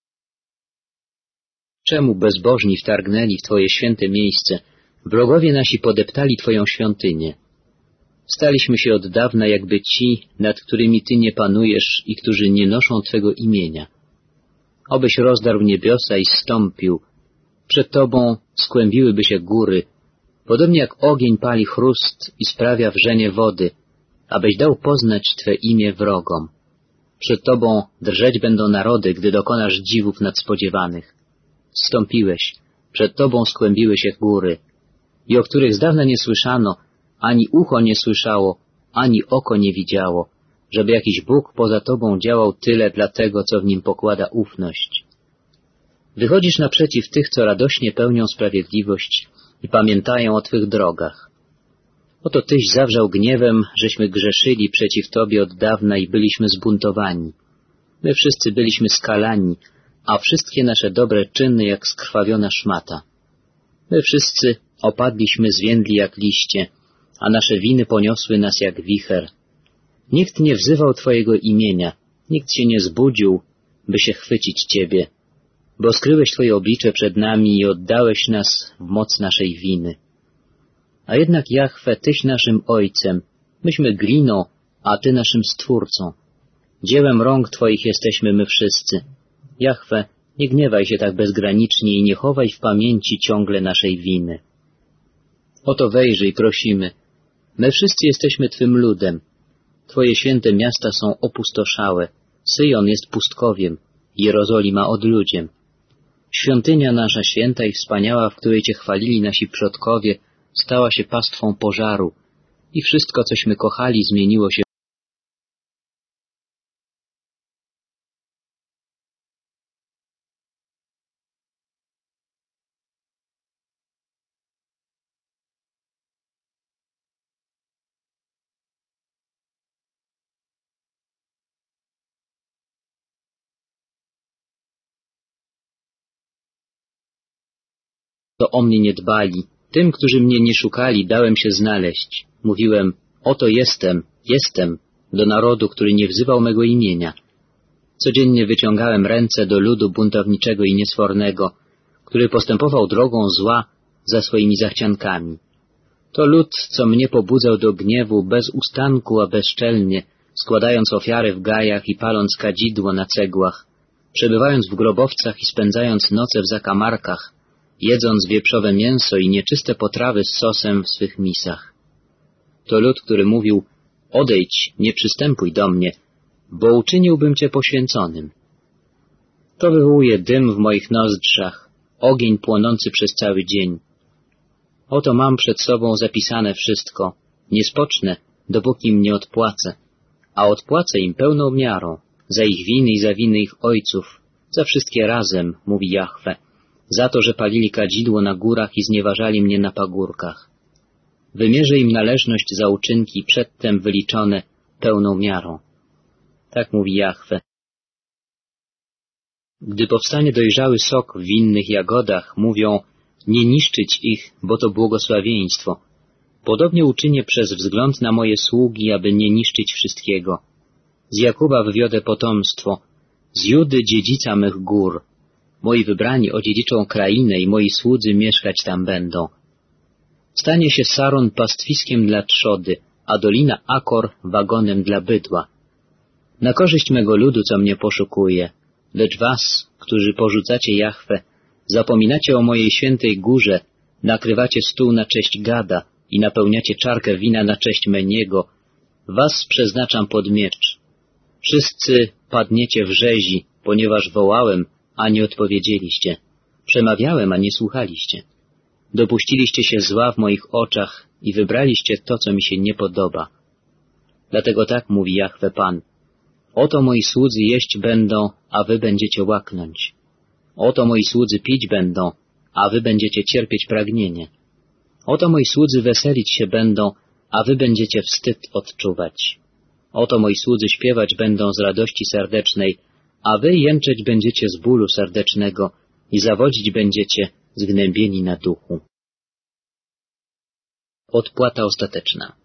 Czemu bezbożni wtargnęli w Twoje święte miejsce, wrogowie nasi podeptali Twoją świątynię? Staliśmy się od dawna jakby ci, nad którymi Ty nie panujesz i którzy nie noszą Twego imienia. Obyś rozdarł niebiosa i zstąpił. Przed Tobą skłębiłyby się góry, podobnie jak ogień pali chrust i sprawia wrzenie wody, abyś dał poznać Twe imię wrogom. Przed Tobą drżeć będą narody, gdy dokonasz dziwów nadspodziewanych. Zstąpiłeś, przed Tobą skłębiły się góry, i o których z dawna nie słyszano, ani ucho nie słyszało, ani oko nie widziało, żeby jakiś Bóg poza Tobą działał tyle dla tego, co w Nim pokłada ufność. Wychodzisz naprzeciw tych, co radośnie pełnią sprawiedliwość i pamiętają o Twych drogach. Oto Tyś zawrzał gniewem, żeśmy grzeszyli przeciw Tobie od dawna i byliśmy zbuntowani. My wszyscy byliśmy skalani, a wszystkie nasze dobre czyny jak skrwawiona szmata. My wszyscy opadliśmy zwiędli jak liście, a nasze winy poniosły nas jak wicher. Nikt nie wzywał Twojego imienia, nikt się nie zbudził, by się chwycić Ciebie, bo skryłeś Twoje oblicze przed nami i oddałeś nas w moc naszej winy. A jednak, Jahwe, Tyś naszym Ojcem, myśmy gliną, a Ty naszym Stwórcą. Dziełem rąk Twoich jesteśmy my wszyscy. Jahwe, nie gniewaj się tak bezgranicznie i nie chowaj w pamięci ciągle naszej winy. Oto wejrzyj, prosimy. My wszyscy jesteśmy Twym ludem. Twoje święte miasta są opustoszałe. Syjon jest pustkowiem, Jerozolima odludziem. Świątynia nasza święta i wspaniała, w której Cię chwalili nasi przodkowie, stała się pastwą pożaru i wszystko, cośmy kochali, zmieniło się. To o mnie nie dbali. Tym, którzy mnie nie szukali, dałem się znaleźć. Mówiłem, oto jestem, do narodu, który nie wzywał mego imienia. Codziennie wyciągałem ręce do ludu buntowniczego i niesfornego, który postępował drogą zła za swoimi zachciankami. To lud, co mnie pobudzał do gniewu bez ustanku, a bezczelnie, składając ofiary w gajach i paląc kadzidło na cegłach, przebywając w grobowcach i spędzając noce w zakamarkach, jedząc wieprzowe mięso i nieczyste potrawy z sosem w swych misach. To lud, który mówił, odejdź, nie przystępuj do mnie, bo uczyniłbym Cię poświęconym. To wywołuje dym w moich nozdrzach, ogień płonący przez cały dzień. Oto mam przed sobą zapisane wszystko, nie spocznę, dopóki im nie odpłacę, a odpłacę im pełną miarą, za ich winy i za winy ich ojców, za wszystkie razem, mówi Jahwe, za to, że palili kadzidło na górach i znieważali mnie na pagórkach. Wymierzę im należność za uczynki przedtem wyliczone pełną miarą. Tak mówi Jahwe. Gdy powstanie dojrzały sok w winnych jagodach, mówią, nie niszczyć ich, bo to błogosławieństwo. Podobnie uczynię przez wzgląd na moje sługi, aby nie niszczyć wszystkiego. Z Jakuba wywiodę potomstwo, z Judy dziedzica mych gór. Moi wybrani odziedziczą krainę i moi słudzy mieszkać tam będą. Stanie się Saron pastwiskiem dla trzody, a dolina Akor wagonem dla bydła. Na korzyść mego ludu, co mnie poszukuje, lecz was, którzy porzucacie Jahwe, zapominacie o mojej świętej górze, nakrywacie stół na cześć Gada i napełniacie czarkę wina na cześć Meniego, was przeznaczam pod miecz. Wszyscy padniecie w rzezi, ponieważ wołałem, a nie odpowiedzieliście. Przemawiałem, a nie słuchaliście. Dopuściliście się zła w moich oczach i wybraliście to, co mi się nie podoba. Dlatego tak mówi Jahwe Pan. Oto moi słudzy jeść będą, a wy będziecie łaknąć. Oto moi słudzy pić będą, a wy będziecie cierpieć pragnienie. Oto moi słudzy weselić się będą, a wy będziecie wstyd odczuwać. Oto moi słudzy śpiewać będą z radości serdecznej, a wy jęczeć będziecie z bólu serdecznego i zawodzić będziecie zgnębieni na duchu. Odpłata ostateczna.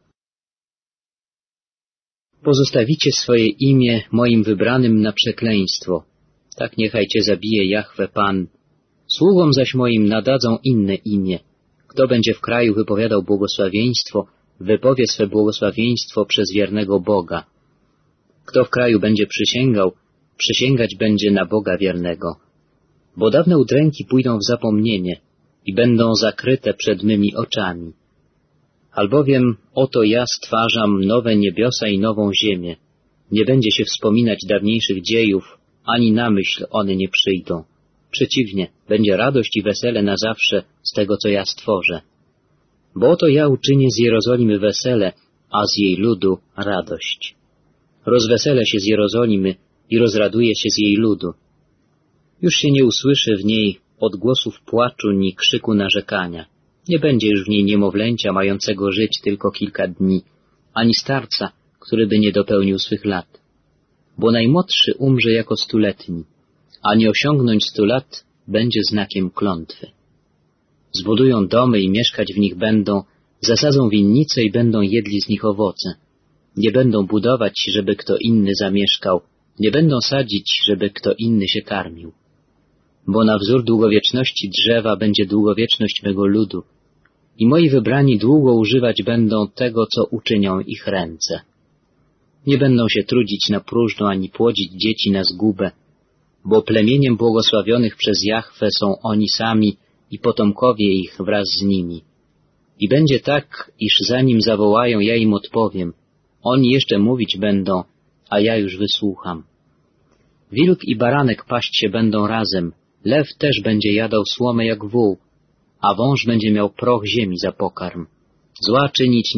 Pozostawicie swoje imię moim wybranym na przekleństwo. Tak niechaj cię zabije Jahwe Pan. Sługom zaś moim nadadzą inne imię. Kto będzie w kraju wypowiadał błogosławieństwo, wypowie swe błogosławieństwo przez wiernego Boga. Kto w kraju będzie przysięgał, przysięgać będzie na Boga wiernego. Bo dawne udręki pójdą w zapomnienie i będą zakryte przed mymi oczami. Albowiem oto ja stwarzam nowe niebiosa i nową ziemię. Nie będzie się wspominać dawniejszych dziejów, ani na myśl one nie przyjdą. Przeciwnie, będzie radość i wesele na zawsze z tego, co ja stworzę. Bo oto ja uczynię z Jerozolimy wesele, a z jej ludu radość. Rozweselę się z Jerozolimy i rozraduję się z jej ludu. Już się nie usłyszy w niej odgłosów płaczu ni krzyku narzekania. Nie będzie już w niej niemowlęcia mającego żyć tylko kilka dni, ani starca, który by nie dopełnił swych lat. Bo najmłodszy umrze jako 100-letni, a nie osiągnąć 100 lat będzie znakiem klątwy. Zbudują domy i mieszkać w nich będą, zasadzą winnice i będą jedli z nich owoce. Nie będą budować, żeby kto inny zamieszkał, nie będą sadzić, żeby kto inny się karmił. Bo na wzór długowieczności drzewa będzie długowieczność mego ludu i moi wybrani długo używać będą tego, co uczynią ich ręce. Nie będą się trudzić na próżno, ani płodzić dzieci na zgubę, bo plemieniem błogosławionych przez Jahwe są oni sami i potomkowie ich wraz z nimi. I będzie tak, iż zanim zawołają, ja im odpowiem. Oni jeszcze mówić będą, a ja już wysłucham. Wilk i baranek paść się będą razem, lew też będzie jadał słomę jak wół, a wąż będzie miał proch ziemi za pokarm. Zła czynić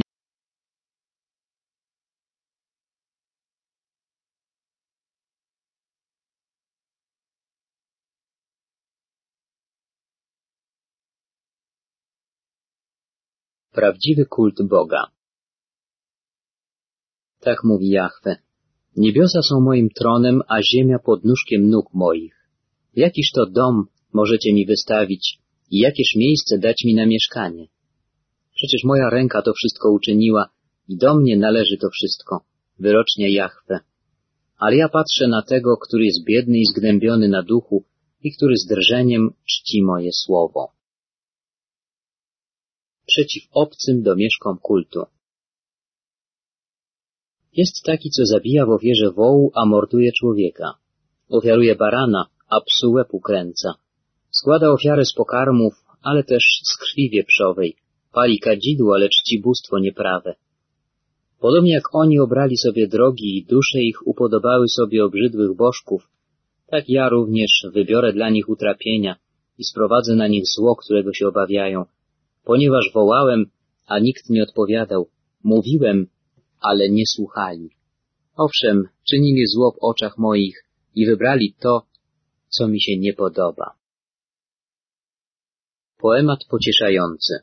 prawdziwy kult Boga. Tak mówi Jahwe. Niebiosa są moim tronem, a ziemia podnóżkiem nóg moich. Jakiż to dom możecie mi wystawić i jakież miejsce dać mi na mieszkanie? Przecież moja ręka to wszystko uczyniła i do mnie należy to wszystko, wyrocznie Jahwe. Ale ja patrzę na tego, który jest biedny i zgnębiony na duchu i który z drżeniem czci moje słowo. Przeciw obcym domieszkom kultu. Jest taki, co zabija w ofierze wołu, a morduje człowieka. Ofiaruje barana, a psu łeb ukręca. Składa ofiarę z pokarmów, ale też z krwi wieprzowej. Pali kadzidło, ale czci bóstwo nieprawe. Podobnie jak oni obrali sobie drogi i dusze ich upodobały sobie obrzydłych bożków, tak ja również wybiorę dla nich utrapienia i sprowadzę na nich zło, którego się obawiają. Ponieważ wołałem, a nikt nie odpowiadał, mówiłem, ale nie słuchali. Owszem, czynili zło w oczach moich i wybrali to, co mi się nie podoba. Poemat pocieszający.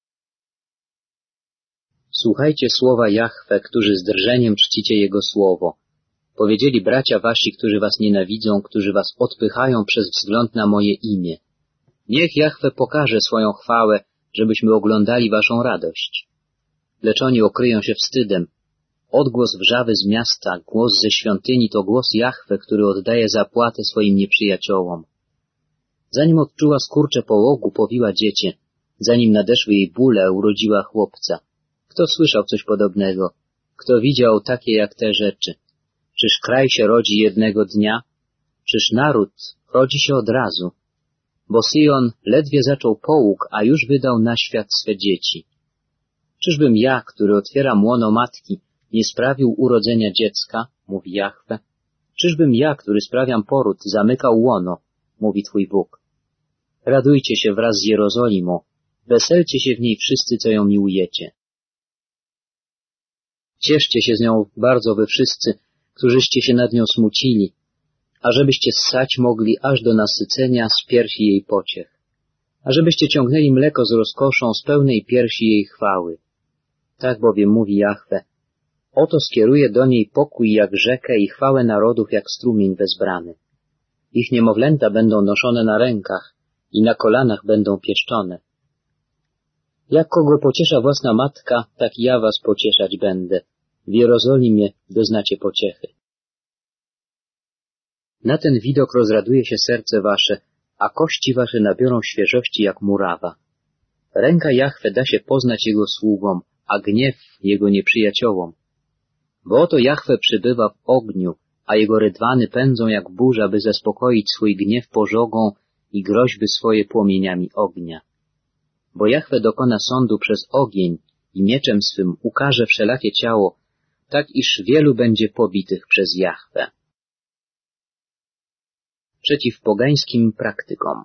Słuchajcie słowa Jahwe, którzy z drżeniem czcicie Jego słowo. Powiedzieli bracia wasi, którzy was nienawidzą, którzy was odpychają przez wzgląd na moje imię. Niech Jahwe pokaże swoją chwałę, żebyśmy oglądali waszą radość. Lecz oni okryją się wstydem. Odgłos wrzawy z miasta, głos ze świątyni to głos Jahwe, który oddaje zapłatę swoim nieprzyjaciołom. Zanim odczuła skurcze połogu, powiła dziecię. Zanim nadeszły jej bóle, urodziła chłopca. Kto słyszał coś podobnego? Kto widział takie jak te rzeczy? Czyż kraj się rodzi jednego dnia? Czyż naród rodzi się od razu? Bo Syjon ledwie zaczął połóg, a już wydał na świat swe dzieci. Czyżbym ja, który otwieram łono matki, nie sprawił urodzenia dziecka, mówi Jahwe? Czyżbym ja, który sprawiam poród, zamykał łono, mówi Twój Bóg? Radujcie się wraz z Jerozolimą, weselcie się w niej wszyscy, co ją miłujecie. Cieszcie się z nią bardzo wy wszyscy, którzyście się nad nią smucili, ażebyście ssać mogli aż do nasycenia z piersi jej pociech, ażebyście ciągnęli mleko z rozkoszą z pełnej piersi jej chwały. Tak bowiem mówi Jahwe, oto skieruję do niej pokój jak rzekę i chwałę narodów jak strumień wezbrany. Ich niemowlęta będą noszone na rękach i na kolanach będą pieszczone. Jak kogo pociesza własna matka, tak ja was pocieszać będę. W Jerozolimie doznacie pociechy. Na ten widok rozraduje się serce wasze, a kości wasze nabiorą świeżości jak murawa. Ręka Jahwe da się poznać jego sługom, a gniew jego nieprzyjaciołom. Bo oto Jahwe przybywa w ogniu, a jego rydwany pędzą jak burza, by zaspokoić swój gniew pożogą i groźby swoje płomieniami ognia. Bo Jahwe dokona sądu przez ogień i mieczem swym ukaże wszelakie ciało, tak iż wielu będzie pobitych przez Jahwe. Przeciw pogańskim praktykom.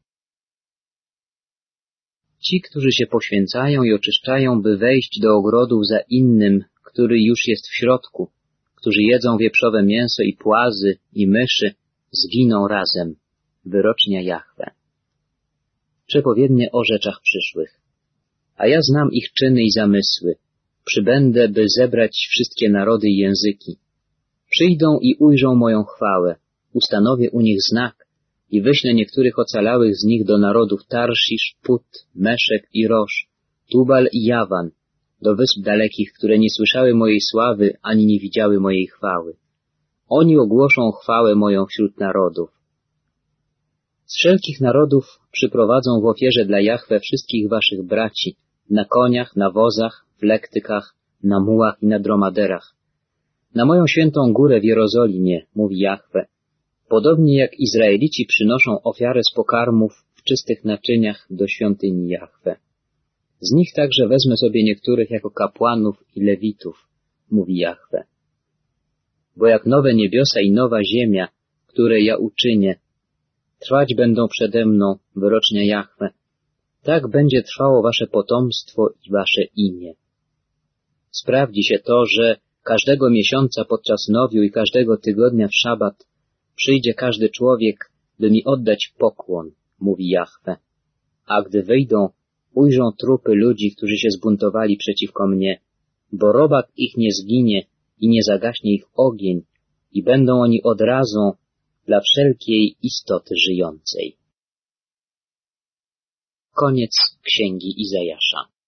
Ci, którzy się poświęcają i oczyszczają, by wejść do ogrodów za innym, który już jest w środku, którzy jedzą wieprzowe mięso i płazy i myszy, zginą razem. Wyrocznia Jahwe. Przepowiednie o rzeczach przyszłych. A ja znam ich czyny i zamysły. Przybędę, by zebrać wszystkie narody i języki. Przyjdą i ujrzą moją chwałę. Ustanowię u nich znak i wyślę niektórych ocalałych z nich do narodów Tarszisz, Put, Meszek i Rosz, Tubal i Jawan, do wysp dalekich, które nie słyszały mojej sławy, ani nie widziały mojej chwały. Oni ogłoszą chwałę moją wśród narodów. Z wszelkich narodów przyprowadzą w ofierze dla Jahwe wszystkich waszych braci, na koniach, na wozach, w lektykach, na mułach i na dromaderach. Na moją świętą górę w Jerozolimie, mówi Jahwe, podobnie jak Izraelici przynoszą ofiarę z pokarmów w czystych naczyniach do świątyni Jahwe. Z nich także wezmę sobie niektórych jako kapłanów i lewitów, mówi Jahwe. Bo jak nowe niebiosa i nowa ziemia, które ja uczynię, trwać będą przede mną, wyrocznia Jahwe, tak będzie trwało wasze potomstwo i wasze imię. Sprawdzi się to, że każdego miesiąca podczas nowiu i każdego tygodnia w szabat przyjdzie każdy człowiek, by mi oddać pokłon, mówi Jahwe. A gdy wyjdą, ujrzą trupy ludzi, którzy się zbuntowali przeciwko mnie, bo robak ich nie zginie i nie zagaśnie ich ogień i będą oni odrazą dla wszelkiej istoty żyjącej. Koniec Księgi Izajasza.